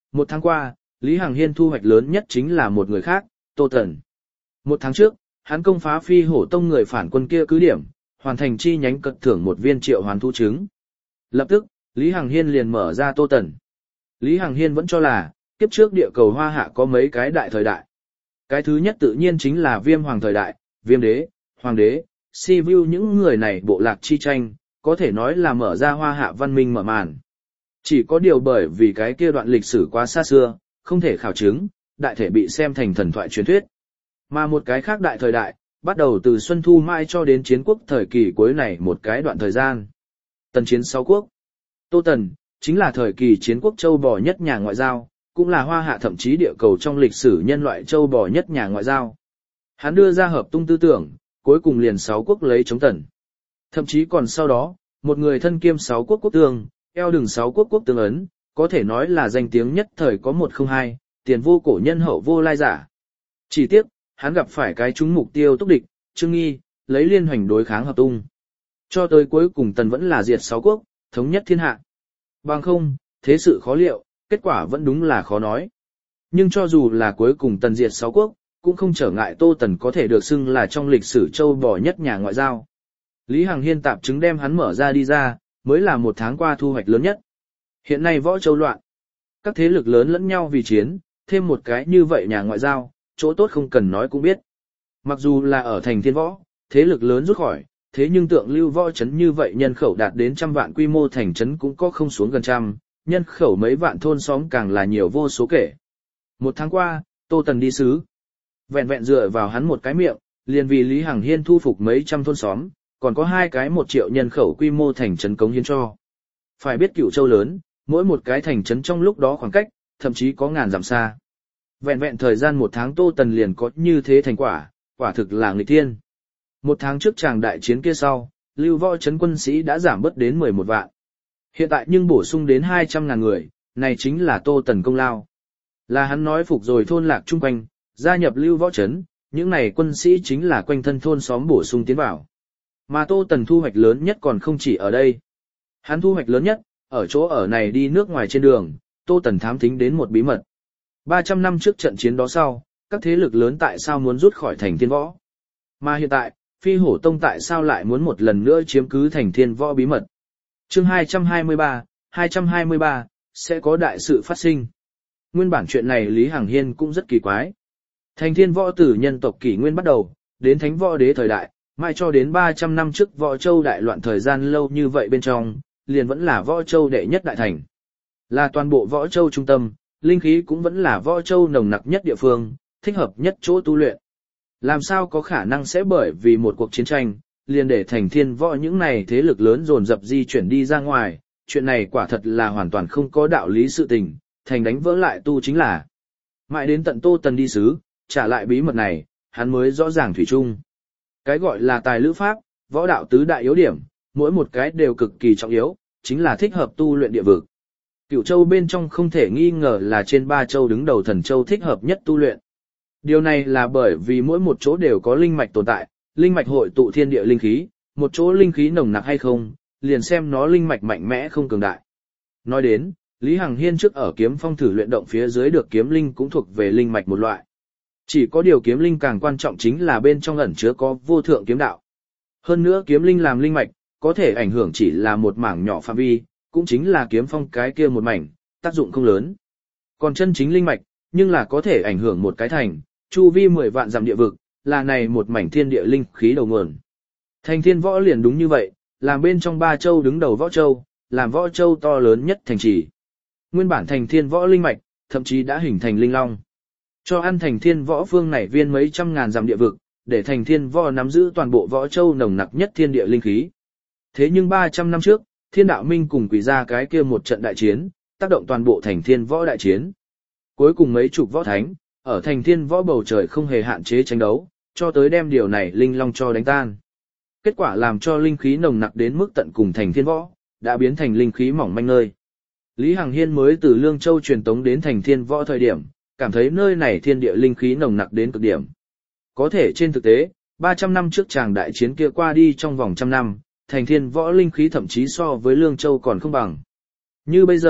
Một tháng qua, Lý Hằng Hiên thu hoạch lớn nhất chính là một người khác, Tô Tần. Một tháng trước, hắn công phá Phi Hổ Tông người phản quân kia cứ điểm, hoàn thành chi nhánh cật thưởng một viên triệu hoàn thu trứng. Lập tức, Lý Hằng Hiên liền mở ra Tô Tần. Lý Hằng Hiên vẫn cho là, kiếp trước địa cầu Hoa Hạ có mấy cái đại thời đại. Cái thứ nhất tự nhiên chính là Viêm Hoàng thời đại, Viêm Đế, Hoàng Đế, Si Vu những người này bộ lạc chi tranh, có thể nói là mở ra Hoa Hạ văn minh mở màn. Chỉ có điều bởi vì cái kia đoạn lịch sử quá xa xưa, không thể khảo chứng, đại thể bị xem thành thần thoại truyền thuyết. Mà một cái khác đại thời đại, bắt đầu từ Xuân Thu Mai cho đến chiến quốc thời kỳ cuối này một cái đoạn thời gian. Tần chiến sáu quốc. Tô Tần, chính là thời kỳ chiến quốc châu bò nhất nhà ngoại giao, cũng là Hoa Hạ thậm chí địa cầu trong lịch sử nhân loại châu bò nhất nhà ngoại giao. Hắn đưa ra hợp tung tư tưởng, cuối cùng liền sáu quốc lấy chống Tần. Thậm chí còn sau đó, một người thân kiêm sáu quốc quốc tương, eo đường sáu quốc quốc tương ấn, có thể nói là danh tiếng nhất thời có một không hai, tiền vô cổ nhân hậu vô lai giả. Chỉ tiếc, hắn gặp phải cái trúng mục tiêu túc địch, Trương Nghi, lấy liên hoành đối kháng hợp tung. Cho tới cuối cùng Tần vẫn là diệt sáu quốc, thống nhất thiên hạ. Bằng không, thế sự khó liệu, kết quả vẫn đúng là khó nói. Nhưng cho dù là cuối cùng Tần diệt sáu quốc, cũng không trở ngại Tô Tần có thể được xưng là trong lịch sử châu bò nhất nhà ngoại giao. Lý Hằng Hiên tạp chứng đem hắn mở ra đi ra, mới là một tháng qua thu hoạch lớn nhất. Hiện nay võ châu loạn, các thế lực lớn lẫn nhau vì chiến, thêm một cái như vậy nhà ngoại giao, chỗ tốt không cần nói cũng biết. Mặc dù là ở thành Thiên Võ, thế lực lớn rút khỏi, thế nhưng tượng Lưu Võ trấn như vậy nhân khẩu đạt đến trăm vạn quy mô thành trấn cũng có không xuống gần trăm, nhân khẩu mấy vạn thôn xóm càng là nhiều vô số kể. Một tháng qua, Tô Tần đi sứ. Vẹn vẹn dựa vào hắn một cái miệng, liền vì Lý Hằng Hiên thu phục mấy trăm thôn xóm, còn có hai cái một triệu nhân khẩu quy mô thành trấn cống hiến cho. Phải biết Cửu Châu lớn, mỗi một cái thành trấn trong lúc đó khoảng cách, thậm chí có ngàn dặm xa. Vẹn vẹn thời gian một tháng Tô Tần liền có như thế thành quả, quả thực là nghịch thiên. Một tháng trước tràng đại chiến kia sau, Lưu Võ trấn quân sĩ đã giảm bớt đến mười một vạn. Hiện tại nhưng bổ sung đến hai trăm ngàn người, này chính là Tô Tần công lao. Là hắn nói phục rồi thôn lạc chung quanh, gia nhập Lưu Võ trấn, những này quân sĩ chính là quanh thân thôn xóm bổ sung tiến vào. Mà Tô Tần thu hoạch lớn nhất còn không chỉ ở đây. Hắn thu hoạch lớn nhất, ở chỗ ở này đi nước ngoài trên đường, Tô Tần thám thính đến một bí mật. ba trăm năm trước trận chiến đó sau, các thế lực lớn tại sao muốn rút khỏi thành Thiên Võ? Mà hiện tại, Phi Hổ Tông tại sao lại muốn một lần nữa chiếm cứ thành Thiên Võ bí mật? Chương hai trăm hai mươi ba, hai trăm hai mươi ba, sẽ có đại sự phát sinh. Nguyên bản chuyện này Lý Hằng Hiên cũng rất kỳ quái. Thành Thiên Võ từ nhân tộc kỷ nguyên bắt đầu, đến Thánh Võ Đế thời đại, mai cho đến ba trăm năm trước Võ Châu đại loạn thời gian lâu như vậy bên trong, liền vẫn là Võ Châu đệ nhất đại thành. Là toàn bộ Võ Châu trung tâm, linh khí cũng vẫn là Võ Châu nồng nặc nhất địa phương, thích hợp nhất chỗ tu luyện. Làm sao có khả năng sẽ bởi vì một cuộc chiến tranh, liền để thành Thiên Võ những này thế lực lớn dồn dập di chuyển đi ra ngoài, chuyện này quả thật là hoàn toàn không có đạo lý sự tình, thành đánh vỡ lại tu chính là. Mãi đến tận Tô Tần đi sứ, trả lại bí mật này, hắn mới rõ ràng thủy chung. Cái gọi là tài lữ pháp, võ đạo tứ đại yếu điểm, mỗi một cái đều cực kỳ trọng yếu, chính là thích hợp tu luyện địa vực. Cửu Châu bên trong không thể nghi ngờ là trên ba châu đứng đầu Thần Châu thích hợp nhất tu luyện. Điều này là bởi vì mỗi một chỗ đều có linh mạch tồn tại, linh mạch hội tụ thiên địa linh khí, một chỗ linh khí nồng nặc hay không, liền xem nó linh mạch mạnh mẽ không cường đại. Nói đến, Lý Hằng Hiên trước ở kiếm phong thử luyện động phía dưới được kiếm linh cũng thuộc về linh mạch một loại. Chỉ có điều kiếm linh càng quan trọng chính là bên trong ẩn chứa có vô thượng kiếm đạo. Hơn nữa kiếm linh làm linh mạch, có thể ảnh hưởng chỉ là một mảng nhỏ phạm vi, cũng chính là kiếm phong cái kia một mảnh, tác dụng không lớn. Còn chân chính linh mạch, nhưng là có thể ảnh hưởng một cái thành, chu vi mười vạn dặm địa vực, là này một mảnh thiên địa linh khí đầu nguồn. Thành Thiên Võ liền đúng như vậy, làm bên trong ba châu đứng đầu Võ Châu, làm Võ Châu to lớn nhất thành trì. Nguyên bản thành Thiên Võ linh mạch, thậm chí đã hình thành linh long. Cho ăn thành Thiên Võ phương này viên mấy trăm ngàn dặm địa vực, để thành Thiên Võ nắm giữ toàn bộ Võ Châu nồng nặc nhất thiên địa linh khí. Thế nhưng ba trăm năm trước, Thiên Đạo Minh cùng Quỷ Gia cái kia một trận đại chiến, tác động toàn bộ thành Thiên Võ đại chiến. Cuối cùng mấy chục võ thánh, ở thành Thiên Võ bầu trời không hề hạn chế tranh đấu, cho tới đem điều này linh long cho đánh tan. Kết quả làm cho linh khí nồng nặc đến mức tận cùng thành Thiên Võ, đã biến thành linh khí mỏng manh nơi. Lý Hằng Hiên mới từ Lương Châu truyền tống đến thành Thiên Võ thời điểm, cảm thấy nơi này thiên địa linh khí nồng nặc đến cực điểm. Có thể trên thực tế, ba trăm năm trước chàng đại chiến kia qua đi trong vòng trăm năm, thành Thiên Võ linh khí thậm chí so với Lương Châu còn không bằng. Như bây giờ,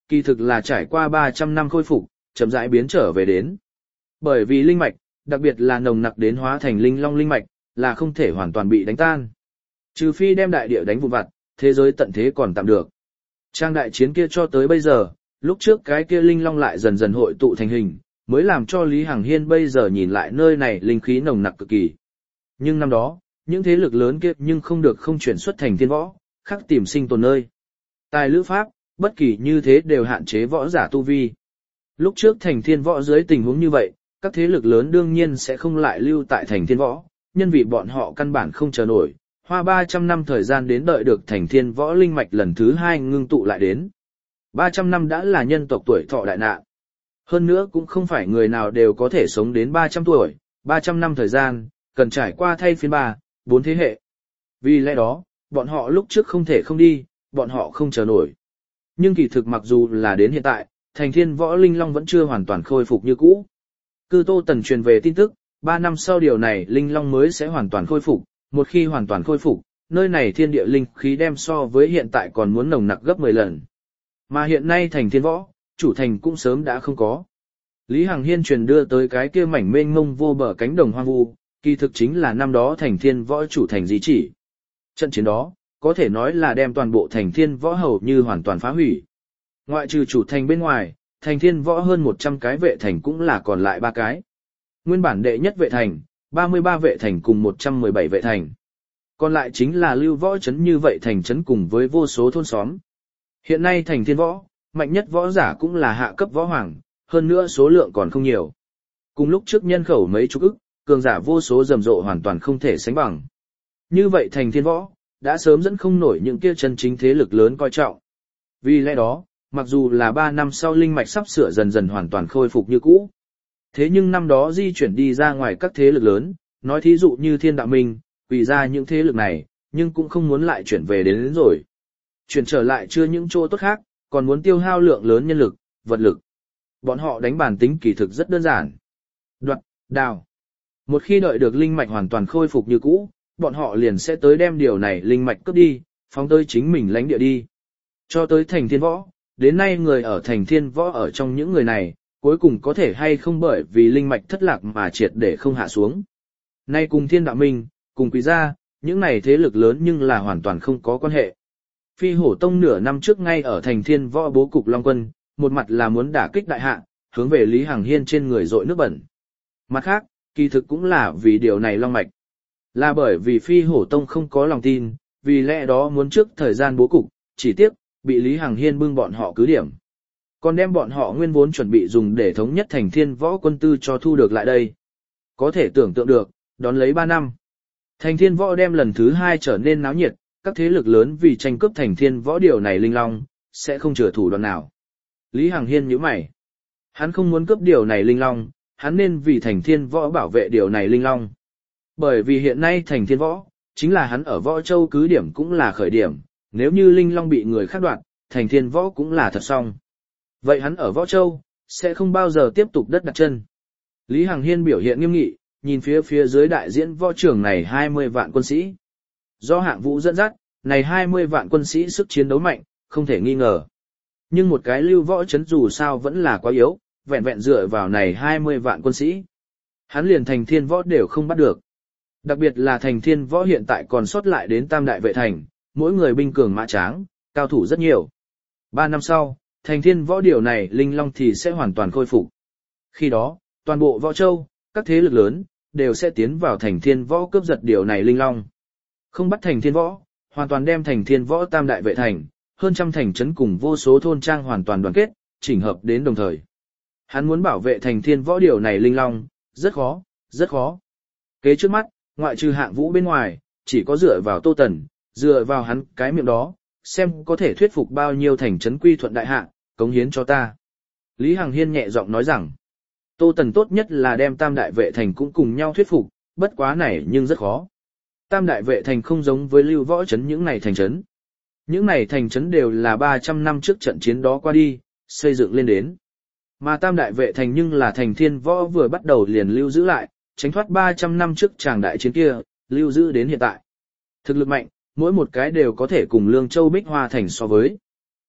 kỳ thực là trải qua ba trăm năm khôi phục, chậm rãi biến trở về đến. Bởi vì linh mạch, đặc biệt là nồng nặc đến hóa thành linh long linh mạch, là không thể hoàn toàn bị đánh tan. Trừ phi đem đại địa đánh vụn vặt, thế giới tận thế còn tạm được. Trang đại chiến kia cho tới bây giờ, lúc trước cái kia linh long lại dần dần hội tụ thành hình, mới làm cho Lý Hằng Hiên bây giờ nhìn lại nơi này linh khí nồng nặc cực kỳ. Nhưng năm đó, những thế lực lớn kia nhưng không được không chuyển xuất thành thiên võ, khắc tìm sinh tồn nơi. Tài lữ pháp, bất kỳ như thế đều hạn chế võ giả tu vi. Lúc trước thành thiên võ dưới tình huống như vậy, các thế lực lớn đương nhiên sẽ không lại lưu tại thành thiên võ, nhân vì bọn họ căn bản không chờ nổi, hoa ba trăm năm thời gian đến đợi được thành thiên võ linh mạch lần thứ hai ngưng tụ lại đến. ba trăm năm đã là nhân tộc tuổi thọ đại nạn. Hơn nữa cũng không phải người nào đều có thể sống đến ba trăm tuổi, ba trăm năm thời gian, cần trải qua thay phiên ba, bốn thế hệ. Vì lẽ đó, bọn họ lúc trước không thể không đi, bọn họ không chờ nổi. Nhưng kỳ thực mặc dù là đến hiện tại, thành thiên võ linh long vẫn chưa hoàn toàn khôi phục như cũ. Cư Tô Tần truyền về tin tức, ba năm sau điều này linh long mới sẽ hoàn toàn khôi phục, một khi hoàn toàn khôi phục, nơi này thiên địa linh khí đem so với hiện tại còn muốn nồng nặc gấp mười lần. Mà hiện nay thành thiên võ, chủ thành cũng sớm đã không có. Lý Hằng Hiên truyền đưa tới cái kia mảnh mênh mông vô bờ cánh đồng hoang vu, kỳ thực chính là năm đó thành thiên võ chủ thành di chỉ. Trận chiến đó, có thể nói là đem toàn bộ thành thiên võ hầu như hoàn toàn phá hủy. Ngoại trừ chủ thành bên ngoài, thành thiên võ hơn một trăm cái vệ thành cũng là còn lại ba cái. Nguyên bản đệ nhất vệ thành, ba mươi ba vệ thành cùng một trăm mười bảy vệ thành. Còn lại chính là lưu võ trấn như vậy thành trấn cùng với vô số thôn xóm. Hiện nay thành thiên võ, mạnh nhất võ giả cũng là hạ cấp võ hoàng, hơn nữa số lượng còn không nhiều. Cùng lúc trước nhân khẩu mấy chục ức, cường giả vô số rầm rộ hoàn toàn không thể sánh bằng. Như vậy thành thiên võ, đã sớm dẫn không nổi những kia chân chính thế lực lớn coi trọng. Vì lẽ đó, mặc dù là ba năm sau linh mạch sắp sửa dần dần hoàn toàn khôi phục như cũ. Thế nhưng năm đó di chuyển đi ra ngoài các thế lực lớn, nói thí dụ như Thiên Đạo Minh, quỳ ra những thế lực này, nhưng cũng không muốn lại chuyển về đến, đến rồi. Chuyển trở lại chưa những chỗ tốt khác, còn muốn tiêu hao lượng lớn nhân lực, vật lực. Bọn họ đánh bản tính kỳ thực rất đơn giản. Đoạt, đào. Một khi đợi được linh mạch hoàn toàn khôi phục như cũ, bọn họ liền sẽ tới đem điều này linh mạch cướp đi, phóng tới chính mình lãnh địa đi. Cho tới thành thiên võ, đến nay người ở thành thiên võ ở trong những người này, cuối cùng có thể hay không bởi vì linh mạch thất lạc mà triệt để không hạ xuống. Nay cùng Thiên Đạo Minh, cùng Quý gia, những này thế lực lớn nhưng là hoàn toàn không có quan hệ. Phi Hổ Tông nửa năm trước ngay ở thành thiên võ bố cục Long Quân, một mặt là muốn đả kích đại hạ, hướng về Lý Hằng Hiên trên người dội nước bẩn. Mặt khác, kỳ thực cũng là vì điều này long mạch. Là bởi vì Phi Hổ Tông không có lòng tin, vì lẽ đó muốn trước thời gian bố cục, chỉ tiếc, bị Lý Hằng Hiên bưng bọn họ cứ điểm. Còn đem bọn họ nguyên vốn chuẩn bị dùng để thống nhất thành thiên võ quân tư cho thu được lại đây. Có thể tưởng tượng được, đón lấy ba năm. Thành thiên võ đem lần thứ hai trở nên náo nhiệt, các thế lực lớn vì tranh cướp thành thiên võ điều này linh long, sẽ không chừa thủ đoạn nào. Lý Hằng Hiên nhíu mày. Hắn không muốn cướp điều này linh long, hắn nên vì thành thiên võ bảo vệ điều này linh long. Bởi vì hiện nay thành thiên võ, chính là hắn ở võ châu cứ điểm cũng là khởi điểm, nếu như linh long bị người khác đoạt, thành thiên võ cũng là thật xong. Vậy hắn ở võ châu, sẽ không bao giờ tiếp tục đất đặt chân. Lý Hằng Hiên biểu hiện nghiêm nghị, nhìn phía phía dưới đại diễn võ trường này hai mươi vạn quân sĩ. Do Hạng Vũ dẫn dắt, này hai mươi vạn quân sĩ sức chiến đấu mạnh, không thể nghi ngờ. Nhưng một cái lưu võ chấn dù sao vẫn là quá yếu, vẹn vẹn dựa vào này hai mươi vạn quân sĩ. Hắn liền thành thiên võ đều không bắt được. Đặc biệt là thành thiên võ hiện tại còn sót lại đến tam đại vệ thành, mỗi người binh cường mã tráng, cao thủ rất nhiều. Ba năm sau, thành thiên võ điều này linh long thì sẽ hoàn toàn khôi phục. Khi đó, toàn bộ võ châu, các thế lực lớn, đều sẽ tiến vào thành thiên võ cướp giật điều này linh long. Không bắt thành thiên võ, hoàn toàn đem thành thiên võ tam đại vệ thành, hơn trăm thành trấn cùng vô số thôn trang hoàn toàn đoàn kết, chỉnh hợp đến đồng thời. Hắn muốn bảo vệ thành thiên võ điều này linh long, rất khó, rất khó. Kế trước mắt, ngoại trừ Hạng Vũ bên ngoài, chỉ có dựa vào Tô Tần, dựa vào hắn cái miệng đó, xem có thể thuyết phục bao nhiêu thành trấn quy thuận đại hạ, cống hiến cho ta. Lý Hằng Hiên nhẹ giọng nói rằng, Tô Tần tốt nhất là đem tam đại vệ thành cũng cùng nhau thuyết phục, bất quá này nhưng rất khó. Tam đại vệ thành không giống với lưu võ trấn những này thành trấn. Những này thành trấn đều là ba trăm năm trước trận chiến đó qua đi, xây dựng lên đến. Mà tam đại vệ thành nhưng là thành thiên võ vừa bắt đầu liền lưu giữ lại, tránh thoát ba trăm năm trước tràng đại chiến kia, lưu giữ đến hiện tại. Thực lực mạnh, mỗi một cái đều có thể cùng Lương Châu Bích Hoa thành so với.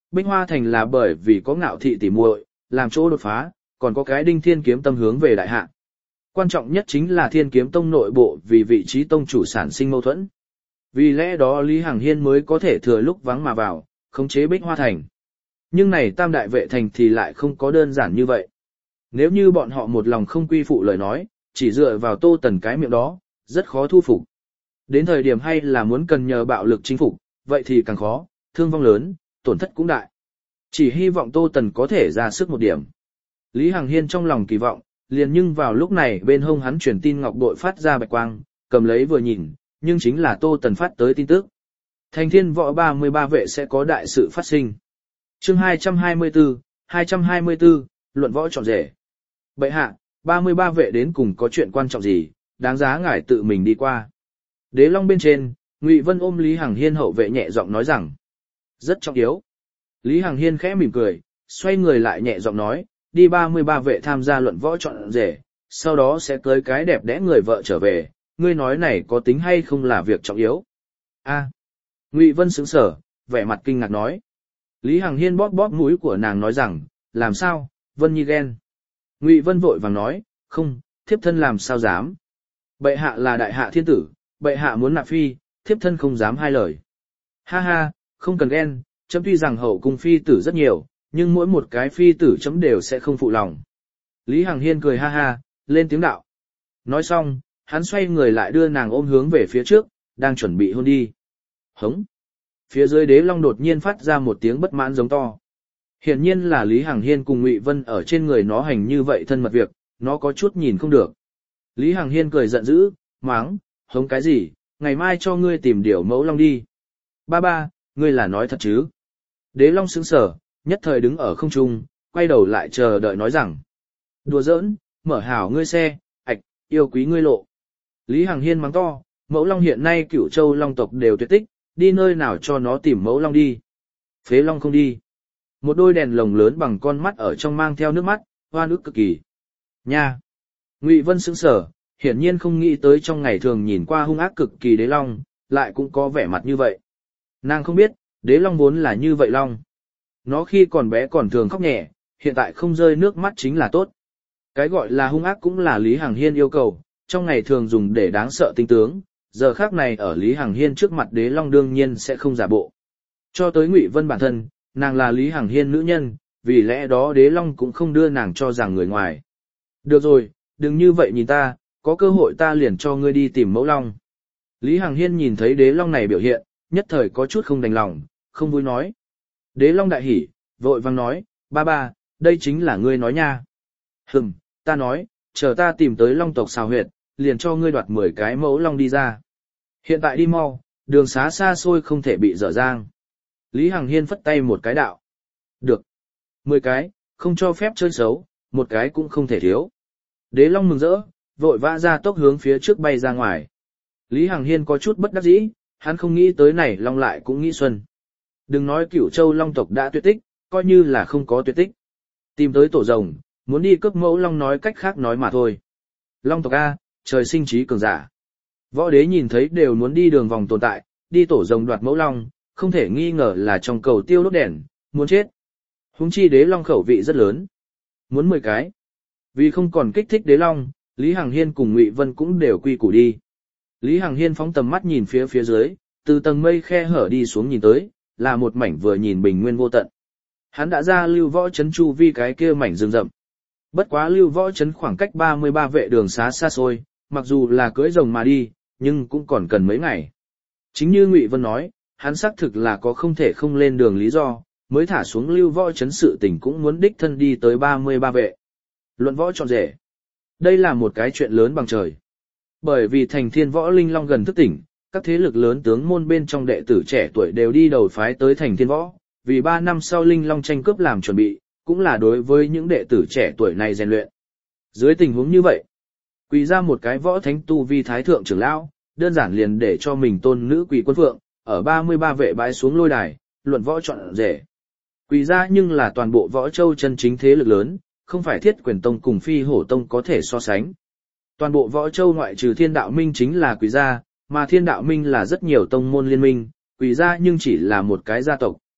Bích Hoa Thành là bởi vì có Ngạo Thị tỉ muội, làm chỗ đột phá, còn có cái Đinh Thiên Kiếm Tâm hướng về đại hạ. Quan trọng nhất chính là Thiên Kiếm Tông nội bộ vì vị trí tông chủ sản sinh mâu thuẫn. Vì lẽ đó Lý Hằng Hiên mới có thể thừa lúc vắng mà vào, khống chế Bích Hoa Thành. Nhưng này Tam Đại Vệ Thành thì lại không có đơn giản như vậy. Nếu như bọn họ một lòng không quy phụ lời nói, chỉ dựa vào Tô Tần cái miệng đó, rất khó thu phục. Đến thời điểm hay là muốn cần nhờ bạo lực chinh phục, vậy thì càng khó, thương vong lớn, tổn thất cũng đại. Chỉ hy vọng Tô Tần có thể ra sức một điểm. Lý Hằng Hiên trong lòng kỳ vọng, liền nhưng vào lúc này bên hông hắn truyền tin ngọc bội phát ra bạch quang, cầm lấy vừa nhìn, nhưng chính là Tô Tần phát tới tin tức. Thành Thiên Võ ba mươi ba vệ sẽ có đại sự phát sinh. Chương hai trăm hai mươi tư, hai trăm hai mươi tư, luận võ chọn rể. Bệ hạ, ba mươi ba vệ đến cùng có chuyện quan trọng gì, đáng giá ngài tự mình đi qua. Đế Long bên trên, Ngụy Vân ôm Lý Hằng Hiên hậu vệ nhẹ giọng nói rằng, rất trọng yếu. Lý Hằng Hiên khẽ mỉm cười, xoay người lại nhẹ giọng nói, đi ba mươi ba vệ tham gia luận võ chọn rể, sau đó sẽ cưới cái đẹp đẽ người vợ trở về, ngươi nói này có tính hay không là việc trọng yếu. A. Ngụy Vân sững sờ, vẻ mặt kinh ngạc nói. Lý Hằng Hiên bóp bóp mũi của nàng nói rằng, làm sao, Vân Nhi ghen. Ngụy Vân vội vàng nói, không, thiếp thân làm sao dám. Bệ hạ là đại hạ thiên tử, bệ hạ muốn nạp phi, thiếp thân không dám hai lời. Ha ha, không cần ghen, chấm tuy rằng hậu cung phi tử rất nhiều, nhưng mỗi một cái phi tử chấm đều sẽ không phụ lòng. Lý Hằng Hiên cười ha ha, lên tiếng đạo. Nói xong, hắn xoay người lại đưa nàng ôm hướng về phía trước, đang chuẩn bị hôn đi. Hống. Phía dưới Đế Long đột nhiên phát ra một tiếng bất mãn giống to. Hiển nhiên là Lý Hằng Hiên cùng Ngụy Vân ở trên người nó hành như vậy thân mật việc, nó có chút nhìn không được. Lý Hằng Hiên cười giận dữ, máng, hống cái gì, ngày mai cho ngươi tìm điều mẫu long đi. Ba ba, ngươi là nói thật chứ? Đế Long sững sờ, nhất thời đứng ở không trung, quay đầu lại chờ đợi nói rằng. Đùa giỡn, mở hảo ngươi xe, ạch, yêu quý ngươi lộ. Lý Hằng Hiên mắng to, mẫu long hiện nay Cửu Châu long tộc đều tuyệt tích, đi nơi nào cho nó tìm mẫu long đi. Phế long không đi. Một đôi đèn lồng lớn bằng con mắt ở trong mang theo nước mắt, oan ức cực kỳ. Nha! Ngụy Vân sững sờ, hiển nhiên không nghĩ tới trong ngày thường nhìn qua hung ác cực kỳ Đế Long, lại cũng có vẻ mặt như vậy. Nàng không biết, Đế Long vốn là như vậy Long. Nó khi còn bé còn thường khóc nhẹ, hiện tại không rơi nước mắt chính là tốt. Cái gọi là hung ác cũng là Lý Hằng Hiên yêu cầu, trong ngày thường dùng để đáng sợ tinh tướng, giờ khác này ở Lý Hằng Hiên trước mặt Đế Long đương nhiên sẽ không giả bộ. Cho tới Ngụy Vân bản thân, nàng là Lý Hằng Hiên nữ nhân, vì lẽ đó Đế Long cũng không đưa nàng cho rằng người ngoài. Được rồi, đừng như vậy nhìn ta, có cơ hội ta liền cho ngươi đi tìm mẫu long. Lý Hằng Hiên nhìn thấy Đế Long này biểu hiện, nhất thời có chút không đành lòng, không vui nói. Đế Long đại hỉ, vội vang nói, ba ba, đây chính là ngươi nói nha. Hừm, ta nói, chờ ta tìm tới long tộc xào huyệt, liền cho ngươi đoạt mười cái mẫu long đi ra. Hiện tại đi mau, đường xá xa xôi không thể bị dở dang. Lý Hằng Hiên phất tay một cái đạo. Được. Mười cái, không cho phép chơi xấu, một cái cũng không thể thiếu. Đế Long mừng rỡ, vội vã ra tốc hướng phía trước bay ra ngoài. Lý Hằng Hiên có chút bất đắc dĩ, hắn không nghĩ tới này Long lại cũng nghĩ xuân. Đừng nói Cửu Châu Long tộc đã tuyệt tích, coi như là không có tuyệt tích. Tìm tới tổ rồng, muốn đi cướp mẫu Long nói cách khác nói mà thôi. Long tộc A, trời sinh trí cường giả. Võ đế nhìn thấy đều muốn đi đường vòng tồn tại, đi tổ rồng đoạt mẫu Long, không thể nghi ngờ là trong cầu tiêu đốt đèn, muốn chết. Huống chi Đế Long khẩu vị rất lớn. Muốn mười cái. Vì không còn kích thích Đế Long, Lý Hằng Hiên cùng Ngụy Vân cũng đều quy củ đi. Lý Hằng Hiên phóng tầm mắt nhìn phía phía dưới, từ tầng mây khe hở đi xuống nhìn tới, là một mảnh vừa nhìn bình nguyên vô tận. Hắn đã ra lưu võ trấn chu vi cái kia mảnh rừng rậm. Bất quá lưu võ trấn khoảng cách ba mươi ba vệ đường xá xa xôi, mặc dù là cưỡi rồng mà đi, nhưng cũng còn cần mấy ngày. Chính như Ngụy Vân nói, hắn xác thực là có không thể không lên đường lý do, mới thả xuống lưu võ trấn sự tình cũng muốn đích thân đi tới ba mươi ba vệ. Luận võ chọn rể. Đây là một cái chuyện lớn bằng trời. Bởi vì thành Thiên Võ Linh Long gần thức tỉnh, các thế lực lớn tướng môn bên trong đệ tử trẻ tuổi đều đi đầu phái tới thành Thiên Võ, vì ba năm sau Linh Long tranh cướp làm chuẩn bị, cũng là đối với những đệ tử trẻ tuổi này rèn luyện. Dưới tình huống như vậy, quỳ ra một cái võ thánh tu vi thái thượng trưởng lão, đơn giản liền để cho mình tôn nữ quỳ quân phượng, ở ba mươi ba vệ bái xuống lôi đài, luận võ chọn rể. Quỳ ra nhưng là toàn bộ võ châu chân chính thế lực lớn, không phải Thiết Quyền Tông cùng Phi Hổ Tông có thể so sánh. Toàn bộ võ châu ngoại trừ Thiên Đạo Minh chính là quỳ gia, mà Thiên Đạo Minh là rất nhiều tông môn liên minh, quỳ gia nhưng chỉ là một cái gia tộc.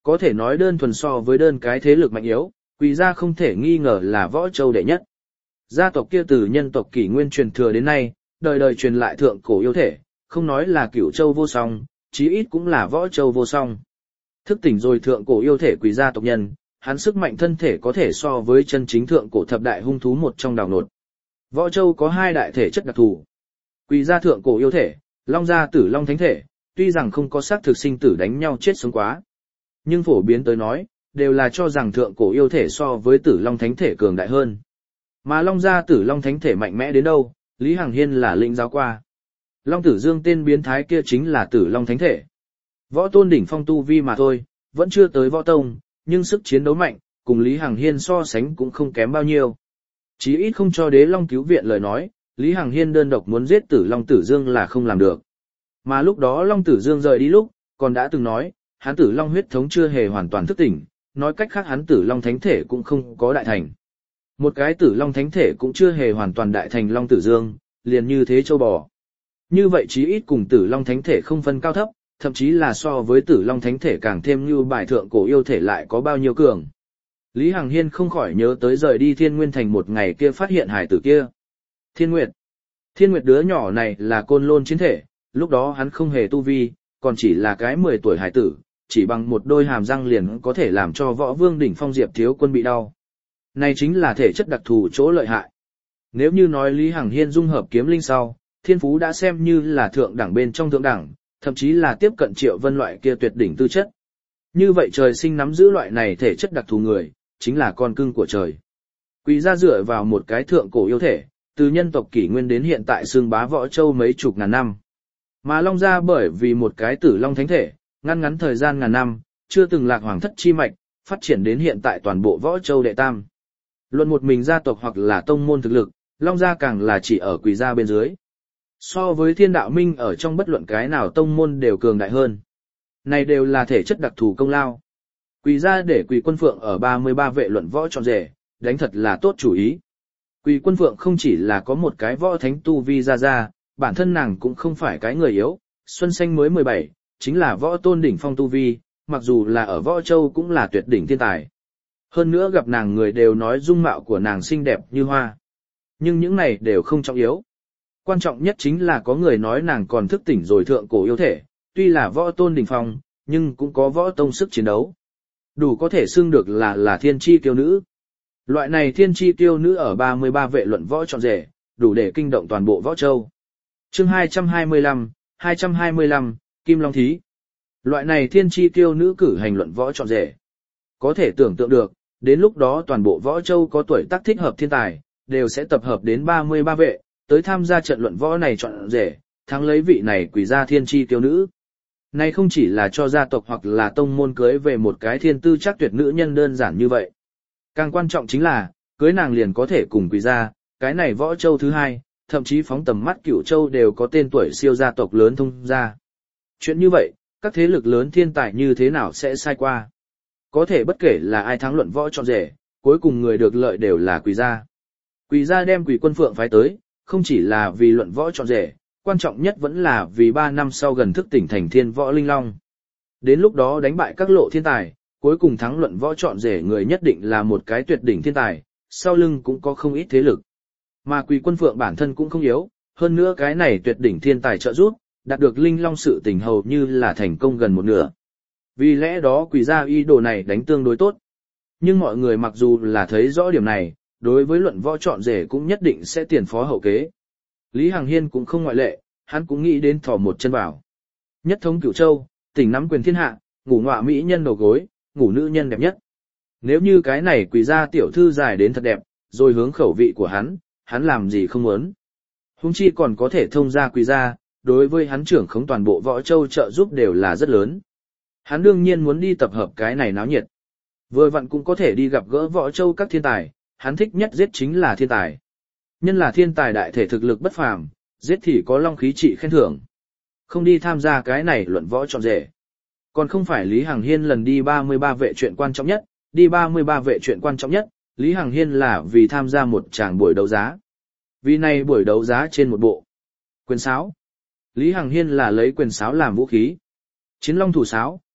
Có thể nói đơn thuần so với đơn cái thế lực mạnh yếu, Quỳ gia không thể nghi ngờ là Võ Châu đệ nhất. Gia tộc kia từ nhân tộc kỷ nguyên truyền thừa đến nay, đời đời truyền lại thượng cổ yêu thể, không nói là Cửu Châu vô song, chí ít cũng là Võ Châu vô song. Thức tỉnh rồi thượng cổ yêu thể Quỳ gia tộc nhân, hắn sức mạnh thân thể có thể so với chân chính thượng cổ thập đại hung thú một trong đào nột. Võ Châu có hai đại thể chất đặc thù. Quỳ gia thượng cổ yêu thể, Long gia Tử Long thánh thể, tuy rằng không có xác thực sinh tử đánh nhau chết sống quá, nhưng phổ biến tới nói, đều là cho rằng thượng cổ yêu thể so với Tử Long thánh thể cường đại hơn. Mà Long gia Tử Long thánh thể mạnh mẽ đến đâu, Lý Hằng Hiên là lĩnh giáo qua. Long Tử Dương tên biến thái kia chính là Tử Long thánh thể. Võ tôn đỉnh phong tu vi mà thôi, vẫn chưa tới võ tông, nhưng sức chiến đấu mạnh, cùng Lý Hằng Hiên so sánh cũng không kém bao nhiêu. Chí ít không cho Đế Long cứu viện lời nói, Lý Hằng Hiên đơn độc muốn giết Tử Long Tử Dương là không làm được. Mà lúc đó Long Tử Dương rời đi lúc, còn đã từng nói, hắn Tử Long huyết thống chưa hề hoàn toàn thức tỉnh, nói cách khác hắn Tử Long thánh thể cũng không có đại thành. Một cái Tử Long thánh thể cũng chưa hề hoàn toàn đại thành Long Tử Dương, liền như thế châu bò. Như vậy chí ít cùng Tử Long thánh thể không phân cao thấp, thậm chí là so với Tử Long thánh thể càng thêm như bài thượng cổ yêu thể lại có bao nhiêu cường. Lý Hằng Hiên không khỏi nhớ tới rời đi Thiên Nguyên Thành một ngày kia phát hiện hải tử kia. Thiên Nguyệt. Thiên Nguyệt đứa nhỏ này là côn lôn chiến thể, lúc đó hắn không hề tu vi, còn chỉ là cái mười tuổi hải tử, chỉ bằng một đôi hàm răng liền có thể làm cho võ vương đỉnh phong Diệp Thiếu Quân bị đau. Này chính là thể chất đặc thù chỗ lợi hại. Nếu như nói Lý Hằng Hiên dung hợp kiếm linh sau, thiên phú đã xem như là thượng đẳng bên trong thượng đẳng, thậm chí là tiếp cận Triệu Vân loại kia tuyệt đỉnh tư chất. Như vậy trời sinh nắm giữ loại này thể chất đặc thù người, chính là con cưng của trời. Quỳ gia dựa vào một cái thượng cổ yêu thể, từ nhân tộc kỷ nguyên đến hiện tại xương bá Võ Châu mấy chục ngàn năm. Mà Long gia bởi vì một cái Tử Long thánh thể, ngăn ngắn thời gian ngàn năm, chưa từng lạc hoàng thất chi mạch, phát triển đến hiện tại toàn bộ Võ Châu đệ tam. Luận một mình gia tộc hoặc là tông môn thực lực, Long gia càng là chỉ ở Quỳ gia bên dưới. So với Thiên Đạo Minh ở trong bất luận cái nào tông môn đều cường đại hơn. Này đều là thể chất đặc thù công lao. Quỳ gia để Quỳ Quân Phượng ở ba mươi ba vệ luận võ trọn rể, đánh thật là tốt chủ ý. Quỳ Quân Phượng không chỉ là có một cái võ thánh tu vi ra ra, bản thân nàng cũng không phải cái người yếu, Xuân Xanh mới mười bảy, chính là võ tôn đỉnh phong tu vi, mặc dù là ở Võ Châu cũng là tuyệt đỉnh thiên tài. Hơn nữa gặp nàng người đều nói dung mạo của nàng xinh đẹp như hoa. Nhưng những này đều không trọng yếu. Quan trọng nhất chính là có người nói nàng còn thức tỉnh rồi thượng cổ yêu thể, tuy là võ tôn đỉnh phong, nhưng cũng có võ tông sức chiến đấu. Đủ có thể xưng được là là thiên chi kiêu nữ. Loại này thiên chi kiêu nữ ở ba mươi ba vệ luận võ trọn rể, đủ để kinh động toàn bộ Võ Châu. Chương hai trăm hai mươi lăm, hai trăm hai mươi lăm, Kim Long Thí. Loại này thiên chi kiêu nữ cử hành luận võ trọn rể. Có thể tưởng tượng được, đến lúc đó toàn bộ Võ Châu có tuổi tác thích hợp thiên tài, đều sẽ tập hợp đến ba mươi ba vệ, tới tham gia trận luận võ này chọn rể, thắng lấy vị này Quỳ gia thiên chi kiêu nữ. Này không chỉ là cho gia tộc hoặc là tông môn cưới về một cái thiên tư chắc tuyệt nữ nhân đơn giản như vậy. Càng quan trọng chính là, cưới nàng liền có thể cùng Quỳ gia, cái này Võ Châu thứ hai, thậm chí phóng tầm mắt Cửu Châu đều có tên tuổi siêu gia tộc lớn thông gia. Chuyện như vậy, các thế lực lớn thiên tài như thế nào sẽ sai qua? Có thể bất kể là ai thắng luận võ chọn rể, cuối cùng người được lợi đều là Quỳ gia. Quỳ gia đem Quỳ Quân Phượng phái tới, không chỉ là vì luận võ chọn rể, quan trọng nhất vẫn là vì ba năm sau gần thức tỉnh thành thiên võ linh long. Đến lúc đó đánh bại các lộ thiên tài, cuối cùng thắng luận võ chọn rể người nhất định là một cái tuyệt đỉnh thiên tài, sau lưng cũng có không ít thế lực. Mà Quỳ Quân Phượng bản thân cũng không yếu, hơn nữa cái này tuyệt đỉnh thiên tài trợ giúp, đạt được linh long sự tình hầu như là thành công gần một nửa. Vì lẽ đó Quỳ gia ý đồ này đánh tương đối tốt. Nhưng mọi người mặc dù là thấy rõ điểm này, đối với luận võ chọn rể cũng nhất định sẽ tiền phó hậu kế. Lý Hằng Hiên cũng không ngoại lệ, hắn cũng nghĩ đến thò một chân vào. Nhất thống Cửu Châu, tỉnh nắm quyền thiên hạ, ngủ ngọa mỹ nhân đầu gối, ngủ nữ nhân đẹp nhất. Nếu như cái này Quỳ gia tiểu thư dài đến thật đẹp, rồi hướng khẩu vị của hắn, hắn làm gì không muốn. Huống chi còn có thể thông gia Quỳ gia, đối với hắn trưởng khống toàn bộ Võ Châu trợ giúp đều là rất lớn. Hắn đương nhiên muốn đi tập hợp cái này náo nhiệt. Vừa vặn cũng có thể đi gặp gỡ Võ Châu các thiên tài, hắn thích nhất giết chính là thiên tài. Nhân là thiên tài đại thể thực lực bất phàm, giết thì có long khí trị khen thưởng. Không đi tham gia cái này luận võ chọn rể. Còn không phải Lý Hằng Hiên lần đi ba mươi ba vệ chuyện quan trọng nhất, đi ba mươi ba vệ chuyện quan trọng nhất, Lý Hằng Hiên là vì tham gia một tràng buổi đấu giá. Vì này buổi đấu giá trên một bộ quyền sáo. Lý Hằng Hiên là lấy quyền sáo làm vũ khí. Chiến long thủ sáo,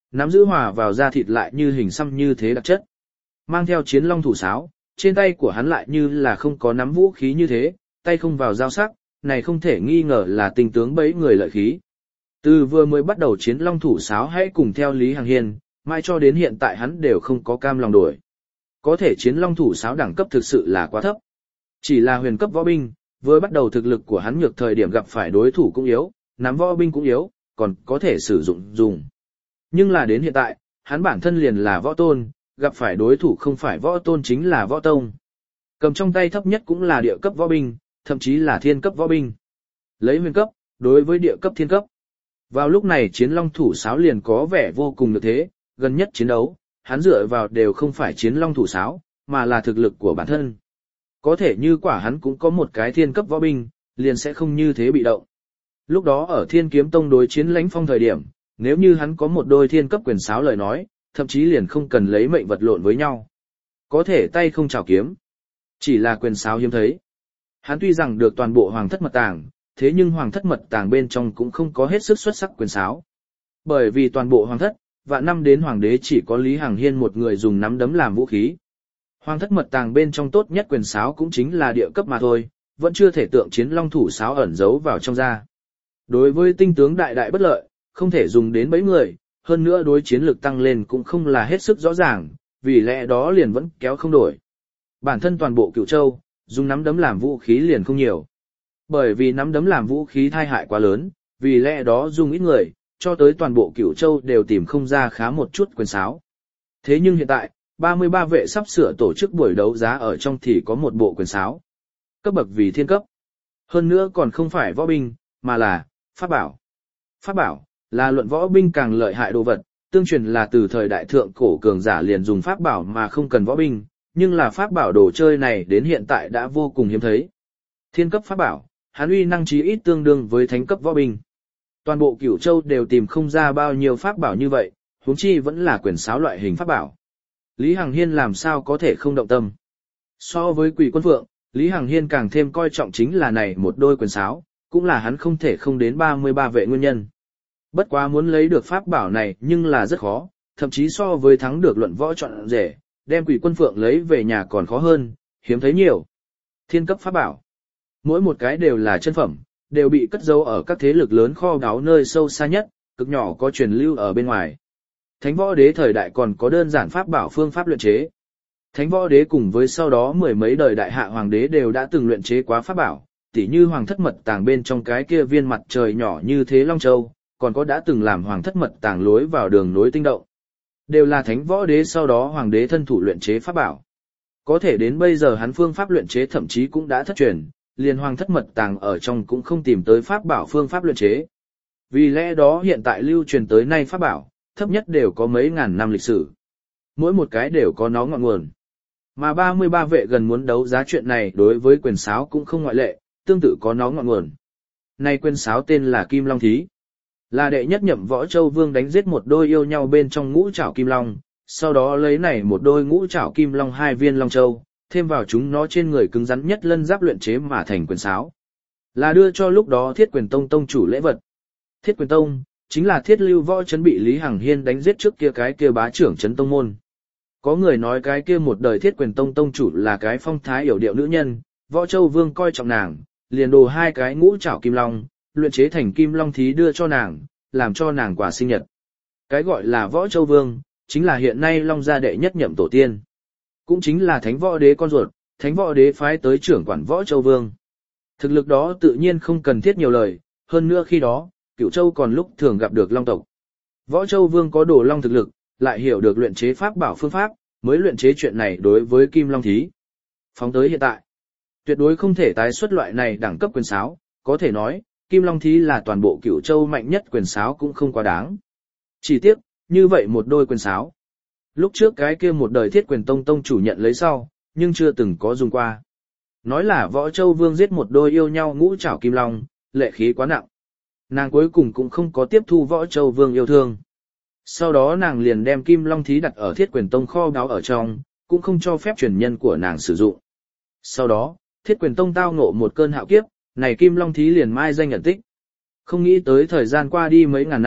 nắm giữ hòa vào da thịt lại như hình xăm như thế đặc chất. Mang theo chiến long thủ sáo, trên tay của hắn lại như là không có nắm vũ khí như thế, tay không vào dao sắc, này không thể nghi ngờ là tình tướng bấy người lợi khí. Từ vừa mới bắt đầu chiến long thủ sáo hãy cùng theo Lý Hằng Hiên, mai cho đến hiện tại hắn đều không có cam lòng đổi. Có thể chiến long thủ sáo đẳng cấp thực sự là quá thấp. Chỉ là huyền cấp võ binh, vừa bắt đầu thực lực của hắn nhược thời điểm gặp phải đối thủ cũng yếu, nắm võ binh cũng yếu, còn có thể sử dụng dùng. Nhưng là đến hiện tại, hắn bản thân liền là võ tôn, gặp phải đối thủ không phải võ tôn chính là võ tông. Cầm trong tay thấp nhất cũng là địa cấp võ binh, thậm chí là thiên cấp võ binh. Lấy huyền cấp, đối với địa cấp thiên cấp. Vào lúc này chiến long thủ sáo liền có vẻ vô cùng được thế, gần nhất chiến đấu, hắn dựa vào đều không phải chiến long thủ sáo, mà là thực lực của bản thân. Có thể như quả hắn cũng có một cái thiên cấp võ binh, liền sẽ không như thế bị động. Lúc đó ở Thiên Kiếm Tông đối chiến Lãnh Phong thời điểm, nếu như hắn có một đôi thiên cấp quyền sáo lời nói, thậm chí liền không cần lấy mệnh vật lộn với nhau. Có thể tay không chảo kiếm, chỉ là quyền sáo hiếm thấy. Hắn tuy rằng được toàn bộ hoàng thất mật tàng, thế nhưng hoàng thất mật tàng bên trong cũng không có hết sức xuất sắc quyền sáo. Bởi vì toàn bộ hoàng thất, vạn năm đến hoàng đế chỉ có Lý Hằng Hiên một người dùng nắm đấm làm vũ khí. Hoàng thất mật tàng bên trong tốt nhất quyền sáo cũng chính là địa cấp mà thôi, vẫn chưa thể tượng chiến long thủ sáo ẩn giấu vào trong da. Đối với tinh tướng đại đại bất lợi, không thể dùng đến bấy người, hơn nữa đối chiến lực tăng lên cũng không là hết sức rõ ràng, vì lẽ đó liền vẫn kéo không đổi. Bản thân toàn bộ Cửu Châu, dùng nắm đấm làm vũ khí liền không nhiều. Bởi vì nắm đấm làm vũ khí thai hại quá lớn, vì lẽ đó dùng ít người, cho tới toàn bộ Cửu Châu đều tìm không ra khá một chút quyền sáo. Thế nhưng hiện tại, ba mươi ba vệ sắp sửa tổ chức buổi đấu giá ở trong thì có một bộ quyền sáo. Cấp bậc vì thiên cấp. Hơn nữa còn không phải võ binh, mà là pháp bảo. Pháp bảo là luận võ binh càng lợi hại đồ vật, tương truyền là từ thời đại thượng cổ cường giả liền dùng pháp bảo mà không cần võ binh, nhưng là pháp bảo đồ chơi này đến hiện tại đã vô cùng hiếm thấy. Thiên cấp pháp bảo, hắn uy năng chí ít tương đương với thánh cấp võ binh. Toàn bộ Cửu Châu đều tìm không ra bao nhiêu pháp bảo như vậy, huống chi vẫn là quyền sáo loại hình pháp bảo. Lý Hằng Hiên làm sao có thể không động tâm. So với Quỷ Quân Phượng, Lý Hằng Hiên càng thêm coi trọng chính là này một đôi quyền sáo, cũng là hắn không thể không đến ba mươi ba vệ nguyên nhân. Bất quá muốn lấy được pháp bảo này nhưng là rất khó, thậm chí so với thắng được luận võ chọn rể, đem Quỷ Quân Phượng lấy về nhà còn khó hơn, hiếm thấy nhiều. Thiên cấp pháp bảo, mỗi một cái đều là chân phẩm, đều bị cất giấu ở các thế lực lớn kho báu nơi sâu xa nhất, cực nhỏ có truyền lưu ở bên ngoài. Thánh Võ Đế thời đại còn có đơn giản pháp bảo phương pháp luyện chế. Thánh Võ Đế cùng với sau đó mười mấy đời đại hạ hoàng đế đều đã từng luyện chế quá pháp bảo, tỉ như hoàng thất mật tàng bên trong cái kia viên mặt trời nhỏ như thế Long Châu, còn có đã từng làm hoàng thất mật tàng lối vào đường nối tinh động. Đều là Thánh Võ Đế sau đó hoàng đế thân thủ luyện chế pháp bảo. Có thể đến bây giờ hắn phương pháp luyện chế thậm chí cũng đã thất truyền, liền hoàng thất mật tàng ở trong cũng không tìm tới pháp bảo phương pháp luyện chế. Vì lẽ đó hiện tại lưu truyền tới nay pháp bảo, thấp nhất đều có mấy ngàn năm lịch sử. Mỗi một cái đều có nó ngọn nguồn. Mà ba mươi ba vệ gần muốn đấu giá chuyện này đối với quyền sáo cũng không ngoại lệ, tương tự có nó ngọn nguồn. Nay quyền sáo tên là Kim Long Thí. Là đệ nhất nhậm Võ Châu Vương đánh giết một đôi yêu nhau bên trong ngũ trảo kim long, sau đó lấy này một đôi ngũ trảo kim long hai viên long châu, thêm vào chúng nó trên người cứng rắn nhất lân giáp luyện chế mà thành quyền sáo. Là đưa cho lúc đó Thiết Quyền Tông tông chủ lễ vật. Thiết Quyền Tông chính là Thiết Lưu Võ trấn bị Lý Hằng Hiên đánh giết trước kia cái kia bá trưởng trấn tông môn. Có người nói cái kia một đời Thiết Quyền Tông tông chủ là cái phong thái yểu điệu nữ nhân, Võ Châu Vương coi trọng nàng, liền đồ hai cái ngũ trảo kim long, luyện chế thành Kim Long Thí đưa cho nàng, làm cho nàng quà sinh nhật. Cái gọi là Võ Châu Vương, chính là hiện nay Long gia đệ nhất nhậm tổ tiên. Cũng chính là Thánh Võ Đế con ruột, Thánh Võ Đế phái tới trưởng quản Võ Châu Vương. Thực lực đó tự nhiên không cần thiết nhiều lời, hơn nữa khi đó, Cửu Châu còn lúc thường gặp được Long tộc. Võ Châu Vương có đồ long thực lực, lại hiểu được luyện chế pháp bảo phương pháp, mới luyện chế chuyện này đối với Kim Long Thí. Phóng tới hiện tại, tuyệt đối không thể tái xuất loại này đẳng cấp quyền sáo, có thể nói, Kim Long Thí là toàn bộ Cửu Châu mạnh nhất quyền sáo cũng không quá đáng. Chỉ tiếc, như vậy một đôi quyền sáo. Lúc trước cái kia một đời Thiết Quyền Tông tông chủ nhận lấy sau, nhưng chưa từng có dùng qua. Nói là Võ Châu Vương giết một đôi yêu nhau ngũ trảo kim long, lệ khí quá nặng. Nàng cuối cùng cũng không có tiếp thu Võ Châu Vương yêu thương. Sau đó nàng liền đem Kim Long Thí đặt ở Thiết Quyền Tông kho báu ở trong, cũng không cho phép truyền nhân của nàng sử dụng. Sau đó, Thiết Quyền Tông tao ngộ một cơn hạo kiếp, này Kim Long Thí liền mai danh nhận tích. Không nghĩ tới thời gian qua đi mấy ngàn năm,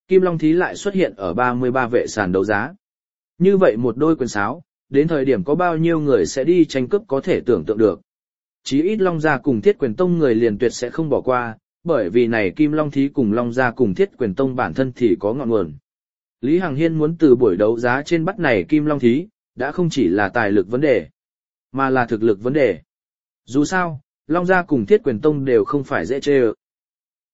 Kim Long Thí lại xuất hiện ở ba mươi ba vệ sàn đấu giá. Như vậy một đôi quyền sáo, đến thời điểm có bao nhiêu người sẽ đi tranh cướp có thể tưởng tượng được. Chí ít Long Gia cùng Thiết Quyền Tông người liền tuyệt sẽ không bỏ qua, bởi vì này Kim Long Thí cùng Long Gia cùng Thiết Quyền Tông bản thân thì có ngọn nguồn. Lý Hằng Hiên muốn từ buổi đấu giá trên bắt này Kim Long Thí, đã không chỉ là tài lực vấn đề, mà là thực lực vấn đề. Dù sao, Long Gia cùng Thiết Quyền Tông đều không phải dễ chơi.